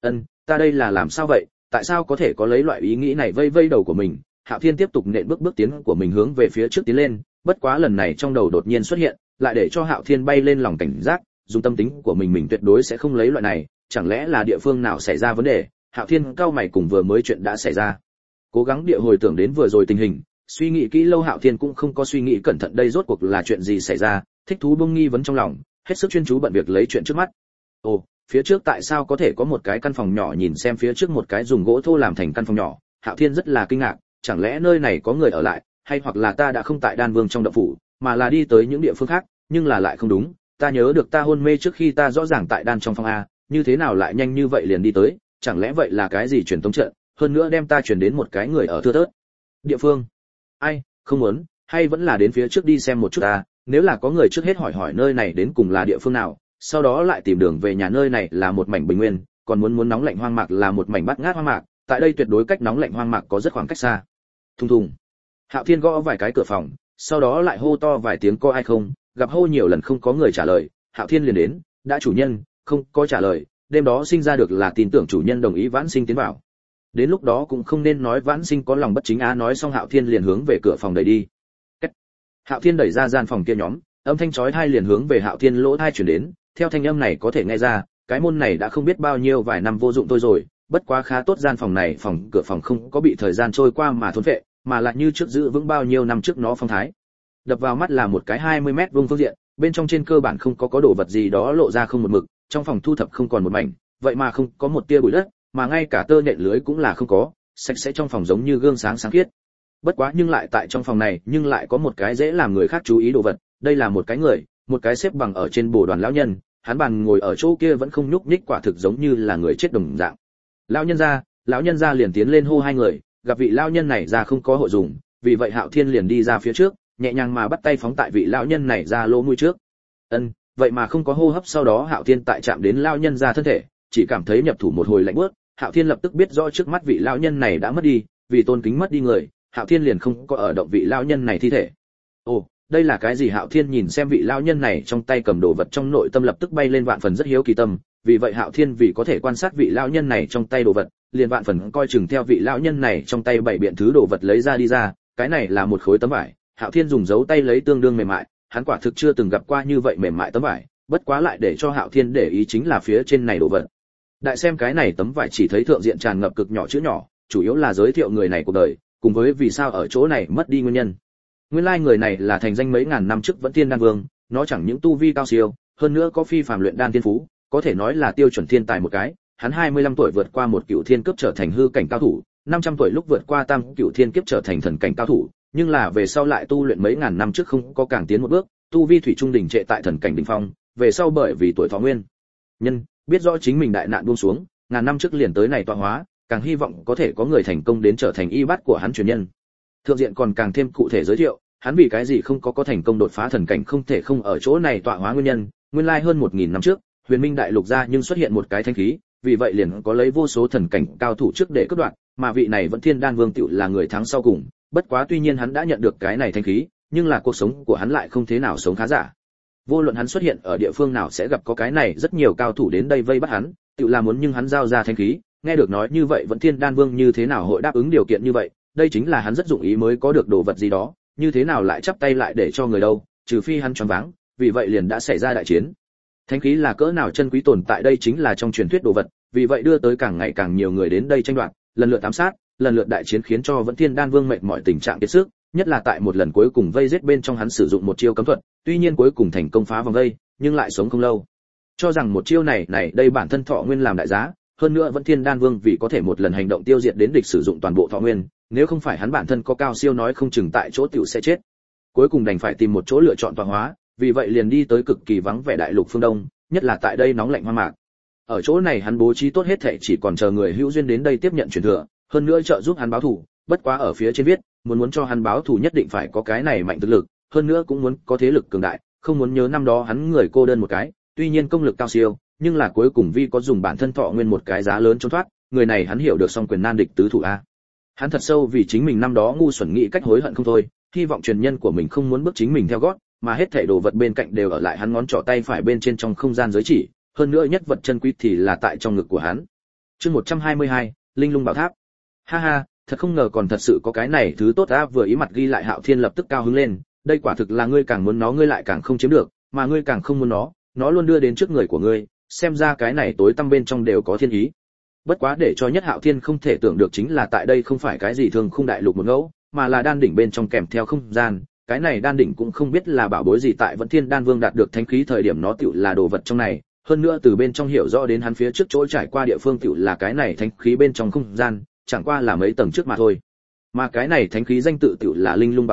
Ta đây là làm sao vậy, tại sao có thể có lấy loại ý nghĩ này vây đầu của mình? Hạo Thiên tiếp tục nện bước tiến của mình hướng về phía trước tiến lên, bất quá lần này trong đầu đột nhiên xuất hiện, lại để cho Hạo Thiên bay lên lòng cảnh giác, dùng tâm tính của mình tuyệt đối sẽ không lấy loại này, chẳng lẽ là địa phương nào xảy ra vấn đề? Hạo Thiên cao mày cùng vừa mới chuyện đã xảy ra, cố gắng địa hồi tưởng đến vừa rồi tình hình, suy nghĩ kỹ lâu Hạo Thiên cũng không có suy nghĩ cẩn thận đây rốt cuộc là chuyện gì xảy ra, thích thú bông nghi vấn trong lòng, hết sức chuyên chú bận việc lấy chuyện trước mắt. Ồ, phía trước tại sao có thể có một cái căn phòng nhỏ, nhìn xem phía trước một cái dùng gỗ thô làm thành căn phòng nhỏ, Hạo Thiên rất là kinh ngạc, chẳng lẽ nơi này có người ở lại, hay hoặc là ta đã không tại Đan Vương trong động phủ, mà là đi tới những địa phương khác, nhưng là lại không đúng, ta nhớ được ta hôn mê trước khi ta rõ ràng tại đan trong phòng a, như thế nào lại nhanh như vậy liền đi tới, chẳng lẽ vậy là cái gì truyền tống trận, hơn nữa đem ta truyền đến một cái người ở thưa thớt địa phương. Ai, không muốn, hay vẫn là đến phía trước đi xem một chút ta, nếu là có người trước hết hỏi hỏi nơi này đến cùng là địa phương nào, sau đó lại tìm đường về nhà. Nơi này là một mảnh bình nguyên, còn muốn nóng lạnh hoang mạc là một mảnh bát ngát hoang mạc, tại đây tuyệt đối cách nóng lạnh hoang mạc có rất khoảng cách xa. Thùng thùng. Hạo Thiên gõ vài cái cửa phòng, sau đó lại hô to vài tiếng có ai không, gặp hô nhiều lần không có người trả lời, Hạo Thiên liền đến, đã chủ nhân, không có trả lời, đêm đó sinh ra được là tin tưởng chủ nhân đồng ý Vãn Sinh tiến vào. Đến lúc đó cũng không nên nói Vãn Sinh có lòng bất chính á. Nói xong Hạo Thiên liền hướng về cửa phòng đẩy đi. Hạo Thiên đẩy ra gian phòng kia nhóm, âm thanh chói tai liền hướng về Hạo Thiên lỗ tai truyền đến, theo thanh âm này có thể nghe ra, cái môn này đã không biết bao nhiêu vài năm vô dụng thôi rồi, bất quá khá tốt gian phòng này cửa phòng không có bị thời gian trôi qua mà thốn phệ, mà lại như trước giữ vững bao nhiêu năm trước nó phong thái. Đập vào mắt là một cái 20 mét vuông phương diện, bên trong trên cơ bản không có đồ vật gì đó lộ ra không một mực, trong phòng thu thập không còn một mảnh, vậy mà không có một tia bụi đất, mà ngay cả tơ nện lưới cũng là không có, sạch sẽ trong phòng giống như gương sáng sáng khiết. Bất quá nhưng lại tại trong phòng này, nhưng lại có một cái dễ làm người khác chú ý đồ vật, đây là một cái người, một cái xếp bằng ở trên bồ đoàn lão nhân, hắn bàn ngồi ở chỗ kia vẫn không nhúc nhích, quả thực giống như là người chết đồng dạng. Lão nhân gia liền tiến lên hô hai người, gặp vị lão nhân này ra không có hội dùng, vì vậy Hạo Thiên liền đi ra phía trước, nhẹ nhàng mà bắt tay phóng tại vị lão nhân này ra lỗ mũi trước. Vậy mà không có hô hấp, sau đó Hạo Thiên tại chạm đến lão nhân ra thân thể, chỉ cảm thấy nhập thủ một hồi lạnh buốt, Hạo Thiên lập tức biết rõ trước mắt vị lão nhân này đã mất đi, vì tôn kính mất đi người, Hạo Thiên liền không có ở động vị lão nhân này thi thể. Ồ, đây là cái gì? Hạo Thiên nhìn xem vị lão nhân này trong tay cầm đồ vật, trong nội tâm lập tức bay lên vạn phần rất hiếu kỳ tâm, vì vậy Hạo Thiên vì có thể quan sát vị lão nhân này trong tay đồ vật, liền vạn phần coi chừng theo vị lão nhân này trong tay bảy biện thứ đồ vật lấy ra đi ra, cái này là một khối tấm vải, Hạo Thiên dùng dấu tay lấy tương đương mềm mại, hắn quả thực chưa từng gặp qua như vậy mềm mại tấm vải, bất quá lại để cho Hạo Thiên để ý chính là phía trên này đồ vật. Đại xem cái này tấm vải chỉ thấy thượng diện tràn ngập cực nhỏ chữ nhỏ, chủ yếu là giới thiệu người này cuộc đời, cùng với vì sao ở chỗ này mất đi nguyên nhân. Nguyên lai người này là thành danh mấy ngàn năm trước Vẫn Thiên Đan Vương, nó chẳng những tu vi cao siêu, hơn nữa có phi phàm luyện đan thiên phú, có thể nói là tiêu chuẩn thiên tài một cái. Hắn 25 tuổi vượt qua một cựu thiên cấp trở thành hư cảnh cao thủ, 500 tuổi lúc vượt qua tam cựu thiên kiếp trở thành thần cảnh cao thủ, nhưng là về sau lại tu luyện mấy ngàn năm trước không có càng tiến một bước, tu vi thủy trung đỉnh trệ tại thần cảnh đỉnh phong, về sau bởi vì tuổi thọ nguyên nhân, biết rõ chính mình đại nạn buông xuống, ngàn năm trước liền tới này tọa hóa, càng hy vọng có thể có người thành công đến trở thành y bát của hắn truyền nhân. Thượng diện còn càng thêm cụ thể giới thiệu, hắn vì cái gì không có thành công đột phá thần cảnh không thể không ở chỗ này tọa hóa nguyên nhân, nguyên lai hơn 1000 năm trước, Huyền Minh đại lục ra nhưng xuất hiện một cái thánh khí, vì vậy liền có lấy vô số thần cảnh cao thủ trước để cướp đoạt, mà vị này Vẫn Thiên Đan Vương tựu là người thắng sau cùng, bất quá tuy nhiên hắn đã nhận được cái này thánh khí, nhưng là cuộc sống của hắn lại không thế nào sống khá giả. Vô luận hắn xuất hiện ở địa phương nào sẽ gặp có cái này rất nhiều cao thủ đến đây vây bắt hắn, tựu là muốn nhưng hắn giao ra thánh khí, nghe được nói như vậy Vẫn Thiên Đan Vương như thế nào hội đáp ứng điều kiện như vậy, đây chính là hắn rất dụng ý mới có được đồ vật gì đó, như thế nào lại chắp tay lại để cho người đâu, trừ phi hắn choáng váng, vì vậy liền đã xảy ra đại chiến. Thánh khí là cỡ nào chân quý tồn tại đây chính là trong truyền thuyết đồ vật, vì vậy đưa tới càng ngày càng nhiều người đến đây tranh đoạt, lần lượt ám sát, lần lượt đại chiến khiến cho Vẫn Thiên Đan Vương mệt mỏi tình trạng kiệt sức, nhất là tại một lần cuối cùng vây giết bên trong hắn sử dụng một chiêu cấm thuật, tuy nhiên cuối cùng thành công phá vòng vây, nhưng lại sống không lâu. Cho rằng một chiêu này đây bản thân thọ nguyên làm đại giá, hơn nữa Vẫn Thiên Đan Vương vì có thể một lần hành động tiêu diệt đến địch sử dụng toàn bộ thọ nguyên, nếu không phải hắn bản thân có cao siêu nói không chừng tại chỗ tiểu sẽ chết. Cuối cùng đành phải tìm một chỗ lựa chọn tọa hóa, vì vậy liền đi tới cực kỳ vắng vẻ đại lục phương Đông, nhất là tại đây nóng lạnh hoang mạc. Ở chỗ này hắn bố trí tốt hết thảy, chỉ còn chờ người hữu duyên đến đây tiếp nhận truyền thừa, hơn nữa trợ giúp hắn báo thù, bất quá ở phía trên viết, muốn cho hắn báo thù nhất định phải có cái này mạnh thực lực, hơn nữa cũng muốn có thế lực cường đại, không muốn nhớ năm đó hắn người cô đơn một cái, tuy nhiên công lực cao siêu, nhưng là cuối cùng vì có dùng bản thân thọ nguyên một cái giá lớn trốn thoát, người này hắn hiểu được song quyền nan địch tứ thủ a. Hắn thật sâu vì chính mình năm đó ngu xuẩn nghĩ cách hối hận không thôi, hy vọng truyền nhân của mình không muốn bước chính mình theo gót, mà hết thảy đồ vật bên cạnh đều ở lại hắn ngón trỏ tay phải bên trên trong không gian giới chỉ, hơn nữa nhất vật chân quý thì là tại trong ngực của hắn. Chương 122, Linh Lung Bảo Tháp. Ha ha, thật không ngờ còn thật sự có cái này thứ tốt a. Vừa ý mặt ghi lại Hạo Thiên lập tức cao hứng lên, đây quả thực là ngươi càng muốn nó ngươi lại càng không chiếm được, mà ngươi càng không muốn nó luôn đưa đến trước người của ngươi, xem ra cái này tối tăm bên trong đều có thiên ý. Bất quá để cho nhất Hạo Thiên không thể tưởng được chính là tại đây không phải cái gì thường khung đại lục một ngẫu, mà là đan đỉnh bên trong kèm theo không gian, cái này đan đỉnh cũng không biết là bảo bối gì, tại Vẫn Thiên Đan Vương đạt được thánh khí thời điểm nó tựu là đồ vật trong này, hơn nữa từ bên trong hiểu rõ đến hắn phía trước chỗ trải qua địa phương tựu là cái này thánh khí bên trong không gian, chẳng qua là mấy tầng trước mà thôi. Mà cái này thánh khí danh tự tựu là Linh Lung Bảo Tháp,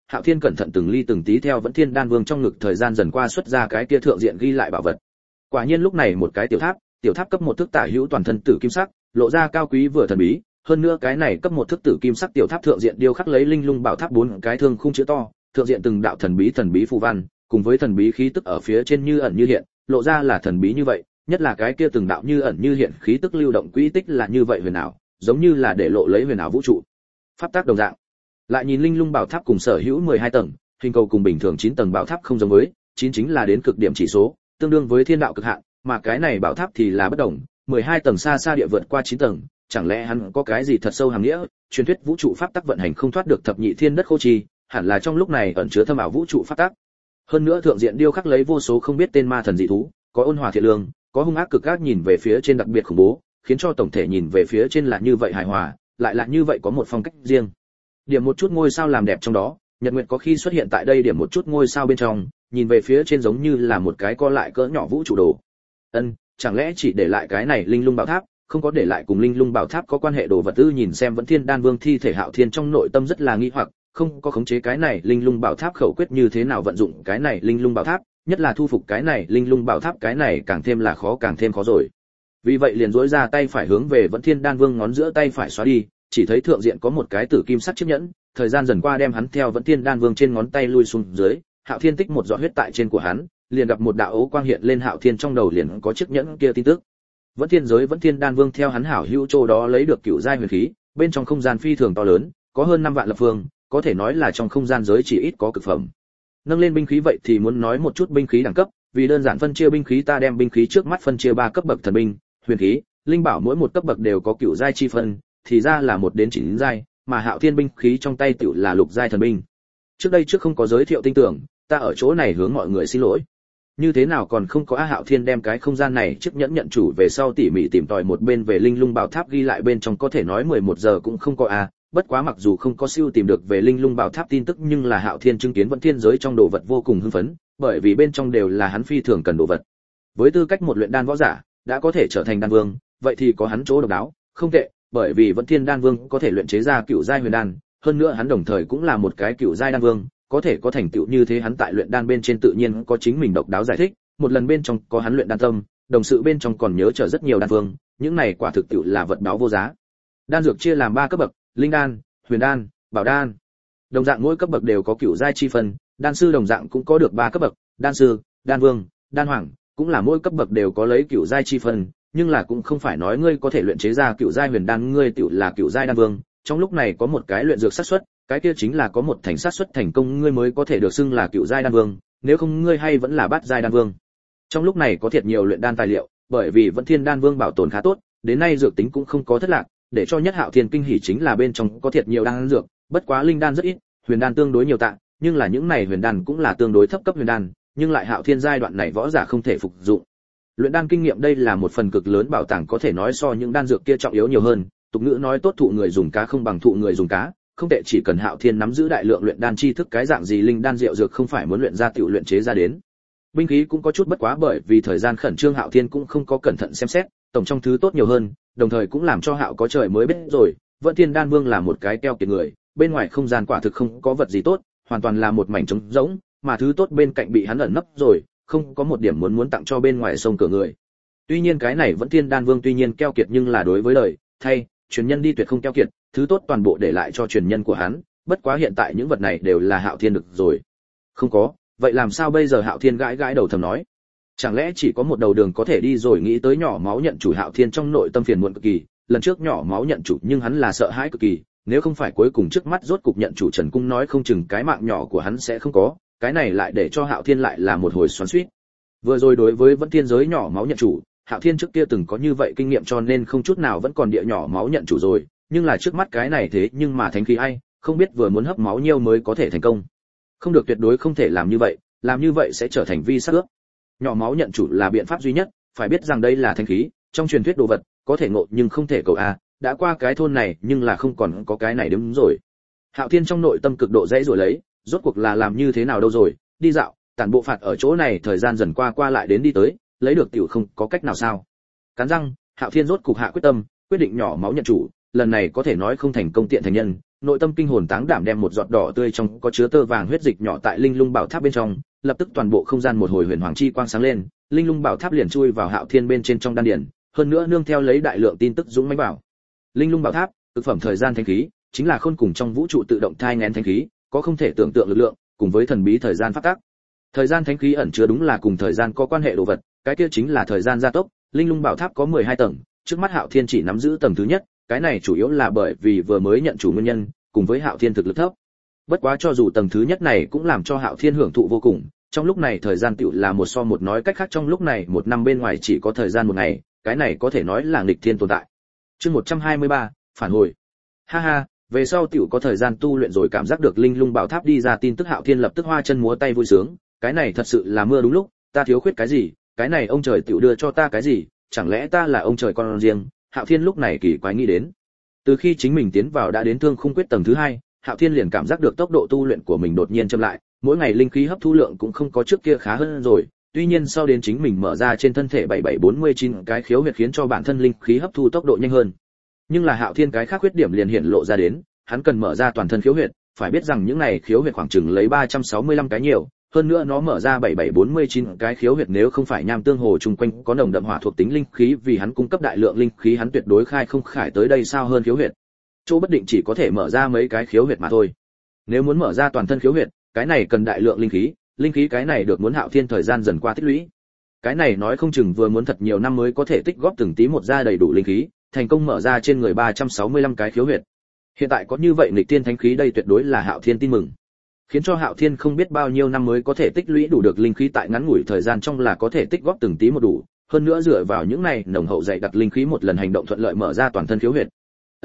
Hạo Thiên cẩn thận từng ly từng tí theo Vẫn Thiên Đan Vương trong ngực thời gian dần qua xuất ra cái kia thượng diện ghi lại bảo vật. Quả nhiên lúc này một cái tiểu tháp cấp một thước tả hữu toàn thân tử kim sắc, lộ ra cao quý vừa thần bí, hơn nữa cái này cấp một thước tử kim sắc tiểu tháp thượng diện điêu khắc lấy linh lung bảo tháp bốn cái thương khung chữ to, thượng diện từng đạo thần bí phù văn, cùng với thần bí khí tức ở phía trên như ẩn như hiện, lộ ra là thần bí như vậy, nhất là cái kia từng đạo như ẩn như hiện khí tức lưu động quỹ tích là như vậy huyền ảo, giống như là để lộ lấy huyền ảo vũ trụ pháp tác đồng dạng. Lại nhìn linh lung bảo tháp cùng sở hữu 12 tầng, hình cầu cùng bình thường 9 tầng bảo tháp không giống với, 9 chính là đến cực điểm chỉ số, tương đương với thiên đạo cực hạn, mà cái này bảo tháp thì là bất đồng, 12 tầng xa xa địa vượt qua 9 tầng, chẳng lẽ hắn có cái gì thật sâu hàm nghĩa, truyền thuyết vũ trụ pháp tắc vận hành không thoát được thập nhị thiên đất khô trì, hẳn là trong lúc này ẩn chứa thâm ảo vũ trụ pháp tắc. Hơn nữa thượng diện điêu khắc lấy vô số không biết tên ma thần dị thú, có ôn hòa thiện lương, có hung ác cực ác, nhìn về phía trên đặc biệt khủng bố, khiến cho tổng thể nhìn về phía trên là như vậy hài hòa, lại là như vậy có một phong cách riêng. Điểm một chút ngôi sao làm đẹp trong đó, nhật nguyệt có khi xuất hiện tại đây điểm một chút ngôi sao bên trong, nhìn về phía trên giống như là một cái co lại cỡ nhỏ vũ trụ đồ. Chẳng lẽ chỉ để lại cái này linh lung bảo tháp, không có để lại cùng linh lung bảo tháp có quan hệ đồ vật ư? Nhìn xem Vẫn Thiên Đan Vương thi thể Hạo Thiên trong nội tâm rất là nghi hoặc, không có khống chế cái này linh lung bảo tháp khẩu quyết như thế nào vận dụng cái này linh lung bảo tháp, nhất là thu phục cái này linh lung bảo tháp, cái này càng thêm khó rồi. Vì vậy liền duỗi ra tay phải hướng về Vẫn Thiên Đan Vương ngón giữa tay phải xóa đi, chỉ thấy thượng diện có một cái tử kim sắc chiếc nhẫn, thời gian dần qua đem hắn theo Vẫn Thiên Đan Vương trên ngón tay lui xuống dưới, Hạo Thiên tích một giọt huyết tại trên của hắn, liền gặp một đạo ấu quang hiện lên, Hạo Thiên trong đầu liền có chiếc nhẫn kia tin tức. Vẫn Thiên giới Vẫn Thiên Đan Vương theo hắn hảo hữu chỗ đó lấy được cựu giai huyền khí, bên trong không gian phi thường to lớn, có hơn 5 vạn lập phương, có thể nói là trong không gian giới chỉ ít có cực phẩm. Nâng lên binh khí vậy thì muốn nói một chút binh khí đẳng cấp, vì đơn giản phân chia binh khí ta đem binh khí trước mắt phân chia 3 cấp bậc thần binh, huyền khí, linh bảo, mỗi một cấp bậc đều có cựu giai chi phân, thì ra là 1 đến 9 giai, mà Hạo Thiên binh khí trong tay tiểu là lục giai thần binh. Trước không có giới thiệu tinh tưởng, ta ở chỗ này hướng mọi người xin lỗi. Như thế nào còn không có Hạo Thiên đem cái không gian này chiếc nhẫn nhận chủ về sau tỉ mỉ tìm tòi một bên về linh lung bảo tháp, ghi lại bên trong có thể nói 11 giờ cũng không có bất quá mặc dù không có siêu tìm được về linh lung bảo tháp tin tức, nhưng là Hạo Thiên chứng kiến Vẫn Thiên giới trong đồ vật vô cùng hưng phấn, bởi vì bên trong đều là hắn phi thường cần đồ vật. Với tư cách một luyện đan võ giả, đã có thể trở thành đan vương, vậy thì có hắn chỗ độc đáo, không tệ, bởi vì Vẫn Thiên Đan Vương có thể luyện chế ra cựu giai huyền đan, hơn nữa hắn đồng thời cũng là một cái cựu giai đan vương, có thể có thành tựu như thế, hắn tại luyện đan bên trên tự nhiên có chính mình độc đáo giải thích, một lần bên trong có hắn luyện đan tâm, đồng sự bên trong còn nhớ trở rất nhiều đan vương, những này quả thực tựu là vật báo vô giá. Đan dược chia làm 3 cấp bậc, linh đan, huyền đan, bảo đan. Đồng dạng mỗi cấp bậc đều có cựu giai chi phân, đan sư đồng dạng cũng có được 3 cấp bậc, đan sư, đan vương, đan hoàng, cũng là mỗi cấp bậc đều có lấy cựu giai chi phân, nhưng là cũng không phải nói ngươi có thể luyện chế ra cựu giai huyền đan ngươi tiểu là cựu giai đan vương, trong lúc này có một cái luyện dược xác suất, cái kia chính là có một thành xác suất thành công ngươi mới có thể được xưng là cựu giai đan vương, nếu không ngươi hay vẫn là bát giai đan vương. Trong lúc này có thiệt nhiều luyện đan tài liệu, bởi vì Vẫn Thiên Đan Vương bảo tồn khá tốt, đến nay dược tính cũng không có thất lạc, để cho nhất Hạo Thiên kinh hỉ chính là bên trong có thiệt nhiều đan dược, bất quá linh đan rất ít, huyền đan tương đối nhiều tạ, nhưng là những này huyền đan cũng là tương đối thấp cấp huyền đan, nhưng lại Hạo Thiên giai đoạn này võ giả không thể phục dụng. Luyện đan kinh nghiệm đây là một phần cực lớn bảo tàng, có thể nói so những đan dược kia trọng yếu nhiều hơn, tục ngữ nói tốt thụ người dùng cá không bằng thụ người dùng cá, không tệ, chỉ cần Hạo Thiên nắm giữ đại lượng luyện đan tri thức, cái dạng gì linh đan diệu dược không phải muốn luyện ra tiểu luyện chế ra đến. Binh khí cũng có chút bất quá, bởi vì thời gian khẩn trương Hạo Thiên cũng không có cẩn thận xem xét, tổng trong thứ tốt nhiều hơn, đồng thời cũng làm cho Hạo có trời mới biết rồi, Vẫn Thiên Đan Vương là một cái keo kiệt người, bên ngoài không gian quả thực không có vật gì tốt, hoàn toàn là một mảnh trống rỗng, mà thứ tốt bên cạnh bị hắn ẩn nấp rồi, không có một điểm muốn tặng cho bên ngoài sông cửa người. Tuy nhiên cái này Vẫn Thiên Đan Vương tuy nhiên keo kiệt, nhưng là đối với lời thay truyền nhân đi tuyệt không keo kiệt, thứ tốt toàn bộ để lại cho truyền nhân của hắn, bất quá hiện tại những vật này đều là Hạo Thiên được rồi. Không có, vậy làm sao bây giờ? Hạo Thiên gãi đầu thầm nói, chẳng lẽ chỉ có một đầu đường có thể đi rồi? Nghĩ tới nhỏ máu nhận chủ, Hạo Thiên trong nội tâm phiền muộn cực kỳ, lần trước nhỏ máu nhận chủ nhưng hắn là sợ hãi cực kỳ, nếu không phải cuối cùng trước mắt rốt cục nhận chủ Trần Cung nói không chừng cái mạng nhỏ của hắn sẽ không có, cái này lại để cho Hạo Thiên lại là một hồi xoắn xuýt. Vừa rồi đối với Vẫn Thiên giới nhỏ máu nhận chủ, Hạo Thiên trước kia từng có như vậy kinh nghiệm cho nên không chút nào vẫn còn địa nhỏ máu nhận chủ rồi, nhưng là trước mắt cái này thế nhưng mà thánh khí ai, không biết vừa muốn hấp máu nhiêu mới có thể thành công. Không được, tuyệt đối không thể làm như vậy sẽ trở thành vi sát ước. Nhỏ máu nhận chủ là biện pháp duy nhất, phải biết rằng đây là thánh khí, trong truyền thuyết đồ vật, có thể ngộ nhưng không thể cầu đã qua cái thôn này nhưng là không còn có cái này đúng rồi. Hạo Thiên trong nội tâm cực độ dãy rồi lấy, rốt cuộc là làm như thế nào đâu rồi, đi dạo, tản bộ phạt ở chỗ này thời gian dần qua lại đến đi tới, lấy được tiểu không có cách nào sao. Cắn răng, Hạo Thiên rốt cục hạ quyết tâm, quyết định nhỏ máu nhận chủ, lần này có thể nói không thành công tiện thành nhân, nội tâm kinh hồn táng đảm đem một giọt đỏ tươi trong có chứa tơ vàng huyết dịch nhỏ tại linh lung bảo tháp bên trong, lập tức toàn bộ không gian một hồi huyền hoàng chi quang sáng lên, linh lung bảo tháp liền chui vào Hạo Thiên bên trên trong đan điển, hơn nữa nương theo lấy đại lượng tin tức dũng mãnh bảo. Linh lung bảo tháp, cực phẩm thời gian thánh khí, chính là khôn cùng trong vũ trụ tự động thai nghén thánh khí, có không thể tưởng tượng lực lượng, cùng với thần bí thời gian pháp tắc. Thời gian thánh khí ẩn chứa đúng là cùng thời gian có quan hệ đồ vật, cái kia chính là thời gian gia tốc. Linh lung bảo tháp có 12 tầng, trước mắt Hạo Thiên chỉ nắm giữ tầng thứ nhất, cái này chủ yếu là bởi vì vừa mới nhận chủ nguyên nhân, cùng với Hạo Thiên thực lực thấp. Bất quá cho dù tầng thứ nhất này cũng làm cho Hạo Thiên hưởng thụ vô cùng, trong lúc này thời gian tựu là một so một, nói cách khác trong lúc này một năm bên ngoài chỉ có thời gian một ngày, cái này có thể nói là nghịch thiên tồn tại. Chương 123, phản hồi. Ha ha, về sau tiểu có thời gian tu luyện rồi, cảm giác được linh lung bảo tháp đi ra tin tức, Hạo Thiên lập tức hoa chân múa tay vui sướng, cái này thật sự là mưa đúng lúc, ta thiếu khuyết cái gì, cái này ông trời tiểu đưa cho ta cái gì, chẳng lẽ ta là ông trời con riêng? Hạo Thiên lúc này kỳ quái nghĩ đến. Từ khi chính mình tiến vào đã đến Thương Khung Quyết tầng thứ 2, Hạo Thiên liền cảm giác được tốc độ tu luyện của mình đột nhiên chậm lại, mỗi ngày linh khí hấp thu lượng cũng không có trước kia khá hơn rồi. Tuy nhiên sau đến chính mình mở ra trên thân thể 7749 cái khiếu huyệt khiến cho bản thân linh khí hấp thu tốc độ nhanh hơn. Nhưng là Hạo Thiên cái khác khuyết điểm liền hiện lộ ra đến, hắn cần mở ra toàn thân khiếu huyệt, phải biết rằng những này khiếu huyệt khoảng chừng lấy 365 cái nhiều, hơn nữa nó mở ra 7749 cái khiếu huyệt, nếu không phải Nham Tương Hồ chung quanh có nồng đậm hỏa thuộc tính linh khí vì hắn cung cấp đại lượng linh khí, hắn tuyệt đối khai không khải tới đây sao hơn khiếu huyệt. Chỗ bất định chỉ có thể mở ra mấy cái khiếu huyệt mà thôi. Nếu muốn mở ra toàn thân khiếu huyệt, cái này cần đại lượng linh khí cái này được muốn Hạo Thiên thời gian dần qua tích lũy. Cái này nói không chừng vừa muốn thật nhiều năm mới có thể tích góp từng tí một ra đầy đủ linh khí, thành công mở ra trên người 365 cái khiếu huyệt. Hiện tại có như vậy nghịch tiên thánh khí, đây tuyệt đối là Hạo Thiên tin mừng. Khiến cho Hạo Thiên không biết bao nhiêu năm mới có thể tích lũy đủ được linh khí, tại ngắn ngủi thời gian trong là có thể tích góp từng tí một đủ, hơn nữa dựa vào những này nồng hậu dày đặc linh khí một lần hành động thuận lợi mở ra toàn thân khiếu huyệt.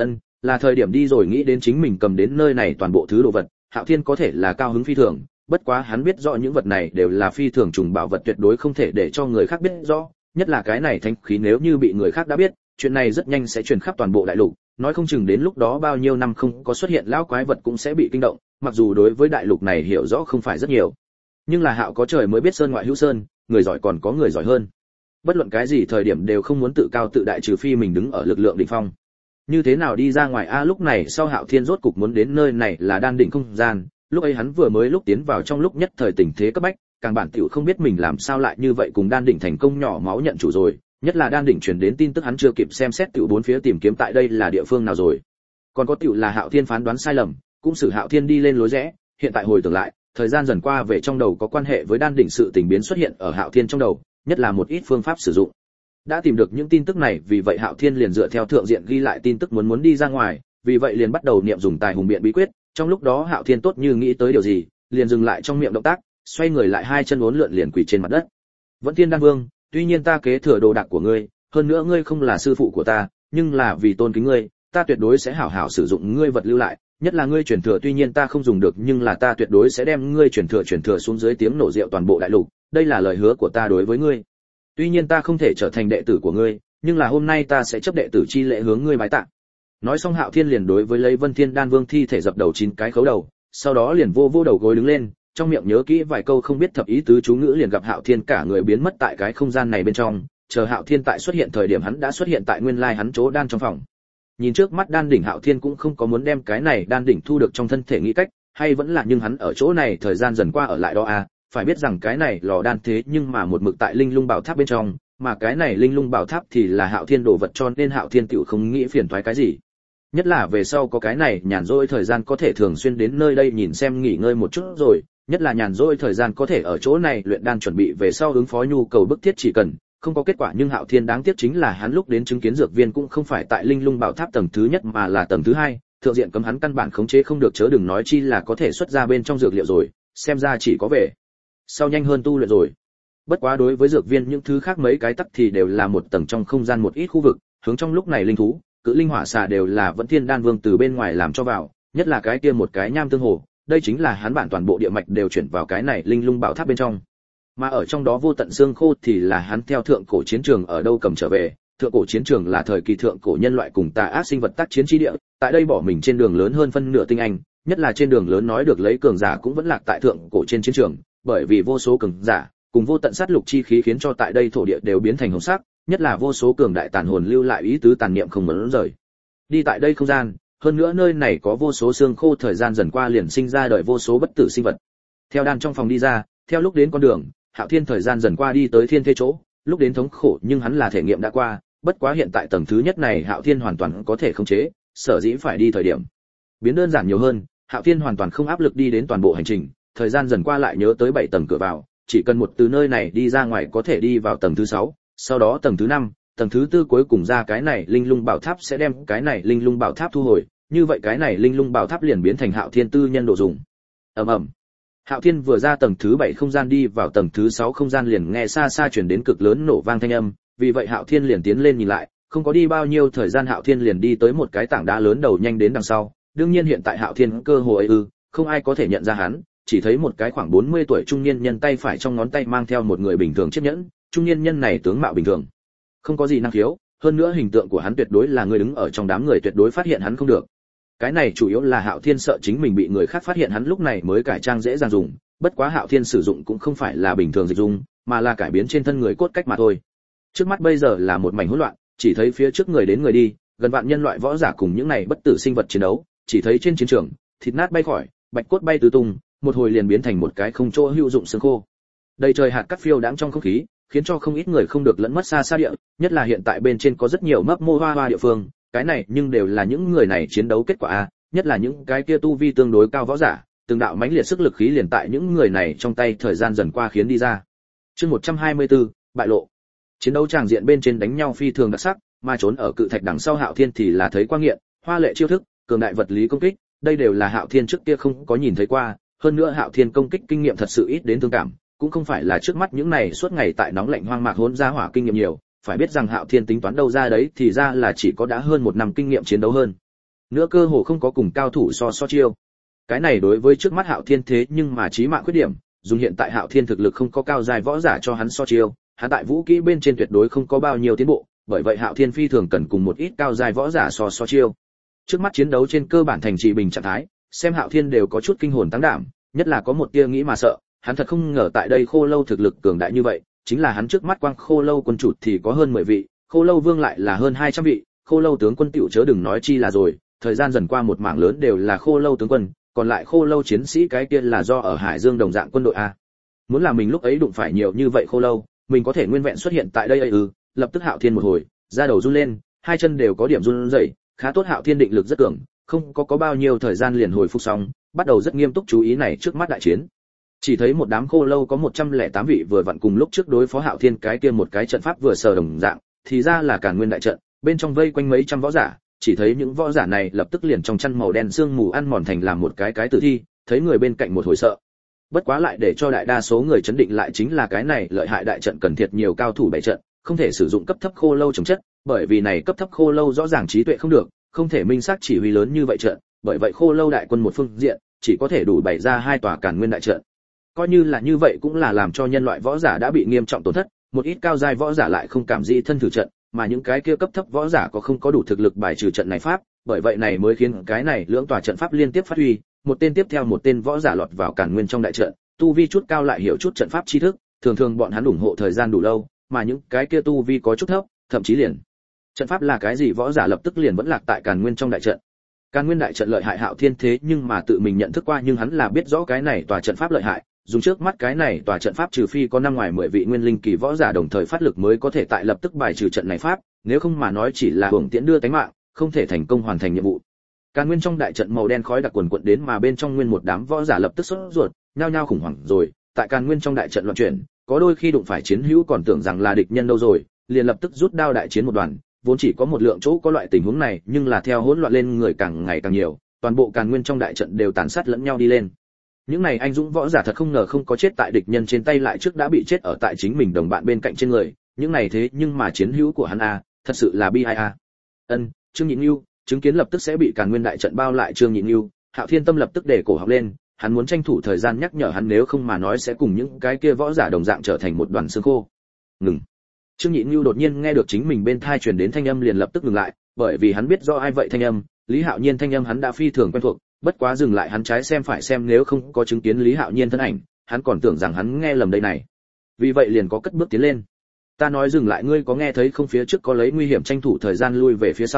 Là thời điểm đi rồi, nghĩ đến chính mình cầm đến nơi này toàn bộ thứ đồ vật, Hạo Thiên có thể là cao hứng phi thường, bất quá hắn biết rõ những vật này đều là phi thường trùng bảo vật, tuyệt đối không thể để cho người khác biết rõ, nhất là cái này thánh khí nếu như bị người khác đã biết, chuyện này rất nhanh sẽ truyền khắp toàn bộ đại lục, nói không chừng đến lúc đó bao nhiêu năm không có xuất hiện lão quái vật cũng sẽ bị kinh động, mặc dù đối với đại lục này hiểu rõ không phải rất nhiều. Nhưng là Hạo có trời mới biết sơn ngoại hữu sơn, người giỏi còn có người giỏi hơn. Bất luận cái gì thời điểm đều không muốn tự cao tự đại, trừ phi mình đứng ở lực lượng đỉnh phong. Như thế nào đi ra ngoài a? Lúc này sau Hạo Thiên rốt cục muốn đến nơi này là đan đỉnh không gian, lúc ấy hắn vừa mới lúc tiến vào trong lúc nhất thời tình thế cấp bách, càng bản tiểu không biết mình làm sao lại như vậy cùng đan đỉnh thành công nhỏ máu nhận chủ rồi, nhất là đan đỉnh truyền đến tin tức hắn chưa kịp xem xét tiểu bốn phía tìm kiếm tại đây là địa phương nào rồi. Còn có tiểu là Hạo Thiên phán đoán sai lầm, cũng xử Hạo Thiên đi lên lối rẽ, hiện tại hồi tưởng lại, thời gian dần qua về trong đầu có quan hệ với đan đỉnh sự tình biến xuất hiện ở Hạo Thiên trong đầu, nhất là một ít phương pháp sử dụng. Đã tìm được những tin tức này, vì vậy Hạo Thiên liền dựa theo thượng diện ghi lại tin tức muốn đi ra ngoài, vì vậy liền bắt đầu niệm dùng tài hùng biện bí quyết. Trong lúc đó Hạo Thiên tốt như nghĩ tới điều gì, liền dừng lại trong miệng động tác, xoay người lại hai chân uốn lượn liền quỳ trên mặt đất. Vẫn Thiên Đan Vương, tuy nhiên ta kế thừa đồ đạc của ngươi, hơn nữa ngươi không là sư phụ của ta, nhưng là vì tôn kính ngươi, ta tuyệt đối sẽ hảo hảo sử dụng ngươi vật lưu lại, nhất là ngươi truyền thừa, tuy nhiên ta không dùng được nhưng là ta tuyệt đối sẽ đem ngươi truyền thừa xuống dưới tiếng nổ rượu toàn bộ đại lục, đây là lời hứa của ta đối với ngươi. Tuy nhiên ta không thể trở thành đệ tử của ngươi, nhưng là hôm nay ta sẽ chấp đệ tử chi lễ hướng ngươi bái tạ. Nói xong Hạo Thiên liền đối với lấy Vân Thiên Đan Vương thi thể dập đầu 9 cái khấu đầu, sau đó liền vô đầu gối đứng lên, trong miệng nhớ kỹ vài câu không biết thập ý tứ chú ngữ, liền gặp Hạo Thiên cả người biến mất tại cái không gian này bên trong, chờ Hạo Thiên tại xuất hiện thời điểm hắn đã xuất hiện tại nguyên lai hắn chỗ đan trong phòng. Nhìn trước mắt đan đỉnh, Hạo Thiên cũng không có muốn đem cái này đan đỉnh thu được trong thân thể, nghĩ cách, hay vẫn là nhưng hắn ở chỗ này thời gian dần qua ở lại đó à, phải biết rằng cái này lò đan thế nhưng mà một mực tại Linh Lung Bảo Tháp bên trong, mà cái này Linh Lung Bảo Tháp thì là Hạo Thiên đồ vật, cho nên Hạo Thiên tiểu không nghĩ phiền toái cái gì. Nhất là về sau có cái này nhàn rỗi thời gian có thể thường xuyên đến nơi đây nhìn xem nghỉ ngơi một chút rồi, nhất là nhàn rỗi thời gian có thể ở chỗ này luyện đan chuẩn bị về sau ứng phó nhu cầu bức thiết chỉ cần, không có kết quả. Nhưng Hạo Thiên đáng tiếc chính là hắn lúc đến chứng kiến dược viên cũng không phải tại Linh Lung Bảo Tháp tầng thứ nhất mà là tầng thứ 2, thượng diện cấm hắn căn bản khống chế không được, chớ đừng nói chi là có thể xuất ra bên trong dược liệu rồi, xem ra chỉ có về sau nhanh hơn tu luyện rồi. Bất quá đối với dược viên những thứ khác mấy cái tắc thì đều là một tầng trong không gian một ít khu vực, hướng trong lúc này linh thú, cự linh hỏa xà đều là Vẫn Thiên Đan Vương từ bên ngoài làm cho vào, nhất là cái kia một cái Nham Tương Hồ, đây chính là hắn bản toàn bộ địa mạch đều chuyển vào cái này Linh Lung Bảo Tháp bên trong. Mà ở trong đó vô tận xương khô thì là hắn theo thượng cổ chiến trường ở đâu cầm trở về. Thượng cổ chiến trường là thời kỳ thượng cổ nhân loại cùng tà ác sinh vật tác chiến chi địa, tại đây bỏ mình trên đường lớn hơn phân nửa tinh anh, nhất là trên đường lớn nói được lấy cường giả cũng vẫn lạc tại thượng cổ trên chiến trường, bởi vì vô số cường giả cùng vô tận sát lục chi khí khiến cho tại đây thổ địa đều biến thành hồng sắc, nhất là vô số cường đại tàn hồn lưu lại ý tứ tàn niệm không muốn rời. Đi tại đây không gian, hơn nữa nơi này có vô số xương khô, thời gian dần qua liền sinh ra đời vô số bất tử sinh vật. Theo đan trong phòng đi ra, theo lúc đến con đường, Hạo Thiên thời gian dần qua đi tới thiên thế chỗ, lúc đến thống khổ nhưng hắn là thể nghiệm đã qua, bất quá hiện tại tầng thứ nhất này Hạo Thiên hoàn toàn có thể khống chế, sở dĩ phải đi thời điểm biến đơn giản nhiều hơn, Hạo Thiên hoàn toàn không áp lực đi đến toàn bộ hành trình, thời gian dần qua lại nhớ tới 7 tầng cửa vào, chỉ cần một từ nơi này đi ra ngoài có thể đi vào tầng thứ 6, sau đó tầng thứ 5, tầng thứ 4 cuối cùng ra cái này linh lung bảo tháp sẽ đem cái này linh lung bảo tháp thu hồi, như vậy cái này linh lung bảo tháp liền biến thành Hạo Thiên tư nhân đồ dùng. Ầm ầm. Hạo Thiên vừa ra tầng thứ 7 không gian đi vào tầng thứ 6 không gian liền nghe xa xa truyền đến cực lớn nổ vang thanh âm, vì vậy Hạo Thiên liền tiến lên nhìn lại, không có đi bao nhiêu thời gian Hạo Thiên liền đi tới một cái tảng đá lớn đầu nhanh đến đằng sau, đương nhiên hiện tại Hạo Thiên cơ hội không ai có thể nhận ra hắn, chỉ thấy một cái khoảng 40 tuổi trung niên nhân tay phải trong ngón tay mang theo một người bình thường chiếc nhẫn, trung niên nhân này tướng mạo bình thường, không có gì năng khiếu, hơn nữa hình tượng của hắn tuyệt đối là người đứng ở trong đám người tuyệt đối phát hiện hắn không được. Cái này chủ yếu là Hạo Thiên sợ chính mình bị người khác phát hiện hắn lúc này mới cải trang dễ dàng dùng, bất quá Hạo Thiên sử dụng cũng không phải là bình thường dịch dung, mà là cải biến trên thân người cốt cách mà thôi. Trước mắt bây giờ là một mảnh hỗn loạn, chỉ thấy phía trước người đến người đi, gần vạn nhân loại võ giả cùng những này bất tử sinh vật chiến đấu, chỉ thấy trên chiến trường, thịt nát bay khỏi, bạch cốt bay tứ tung, một hồi liền biến thành một cái không chỗ hữu dụng xương khô. Đầy trời hạt cát phiêu đãng trong không khí, khiến cho không ít người không được lẫn mất xa xa địa, nhất là hiện tại bên trên có rất nhiều mấp mô hoa hoa địa phương, cái này nhưng đều là những người này chiến đấu kết quả a, nhất là những cái kia tu vi tương đối cao võ giả, từng đạo mãnh liệt sức lực khí liền tại những người này trong tay thời gian dần qua khiến đi ra. Chương 124, bại lộ. Chiến đấu tràng diện bên trên đánh nhau phi thường đặc sắc, mà trốn ở cự thạch đằng sau Hạo Thiên thì là thấy qua nghiện, hoa lệ chiêu thức, cường đại vật lý công kích, đây đều là Hạo Thiên trước kia không có nhìn thấy qua, hơn nữa Hạo Thiên công kích kinh nghiệm thật sự ít đến thương cảm, cũng không phải là trước mắt những này suốt ngày tại nóng lạnh hoang mạc hỗn ra hỏa kinh nghiệm nhiều, phải biết rằng Hạo Thiên tính toán đâu ra đấy thì ra là chỉ có đã hơn 1 năm kinh nghiệm chiến đấu hơn. Nữa cơ hồ không có cùng cao thủ so chiêu. Cái này đối với trước mắt Hạo Thiên thế nhưng mà chí mạng khuyết điểm, dùng hiện tại Hạo Thiên thực lực không có cao dài võ giả cho hắn so chiêu, hắn tại vũ kỹ bên trên tuyệt đối không có bao nhiêu tiến bộ, bởi vậy Hạo Thiên phi thường cần cùng một ít cao dài võ giả so chiêu. Trước mắt chiến đấu trên cơ bản thành trì bình trạng thái, xem Hạo Thiên đều có chút kinh hồn tăng đảm, nhất là có một tia nghĩ mà sợ, hắn thật không ngờ tại đây Khô Lâu thực lực cường đại như vậy, chính là hắn trước mắt quang Khô Lâu quân chủ thì có hơn 10 vị, Khô Lâu vương lại là hơn 200 vị, Khô Lâu tướng quân tiểu chớ đừng nói chi là rồi, thời gian dần qua một mảng lớn đều là Khô Lâu tướng quân, còn lại Khô Lâu chiến sĩ cái kia là do ở Hải Dương đồng dạng quân đội a. Muốn là mình lúc ấy đụng phải nhiều như vậy Khô Lâu, mình có thể nguyên vẹn xuất hiện tại đây lập tức Hạo Thiên một hồi, da đầu run lên, hai chân đều có điểm run rẩy, khá tốt Hạo Thiên định lực rất cường, không có bao nhiêu thời gian liền hồi phục xong, bắt đầu rất nghiêm túc chú ý này trước mắt đại chiến. Chỉ thấy một đám Khô Lâu có 108 vị vừa vặn cùng lúc trước đối phó Hạo Thiên cái kia một cái trận pháp vừa sờ đồng dạng, thì ra là Càn Nguyên đại trận, bên trong vây quanh mấy trăm võ giả, chỉ thấy những võ giả này lập tức liền trong chăn màu đen sương mù ăn mòn thành làm một cái tử thi, thấy người bên cạnh một hồi sợ. Bất quá lại để cho đại đa số người chấn định lại chính là cái này lợi hại đại trận cần thiệt nhiều cao thủ bày trận, không thể sử dụng cấp thấp Khô Lâu chống chất, bởi vì này cấp thấp Khô Lâu rõ ràng trí tuệ không được, không thể minh xác chỉ huy lớn như vậy trận, bởi vậy Khô Lâu đại quân một phương diện chỉ có thể đủ bày ra 2 tòa Càn Nguyên đại trận. Coi như là như vậy cũng là làm cho nhân loại võ giả đã bị nghiêm trọng tổn thất, một ít cao giai võ giả lại không cảm dị thân thử trận, mà những cái kia cấp thấp võ giả có không có đủ thực lực bài trừ trận này pháp, bởi vậy này mới khiến cái này lưỡng tòa trận pháp liên tiếp phát huy, một tên tiếp theo một tên võ giả lọt vào Càn Nguyên trong đại trận, tu vi chút cao lại hiểu chút trận pháp tri thức, thường thường bọn hắn ủng hộ thời gian đủ lâu, mà những cái kia tu vi có chút thấp, thậm chí liền trận pháp là cái gì võ giả lập tức liền vẫn lạc tại Càn Nguyên trong đại trận. Càn Nguyên đại trận lợi hại Hạo Thiên thế nhưng mà tự mình nhận thức qua, nhưng hắn là biết rõ cái này tòa trận pháp lợi hại, dùng trước mắt cái này tòa trận pháp trừ phi có 5 ngoài 10 vị nguyên linh kỳ võ giả đồng thời phát lực mới có thể tại lập tức bài trừ trận này pháp, nếu không mà nói chỉ là hưởng tiễn đưa tánh mạng, không thể thành công hoàn thành nhiệm vụ. Càn Nguyên trong đại trận màu đen khói đặc quần quật đến mà bên trong nguyên một đám võ giả lập tức sốt ruột, nhao nhao khủng hoảng rồi, tại Càn Nguyên trong đại trận loạn chuyển, có đôi khi đụng phải chiến hữu còn tưởng rằng là địch nhân đâu rồi, liền lập tức rút đao đại chiến một đoàn, vốn chỉ có một lượng chỗ có loại tình huống này, nhưng là theo hỗn loạn lên người càng ngày càng nhiều, toàn bộ Càn Nguyên trong đại trận đều tàn sát lẫn nhau đi lên. Những này anh dũng võ giả thật không ngờ không có chết tại địch nhân trên tay, lại trước đã bị chết ở tại chính mình đồng bạn bên cạnh trên người, những này thế nhưng mà chiến hữu của hắn thật sự là bi ai Trương Nhị Nưu chứng kiến lập tức sẽ bị Càn Nguyên đại trận bao lại Trương Nhị Nưu, Hạo Thiên tâm lập tức để cổ học lên, hắn muốn tranh thủ thời gian nhắc nhở hắn, nếu không mà nói sẽ cùng những cái kia võ giả đồng dạng trở thành một đoàn xương khô. Ngừng. Trương Nhị Nưu đột nhiên nghe được chính mình bên tai truyền đến thanh âm liền lập tức ngừng lại, bởi vì hắn biết rõ ai vậy thanh âm, Lý Hạo Nhiên thanh âm hắn đã phi thường quen thuộc, bất quá dừng lại hắn trái xem phải xem, nếu không có chứng kiến Lý Hạo Nhiên thân ảnh, hắn còn tưởng rằng hắn nghe lầm đây này. Vì vậy liền có cất bước tiến lên. Ta nói dừng lại, ngươi có nghe thấy không, phía trước có lấy nguy hiểm tranh thủ thời gian lui về phía sau,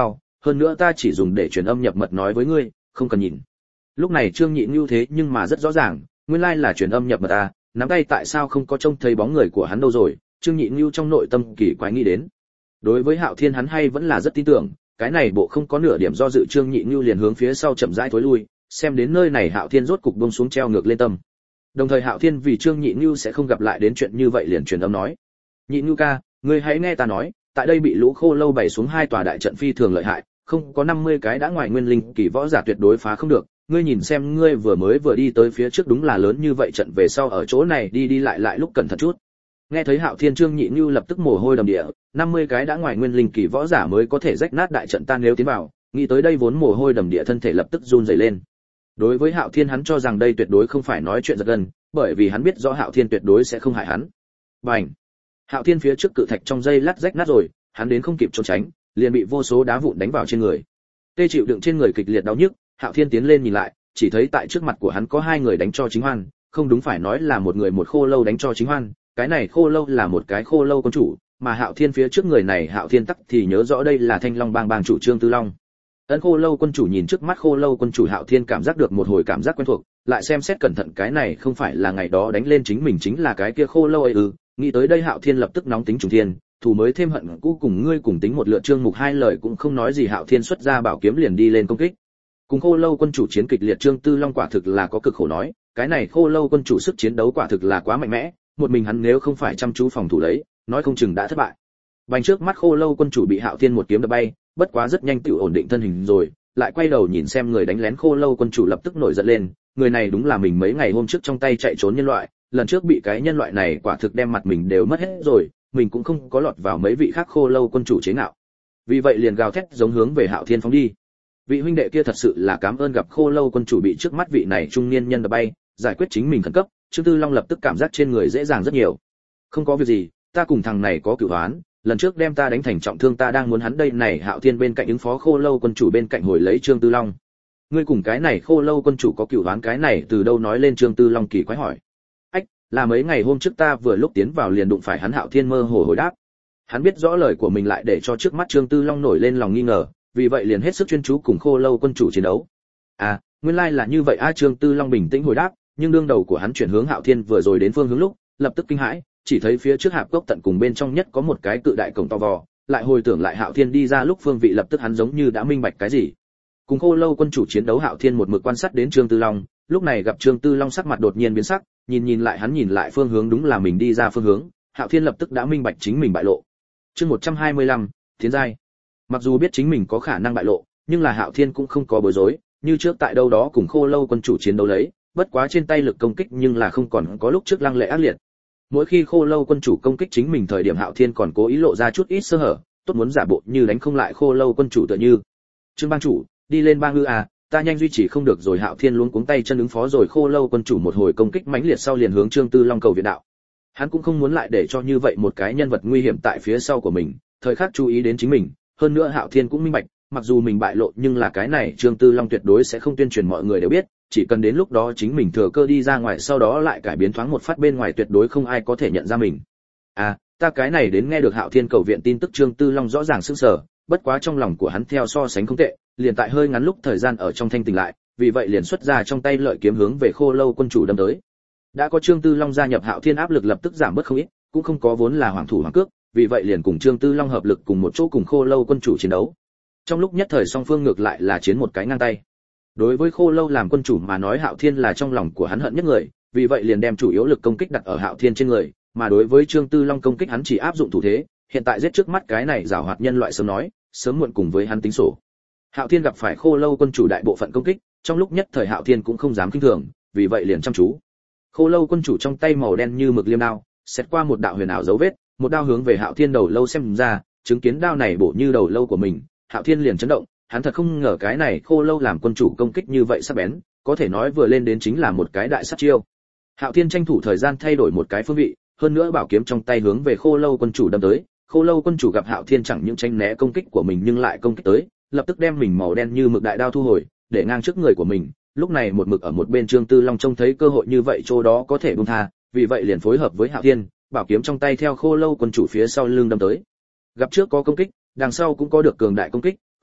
hơn nữa ta chỉ dùng để truyền âm nhập mật nói với ngươi, không cần nhìn. Lúc này Trương Nhị Nưu thế nhưng mà rất rõ ràng, nguyên lai là truyền âm nhập mật à, nắm tay tại sao không có trông thấy bóng người của hắn đâu rồi, Trương Nhị Nưu trong nội tâm kỳ quái nghĩ đến. Đối với Hạo Thiên hắn hay vẫn là rất tin tưởng, cái này bộ không có nửa điểm do dự, Trương Nhị Nưu liền hướng phía sau chậm rãi thối lui, xem đến nơi này Hạo Thiên rốt cục buông xuống treo ngược lên tâm. Đồng thời Hạo Thiên vì Trương Nhị Nưu sẽ không gặp lại đến chuyện như vậy liền truyền âm nói: "Nhị Nưu ca, ngươi hãy nghe ta nói, tại đây bị lũ khô lâu bày xuống hai tòa đại trận phi thường lợi hại, không có 50 cái đã ngoài nguyên linh kỳ võ giả tuyệt đối phá không được, ngươi nhìn xem ngươi vừa đi tới phía trước đúng là lớn như vậy trận về sau ở chỗ này đi đi lại lúc cẩn thận chút." Nghe thấy Hạo Thiên, Trương Nhị Nưu lập tức mồ hôi đầm địa, 50 cái đã ngoài nguyên linh kỳ võ giả mới có thể rách nát đại trận tan nếu tiến vào, nghĩ tới đây vốn mồ hôi đầm địa thân thể lập tức run rẩy lên. Đối với Hạo Thiên hắn cho rằng đây tuyệt đối không phải nói chuyện giật gân, bởi vì hắn biết rõ Hạo Thiên tuyệt đối sẽ không hại hắn. Bành! Hạo Thiên phía trước cự thạch trong dây lát rách nát rồi, hắn đến không kịp trốn tránh, liền bị vô số đá vụn đánh vào trên người. Tê chịu đựng trên người kịch liệt đau nhức, Hạo Thiên tiến lên nhìn lại, chỉ thấy tại trước mặt của hắn có hai người đánh cho Chính Hoan, không đúng phải nói là một người một khô lâu đánh cho Chính Hoan, cái này khô lâu là một cái khô lâu con chủ, mà Hạo Thiên phía trước người này Hạo Thiên tắc thì nhớ rõ đây là Thanh Long Bang bang chủ Trương Tư Long. Ấn khô lâu quân chủ nhìn trước mắt khô lâu quân chủ, Hạo Thiên cảm giác được một hồi cảm giác quen thuộc, lại xem xét cẩn thận cái này không phải là ngày đó đánh lên chính mình chính là cái kia khô lâu ấy ư? Nghĩ tới đây Hạo Thiên lập tức nóng tính trùng thiên, thù mới thêm hận cũ cùng ngươi cùng tính một lượt. Trương Mục hai lời cũng không nói gì, Hạo Thiên xuất ra bảo kiếm liền đi lên công kích. Cùng khô lâu quân chủ chiến kịch liệt, Trương Tư Long quả thực là có cực khổ nói, cái này khô lâu quân chủ sức chiến đấu quả thực là quá mạnh mẽ, một mình hắn nếu không phải chăm chú phòng thủ đấy, nói không chừng đã thất bại. Bành trước mắt khô lâu quân chủ bị Hạo Thiên một kiếm đập bay, bất quá rất nhanh tự ổn định thân hình rồi, lại quay đầu nhìn xem người đánh lén khô lâu quân chủ lập tức nổi giận lên, người này đúng là mình mấy ngày hôm trước trong tay chạy trốn nhân loại, lần trước bị cái nhân loại này quả thực đem mặt mình đều mất hết rồi, mình cũng không có lọt vào mấy vị khác khô lâu quân chủ chế ngạo. Vì vậy liền gào thét giống hướng về Hạo Thiên phóng đi. Vị huynh đệ kia thật sự là cảm ơn gặp khô lâu quân chủ bị trước mắt vị này trung niên nhân đập bay, giải quyết chính mình khẩn cấp, Trương Tư Long lập tức cảm giác trên người dễ dàng rất nhiều. Không có việc gì, ta cùng thằng này có cửu oán, lần trước đem ta đánh thành trọng thương, ta đang muốn hắn đây này. Hạo Thiên bên cạnh ứng phó khô lâu quân chủ bên cạnh hồi lấy Trương Tư Long. Ngươi cùng cái này khô lâu quân chủ có cửu oán, cái này từ đâu nói lên? Trương Tư Long kỳ quái hỏi. Ách, là mấy ngày hôm trước ta vừa lúc tiến vào liền đụng phải hắn. Hạo Thiên mơ hồ hồi đáp. Hắn biết rõ lời của mình lại để cho trước mắt Trương Tư Long nổi lên lòng nghi ngờ, vì vậy liền hết sức chuyên chú cùng khô lâu quân chủ chiến đấu. À, nguyên lai là như vậy a. Trương Tư Long bình tĩnh hồi đáp, nhưng đương đầu của hắn chuyển hướng Hạo Thiên vừa rồi đến phương hướng lúc, lập tức kinh hãi, chỉ thấy phía trước hạp cốc tận cùng bên trong nhất có một cái cự đại cổng to vò, lại hồi tưởng lại Hạo Thiên đi ra lúc phương vị, lập tức hắn giống như đã minh bạch cái gì. Cùng khô lâu quân chủ chiến đấu, Hạo Thiên một mực quan sát đến Trương Tư Long, lúc này gặp Trương Tư Long sắc mặt đột nhiên biến sắc, nhìn lại hắn nhìn lại phương hướng đúng là mình đi ra phương hướng, Hạo Thiên lập tức đã minh bạch chính mình bại lộ. Chương 125, Tiến giai. Mặc dù biết chính mình có khả năng bại lộ, nhưng là Hạo Thiên cũng không có bối rối, như trước tại đâu đó cùng khô lâu quân chủ chiến đấu lấy, bất quá trên tay lực công kích nhưng là không còn có lúc trước lăng lệ ác liệt. Mỗi khi khô lâu quân chủ công kích chính mình thời điểm, Hạo Thiên còn cố ý lộ ra chút ít sơ hở, tốt muốn giả bộ như đánh không lại khô lâu quân chủ tựa như. Trương bang chủ, đi lên bang ngư à, ta nhanh duy trì không được rồi. Hạo Thiên luống cuống tay chân ứng phó rồi khô lâu quân chủ một hồi công kích mãnh liệt sau liền hướng Trương Tư Long cầu viện đạo. Hắn cũng không muốn lại để cho như vậy một cái nhân vật nguy hiểm tại phía sau của mình, thời khắc chú ý đến chính mình. Hơn nữa Hạo Thiên cũng minh bạch, mặc dù mình bại lộ nhưng là cái này Trương Tư Long tuyệt đối sẽ không tuyên truyền mọi người đều biết, chỉ cần đến lúc đó chính mình thừa cơ đi ra ngoài sau đó lại cải biến thoáng một phát bên ngoài tuyệt đối không ai có thể nhận ra mình. À, ta cái này đến nghe được Hạo Thiên cầu viện tin tức, Trương Tư Long rõ ràng sững sờ, bất quá trong lòng của hắn theo so sánh không tệ, liền tại hơi ngắn lúc thời gian ở trong thanh tỉnh lại, vì vậy liền xuất ra trong tay lợi kiếm hướng về khô lâu quân chủ đâm tới. Đã có Trương Tư Long gia nhập, Hạo Thiên áp lực lập tức giảm bớt không ít, cũng không có vốn là hoàng thủ hoàng cước, vì vậy liền cùng Trương Tư Long hợp lực cùng một chỗ cùng khô lâu quân chủ chiến đấu. Trong lúc nhất thời song phương ngược lại là chiến một cái ngang tay. Đối với khô lâu làm quân chủ mà nói, Hạo Thiên là trong lòng của hắn hận nhất người, vì vậy liền đem chủ yếu lực công kích đặt ở Hạo Thiên trên người, mà đối với Trương Tư Long công kích hắn chỉ áp dụng thủ thế, hiện tại giết trước mắt cái này giảo hoạt nhân loại sớm nói, sớm muộn cùng với hắn tính sổ. Hạo Thiên gặp phải khô lâu quân chủ đại bộ phận công kích, trong lúc nhất thời Hạo Thiên cũng không dám khinh thường, vì vậy liền chăm chú. Khô lâu quân chủ trong tay màu đen như mực liêm đao, xét qua một đạo huyền ảo dấu vết, một đao hướng về Hạo Thiên đầu lâu xem ra, chứng kiến đao này bổ như đầu lâu của mình, Hạo Thiên liền chấn động, hắn thật không ngờ cái này khô lâu làm quân chủ công kích như vậy sắc bén, có thể nói vừa lên đến chính là một cái đại sát chiêu. Hạo Thiên tranh thủ thời gian thay đổi một cái phương vị, hơn nữa bảo kiếm trong tay hướng về khô lâu quân chủ đâm tới. Khô lâu quân chủ gặp Hạo Thiên chẳng những tránh né công kích của mình nhưng lại công kích tới, lập tức đem mình màu đen như mực đại đao thu hồi, để ngang trước người của mình. Lúc này một mực ở một bên Trương Tư Long trông thấy cơ hội như vậy chỗ đó có thể buông tha, vì vậy liền phối hợp với Hạo Thiên, bảo kiếm trong tay theo khô lâu quân chủ phía sau lưng đâm tới. Gặp trước có công kích, đằng sau cũng có được cường đại công kích,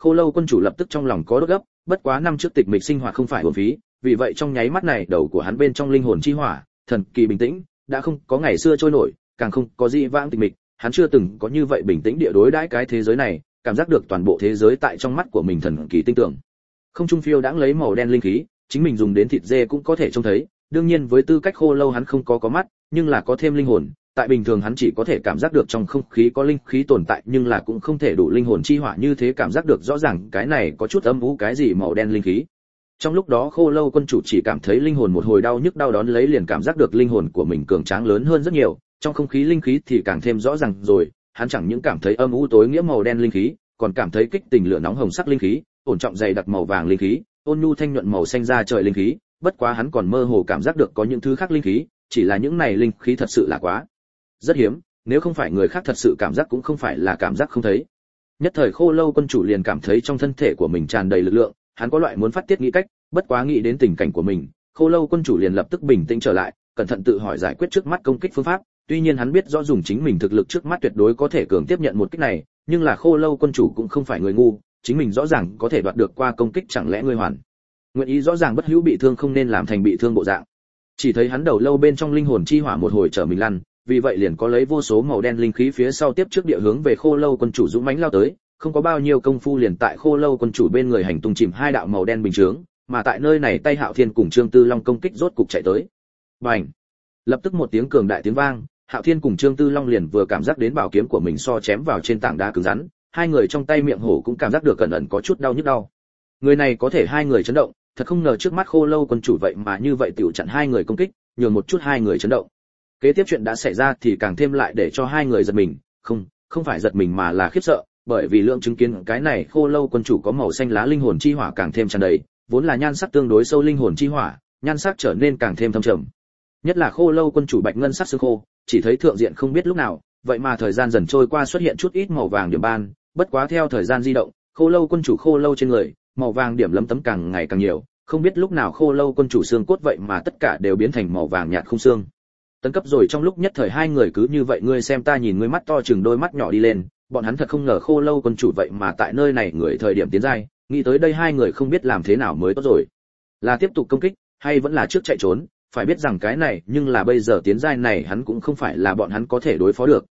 Khô Lâu quân chủ lập tức trong lòng có đốt gấp, bất quá năm trước tịch mịch sinh hoạt không phải uổng phí, vì vậy trong nháy mắt này đầu của hắn bên trong linh hồn chi hỏa, thần kỳ bình tĩnh, đã không có ngày xưa trôi nổi, càng không có dị vãng tịch mịch, hắn chưa từng có như vậy bình tĩnh địa đối đãi cái thế giới này, cảm giác được toàn bộ thế giới tại trong mắt của mình thần kỳ tinh tưởng. Không trung phiêu đãng lấy màu đen linh khí, chính mình dùng đến thịt dê cũng có thể trông thấy, đương nhiên với tư cách Khô Lâu hắn không có mắt, nhưng là có thêm linh hồn, tại bình thường hắn chỉ có thể cảm giác được trong không khí có linh khí tồn tại, nhưng là cũng không thể đủ linh hồn chi hỏa như thế cảm giác được rõ ràng cái này có chút âm u cái gì màu đen linh khí. Trong lúc đó Khô Lâu quân chủ chỉ cảm thấy linh hồn một hồi đau nhức đau đớn lấy liền cảm giác được linh hồn của mình cường tráng lớn hơn rất nhiều, trong không khí linh khí thì càng thêm rõ ràng rồi, hắn chẳng những cảm thấy âm u tối nghĩa màu đen linh khí, còn cảm thấy kích tình lửa nóng hồng sắc linh khí, ổn trọng dày đặc màu vàng linh khí, ôn nhu thanh nhuận màu xanh da trời linh khí, bất quá hắn còn mơ hồ cảm giác được có những thứ khác linh khí, chỉ là những này linh khí thật sự là quá rất hiếm, nếu không phải người khác thật sự cảm giác cũng không phải là cảm giác không thấy. Nhất thời Khô Lâu quân chủ liền cảm thấy trong thân thể của mình tràn đầy lực lượng, hắn có loại muốn phát tiết nghĩ cách, bất quá nghĩ đến tình cảnh của mình, Khô Lâu quân chủ liền lập tức bình tĩnh trở lại, cẩn thận tự hỏi giải quyết trước mắt công kích phương pháp, tuy nhiên hắn biết rõ dùng chính mình thực lực trước mắt tuyệt đối có thể cường tiếp nhận một kích này, nhưng là Khô Lâu quân chủ cũng không phải người ngu, chính mình rõ ràng có thể đoạt được qua công kích, chẳng lẽ ngươi hoàn nguyện ý rõ ràng bất hữu bị thương không nên làm thành bị thương bộ dạng. Chỉ thấy hắn đầu lâu bên trong linh hồn chi hỏa một hồi trở mình lăn, vì vậy liền có lấy vô số màu đen linh khí phía sau tiếp trước địa hướng về Khô Lâu quân chủ dũng mãnh lao tới, không có bao nhiêu công phu liền tại Khô Lâu quân chủ bên người hành tung chìm hai đạo màu đen bình chướng, mà tại nơi này tay Hạo Thiên cùng Trương Tư Long công kích rốt cục chạy tới. Bành! Lập tức một tiếng cường đại tiếng vang, Hạo Thiên cùng Trương Tư Long liền vừa cảm giác đến bảo kiếm của mình so chém vào trên tảng đá cứng rắn, hai người trong tay miệng hổ cũng cảm giác được cẩn ẩn có chút đau nhức đau. Người này có thể hai người chấn động, thật không ngờ trước mắt Khô Lâu quân chủ vậy mà như vậy tiểu chặn hai người công kích, nhường một chút hai người chấn động. Kế tiếp chuyện đã xảy ra thì càng thêm lại để cho hai người giật mình, không phải giật mình mà là khiếp sợ, bởi vì lượng chứng kiến cái này Khô Lâu quân chủ có màu xanh lá linh hồn chi hỏa càng thêm tràn đầy, vốn là nhan sắc tương đối sâu linh hồn chi hỏa, nhan sắc trở nên càng thêm thâm trầm. Nhất là Khô Lâu quân chủ bạch ngân sắc xương khô, chỉ thấy thượng diện không biết lúc nào, vậy mà thời gian dần trôi qua xuất hiện chút ít màu vàng điểm ban, bất quá theo thời gian di động, Khô Lâu quân chủ Khô Lâu trên người, màu vàng điểm lấm tấm càng ngày càng nhiều, không biết lúc nào Khô Lâu quân chủ xương cốt vậy mà tất cả đều biến thành màu vàng nhạt không xương. Tấn cấp rồi trong lúc nhất thời hai người cứ như vậy ngươi xem ta nhìn ngươi mắt to chừng đôi mắt nhỏ đi lên, bọn hắn thật không ngờ Khô Lâu quân chủ vậy mà tại nơi này người thời điểm tiến giai, nghĩ tới đây hai người không biết làm thế nào mới tốt rồi. Là tiếp tục công kích hay vẫn là trước chạy trốn, phải biết rằng cái này nhưng là bây giờ tiến giai này hắn cũng không phải là bọn hắn có thể đối phó được.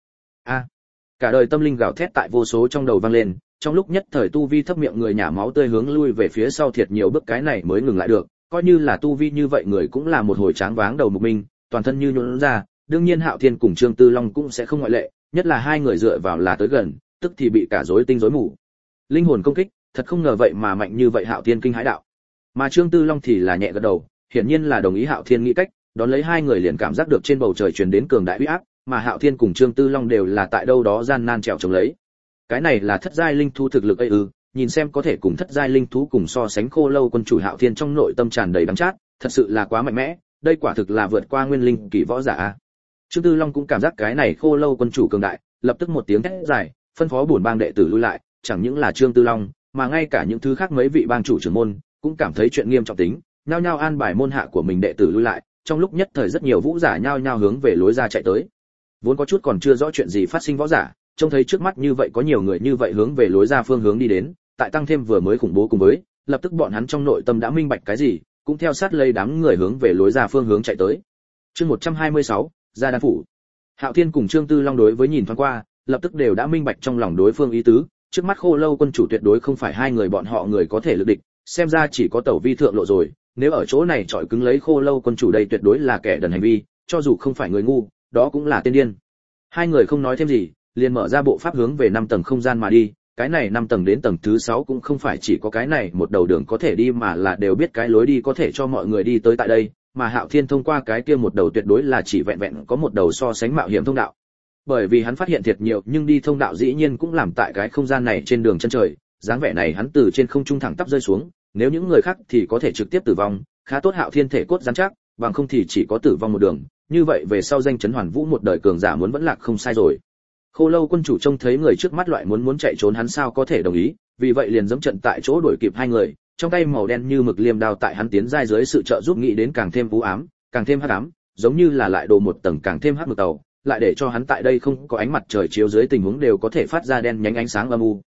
Cả đời tâm linh gào thét tại vô số trong đầu vang lên, trong lúc nhất thời tu vi thấp miệng người nhả máu tươi hướng lui về phía sau thiệt nhiều bước cái này mới ngừng lại được, coi như là tu vi như vậy người cũng là một hồi tráng váng đầu mục minh, toàn thân như nhũn ra, đương nhiên Hạo Thiên cùng Trương Tư Long cũng sẽ không ngoại lệ, nhất là hai người dựa vào là tới gần, tức thì bị cả rối tinh rối mù. Linh hồn công kích, thật không ngờ vậy mà mạnh như vậy Hạo Thiên kinh hãi đạo. Mà Trương Tư Long thì là nhẹ gật đầu, hiển nhiên là đồng ý Hạo Thiên nghĩ cách, đón lấy hai người liền cảm giác được trên bầu trời truyền đến cường đại uy áp, mà Hạo Thiên cùng Trương Tư Long đều là tại đâu đó gian nan trèo chống lấy. Cái này là thất giai linh thú thực lực ấy nhìn xem có thể cùng thất giai linh thú cùng so sánh Khô Lâu quân chủ Hạo Thiên trong nội tâm tràn đầy đắng chát, thật sự là quá mạnh mẽ, đây quả thực là vượt qua nguyên linh kỳ võ giả a. Trương Tư Long cũng cảm giác cái này Khô Lâu quân chủ cường đại, lập tức một tiếng thét dài, phân phó bổn bang đệ tử lui lại, chẳng những là Trương Tư Long, mà ngay cả những thứ khác mấy vị bang chủ trưởng môn cũng cảm thấy chuyện nghiêm trọng tính, nhao nhao an bài môn hạ của mình đệ tử lui lại, trong lúc nhất thời rất nhiều vũ giả nhao nhao hướng về lối ra chạy tới. Vốn có chút còn chưa rõ chuyện gì phát sinh võ giả, trông thấy trước mắt như vậy có nhiều người như vậy hướng về lối ra phương hướng đi đến, tại tăng thêm vừa mới khủng bố cùng với, lập tức bọn hắn trong nội tâm đã minh bạch cái gì, cũng theo sát lây đám người hướng về lối ra phương hướng chạy tới. Chương 126, Gia Đan phủ. Hạo Thiên cùng Trương Tư Long đối với nhìn thoáng qua, lập tức đều đã minh bạch trong lòng đối phương ý tứ, trước mắt Khô Lâu quân chủ tuyệt đối không phải hai người bọn họ người có thể lực địch, xem ra chỉ có tẩu vi thượng lộ rồi, nếu ở chỗ này chọi cứng lấy Khô Lâu quân chủ đây tuyệt đối là kẻ đần hành vi, cho dù không phải người ngu, đó cũng là tên điên. Hai người không nói thêm gì, liền mở ra bộ pháp hướng về 5 tầng không gian mà đi, cái này 5 tầng đến tầng thứ 6 cũng không phải chỉ có cái này một đầu đường có thể đi mà là đều biết cái lối đi có thể cho mọi người đi tới tại đây, mà Hạo Thiên thông qua cái kia một đầu tuyệt đối là chỉ vẹn vẹn có một đầu so sánh mạo hiểm thông đạo. Bởi vì hắn phát hiện thiệt nhiều, nhưng đi thông đạo dĩ nhiên cũng làm tại cái không gian này trên đường chân trời, dáng vẻ này hắn từ trên không trung thẳng tắp rơi xuống, nếu những người khác thì có thể trực tiếp tử vong, khá tốt Hạo Thiên thể cốt rắn chắc, bằng không thì chỉ có tử vong một đường, như vậy về sau danh chấn hoàn vũ một đời cường giả muốn vẫn lạc không sai rồi. Khô Lâu quân chủ trông thấy người trước mắt loại muốn chạy trốn hắn sao có thể đồng ý, vì vậy liền giẫm trận tại chỗ đuổi kịp hai người, trong tay màu đen như mực liềm đao tại hắn tiến giai dưới sự trợ giúp nghĩ đến càng thêm u ám, càng thêm hắc ám, giống như là lại đồ một tầng càng thêm hắc mực tàu, lại để cho hắn tại đây không có ánh mặt trời chiếu dưới tình huống đều có thể phát ra đen nhánh ánh sáng âm u.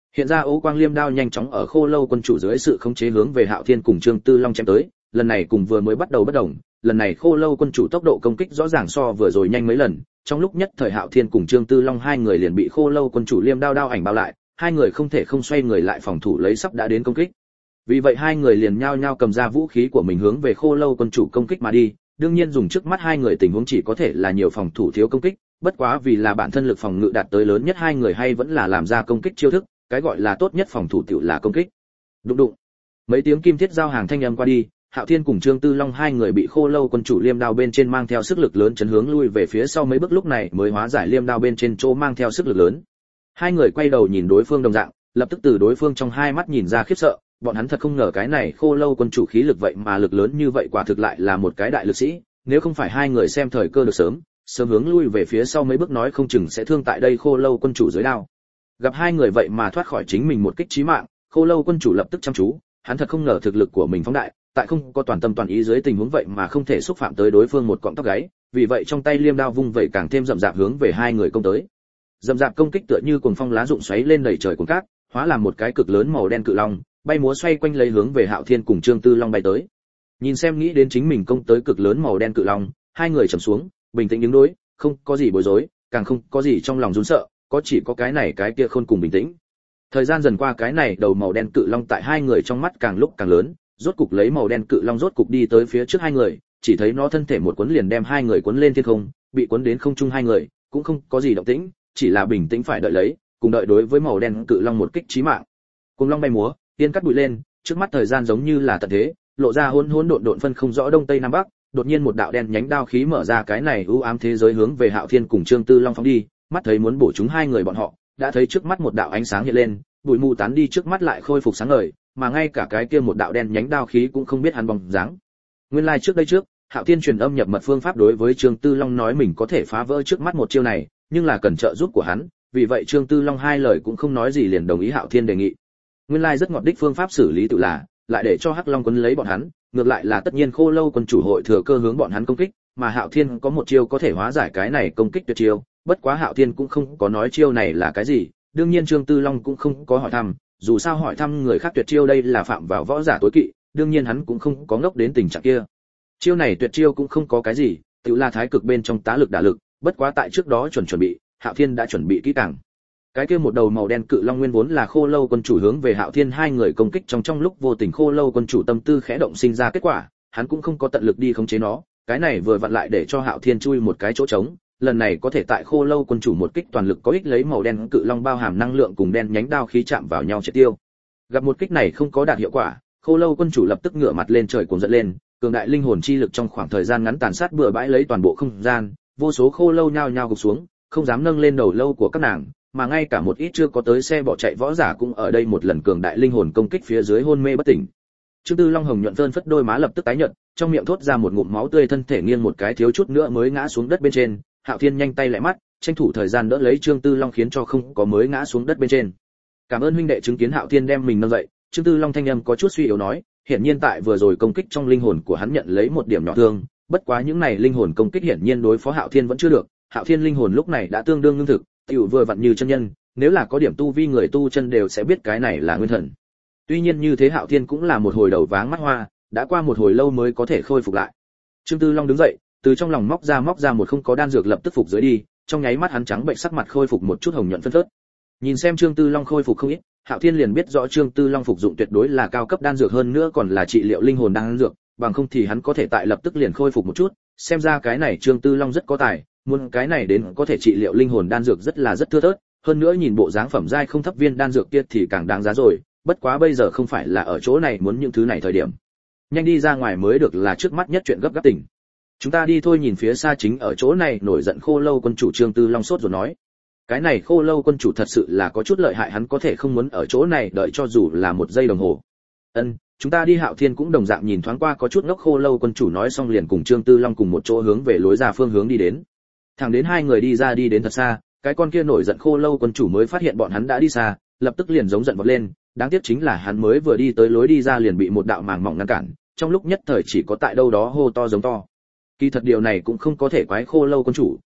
Hiện ra ố quang liêm đao nhanh chóng ở Khô Lâu quân chủ dưới sự khống chế hướng về Hạo Thiên cùng Trương Tư Long chém tới, lần này cùng vừa mới bắt đầu bất động, lần này Khô Lâu quân chủ tốc độ công kích rõ ràng so vừa rồi nhanh mấy lần, trong lúc nhất thời Hạo Thiên cùng Trương Tư Long hai người liền bị Khô Lâu quân chủ liêm đao đao ảnh bao lại, hai người không thể không xoay người lại phòng thủ lấy sắp đã đến công kích. Vì vậy hai người liền nhao nhao cầm ra vũ khí của mình hướng về Khô Lâu quân chủ công kích mà đi, đương nhiên dùng trước mắt hai người tình huống chỉ có thể là nhiều phòng thủ thiếu công kích, bất quá vì là bản thân lực phòng ngự đạt tới lớn nhất hai người hay vẫn là làm ra công kích chiêu thức, cái gọi là tốt nhất phòng thủ tiểu là công kích. Đụng đụng. Mấy tiếng kim thiết giao hàng thanh âm qua đi, Hạo Thiên cùng Trương Tư Long hai người bị Khô Lâu quân chủ liêm đao bên trên mang theo sức lực lớn chấn hướng lui về phía sau mấy bước, lúc này mới hóa giải liêm đao bên trên chỗ mang theo sức lực lớn. Hai người quay đầu nhìn đối phương đồng dạng, lập tức từ đối phương trong hai mắt nhìn ra khiếp sợ, bọn hắn thật không ngờ cái này Khô Lâu quân chủ khí lực vậy mà lực lớn như vậy, quả thực lại là một cái đại lực sĩ, nếu không phải hai người xem thời cơ được sớm hướng lui về phía sau mấy bước nói không chừng sẽ thương tại đây Khô Lâu quân chủ dưới đao. Gặp hai người vậy mà thoát khỏi chính mình một kích chí mạng, Khô Lâu quân chủ lập tức chăm chú, hắn thật không ngờ thực lực của mình phóng đại, tại không có toàn tâm toàn ý dưới tình huống vậy mà không thể xúc phạm tới đối phương một cọng tóc gáy, vì vậy trong tay liêm đao vung vẩy càng thêm rậm rạp hướng về hai người công tới. Rậm rạp công kích tựa như cuồng phong lá rụng xoáy lên đầy trời cuồng cát, hóa làm một cái cực lớn màu đen cự long, bay múa xoay quanh lấy hướng về Hạo Thiên cùng Trương Tư Long bay tới. Nhìn xem nghĩ đến chính mình công tới cực lớn màu đen cự long, hai người trầm xuống, bình tĩnh đứng đối, không có gì bối rối, càng không có gì trong lòng run sợ, có chỉ có cái này cái kia khôn cùng bình tĩnh. Thời gian dần qua, cái này đầu màu đen cự long tại hai người trong mắt càng lúc càng lớn, rốt cục lấy màu đen cự long rốt cục đi tới phía trước hai người, chỉ thấy nó thân thể một cuốn liền đem hai người cuốn lên thiên không, bị cuốn đến không trung hai người cũng không có gì động tĩnh, chỉ là bình tĩnh phải đợi lấy, cùng đợi đối với màu đen cự long một kích chí mạng. Cuồng long bay múa, tiên cắt bụi lên, trước mắt thời gian giống như là tận thế, lộ ra hỗn hỗn độn độn phân không rõ đông tây nam bắc, đột nhiên một đạo đen nhánh đao khí mở ra cái này u ám thế giới hướng về Hạo Thiên cùng Trương Tư Long phóng đi, mắt thấy muốn bổ chúng hai người bọn họ, đã thấy trước mắt một đạo ánh sáng hiện lên, bụi mù tán đi, trước mắt lại khôi phục sáng ngời, mà ngay cả cái kia một đạo đen nhánh đao khí cũng không biết hắn bóng dáng. Nguyên lai trước đây Hạo Thiên truyền âm nhập mật phương pháp đối với Trương Tư Long nói mình có thể phá vỡ trước mắt một chiêu này, nhưng là cần trợ giúp của hắn, vì vậy Trương Tư Long hai lời cũng không nói gì liền đồng ý Hạo Thiên đề nghị. Nguyên lai rất ngọt đích phương pháp xử lý tự là, lại để cho Hắc Long quấn lấy bọn hắn, ngược lại là tất nhiên Khô Lâu quân chủ hội thừa cơ hướng bọn hắn công kích, mà Hạo Thiên có một chiêu có thể hóa giải cái này công kích tuyệt chiêu, bất quá Hạo Thiên cũng không có nói chiêu này là cái gì, đương nhiên Trương Tư Long cũng không có hỏi thăm, dù sao hỏi thăm người khác tuyệt chiêu đây là phạm vào võ giả tối kỵ, đương nhiên hắn cũng không có ngốc đến tình trạng kia. Chiêu này tuyệt chiêu cũng không có cái gì, tự là thái cực bên trong tá lực đả lực, bất quá tại trước đó chuẩn bị, Hạo Thiên đã chuẩn bị kỹ càng. Cái kia một đầu màu đen cự long nguyên vốn là Khô Lâu quân chủ hướng về Hạo Thiên hai người công kích, trong lúc vô tình Khô Lâu quân chủ tâm tư khẽ động sinh ra kết quả, hắn cũng không có tận lực đi khống chế nó, cái này vừa vặn lại để cho Hạo Thiên chui một cái chỗ trống, lần này có thể tại Khô Lâu quân chủ một kích toàn lực có ích lấy màu đen cự long bao hàm năng lượng cùng đen nhánh đao khí chạm vào nhau triệt tiêu. Gặp một kích này không có đạt hiệu quả, Khô Lâu quân chủ lập tức ngửa mặt lên trời cuồng giận lên, cường đại linh hồn chi lực trong khoảng thời gian ngắn tàn sát bừa bãi lấy toàn bộ không gian, vô số khô lâu nhao nhao gục xuống, không dám nâng lên đầu lâu của các nàng, mà ngay cả một ít chưa có tới xe bỏ chạy võ giả cũng ở đây một lần cường đại linh hồn công kích phía dưới hôn mê bất tỉnh. Trương Tư Long hồng nhuận phơn phất đôi má lập tức tái nhợt, trong miệng thốt ra một ngụm máu tươi, thân thể nghiêng một cái thiếu chút nữa mới ngã xuống đất bên trên. Hạo Thiên nhanh tay lẹ mắt, tranh thủ thời gian đỡ lấy Trương Tư Long khiến cho không có mới ngã xuống đất bên trên. Cảm ơn huynh đệ chứng kiến Hạo Thiên đem mình nâng dậy. Trương Tư Long thanh âm có chút suy yếu nói, hiển nhiên tại vừa rồi công kích trong linh hồn của hắn nhận lấy một điểm nhỏ thương, bất quá những này linh hồn công kích hiển nhiên đối phó Hạo Thiên vẫn chưa được. Hạo Thiên linh hồn lúc này đã tương đương ngưng thực, tiểu vừa vặn như chân nhân, nếu là có điểm tu vi người tu chân đều sẽ biết cái này là nguyên thần. Tuy nhiên như thế Hạo Thiên cũng là một hồi đầu váng mắt hoa, đã qua một hồi lâu mới có thể khôi phục lại. Trương Tư Long đứng dậy, từ trong lòng móc ra một không có đan dược lập tức phục dưới đi, trong nháy mắt hắn trắng bệnh sắc mặt khôi phục một chút hồng nhuận phân phớt. Nhìn xem Trương Tư Long khôi phục không ít, Hạo Thiên liền biết rõ Trương Tư Long phục dụng tuyệt đối là cao cấp đan dược, hơn nữa còn là trị liệu linh hồn đan dược, bằng không thì hắn có thể tại lập tức liền khôi phục một chút, xem ra cái này Trương Tư Long rất có tài, muốn cái này đến có thể trị liệu linh hồn đan dược rất thưa thớt, hơn nữa nhìn bộ dáng phẩm giai không thấp viên đan dược kia thì càng đáng giá rồi, bất quá bây giờ không phải là ở chỗ này muốn những thứ này thời điểm. Nhanh đi ra ngoài mới được, là trước mắt nhất chuyện gấp gáp tình. Chúng ta đi thôi. Nhìn phía xa chính ở chỗ này nổi giận Khô Lâu quân chủ Trương Tư Long sốt rồi nói. Cái này Khô Lâu quân chủ thật sự là có chút lợi hại, hắn có thể không muốn ở chỗ này đợi cho dù là một giây đồng hồ. Chúng ta đi. Hạo Thiên cũng đồng dạng nhìn thoáng qua có chút ngốc Khô Lâu quân chủ nói xong liền cùng Trương Tư Long cùng một chỗ hướng về lối ra phương hướng đi đến. Thẳng đến hai người đi đến thật xa, cái con kia nổi giận Khô Lâu quân chủ mới phát hiện bọn hắn đã đi xa, lập tức liền giống giận vọt lên, đáng tiếc chính là hắn mới vừa đi tới lối đi ra liền bị một đạo màng mỏng ngăn cản, trong lúc nhất thời chỉ có tại đâu đó hô to giống to. Kỳ thật điều này cũng không có thể quái Khô Lâu quân chủ,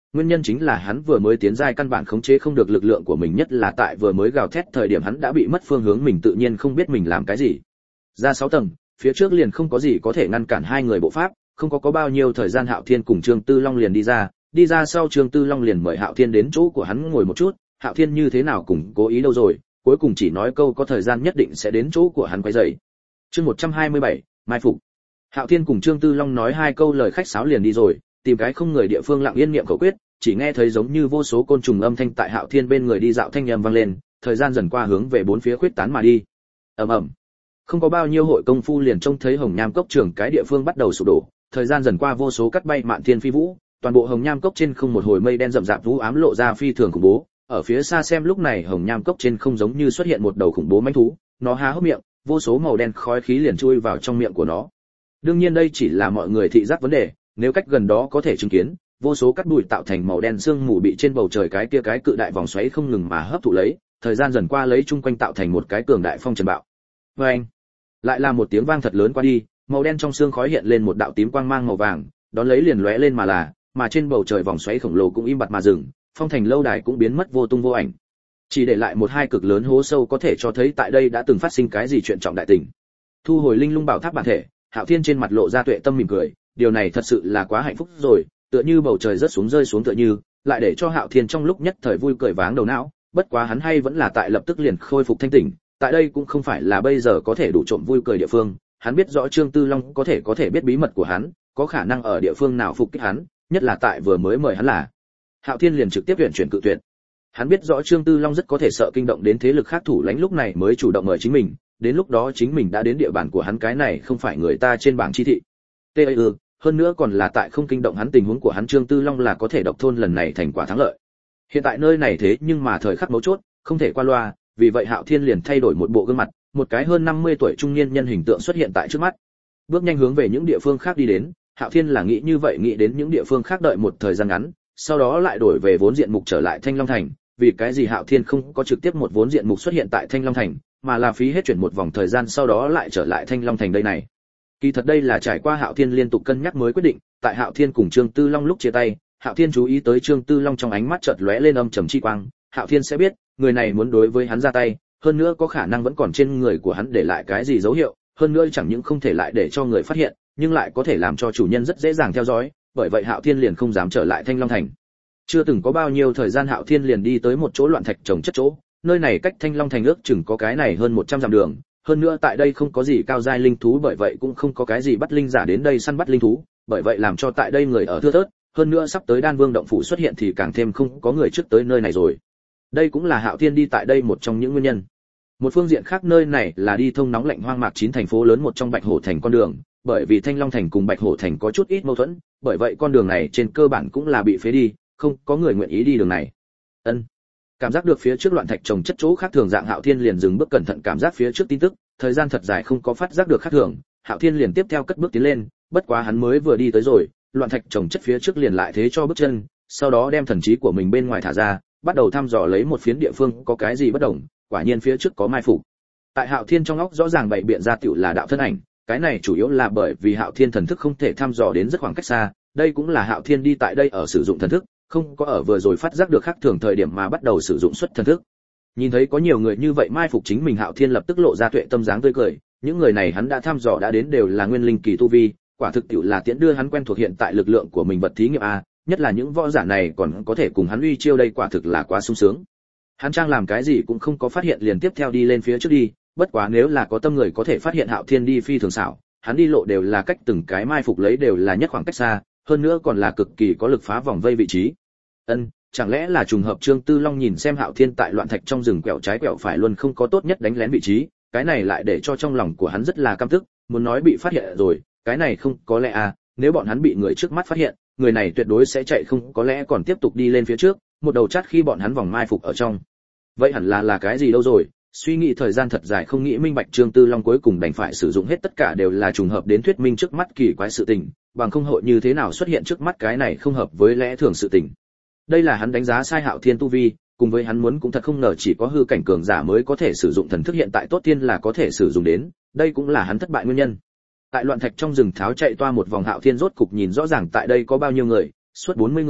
nguyên nhân chính là hắn vừa mới tiến giai căn bản khống chế không được lực lượng của mình, nhất là tại vừa mới gào thét thời điểm hắn đã bị mất phương hướng, mình tự nhiên không biết mình làm cái gì. Ra 6 tầng, phía trước liền không có gì có thể ngăn cản hai người bộ pháp, không có bao nhiêu thời gian Hạo Thiên cùng Trương Tư Long liền đi ra sau Trương Tư Long liền mời Hạo Thiên đến chỗ của hắn ngồi một chút, Hạo Thiên như thế nào cũng cố ý đâu rồi, cuối cùng chỉ nói câu có thời gian nhất định sẽ đến chỗ của hắn quấy rầy. Chương 127, mai phục. Hạo Thiên cùng Trương Tư Long nói hai câu lời khách sáo liền đi rồi, tìm cái không người địa phương lặng yên niệm khẩu quyết, chỉ nghe thấy giống như vô số côn trùng âm thanh tại Hạo Thiên bên người đi dạo thanh âm vang lên, thời gian dần qua hướng về bốn phía khuyết tán mà đi. Ầm ầm. Không có bao nhiêu hội công phu liền trông thấy Hồng Nham cốc trường cái địa phương bắt đầu sụp đổ, thời gian dần qua vô số cắt bay mạn thiên phi vũ, toàn bộ Hồng Nham cốc trên không một hồi mây đen rậm rạp vũ ám lộ ra phi thường khủng bố. Ở phía xa xem lúc này Hồng Nham cốc trên không giống như xuất hiện một đầu khủng bố mãnh thú, nó há hốc miệng, vô số màu đen khói khí liền chui vào trong miệng của nó. Đương nhiên đây chỉ là mọi người thị giác vấn đề, nếu cách gần đó có thể chứng kiến, vô số cát bụi tạo thành màu đen sương mù bị trên bầu trời cái kia cái cự đại vòng xoáy không ngừng mà hấp thụ lấy, thời gian dần qua lấy chung quanh tạo thành một cái cường đại phong trần bạo. Oeng! Lại là một tiếng vang thật lớn qua đi, màu đen trong sương khói hiện lên một đạo tím quang mang màu vàng, đón lấy liền lóe lên mà trên bầu trời vòng xoáy khổng lồ cũng im bặt mà dừng, phong thành lâu đài cũng biến mất vô tung vô ảnh. Chỉ để lại một hai cực lớn hố sâu có thể cho thấy tại đây đã từng phát sinh cái gì chuyện trọng đại tình. Thu hồi linh lung bảo tháp bản thể, Hạo Thiên trên mặt lộ ra tuệ tâm mỉm cười, điều này thật sự là quá hạnh phúc rồi, tựa như bầu trời rớt xuống rơi xuống tựa như, lại để cho Hạo Thiên trong lúc nhất thời vui cười váng đầu não, bất quá hắn hay vẫn là tại lập tức liền khôi phục thanh tỉnh, tại đây cũng không phải là bây giờ có thể đủ trộm vui cười địa phương, hắn biết rõ Trương Tư Long có thể biết bí mật của hắn, có khả năng ở địa phương nào phục kích hắn, nhất là tại vừa mới mời hắn là. Hạo Thiên liền trực tiếp chuyển cự tuyệt. Hắn biết rõ Trương Tư Long rất có thể sợ kinh động đến thế lực khác thủ lãnh lúc này mới chủ động mời chính mình, đến lúc đó chính mình đã đến địa bàn của hắn, cái này không phải người ta trên bảng chi thị. Hơn nữa còn là tại không kinh động hắn tình huống của hắn, Trương Tư Long là có thể độc thôn lần này thành quả thắng lợi. Hiện tại nơi này thế nhưng mà thời khắc mấu chốt, không thể qua loa, vì vậy Hạo Thiên liền thay đổi một bộ gương mặt, một cái hơn 50 tuổi trung niên nhân hình tượng xuất hiện tại trước mắt. Bước nhanh hướng về những địa phương khác đi đến, Hạo Thiên là nghĩ như vậy, nghĩ đến những địa phương khác đợi một thời gian ngắn, sau đó lại đổi về vốn diện mục trở lại Thanh Long Thành, vì cái gì Hạo Thiên không có trực tiếp một vốn diện mục xuất hiện tại Thanh Long Thành, mà là phí hết chuyển một vòng thời gian sau đó lại trở lại Thanh Long Thành đây này. Kỳ thật đây là trải qua Hạo Thiên liên tục cân nhắc mới quyết định, tại Hạo Thiên cùng Trương Tư Long lúc chia tay, Hạo Thiên chú ý tới Trương Tư Long trong ánh mắt chợt lóe lên âm trầm chi quang, Hạo Thiên sẽ biết, người này muốn đối với hắn ra tay, hơn nữa có khả năng vẫn còn trên người của hắn để lại cái gì dấu hiệu, hơn nữa chẳng những không thể lại để cho người phát hiện, nhưng lại có thể làm cho chủ nhân rất dễ dàng theo dõi, bởi vậy Hạo Thiên liền không dám trở lại Thanh Long Thành. Chưa từng có bao nhiêu thời gian Hạo Thiên liền đi tới một chỗ loạn thạch trồng chất chỗ, nơi này cách Thanh Long Thành ước chừng có cái này hơn 100 dặm đường, hơn nữa tại đây không có gì cao giai linh thú, bởi vậy cũng không có cái gì bắt linh giả đến đây săn bắt linh thú, bởi vậy làm cho tại đây người ở thưa thớt, hơn nữa sắp tới Đan Vương động phủ xuất hiện thì càng thêm không có người trước tới nơi này rồi. Đây cũng là Hạo Thiên đi tại đây một trong những nguyên nhân. Một phương diện khác, nơi này là đi thông nóng lạnh hoang mạc 9 thành phố lớn một trong Bạch Hổ Thành con đường, bởi vì Thanh Long Thành cùng Bạch Hổ Thành có chút ít mâu thuẫn, bởi vậy con đường này trên cơ bản cũng là bị phế đi, không có người nguyện ý đi đường này. Cảm giác được phía trước loạn thạch trồng chất chỗ khác thường dạng, Hạo Thiên liền dừng bước cẩn thận cảm giác phía trước tin tức, thời gian thật dài không có phát giác được khác thường, Hạo Thiên liền tiếp theo cất bước tiến lên, bất quá hắn mới vừa đi tới rồi, loạn thạch trồng chất phía trước liền lại thế cho bước chân, sau đó đem thần trí của mình bên ngoài thả ra, bắt đầu thăm dò lấy một phiến địa phương có cái gì bất đồng, quả nhiên phía trước có mai phục. Tại Hạo Thiên trong óc rõ ràng bày biện ra tiểu là đạo thân ảnh, cái này chủ yếu là bởi vì Hạo Thiên thần thức không thể thăm dò đến rất khoảng cách xa, đây cũng là Hạo Thiên đi tại đây ở sử dụng thần thức, không có ở vừa rồi phát giác được khác thường thời điểm mà bắt đầu sử dụng xuất thần thức. Nhìn thấy có nhiều người như vậy mai phục chính mình, Hạo Thiên lập tức lộ ra tuệ tâm dáng tươi cười, những người này hắn đã thăm dò đã đến đều là nguyên linh kỳ tu vi, quả thực tiểu là tiễn đưa hắn quen thuộc hiện tại lực lượng của mình vật thí nghiệm a, nhất là những võ giả này còn có thể cùng hắn uy chiêu, đây quả thực là quá sung sướng. Hắn trang làm cái gì cũng không có phát hiện liền tiếp theo đi lên phía trước đi, bất quá nếu là có tâm người có thể phát hiện Hạo Thiên đi phi thường xảo, hắn đi lộ đều là cách từng cái mai phục lấy đều là nhất khoảng cách xa, hơn nữa còn là cực kỳ có lực phá vòng vây vị trí. Chẳng lẽ là trùng hợp Trương Tư Long nhìn xem Hạo Thiên tại loạn thạch trong rừng quẹo trái quẹo phải luôn không có tốt nhất đánh lén vị trí, cái này lại để cho trong lòng của hắn rất là căm tức, muốn nói bị phát hiện rồi, cái này không có lẽ à, nếu bọn hắn bị người trước mắt phát hiện, người này tuyệt đối sẽ chạy, không có lẽ còn tiếp tục đi lên phía trước, một đầu chát khi bọn hắn vòng mai phục ở trong. Vậy hẳn là cái gì đâu rồi, suy nghĩ thời gian thật dài không nghĩ minh bạch, Trương Tư Long cuối cùng đành phải sử dụng hết tất cả đều là trùng hợp đến thuyết minh trước mắt kỳ quái sự tình, bằng không hội như thế nào xuất hiện trước mắt cái này không hợp với lẽ thường sự tình. Đây là hắn đánh giá sai Hạo Thiên tu vi, cùng với hắn muốn cũng thật không ngờ chỉ có hư cảnh cường giả mới có thể sử dụng thần thức, hiện tại tốt tiên là có thể sử dụng đến, đây cũng là hắn thất bại nguyên nhân. Tại loạn thạch trong rừng tháo chạy toa một vòng, Hạo Thiên rốt cục nhìn rõ ràng tại đây có bao nhiêu người, suốt 40 người,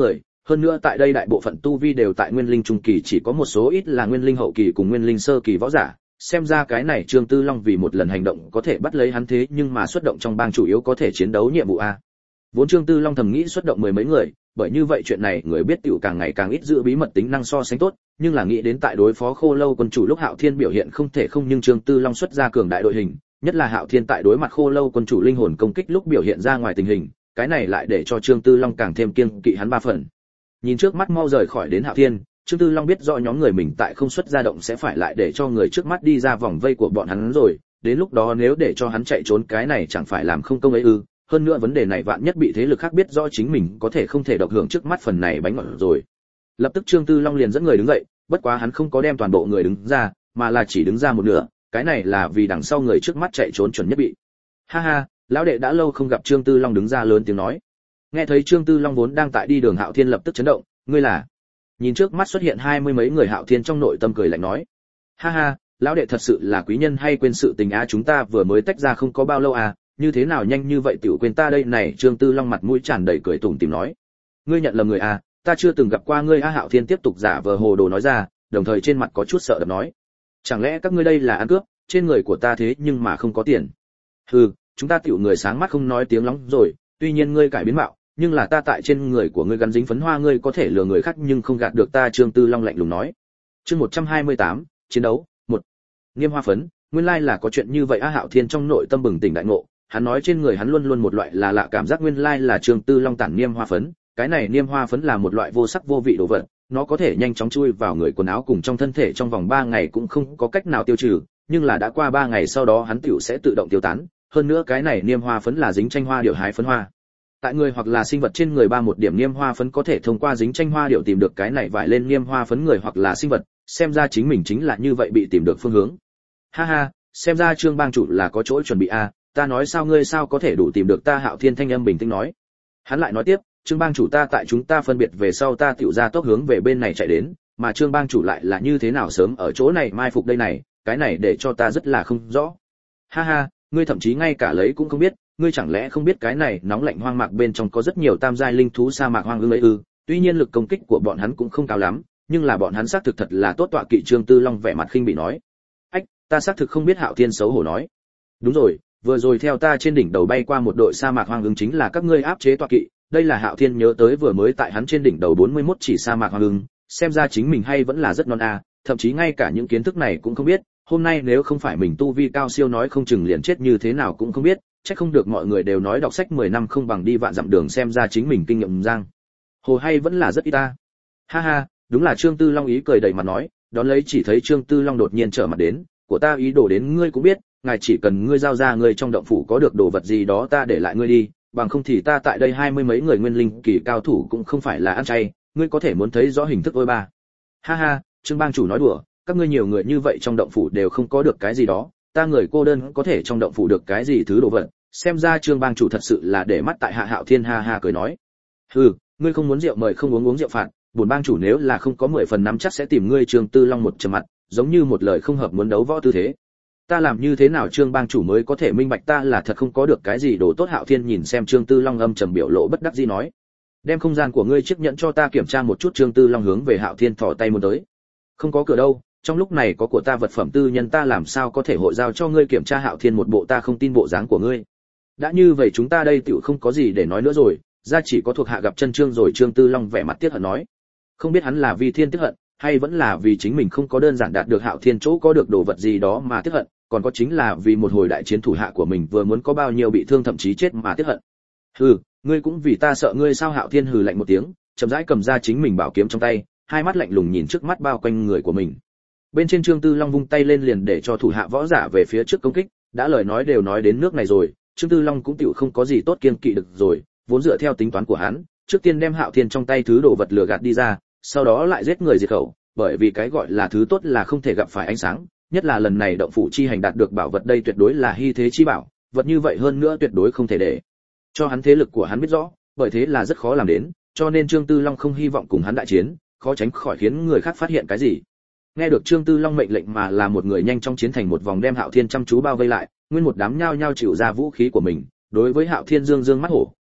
hơn nữa tại đây đại bộ phận tu vi đều tại nguyên linh trung kỳ, chỉ có một số ít là nguyên linh hậu kỳ cùng nguyên linh sơ kỳ võ giả. Xem ra cái này Trương Tư Long vì một lần hành động có thể bắt lấy hắn, thế nhưng mà xuất động trong bang chủ yếu có thể chiến đấu nhiệm vụ a. Vốn Trương Tư Long thầm nghĩ xuất động mười mấy người, bởi như vậy chuyện này người biết tiểu càng ngày càng ít, giữ bí mật tính năng so sánh tốt, nhưng là nghĩ đến tại đối phó Khô Lâu quân chủ lúc Hạo Thiên biểu hiện không thể không, nhưng Trương Tư Long xuất ra cường đại đội hình, nhất là Hạo Thiên tại đối mặt Khô Lâu quân chủ linh hồn công kích lúc biểu hiện ra ngoài tình hình, cái này lại để cho Trương Tư Long càng thêm kiêng kỵ hắn ba phần. Nhìn trước mắt mau rời khỏi đến Hạo Thiên, Trương Tư Long biết rõ nhóm người mình tại không xuất ra động sẽ phải lại để cho người trước mắt đi ra vòng vây của bọn hắn rồi, đến lúc đó nếu để cho hắn chạy trốn cái này chẳng phải làm không công ấy ư? Hơn nữa vấn đề này vạn nhất bị thế lực khác biết rõ chính mình có thể không thể độc hưởng trước mắt phần này bánh ngọt rồi. Lập tức Trương Tư Long liền dẫn người đứng dậy, bất quá hắn không có đem toàn bộ người đứng ra, mà là chỉ đứng ra một nửa, cái này là vì đằng sau người trước mắt chạy trốn chuẩn nhất bị. Ha ha, lão đệ đã lâu không gặp. Trương Tư Long đứng ra lớn tiếng nói. Nghe thấy Trương Tư Long vốn đang tại đi đường Hạo Thiên lập tức chấn động, ngươi là? Nhìn trước mắt xuất hiện 20 mấy người, Hạo Thiên trong nội tâm cười lạnh nói. Ha ha, lão đệ thật sự là quý nhân hay quên sự tình á, chúng ta vừa mới tách ra không có bao lâu à, như thế nào nhanh như vậy tiểu quên ta đây này. Trương Tư Long mặt mũi tràn đầy cười tủm tỉm nói. Ngươi nhận lầm người à, ta chưa từng gặp qua ngươi a. Hạo Thiên tiếp tục giả vờ hồ đồ nói ra, đồng thời trên mặt có chút sợ đập nói. Chẳng lẽ các ngươi đây là ăn cướp, trên người của ta thế nhưng mà không có tiền. Hừ, chúng ta tiểu người sáng mắt không nói tiếng lóng rồi, tuy nhiên ngươi cải biến mạo, nhưng là ta tại trên người của ngươi gắn dính phấn hoa, ngươi có thể lừa người khác nhưng không gạt được ta. Trương Tư Long lạnh lùng nói. Chương 128, chiến đấu 1. Nghiêm hoa phấn, nguyên lai là có chuyện như vậy a. Hạo Thiên trong nội tâm bừng tỉnh đại ngộ, hắn nói trên người hắn luôn luôn một loại là lạ cảm giác, nguyên lai là Trương Tư Long tản niêm hoa phấn. Cái này niêm hoa phấn là một loại vô sắc vô vị đồ vật, nó có thể nhanh chóng chui vào người quần áo cùng trong thân thể, trong vòng 3 ngày cũng không có cách nào tiêu trừ, nhưng là đã qua 3 ngày sau đó hắn tiểu sẽ tự động tiêu tán. Hơn nữa cái này niêm hoa phấn là dính tranh hoa điểu hái phấn hoa. Tại người hoặc là sinh vật trên người ba một điểm niêm hoa phấn có thể thông qua dính tranh hoa điểu tìm được cái này vải lên niêm hoa phấn người hoặc là sinh vật, xem ra chính mình chính là như vậy bị tìm được phương hướng. Ha ha, xem ra Trương bang chủ là có chỗ chuẩn bị a, ta nói sao ngươi sao có thể đủ tìm được ta. Hạo Thiên thanh âm bình tĩnh nói. Hắn lại nói tiếp, Trương bang chủ ta tại chúng ta phân biệt về sau ta tiểu ra tốc hướng về bên này chạy đến, mà Trương bang chủ lại là như thế nào sớm ở chỗ này mai phục đây này, cái này để cho ta rất là không rõ. Ha ha, ngươi thậm chí ngay cả lấy cũng không biết, ngươi chẳng lẽ không biết cái này nóng lạnh hoang mạc bên trong có rất nhiều tam giai linh thú sa mạc hoang ưng ấy ư? Tuy nhiên lực công kích của bọn hắn cũng không cao lắm, nhưng là bọn hắn xác thực thật là tốt tọa kỵ. Trương Tư Long vẻ mặt khinh bị nói. Ách, ta xác thực không biết. Hạo Thiên xấu hổ nói. Đúng rồi, vừa rồi theo ta trên đỉnh đầu bay qua một đội sa mạc hoang ưng chính là các ngươi áp chế tọa kỵ. Đây là Hạo Thiên nhớ tới vừa mới tại hắn trên đỉnh đầu 41 chỉ sa mạc hoang ưng, xem ra chính mình hay vẫn là rất non a, thậm chí ngay cả những kiến thức này cũng không biết. Hôm nay nếu không phải mình tu vi cao siêu nói không chừng liền chết như thế nào cũng không biết. Chắc không được mọi người đều nói đọc sách 10 năm không bằng đi vạn dặm đường, xem ra chính mình kinh nghiệm giang hồ hay vẫn là rất ít ta. Ha ha, đúng là. Trương Tư Long ý cười đầy mặt nói, đón lấy chỉ thấy Trương Tư Long đột nhiên trở mặt đến, của ta ý đồ đến ngươi cũng biết, ngài chỉ cần ngươi giao ra ngươi trong động phủ có được đồ vật gì đó ta để lại ngươi đi, bằng không thì ta tại đây 20 mấy người nguyên linh kỳ cao thủ cũng không phải là ăn chay, ngươi có thể muốn thấy rõ hình thức ôi ba. Ha ha, Trương bang chủ nói đùa, các ngươi nhiều người như vậy trong động phủ đều không có được cái gì đó, ta người cô đơn có thể trong động phủ được cái gì thứ đồ vật, xem ra Trương bang chủ thật sự là để mắt tại hạ. Hạo Thiên ha ha cười nói. Hừ, ngươi không muốn rượu mời không uống rượu phạt, bổn bang chủ nếu là không có 10 phần nắm chắc sẽ tìm ngươi. Trương Tư Long một trầm mặt, giống như một lời không hợp muốn đấu võ tư thế. Ta làm như thế nào Trương bang chủ mới có thể minh bạch ta là thật không có được cái gì đồ tốt? Hạo Thiên nhìn xem Trương Tư Long âm trầm biểu lộ bất đắc dĩ nói. Đem không gian của ngươi chiếc nhẫn cho ta kiểm tra một chút. Trương Tư Long hướng về Hạo Thiên thò tay muốn tới. Không có cửa đâu, trong lúc này có của ta vật phẩm tư nhân ta làm sao có thể hội giao cho ngươi kiểm tra. Hạo Thiên một bộ ta không tin bộ dáng của ngươi. Đã như vậy chúng ta đây tiểu không có gì để nói nữa rồi, ra chỉ có thuộc hạ gặp chân Trương rồi. Trương Tư Long vẻ mặt tiếc hận nói. Không biết hắn là vì Thiên tiếc hận, hay vẫn là vì chính mình không có đơn giản đạt được Hạo Thiên chỗ có được đồ vật gì đó mà tiếc hận, còn có chính là vì một hồi đại chiến thủ hạ của mình vừa muốn có bao nhiêu bị thương thậm chí chết mà tiếc hận. Hừ, ngươi cũng vì ta sợ ngươi sao? Hạo Thiên hừ lạnh một tiếng, chậm rãi cầm ra chính mình bảo kiếm trong tay, hai mắt lạnh lùng nhìn trước mắt bao quanh người của mình. Bên trên Trương Tư Long vung tay lên liền để cho thủ hạ võ giả về phía trước công kích, đã lời nói đều nói đến nước này rồi, Trương Tư Long cũng tiểu không có gì tốt kiêng kỵ được rồi, vốn dựa theo tính toán của hắn, trước tiên đem Hạo Thiên trong tay thứ đồ vật lừa gạt đi ra, sau đó lại giết người diệt khẩu, bởi vì cái gọi là thứ tốt là không thể gặp phải ánh sáng, nhất là lần này động phủ chi hành đạt được bảo vật đây tuyệt đối là hy thế chi bảo, vật như vậy hơn nữa tuyệt đối không thể để cho hắn thế lực của hắn biết rõ, bởi thế là rất khó làm đến, cho nên Trương Tư Long không hy vọng cùng hắn đại chiến, khó tránh khỏi khiến người khác phát hiện cái gì. Nghe được Trương Tư Long mệnh lệnh mà là một người nhanh trong chiến thành một vòng đem Hạo Thiên chăm chú bao vây lại, nguyên một đám nhao nhao chịu ra vũ khí của mình, đối với Hạo Thiên dương mắt hổ,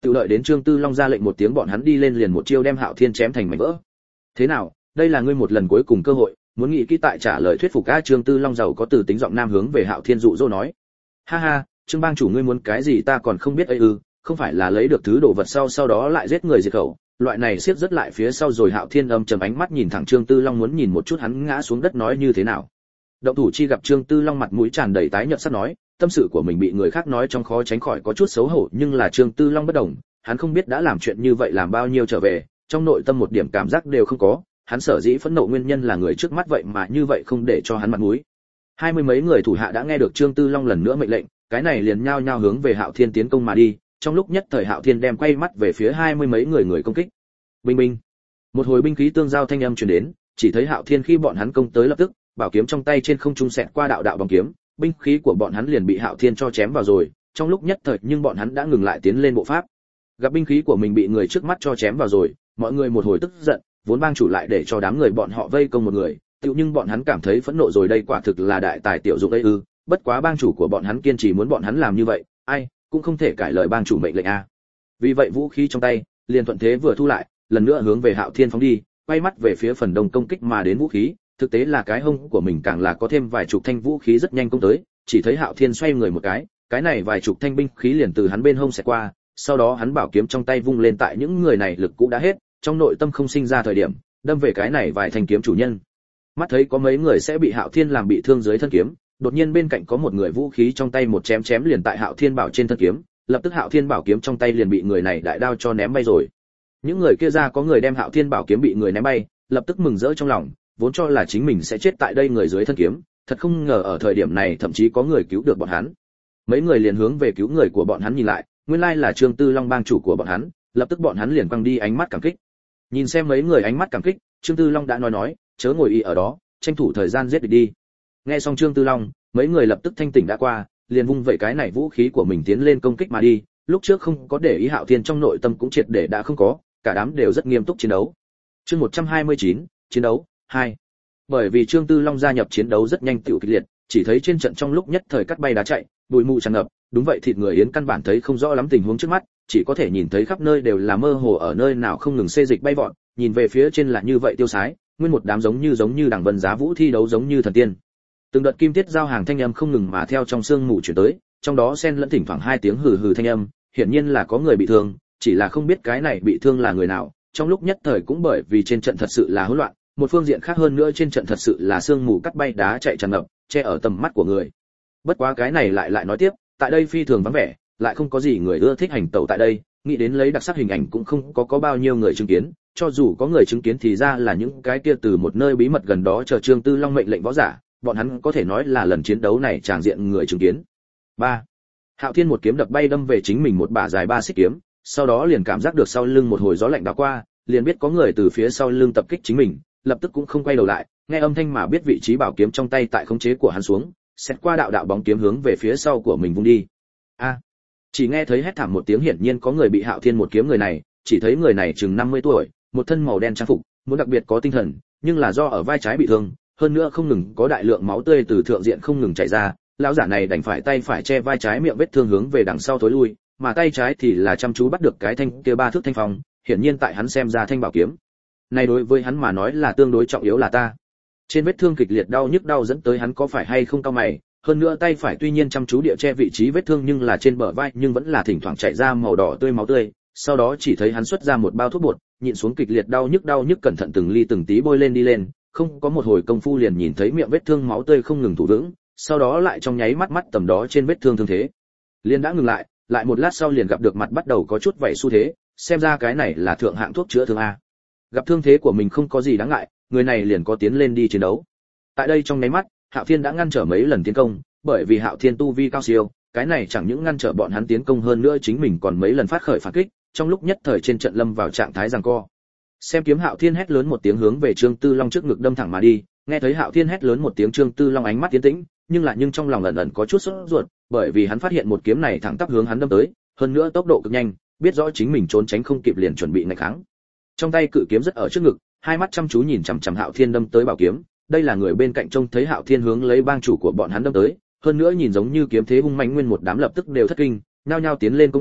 tự đợi đến Trương Tư Long ra lệnh một tiếng, bọn hắn đi lên liền một chiêu đem Hạo Thiên chém thành mảnh vỡ. Thế nào, đây là ngươi một lần cuối cùng cơ hội, muốn nghĩ kỹ tại trả lời thuyết phục a. Trương Tư Long giàu có từ tính giọng nam hướng về Hạo Thiên dụ dỗ nói. Ha ha, Trương bang chủ ngươi muốn cái gì ta còn không biết ấy ư, không phải là lấy được thứ đồ vật sau đó lại giết người diệt khẩu, loại này siết rất lại phía sau rồi. Hạo Thiên âm trầm ánh mắt nhìn thẳng Trương Tư Long, muốn nhìn một chút hắn ngã xuống đất nói như thế nào. Động thủ chi gặp Trương Tư Long mặt mũi tràn đầy tái nhợt sắp nói, tâm sự của mình bị người khác nói trong khó tránh khỏi có chút xấu hổ, nhưng là Trương Tư Long bất đồng, hắn không biết đã làm chuyện như vậy làm bao nhiêu trở về, trong nội tâm một điểm cảm giác đều không có, hắn sở dĩ phẫn nộ nguyên nhân là người trước mắt vậy mà như vậy không để cho hắn mặt mũi. 20 mấy người thủ hạ đã nghe được Trương Tư Long lần nữa mệnh lệnh, cái này liền nhao nhao hướng về Hạo Thiên tiến công mà đi, trong lúc nhất thời Hạo Thiên đem quay mắt về phía 20 mấy người công kích. Binh binh. Một hồi binh khí tương giao thanh âm truyền đến, chỉ thấy Hạo Thiên khi bọn hắn công tới lập tức, bảo kiếm trong tay trên không trung xẹt qua đạo đạo bóng kiếm, binh khí của bọn hắn liền bị Hạo Thiên cho chém vào rồi, trong lúc nhất thời nhưng bọn hắn đã ngừng lại tiến lên bộ pháp. Gặp binh khí của mình bị người trước mắt cho chém vào rồi, mọi người một hồi tức giận, vốn bang chủ lại để cho đám người bọn họ vây công một người, tự nhưng bọn hắn cảm thấy phẫn nộ rồi, đây quả thực là đại tài tiểu dụng ấy ư. Bất quá bang chủ của bọn hắn kiên trì muốn bọn hắn làm như vậy, ai cũng không thể cãi lời bang chủ mệnh lệnh a. Vì vậy vũ khí trong tay liền thuận thế vừa thu lại, lần nữa hướng về Hạo Thiên phóng đi, quay mắt về phía phần đông công kích mà đến vũ khí, thực tế là cái hông của mình càng là có thêm vài chục thanh vũ khí rất nhanh công tới, chỉ thấy Hạo Thiên xoay người một cái này vài chục thanh binh khí liền từ hắn bên hông xẹt qua, sau đó hắn bảo kiếm trong tay vung lên, tại những người này lực cũ đã hết, trong nội tâm không sinh ra thời điểm, đâm về cái này vài thanh kiếm chủ nhân. Mắt thấy có mấy người sẽ bị Hạo Thiên làm bị thương dưới thân kiếm, đột nhiên bên cạnh có một người vũ khí trong tay một chém liền tại Hạo Thiên bảo trên thân kiếm, lập tức Hạo Thiên bảo kiếm trong tay liền bị người này đại đao cho ném bay rồi. Những người kia ra có người đem Hạo Thiên bảo kiếm bị người ném bay, lập tức mừng rỡ trong lòng, vốn cho là chính mình sẽ chết tại đây người dưới thân kiếm, thật không ngờ ở thời điểm này thậm chí có người cứu được bọn hắn. Mấy người liền hướng về cứu người của bọn hắn nhìn lại, nguyên lai là Trương Tư Long bang chủ của bọn hắn, lập tức bọn hắn liền quăng đi ánh mắt cảm kích. Nhìn xem mấy người ánh mắt cảm kích, Trương Tư Long đã nói, chớ ngồi y ở đó, tranh thủ thời gian giết địch đi. Nghe xong Trương Tư Long, mấy người lập tức thanh tỉnh đã qua, liền vung vẩy cái này vũ khí của mình tiến lên công kích mà đi, lúc trước không có để ý Hạo Thiên trong nội tâm cũng triệt để đã không có, cả đám đều rất nghiêm túc chiến đấu. Chương 129, chiến đấu 2. Bởi vì Trương Tư Long gia nhập chiến đấu rất nhanh tựu kịch liệt, chỉ thấy trên trận trong lúc nhất thời cắt bay đá chạy, bụi mù tràn ngập, đúng vậy thịt người yến căn bản thấy không rõ lắm tình huống trước mắt, chỉ có thể nhìn thấy khắp nơi đều là mơ hồ, ở nơi nào không ngừng xê dịch bay vọt, nhìn về phía trên là như vậy tiêu sái, nguyên một đám giống như đằng vân giá vũ thi đấu giống như thần tiên. Từng đợt kim tiết giao hàng thanh âm không ngừng mà theo trong sương mù chuyển tới, trong đó xen lẫn thỉnh thoảng hai tiếng hừ hừ thanh âm, hiển nhiên là có người bị thương, chỉ là không biết cái này bị thương là người nào. Trong lúc nhất thời cũng bởi vì trên trận thật sự là hỗn loạn, một phương diện khác hơn nữa trên trận thật sự là sương mù cắt bay đá chạy tràn ngập, che ở tầm mắt của người. Bất quá cái này lại nói tiếp, tại đây phi thường vắng vẻ, lại không có gì người ưa thích hành tẩu tại đây, nghĩ đến lấy đặc sắc hình ảnh cũng không có bao nhiêu người chứng kiến, cho dù có người chứng kiến thì ra là những cái kia từ một nơi bí mật gần đó chờ Trương Tư Long mệnh lệnh võ giả, bọn hắn có thể nói là lần chiến đấu này tràng diện người chứng kiến. 3. Hạo Thiên một kiếm đập bay đâm về chính mình một bả dài 3 xích kiếm, sau đó liền cảm giác được sau lưng một hồi gió lạnh đảo qua, liền biết có người từ phía sau lưng tập kích chính mình, lập tức cũng không quay đầu lại, nghe âm thanh mà biết vị trí bảo kiếm trong tay tại khống chế của hắn xuống, xét qua đạo đạo bóng kiếm hướng về phía sau của mình vung đi. A! Chỉ nghe thấy hét thảm một tiếng, hiển nhiên có người bị Hạo Thiên một kiếm. Người này, chỉ thấy người này chừng 50 tuổi, một thân màu đen trang phục, muốn đặc biệt có tinh thần, nhưng là do ở vai trái bị thương, hơn nữa không ngừng có đại lượng máu tươi từ thượng diện không ngừng chảy ra, lão giả này đành phải tay phải che vai trái miệng vết thương hướng về đằng sau thối lui, mà tay trái thì là chăm chú bắt được cái thanh kia 3 thước thanh phong, hiển nhiên tại hắn xem ra thanh bảo kiếm này đối với hắn mà nói là tương đối trọng yếu là ta. Trên vết thương kịch liệt đau nhức đau dẫn tới hắn có phải hay không cau mày, hơn nữa tay phải tuy nhiên chăm chú địa che vị trí vết thương nhưng là trên bờ vai nhưng vẫn là thỉnh thoảng chảy ra màu đỏ tươi máu tươi, sau đó chỉ thấy hắn xuất ra một bao thuốc bột, nhịn xuống kịch liệt đau nhức cẩn thận từng ly từng tí bôi lên đi lên, không có một hồi công phu liền nhìn thấy miệng vết thương máu tươi không ngừng thủ vững, sau đó lại trong nháy mắt tầm đó trên vết thương thương thế liền đã ngừng lại một lát sau liền gặp được mặt bắt đầu có chút vảy xu thế, xem ra cái này là thượng hạng thuốc chữa thương a. Gặp thương thế của mình không có gì đáng ngại, người này liền có tiến lên đi chiến đấu. Tại đây trong nháy mắt, Hạo Thiên đã ngăn trở mấy lần tiến công, bởi vì Hạo Thiên tu vi cao siêu, cái này chẳng những ngăn trở bọn hắn tiến công hơn nữa chính mình còn mấy lần phát khởi phản kích, trong lúc nhất thời trên trận lâm vào trạng thái giằng co. Xem kiếm, Hạo Thiên hét lớn một tiếng hướng về Trương Tư Long trước ngực đâm thẳng mà đi, nghe thấy Hạo Thiên hét lớn một tiếng, Trương Tư Long ánh mắt tiến tĩnh, nhưng trong lòng ẩn có chút sốt ruột, bởi vì hắn phát hiện một kiếm này thẳng tắp hướng hắn đâm tới, hơn nữa tốc độ cực nhanh, biết rõ chính mình trốn tránh không kịp liền chuẩn bị nghênh kháng. Trong tay cự kiếm rất ở trước ngực, hai mắt chăm chú nhìn chằm chằm Hạo Thiên đâm tới bảo kiếm, đây là người bên cạnh trông thấy Hạo Thiên hướng lấy bang chủ của bọn hắn đâm tới, hơn nữa nhìn giống như kiếm thế hung mãnh, nguyên một đám lập tức đều thất kinh, nhao nhao tiến lên công tới,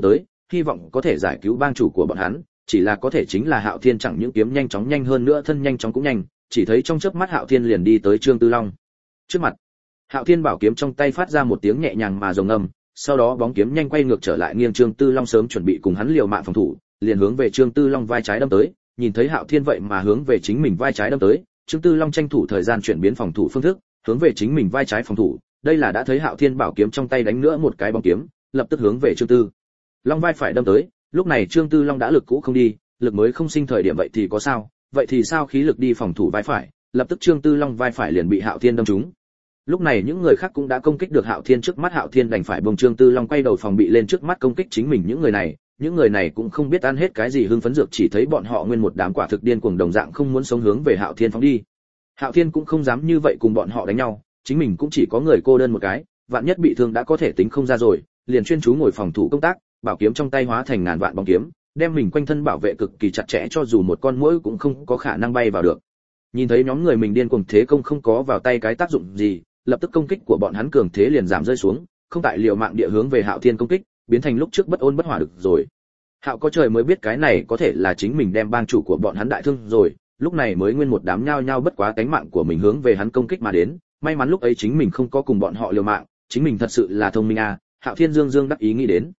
hy vọng có thể giải cứu bang chủ của bọn hắn, chỉ là có thể chính là Hạo Thiên chẳng những kiếm nhanh chóng nhanh hơn nữa thân nhanh chóng cũng nhanh, chỉ thấy trong chớp mắt Hạo Thiên liền đi tới Trương Tư Long trước mặt. Hạo Thiên bảo kiếm trong tay phát ra một tiếng nhẹ nhàng mà rồng ngâm, sau đó bóng kiếm nhanh quay ngược trở lại nghiêng Trương Tư Long sớm chuẩn bị cùng hắn liều mạng phòng thủ, liền hướng về Trương Tư Long vai trái đâm tới, nhìn thấy Hạo Thiên vậy mà hướng về chính mình vai trái đâm tới, Trương Tư Long tranh thủ thời gian chuyển biến phòng thủ phương thức, hướng về chính mình vai trái phòng thủ, đây là đã thấy Hạo Thiên bảo kiếm trong tay đánh nữa một cái bóng kiếm, lập tức hướng về Trương Tư Long vai phải đâm tới, lúc này Trương Tư Long đã lực cũ không đi, lực mới không sinh thời điểm vậy thì có sao, vậy thì sao khí lực đi phòng thủ vai phải, lập tức Trương Tư Long vai phải liền bị Hạo Thiên đâm trúng. Lúc này những người khác cũng đã công kích được Hạo Thiên, trước mắt Hạo Thiên đành phải bông Trương Tư Long quay đầu phòng bị lên trước mắt công kích chính mình. Những người này cũng không biết ăn hết cái gì hưng phấn dược, chỉ thấy bọn họ nguyên một đám quả thực điên cuồng đồng dạng không muốn sống hướng về Hạo Thiên phóng đi. Hạo Thiên cũng không dám như vậy cùng bọn họ đánh nhau, chính mình cũng chỉ có người cô đơn một cái, vạn nhất bị thương đã có thể tính không ra rồi, liền chuyên chú ngồi phòng thủ công tác, bảo kiếm trong tay hóa thành ngàn vạn bóng kiếm, đem mình quanh thân bảo vệ cực kỳ chặt chẽ, cho dù một con muỗi cũng không có khả năng bay vào được. Nhìn thấy nhóm người mình điên cuồng thế công không có vào tay cái tác dụng gì, lập tức công kích của bọn hắn cường thế liền giảm rơi xuống, không tại liều mạng địa hướng về Hạo Thiên công kích, biến thành lúc trước bất ôn bất hỏa được rồi. Hạo có trời mới biết cái này có thể là chính mình đem bang chủ của bọn hắn đại thương rồi, lúc này mới nguyên một đám nhao nhao bất quá cánh mạng của mình hướng về hắn công kích mà đến, may mắn lúc ấy chính mình không có cùng bọn họ liều mạng, chính mình thật sự là thông minh a. Hạo Thiên dương dương đắc ý nghĩ đến.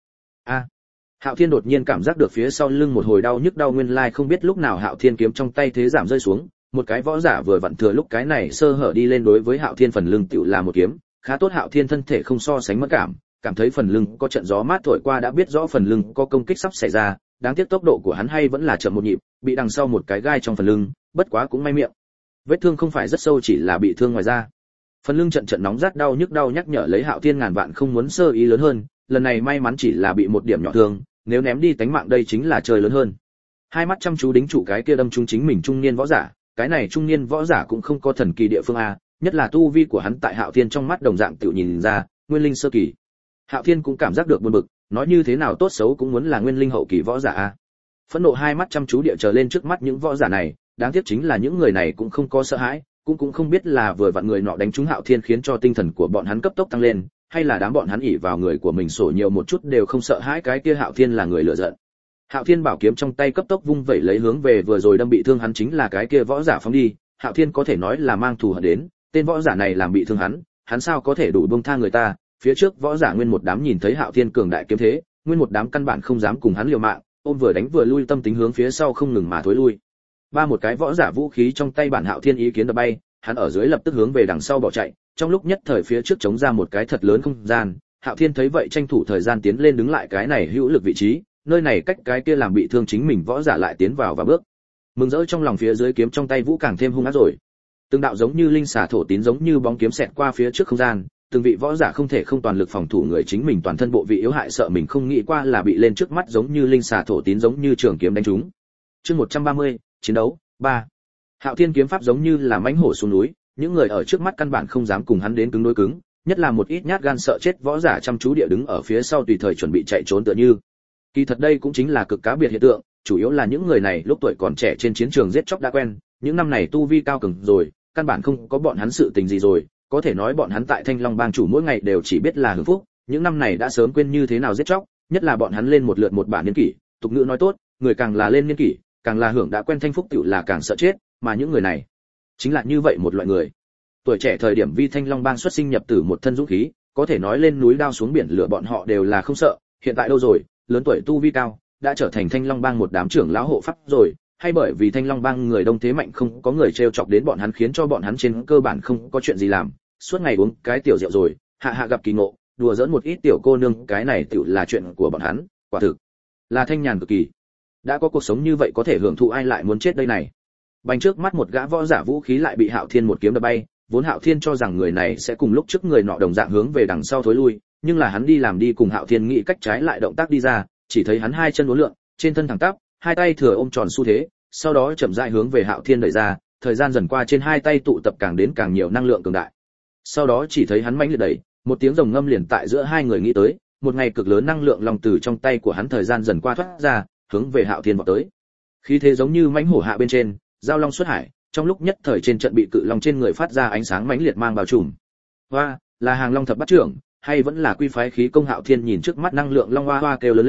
Hạo Thiên đột nhiên cảm giác được phía sau lưng một hồi đau nhức đau, nguyên lai không biết lúc nào Hạo Thiên kiếm trong tay thế giảm rơi xuống, một cái võ giả vừa vặn thừa lúc cái này sơ hở đi lên đối với Hạo Thiên phần lưng tựu là một kiếm, khá tốt Hạo Thiên thân thể không so sánh mất cảm thấy phần lưng có trận gió mát thổi qua đã biết rõ phần lưng có công kích sắp xảy ra, đáng tiếc tốc độ của hắn hay vẫn là chậm một nhịp, bị đằng sau một cái gai trong phần lưng, bất quá cũng may miệng. Vết thương không phải rất sâu, chỉ là bị thương ngoài da. Phần lưng trận nóng rát đau nhức đau nhắc nhở lấy Hạo Thiên ngàn vạn không muốn sơ ý lớn hơn, lần này may mắn chỉ là bị một điểm nhỏ thương, nếu ném đi tánh mạng đây chính là trời lớn hơn. Hai mắt chăm chú đính trụ cái kia đâm trúng chính mình trung niên võ giả, cái này trung niên võ giả cũng không có thần kỳ địa phương a, nhất là tu vi của hắn tại Hạo Thiên trong mắt đồng dạng tự nhìn ra, nguyên linh sơ kỳ. Hạo Thiên cũng cảm giác được buồn bực, nói như thế nào tốt xấu cũng muốn là nguyên linh hậu kỳ võ giả a. Phẫn nộ hai mắt chăm chú địa chờ lên trước mắt những võ giả này, đáng tiếc chính là những người này cũng không có sợ hãi, cũng không biết là vừa vặn người nọ đánh trúng Hạo Thiên khiến cho tinh thần của bọn hắn cấp tốc tăng lên, hay là đám bọn hắn ỷ vào người của mình sổ nhiều một chút đều không sợ hãi cái kia Hạo Thiên là người lựa giận. Hạo Thiên bảo kiếm trong tay cấp tốc vung vẩy lấy hướng về vừa rồi đâm bị thương hắn chính là cái kia võ giả phóng đi, Hạo Thiên có thể nói là mang thù hận đến, tên võ giả này làm bị thương hắn sao có thể đủ buông tha người ta, phía trước võ giả nguyên một đám nhìn thấy Hạo Thiên cường đại kiếm thế, nguyên một đám căn bản không dám cùng hắn liều mạng, ôm vừa đánh vừa lui tâm tính hướng phía sau không ngừng mà thối lui. Ba một cái võ giả vũ khí trong tay bản Hạo Thiên ý kiến đập bay, hắn ở dưới lập tức hướng về đằng sau bỏ chạy, trong lúc nhất thời phía trước chống ra một cái thật lớn không gian, Hạo Thiên thấy vậy tranh thủ thời gian tiến lên đứng lại cái này hữu lực vị trí, nơi này cách cái kia làm bị thương chính mình võ giả lại tiến vào và bước. Mừng rỡ trong lòng phía dưới kiếm trong tay vũ càng thêm hung ác rồi. Từng đạo giống như linh xà thổ tín giống như bóng kiếm xẹt qua phía trước không gian, từng vị võ giả không thể không toàn lực phòng thủ người chính mình toàn thân bộ vị yếu hại sợ mình không nghĩ qua là bị lên trước mắt giống như linh xà thổ tín giống như trường kiếm đánh trúng. Chương 130, chiến đấu 3. Hạo Thiên kiếm pháp giống như là mãnh hổ xuống núi, những người ở trước mắt căn bản không dám cùng hắn đến cứng đối cứng, nhất là một ít nhát gan sợ chết võ giả chăm chú địa đứng ở phía sau tùy thời chuẩn bị chạy trốn tựa như. Kỳ thật đây cũng chính là cực cá biệt hiện tượng, chủ yếu là những người này lúc tuổi còn trẻ trên chiến trường giết chóc đã quen, những năm này tu vi cao cường rồi, căn bản không có bọn hắn sự tình gì rồi, có thể nói bọn hắn tại Thanh Long bang chủ mỗi ngày đều chỉ biết là hưởng phúc, những năm này đã sớm quên như thế nào giết chóc, nhất là bọn hắn lên một lượt một bản niên kỷ, tục ngữ nói tốt, người càng là lên niên kỷ, càng là hưởng đã quen thanh phúc tựu là càng sợ chết, mà những người này chính là như vậy một loại người. Tuổi trẻ thời điểm vi Thanh Long bang xuất sinh nhập tử một thân dũng khí, có thể nói lên núi đao xuống biển lửa bọn họ đều là không sợ, hiện tại đâu rồi, lớn tuổi tu vi cao, đã trở thành Thanh Long bang một đám trưởng lão hộ pháp rồi, hay bởi vì Thanh Long bang người đông thế mạnh không có người trêu chọc đến bọn hắn khiến cho bọn hắn trên cơ bản không có chuyện gì làm, suốt ngày uống cái tiểu rượu rồi, hạ gặp kỳ ngộ, đùa giỡn một ít tiểu cô nương, cái này tựu là chuyện của bọn hắn, quả thực là thanh nhàn cực kỳ. Đã có cuộc sống như vậy có thể hưởng thụ ai lại muốn chết đây này. Bành trước mắt một gã võ giả vũ khí lại bị Hạo Thiên một kiếm đập bay, vốn Hạo Thiên cho rằng người này sẽ cùng lúc trước người nọ đồng dạng hướng về đằng sau thối lui, nhưng là hắn đi làm đi cùng Hạo Thiên nghĩ cách trái lại động tác đi ra, chỉ thấy hắn hai chân uốn lượn, trên thân thẳng tắp, hai tay thừa ôm tròn xu thế, sau đó chậm rãi hướng về Hạo Thiên đẩy ra, thời gian dần qua trên hai tay tụ tập càng đến càng nhiều năng lượng cường đại. Sau đó chỉ thấy hắn mãnh liệt đẩy, một tiếng rồng ngâm liền tại giữa hai người nghĩ tới, một ngày cực lớn năng lượng long từ trong tay của hắn thời gian dần qua thoát ra, hướng về Hạo Thiên vọt tới. Khí thế giống như mãnh hổ hạ bên trên, giao long xuất hải, trong lúc nhất thời trên trận bị cự long trên người phát ra ánh sáng mãnh liệt mang bao trùm. Hoa, là hàng long thập bát trưởng, hay vẫn là quy phái khí công? Hạo Thiên nhìn trước mắt năng lượng long hoa hoa kêu lớn lên,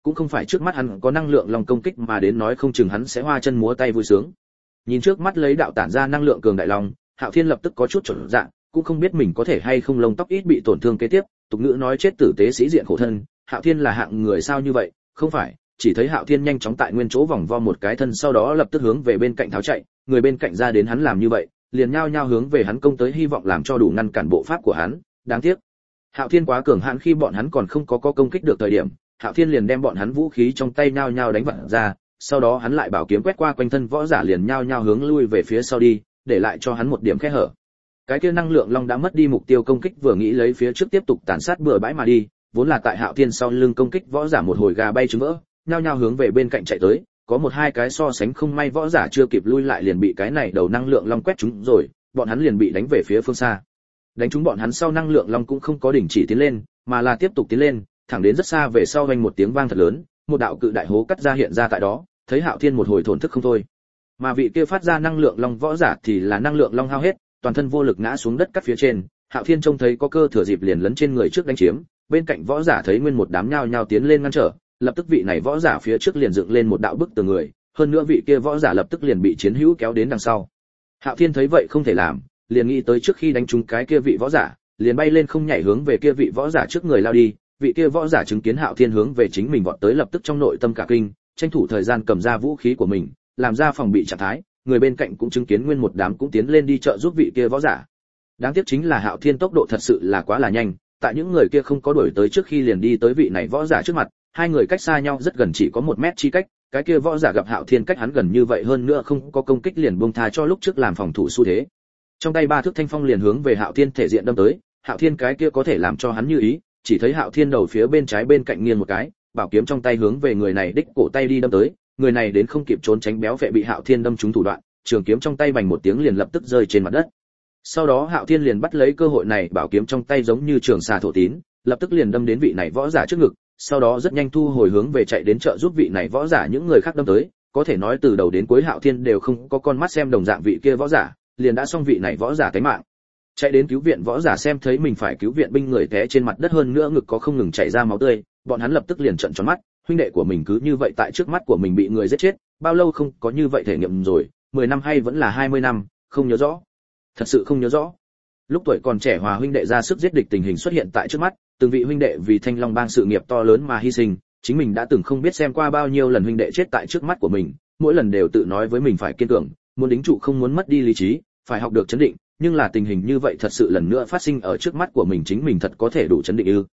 cũng không phải trước mắt hắn có năng lượng long công kích mà đến nói không chừng hắn sẽ hoa chân múa tay vui sướng. Nhìn trước mắt lấy đạo tản ra năng lượng cường đại long, Hạo Thiên lập tức có chút chột dạ, cũng không biết mình có thể hay không lông tóc ít bị tổn thương kế tiếp, tục ngữ nói chết tử tế sĩ diện khổ thân, Hạo Thiên là hạng người sao như vậy? Không phải, chỉ thấy Hạo Thiên nhanh chóng tại nguyên chỗ vòng vo một cái thân sau đó lập tức hướng về bên cạnh tháo chạy, người bên cạnh ra đến hắn làm như vậy, liền nhao nhao hướng về hắn công tới hy vọng làm cho đủ ngăn cản bộ pháp của hắn, đáng tiếc. Hạo Thiên quá cường hãn khi bọn hắn còn không có công kích được thời điểm, Hạo Thiên liền đem bọn hắn vũ khí trong tay nhao nhao đánh vỡ ra, sau đó hắn lại bảo kiếm quét qua quanh thân võ giả liền nhao nhao hướng lui về phía sau đi, để lại cho hắn một điểm khe hở. Cái kia năng lượng long đã mất đi mục tiêu công kích vừa nghĩ lấy phía trước tiếp tục tàn sát bừa bãi mà đi, vốn là tại Hạo Thiên sau lưng công kích võ giả một hồi gà bay trứng vỡ, nhao nhao hướng về bên cạnh chạy tới, có một hai cái so sánh không may võ giả chưa kịp lui lại liền bị cái này đầu năng lượng long quét trúng rồi, bọn hắn liền bị đánh về phía phương xa. Đánh trúng bọn hắn sau năng lượng long cũng không có đình chỉ tiến lên, mà là tiếp tục tiến lên, thẳng đến rất xa về sau vang một tiếng vang thật lớn, một đạo cự đại hố cắt ra hiện ra tại đó, thấy Hạo Thiên một hồi thổn thức không thôi. Mà vị kia phát ra năng lượng long võ giả thì là năng lượng long hao hết, toàn thân vô lực ngã xuống đất cắt phía trên, Hạo Thiên trông thấy có cơ thừa dịp liền lấn trên người trước đánh chiếm, bên cạnh võ giả thấy nguyên một đám nhao nhao tiến lên ngăn trở, lập tức vị này võ giả phía trước liền dựng lên một đạo bức tường người, hơn nữa vị kia võ giả lập tức liền bị chiến hữu kéo đến đằng sau. Hạo Thiên thấy vậy không thể làm, liền nghĩ tới trước khi đánh trúng cái kia vị võ giả, liền bay lên không nhảy hướng về kia vị võ giả trước người lao đi, vị kia võ giả chứng kiến Hạo Thiên hướng về chính mình vọt tới lập tức trong nội tâm cả kinh, tranh thủ thời gian cầm ra vũ khí của mình, làm ra phòng bị trạng thái, người bên cạnh cũng chứng kiến nguyên một đám cũng tiến lên đi trợ giúp vị kia võ giả. Đáng tiếc chính là Hạo Thiên tốc độ thật sự là quá là nhanh, tại những người kia không có đuổi tới trước khi liền đi tới vị này võ giả trước mặt, hai người cách xa nhau rất gần chỉ có 1 mét chi cách, cái kia võ giả gặp Hạo Thiên cách hắn gần như vậy hơn nữa không có công kích liền buông tha cho lúc trước làm phòng thủ xu thế. Trong tay 3 thước thanh phong liền hướng về Hạo Thiên thể diện đâm tới, Hạo Thiên cái kia có thể làm cho hắn như ý, chỉ thấy Hạo Thiên đầu phía bên trái bên cạnh nghiêng một cái, bảo kiếm trong tay hướng về người này đích cổ tay đi đâm tới, người này đến không kịp trốn tránh béo vệ bị Hạo Thiên đâm trúng thủ đoạn, trường kiếm trong tay bành một tiếng liền lập tức rơi trên mặt đất. Sau đó Hạo Thiên liền bắt lấy cơ hội này, bảo kiếm trong tay giống như trường xà thổ tín, lập tức liền đâm đến vị này võ giả trước ngực, sau đó rất nhanh thu hồi hướng về chạy đến trợ giúp vị này võ giả những người khác đâm tới, có thể nói từ đầu đến cuối Hạo Thiên đều không có con mắt xem đồng dạng vị kia võ giả, liền đã xong vị này võ giả cái mạng. Chạy đến cứu viện võ giả xem thấy mình phải cứu viện binh người té trên mặt đất hơn nữa ngực có không ngừng chảy ra máu tươi, bọn hắn lập tức liền trợn tròn mắt, huynh đệ của mình cứ như vậy tại trước mắt của mình bị người giết chết, bao lâu không có như vậy thể nghiệm rồi, 10 năm hay vẫn là 20 năm, không nhớ rõ. Thật sự không nhớ rõ. Lúc tuổi còn trẻ hòa huynh đệ ra sức giết địch tình hình xuất hiện tại trước mắt, từng vị huynh đệ vì Thanh Long Bang sự nghiệp to lớn mà hy sinh, chính mình đã từng không biết xem qua bao nhiêu lần huynh đệ chết tại trước mắt của mình, mỗi lần đều tự nói với mình phải kiên cường, muốn đính trụ không muốn mất đi lý trí, phải học được chấn định, nhưng là tình hình như vậy thật sự lần nữa phát sinh ở trước mắt của mình, chính mình thật có thể đủ chấn định ư?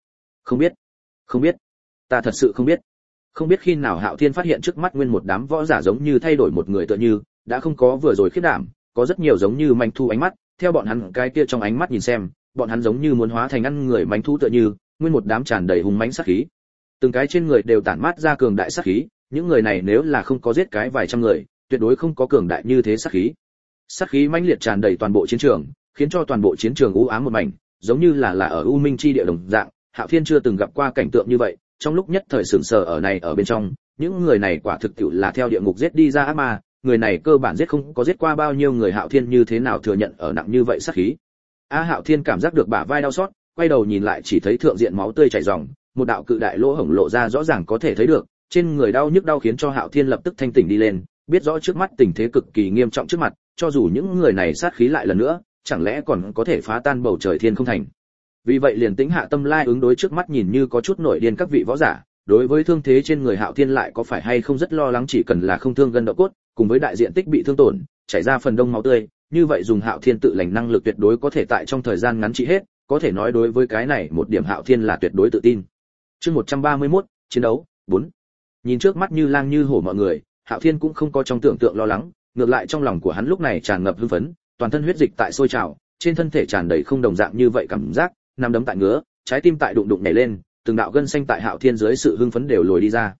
Không biết, ta thật sự không biết. Không biết khi nào Hạo Thiên phát hiện trước mắt nguyên một đám võ giả giống như thay đổi một người tựa như, đã không có vừa rồi khiếp đảm, có rất nhiều giống như manh thu ánh mắt, theo bọn hắn cái kia trong ánh mắt nhìn xem, bọn hắn giống như muốn hóa thành ăn người manh thu tựa như, nguyên một đám tràn đầy hung mãnh sát khí. Từng cái trên người đều tản mát ra cường đại sát khí, những người này nếu là không có giết cái vài trăm người, tuyệt đối không có cường đại như thế sát khí. Sát khí mãnh liệt tràn đầy toàn bộ chiến trường, khiến cho toàn bộ chiến trường u ám một mảnh, giống như là ở u minh chi địa đồng dạng. Hạo Thiên chưa từng gặp qua cảnh tượng như vậy, trong lúc nhất thời sửng sờ ở này ở bên trong, những người này quả thực tiệu là theo địa ngục giết đi ra ác ma, người này cơ bản giết không có giết qua bao nhiêu người, Hạo Thiên như thế nào thừa nhận ở nặng như vậy sát khí. Hạo Thiên cảm giác được bả vai đau xót, quay đầu nhìn lại chỉ thấy thượng diện máu tươi chảy ròng, một đạo cự đại lỗ hổng lộ ra rõ ràng có thể thấy được, trên người đau nhức đau khiến cho Hạo Thiên lập tức thanh tỉnh đi lên, biết rõ trước mắt tình thế cực kỳ nghiêm trọng trước mặt, cho dù những người này sát khí lại lần nữa, chẳng lẽ còn có thể phá tan bầu trời thiên không thành. Vì vậy liền tĩnh hạ tâm lai ứng đối trước mắt nhìn như có chút nổi điên các vị võ giả, đối với thương thế trên người Hạo Thiên lại có phải hay không rất lo lắng, chỉ cần là không thương gân động cốt, cùng với đại diện tích bị thương tổn, chảy ra phần đông máu tươi, như vậy dùng Hạo Thiên tự lành năng lực tuyệt đối có thể tại trong thời gian ngắn trị hết, có thể nói đối với cái này một điểm Hạo Thiên là tuyệt đối tự tin. Chương 131, chiến đấu 4. Nhìn trước mắt như lang như hổ mọi người, Hạo Thiên cũng không có trong tưởng tượng lo lắng, ngược lại trong lòng của hắn lúc này tràn ngập hưng phấn, toàn thân huyết dịch tại sôi trào, trên thân thể tràn đầy không đồng dạng như vậy cảm giác, nằm đấm tại ngứa, trái tim tại đụng đụng nhảy lên, từng đạo gân xanh tại Hạo Thiên dưới sự hưng phấn đều lồi đi ra.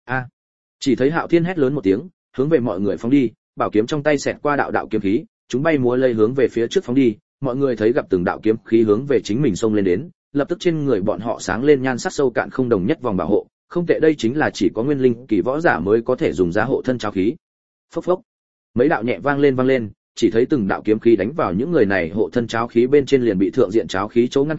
Chỉ thấy Hạo Thiên hét lớn một tiếng, hướng về mọi người phóng đi, bảo kiếm trong tay xẹt qua đạo đạo kiếm khí, chúng bay múa lây hướng về phía trước phóng đi, mọi người thấy gặp từng đạo kiếm khí hướng về chính mình xông lên đến, lập tức trên người bọn họ sáng lên nhan sắc sâu cạn không đồng nhất vòng bảo hộ, không tệ, đây chính là chỉ có nguyên linh kỳ võ giả mới có thể dùng ra hộ thân cháo khí. Phốc phốc, mấy đạo nhẹ vang lên, chỉ thấy từng đạo kiếm khí đánh vào những người này hộ thân cháo khí bên trên liền bị thượng diện cháo khí chỗ ngăn cản,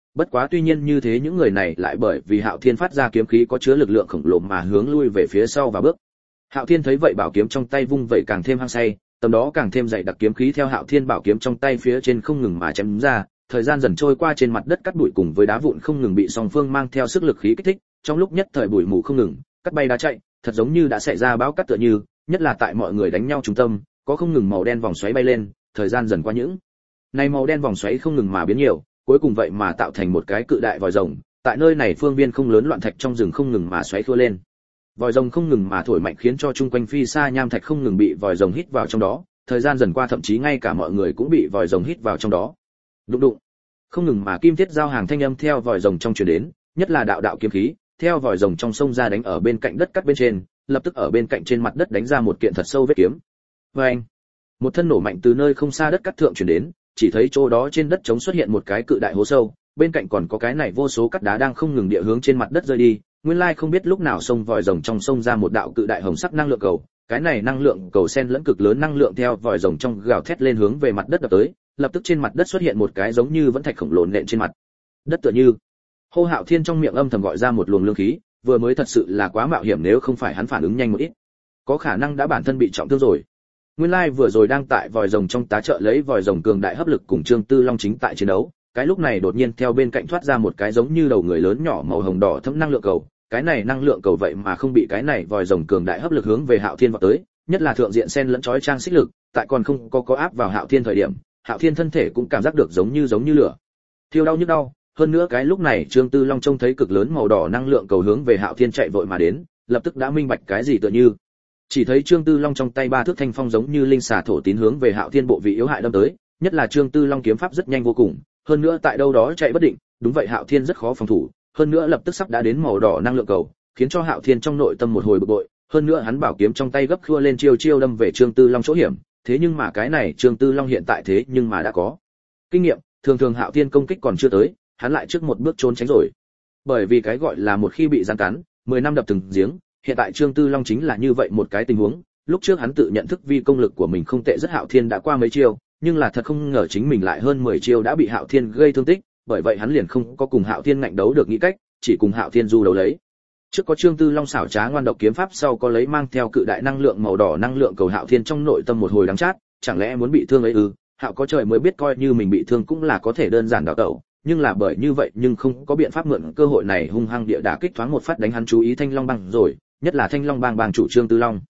bất quá tuy nhiên như thế những người này lại bởi vì Hạo Thiên phát ra kiếm khí có chứa lực lượng khổng lồ mà hướng lui về phía sau và bước. Hạo Thiên thấy vậy bảo kiếm trong tay vung vậy càng thêm hăng say, tầm đó càng thêm dày đặc kiếm khí theo Hạo Thiên bảo kiếm trong tay phía trên không ngừng mà chém ra, thời gian dần trôi qua trên mặt đất cát bụi cùng với đá vụn không ngừng bị song phương mang theo sức lực khí kích thích, trong lúc nhất thời bụi mù không ngừng, cát bay đá chạy, thật giống như đã xảy ra bão cát tựa như, nhất là tại mọi người đánh nhau trung tâm, có không ngừng màu đen vòng xoáy bay lên, thời gian dần qua những này màu đen vòng xoáy không ngừng mà biến nhiều, cuối cùng vậy mà tạo thành một cái cự đại vòi rồng, tại nơi này phương viên không lớn loạn thạch trong rừng không ngừng mà xoáy thua lên. Vòi rồng không ngừng mà thổi mạnh khiến cho chung quanh phi xa nham thạch không ngừng bị vòi rồng hít vào trong đó, thời gian dần qua thậm chí ngay cả mọi người cũng bị vòi rồng hít vào trong đó. Đụng đụng, không ngừng mà kim thiết giao hàng thanh âm theo vòi rồng trong truyền đến, nhất là đạo đạo kiếm khí, theo vòi rồng trong sông ra đánh ở bên cạnh đất cắt bên trên, lập tức ở bên cạnh trên mặt đất đánh ra một kiện thật sâu vết kiếm. Oeng! Một thân nổ mạnh từ nơi không xa đất cắt thượng truyền đến, chỉ thấy chỗ đó trên đất trống xuất hiện một cái cự đại hố sâu, bên cạnh còn có cái này vô số cắt đá đang không ngừng địa hướng trên mặt đất rơi đi. Nguyên lai không biết lúc nào sông vòi rồng trong sông ra một đạo cự đại hồng sắc năng lượng cầu, cái này năng lượng cầu xen lẫn cực lớn năng lượng theo vòi rồng trong gào thét lên hướng về mặt đất đập tới, lập tức trên mặt đất xuất hiện một cái giống như vẫn thạch khổng lồ nện trên mặt đất tựa như. Hô Hạo Thiên trong miệng âm thầm gọi ra một luồng lương khí, vừa mới thật sự là quá mạo hiểm, nếu không phải hắn phản ứng nhanh một ít, có khả năng đã bản thân bị trọng thương rồi. Nguyên lai vừa rồi đang tại vòi rồng trong tá trợ lấy vòi rồng cường đại hấp lực cùng Trương Tư Long chính tại chiến đấu, cái lúc này đột nhiên theo bên cạnh thoát ra một cái giống như đầu người lớn nhỏ màu hồng đỏ thẫm năng lượng cầu, cái này năng lượng cầu vậy mà không bị cái này vòi rồng cường đại hấp lực hướng về Hạo Thiên vọt tới, nhất là thượng diện xen lẫn chói trang xích lực, tại còn không có áp vào Hạo Thiên thời điểm, Hạo Thiên thân thể cũng cảm giác được giống như lửa thiêu đau nhức đau. Hơn nữa cái lúc này Trương Tư Long trông thấy cực lớn màu đỏ năng lượng cầu hướng về Hạo Thiên chạy vội mà đến, lập tức đã minh bạch cái gì tựa như. Chỉ thấy Trương Tư Long trong tay ba thước thanh phong giống như linh xà thổ tín hướng về Hạo Thiên bộ vị yếu hại đâm tới, nhất là Trương Tư Long kiếm pháp rất nhanh vô cùng, hơn nữa tại đâu đó chạy bất định, đúng vậy Hạo Thiên rất khó phòng thủ, hơn nữa lập tức sắp đã đến màu đỏ năng lượng cầu, khiến cho Hạo Thiên trong nội tâm một hồi bực bội, hơn nữa hắn bảo kiếm trong tay gấp khua lên chiêu đâm về Trương Tư Long chỗ hiểm, thế nhưng mà cái này Trương Tư Long hiện tại thế nhưng mà đã có kinh nghiệm, thường Hạo Thiên công kích còn chưa tới, hắn lại trước một bước trốn tránh rồi. Bởi vì cái gọi là một khi bị giáng cắn, 10 năm đập từng giếng, hiện tại Trương Tư Long chính là như vậy một cái tình huống, lúc trước hắn tự nhận thức vi công lực của mình không tệ rất, Hạo Thiên đã qua mấy chiêu, nhưng là thật không ngờ chính mình lại hơn 10 chiêu đã bị Hạo Thiên gây thương tích, bởi vậy hắn liền không có cùng Hạo Thiên ngạnh đấu được nghĩ cách, chỉ cùng Hạo Thiên du đấu lấy. Trước có Trương Tư Long xảo trá ngoan độc kiếm pháp, sau có lấy mang theo cự đại năng lượng màu đỏ năng lượng cầu, Hạo Thiên trong nội tâm một hồi đắng chát, chẳng lẽ muốn bị thương ấy ư? Hạo có trời mới biết, coi như mình bị thương cũng là có thể đơn giản đào tẩu, nhưng là bởi như vậy nhưng không có biện pháp mượn cơ hội này hung hăng địa đả kích thoáng một phát đánh hắn chú ý Thanh Long bang rồi, nhất là Thanh Long bang chủ Trương Tư Long.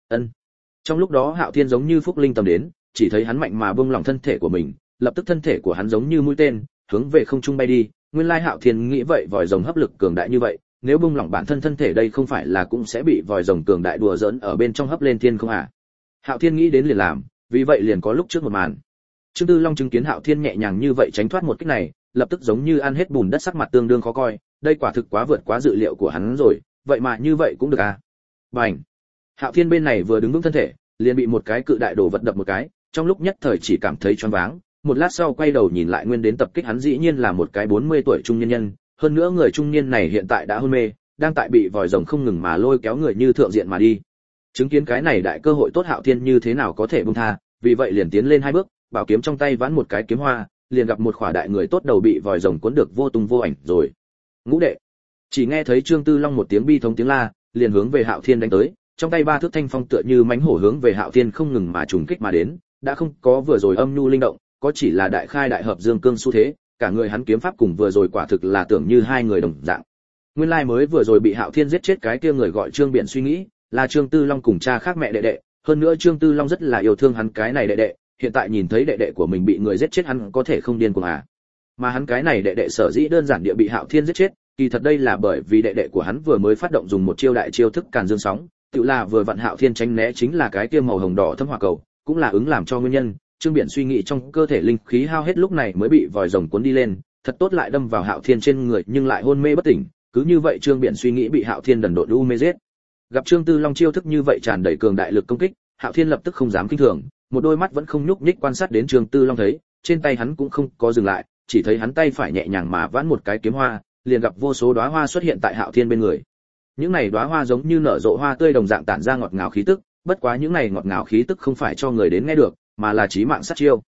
Trong lúc đó Hạo Thiên giống như phúc linh tầm đến, chỉ thấy hắn mạnh mà buông lỏng thân thể của mình, lập tức thân thể của hắn giống như mũi tên, hướng về không trung bay đi. Nguyên lai Hạo Thiên nghĩ vậy vòi rồng hấp lực cường đại như vậy, nếu buông lỏng bản thân thân thể đây không phải là cũng sẽ bị vòi rồng cường đại đùa giỡn ở bên trong hấp lên thiên không à? Hạo Thiên nghĩ đến liền làm, vì vậy liền có lúc trước một màn. Trương Tư Long chứng kiến Hạo Thiên nhẹ nhàng như vậy tránh thoát một kích này, lập tức giống như ăn hết bùn đất, sắc mặt tương đương khó coi, đây quả thực quá vượt quá dự liệu của hắn rồi, vậy mà như vậy cũng được à? Bành! Hạo Thiên bên này vừa đứng vững thân thể, liền bị một cái cự đại đồ vật đập một cái, trong lúc nhất thời chỉ cảm thấy choáng váng, một lát sau quay đầu nhìn lại nguyên đến tập kích hắn dĩ nhiên là một cái 40 tuổi trung nhân, hơn nữa người trung niên này hiện tại đã hôn mê, đang tại bị vòi rồng không ngừng mà lôi kéo người như thượng diện mà đi. Chứng kiến cái này đại cơ hội tốt, Hạo Thiên như thế nào có thể buông tha, vì vậy liền tiến lên hai bước, bảo kiếm trong tay vãn một cái kiếm hoa, liền gặp một khỏa đại người tốt đầu bị vòi rồng cuốn được vô tung vô ảnh rồi. Ngũ đệ! Chỉ nghe thấy Trương Tư Long một tiếng bi thống tiếng la, liền hướng về Hạo Thiên đánh tới, trong tay ba thước thanh phong tựa như mãnh hổ hướng về Hạo Thiên không ngừng mà trùng kích mà đến, đã không có vừa rồi âm nhu linh động, có chỉ là đại khai đại hợp dương cương xu thế, cả người hắn kiếm pháp cùng vừa rồi quả thực là tưởng như hai người đồng dạng. Nguyên lai mới vừa rồi bị Hạo Thiên giết chết cái kia người gọi Trương Biển suy nghĩ, là Trương Tư Long cùng cha khác mẹ đệ đệ, hơn nữa Trương Tư Long rất là yêu thương hắn cái này đệ đệ, hiện tại nhìn thấy đệ đệ của mình bị người giết chết hắn có thể không điên cuồng à? Mà hắn cái này đệ đệ sở dĩ đơn giản địa bị Hạo Thiên giết chết, kỳ thật đây là bởi vì đệ đệ của hắn vừa mới phát động dùng một chiêu đại chiêu thức Càn Dương sóng, tự là vừa vặn Hạo Thiên tránh né chính là cái kia màu hồng đỏ thâm hỏa cầu, cũng là ứng làm cho nguyên nhân. Trương Biển suy nghĩ trong cơ thể linh khí hao hết lúc này mới bị vòi rồng cuốn đi lên, thật tốt lại đâm vào Hạo Thiên trên người nhưng lại hôn mê bất tỉnh, cứ như vậy Trương Biển suy nghĩ bị Hạo Thiên đần độn u mê giết. Gặp Trương Tư Long chiêu thức như vậy tràn đầy cường đại lực công kích, Hạo Thiên lập tức không dám kinh thường, một đôi mắt vẫn không nhúc nhích quan sát đến Trương Tư Long, thấy, trên tay hắn cũng không có dừng lại, chỉ thấy hắn tay phải nhẹ nhàng mà vãn một cái kiếm hoa, liền gặp vô số đóa hoa xuất hiện tại Hạo Thiên bên người. Những này đóa hoa giống như nở rộ hoa tươi đồng dạng tản ra ngọt ngào khí tức, bất quá những này ngọt ngào khí tức không phải cho người đến nghe được, mà là chí mạng sát chiêu.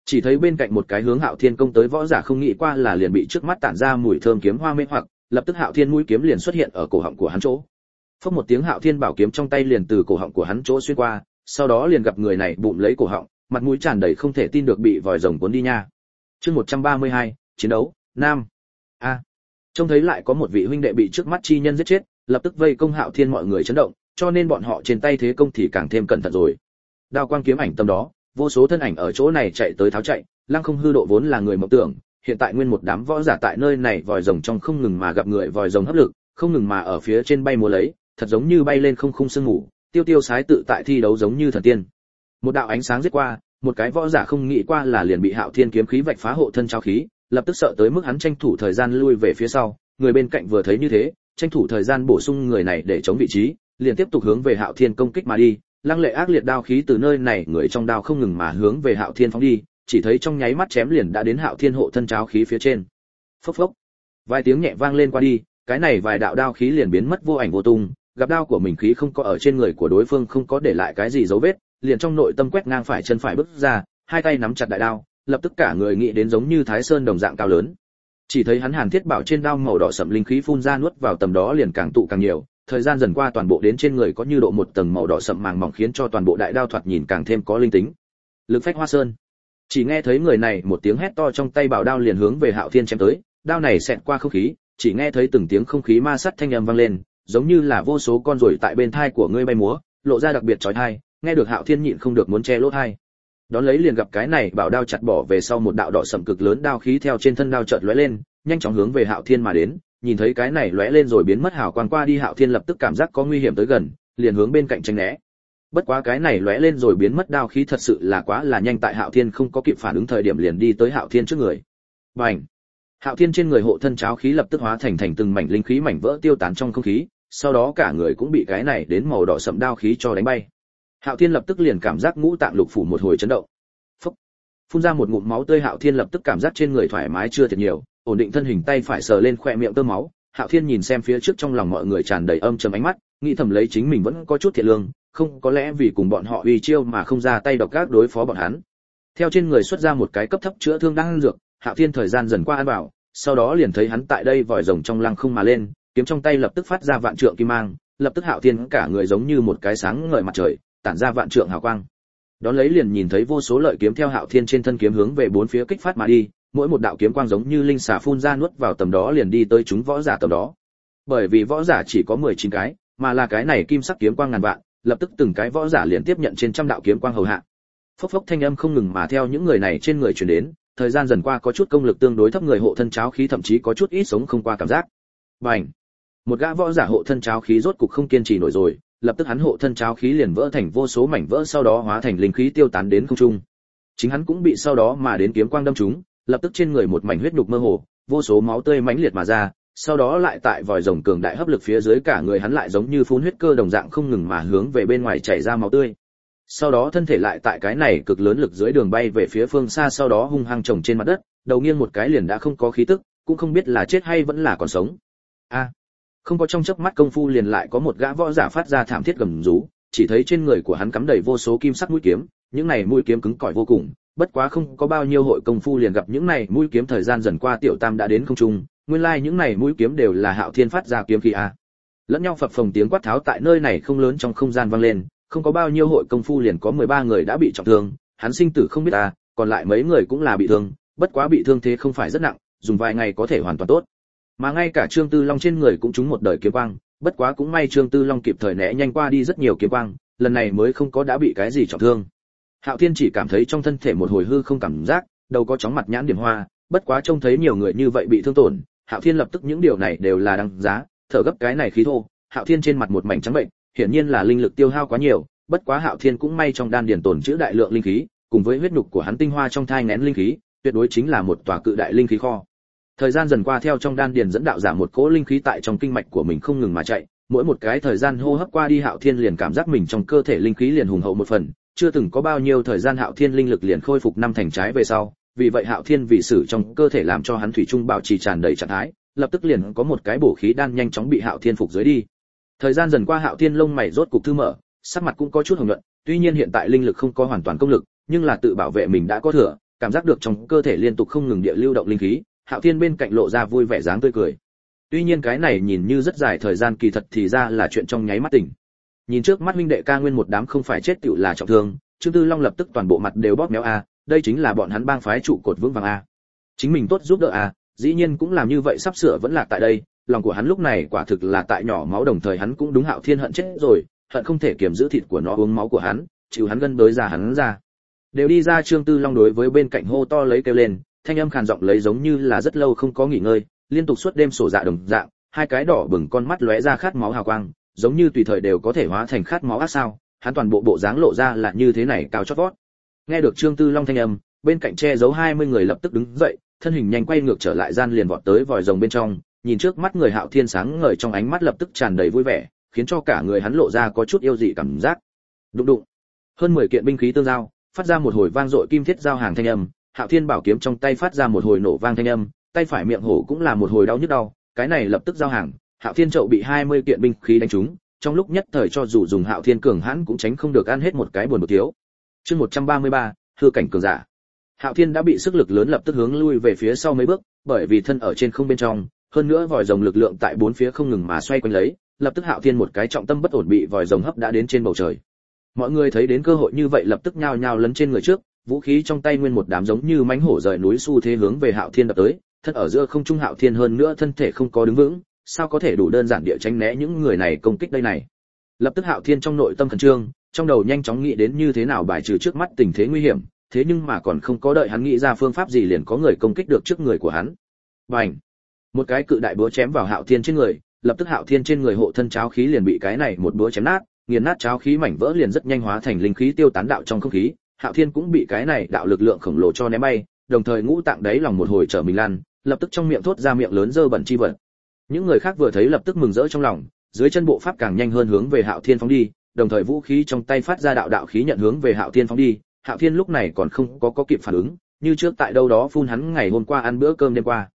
Chỉ thấy bên cạnh một cái hướng Hạo Thiên công tới võ giả không nghĩ qua là liền bị trước mắt tản ra mùi thơm kiếm hoa mê hoặc, lập tức Hạo Thiên mũi kiếm liền xuất hiện ở cổ họng của hắn chỗ. Phốc một tiếng, Hạo Thiên bảo kiếm trong tay liền từ cổ họng của hắn chỗ xuyên qua, sau đó liền gặp người này bụng lấy cổ họng, mặt mũi tràn đầy không thể tin được bị vòi rồng cuốn đi nha. Chương 132, chiến đấu, nam. Trông thấy lại có một vị huynh đệ bị trước mắt chi nhân giết chết, lập tức vây công Hạo Thiên, mọi người chấn động, cho nên bọn họ trên tay thế công thì càng thêm cẩn thận rồi. Đao quang kiếm ảnh tầm đó, vô số thân ảnh ở chỗ này chạy tới tháo chạy, Lăng Không Hư Độ vốn là người mộng tưởng, hiện tại nguyên một đám võ giả tại nơi này vòi rồng trong không ngừng mà gặp người vòi rồng hấp lực, không ngừng mà ở phía trên bay múa lấy, thật giống như bay lên không khung sương ngủ, tiêu tiêu sái tự tại thi đấu giống như thần tiên. Một đạo ánh sáng giết qua, một cái võ giả không nghĩ qua là liền bị Hạo Thiên kiếm khí vạch phá hộ thân trao khí, lập tức sợ tới mức hắn tranh thủ thời gian lui về phía sau, người bên cạnh vừa thấy như thế, tranh thủ thời gian bổ sung người này để chống vị trí, liền tiếp tục hướng về Hạo Thiên công kích mà đi. Lăng lệ ác liệt đao khí từ nơi này người trong đao không ngừng mà hướng về Hạo Thiên phóng đi, chỉ thấy trong nháy mắt chém liền đã đến Hạo Thiên hộ thân tráo khí phía trên. Phốc phốc, vài tiếng nhẹ vang lên qua đi, cái này vài đạo đao khí liền biến mất vô ảnh vô tung, gặp đao của mình khí không có ở trên người của đối phương không có để lại cái gì dấu vết, liền trong nội tâm quét ngang phải chân phải bước ra, hai tay nắm chặt đại đao, lập tức cả người nghĩ đến giống như Thái Sơn đồng dạng cao lớn. Chỉ thấy hắn Hàn Thiết Bảo trên đao màu đỏ sẫm linh khí phun ra nuốt vào tầm đó liền càng tụ càng nhiều, thời gian dần qua toàn bộ đến trên người có như độ một tầng màu đỏ sẫm màng mỏng khiến cho toàn bộ đại đao thoạt nhìn càng thêm có linh tính. Lực phách hoa sơn. Chỉ nghe thấy người này một tiếng hét to, trong tay bảo đao liền hướng về Hạo Thiên chém tới, đao này xẹt qua không khí, chỉ nghe thấy từng tiếng không khí ma sát thanh âm vang lên, giống như là vô số con ruồi tại bên thai của ngươi bay múa, lộ ra đặc biệt chói tai, nghe được Hạo Thiên nhịn không được muốn che lỗ tai. Đón lấy liền gặp cái này bảo đao chặt bỏ về sau một đạo đỏ sẫm cực lớn đao khí theo trên thân đao chợt lóe lên, nhanh chóng hướng về Hạo Thiên mà đến, nhìn thấy cái này lóe lên rồi biến mất hào quang qua đi, Hạo Thiên lập tức cảm giác có nguy hiểm tới gần, liền hướng bên cạnh tránh né. Bất quá cái này lóe lên rồi biến mất đao khí thật sự là quá là nhanh, tại Hạo Thiên không có kịp phản ứng thời điểm liền đi tới Hạo Thiên trước người. Bành! Hạo Thiên trên người hộ thân cháo khí lập tức hóa thành từng mảnh linh khí mảnh vỡ tiêu tán trong không khí, sau đó cả người cũng bị cái này đến màu đỏ sẫm đao khí cho đánh bay. Hạo Thiên lập tức liền cảm giác ngũ tạng lục phủ một hồi chấn động. Phốc! Phun ra một ngụm máu tươi, Hạo Thiên lập tức cảm giác trên người thoải mái chưa thiệt nhiều, ổn định thân hình, tay phải sờ lên khóe miệng tơ máu. Hạo Thiên nhìn xem phía trước, trong lòng mọi người tràn đầy âm trầm ánh mắt, nghĩ thầm lấy chính mình vẫn có chút thiện lương, không có lẽ vì cùng bọn họ uy chiêu mà không ra tay độc ác đối phó bọn hắn. Theo trên người xuất ra một cái cấp thấp chữa thương đang dược, Hạo Thiên thời gian dần qua ăn vào, sau đó liền thấy hắn tại đây vòi rồng trong lăng không mà lên, kiếm trong tay lập tức phát ra vạn trượng kim mang, lập tức Hạo Thiên cả người giống như một cái sáng ngời mặt trời, tản ra vạn trượng hào quang. Đón lấy liền nhìn thấy vô số lợi kiếm theo Hạo Thiên trên thân kiếm hướng về bốn phía kích phát mà đi, mỗi một đạo kiếm quang giống như linh xà phun ra nuốt vào tầm đó liền đi tới chúng võ giả tầm đó. Bởi vì võ giả chỉ có 19 cái, mà là cái này kim sắc kiếm quang ngàn vạn, lập tức từng cái võ giả liền tiếp nhận trên trăm đạo kiếm quang hầu hạ. Phốc phốc thanh âm không ngừng mà theo những người này trên người truyền đến, thời gian dần qua có chút công lực tương đối thấp người hộ thân cháo khí thậm chí có chút ít sống không qua cảm giác. Bành! Một gã võ giả hộ thân cháo khí rốt cục không kiên trì nổi rồi, lập tức hắn hộ thân cháo khí liền vỡ thành vô số mảnh vỡ, sau đó hóa thành linh khí tiêu tán đến không trung. Chính hắn cũng bị sau đó mà đến kiếm quang đâm trúng, lập tức trên người một mảnh huyết nhục mơ hồ, vô số máu tươi mãnh liệt mà ra, sau đó lại tại vòi rồng cường đại hấp lực phía dưới cả người hắn lại giống như phun huyết cơ đồng dạng không ngừng mà hướng về bên ngoài chảy ra máu tươi. Sau đó thân thể lại tại cái này cực lớn lực dưới đường bay về phía phương xa, sau đó hung hăng chồng trên mặt đất, đầu nghiêng một cái liền đã không có khí tức, cũng không biết là chết hay vẫn là còn sống. Không có trong chớp mắt công phu liền lại có một gã võ giả phát ra thảm thiết gầm rú, chỉ thấy trên người của hắn cắm đầy vô số kim sắc mũi kiếm, những này mũi kiếm cứng cỏi vô cùng, bất quá không có bao nhiêu hội công phu liền gặp những này mũi kiếm thời gian dần qua tiểu tam đã đến không trung, nguyên lai những này mũi kiếm đều là Hạo Thiên phát ra kiếm khí a. Lẫn nhau phập phồng tiếng quát tháo tại nơi này không lớn trong không gian vang lên, không có bao nhiêu hội công phu liền có 13 người đã bị trọng thương, hắn sinh tử không biết còn lại mấy người cũng là bị thương, bất quá bị thương thế không phải rất nặng, dùng vài ngày có thể hoàn toàn tốt. Mà ngay cả Trương Tư Long trên người cũng trúng một đời kiếm quang, bất quá cũng may Trương Tư Long kịp thời né nhanh qua đi rất nhiều kiếm quang, lần này mới không có đã bị cái gì trọng thương. Hạo Thiên chỉ cảm thấy trong thân thể một hồi hư không cảm giác, đầu có chóng mặt nhãn điểm hoa, bất quá trông thấy nhiều người như vậy bị thương tổn, Hạo Thiên lập tức những điều này đều là đáng giá, thở gấp cái này khí thô, Hạo Thiên trên mặt một mảnh trắng bệnh, hiển nhiên là linh lực tiêu hao quá nhiều, bất quá Hạo Thiên cũng may trong đan điền tồn trữ đại lượng linh khí, cùng với huyết nhục của hắn tinh hoa trong thai nghén linh khí, tuyệt đối chính là một tòa cự đại linh khí kho. Thời gian dần qua theo trong đan điền dẫn đạo giả một cỗ linh khí tại trong kinh mạch của mình không ngừng mà chạy, mỗi một cái thời gian hô hấp qua đi Hạo Thiên liền cảm giác mình trong cơ thể linh khí liền hùng hậu một phần, chưa từng có bao nhiêu thời gian Hạo Thiên linh lực liền khôi phục 5 thành trái về sau, vì vậy Hạo Thiên vị sử trong cơ thể làm cho hắn thủy chung bảo trì tràn đầy trạng thái, lập tức liền có một cái bổ khí đan nhanh chóng bị Hạo Thiên phục dưới đi. Thời gian dần qua Hạo Thiên lông mày rốt cục thư mở, sắc mặt cũng có chút hồng nhuận, tuy nhiên hiện tại linh lực không có hoàn toàn công lực, nhưng là tự bảo vệ mình đã có thừa, cảm giác được trong cơ thể liên tục không ngừng địa lưu động linh khí, Hạo Thiên bên cạnh lộ ra vui vẻ dáng tươi cười. Tuy nhiên cái này nhìn như rất dài thời gian kỳ thật thì ra là chuyện trong nháy mắt tỉnh. Nhìn trước mắt huynh đệ ca nguyên một đám không phải chết tựu là trọng thương, Trương Tư Long lập tức toàn bộ mặt đều bóp méo a, đây chính là bọn hắn bang phái trụ cột vững vàng a. Chính mình tốt giúp đỡ a, dĩ nhiên cũng làm như vậy sắp sửa vẫn lạc tại đây, lòng của hắn lúc này quả thực là tại nhỏ máu, đồng thời hắn cũng đúng Hạo Thiên hận chết rồi, hận không thể kiềm giữ thịt của nó uống máu của hắn, chịu hắn gân đới ra hắn ra. Đều đi ra. Trương Tư Long đối với bên cạnh hô to lấy kêu lên, thanh âm khàn giọng lấy giống như là rất lâu không có nghỉ ngơi, liên tục suốt đêm sổ dạ đồng dạng, hai cái đỏ bừng con mắt lóe ra khát máu hào quang, giống như tùy thời đều có thể hóa thành khát máu ác sao, hắn toàn bộ bộ dáng lộ ra là như thế này cao chót vót. Nghe được Trương Tư Long thanh âm, bên cạnh che giấu 20 người lập tức đứng dậy, thân hình nhanh quay ngược trở lại gian liền vọt tới vòi rồng bên trong, nhìn trước mắt người Hạo Thiên sáng ngời trong ánh mắt lập tức tràn đầy vui vẻ, khiến cho cả người hắn lộ ra có chút yêu dị cảm giác. Đụng đụng. Hơn 10 kiện binh khí tương giao, phát ra một hồi vang dội kim thiết giao hàng thanh âm, Hạo Thiên bảo kiếm trong tay phát ra một hồi nổ vang thanh âm, tay phải miệng hổ cũng là một hồi đau nhức đau, cái này lập tức giao hàng, Hạo Thiên chậu bị 20 kiện binh khí đánh trúng, trong lúc nhất thời cho dù dùng Hạo Thiên cường hãn cũng tránh không được ăn hết một cái buồn bực thiếu. Chương 133, hư cảnh cường giả. Hạo Thiên đã bị sức lực lớn lập tức hướng lui về phía sau mấy bước, bởi vì thân ở trên không bên trong, hơn nữa vòi rồng lực lượng tại bốn phía không ngừng mà xoay quanh lấy, lập tức Hạo Thiên một cái trọng tâm bất ổn bị vòi rồng hấp đã đến trên bầu trời. Mọi người thấy đến cơ hội như vậy lập tức nhao nhao lấn trên người trước, vũ khí trong tay nguyên một đám giống như mãnh hổ rời núi xu thế hướng về Hạo Thiên đập tới, thân ở giữa không trung Hạo Thiên hơn nữa thân thể không có đứng vững, sao có thể đủ đơn giản địa tránh né những người này công kích đây này. Lập tức Hạo Thiên trong nội tâm khẩn trương, trong đầu nhanh chóng nghĩ đến như thế nào bài trừ trước mắt tình thế nguy hiểm, thế nhưng mà còn không có đợi hắn nghĩ ra phương pháp gì liền có người công kích được trước người của hắn. Bành! Một cái cự đại búa chém vào Hạo Thiên trên người, lập tức Hạo Thiên trên người hộ thân cháo khí liền bị cái này một búa chém nát, nghiền nát cháo khí mảnh vỡ liền rất nhanh hóa thành linh khí tiêu tán đạo trong không khí, Hạo Thiên cũng bị cái này đạo lực lượng khổng lồ cho ném bay, đồng thời ngũ tạng đáy lòng một hồi trở mình lăn, lập tức trong miệng thốt ra miệng lớn dơ bẩn chi vật. Những người khác vừa thấy lập tức mừng rỡ trong lòng, dưới chân bộ pháp càng nhanh hơn hướng về Hạo Thiên phóng đi, đồng thời vũ khí trong tay phát ra đạo đạo khí nhận hướng về Hạo Thiên phóng đi. Hạo Thiên lúc này còn không có kịp phản ứng, như trước tại đâu đó phun hắn ngày hôm qua ăn bữa cơm đêm qua.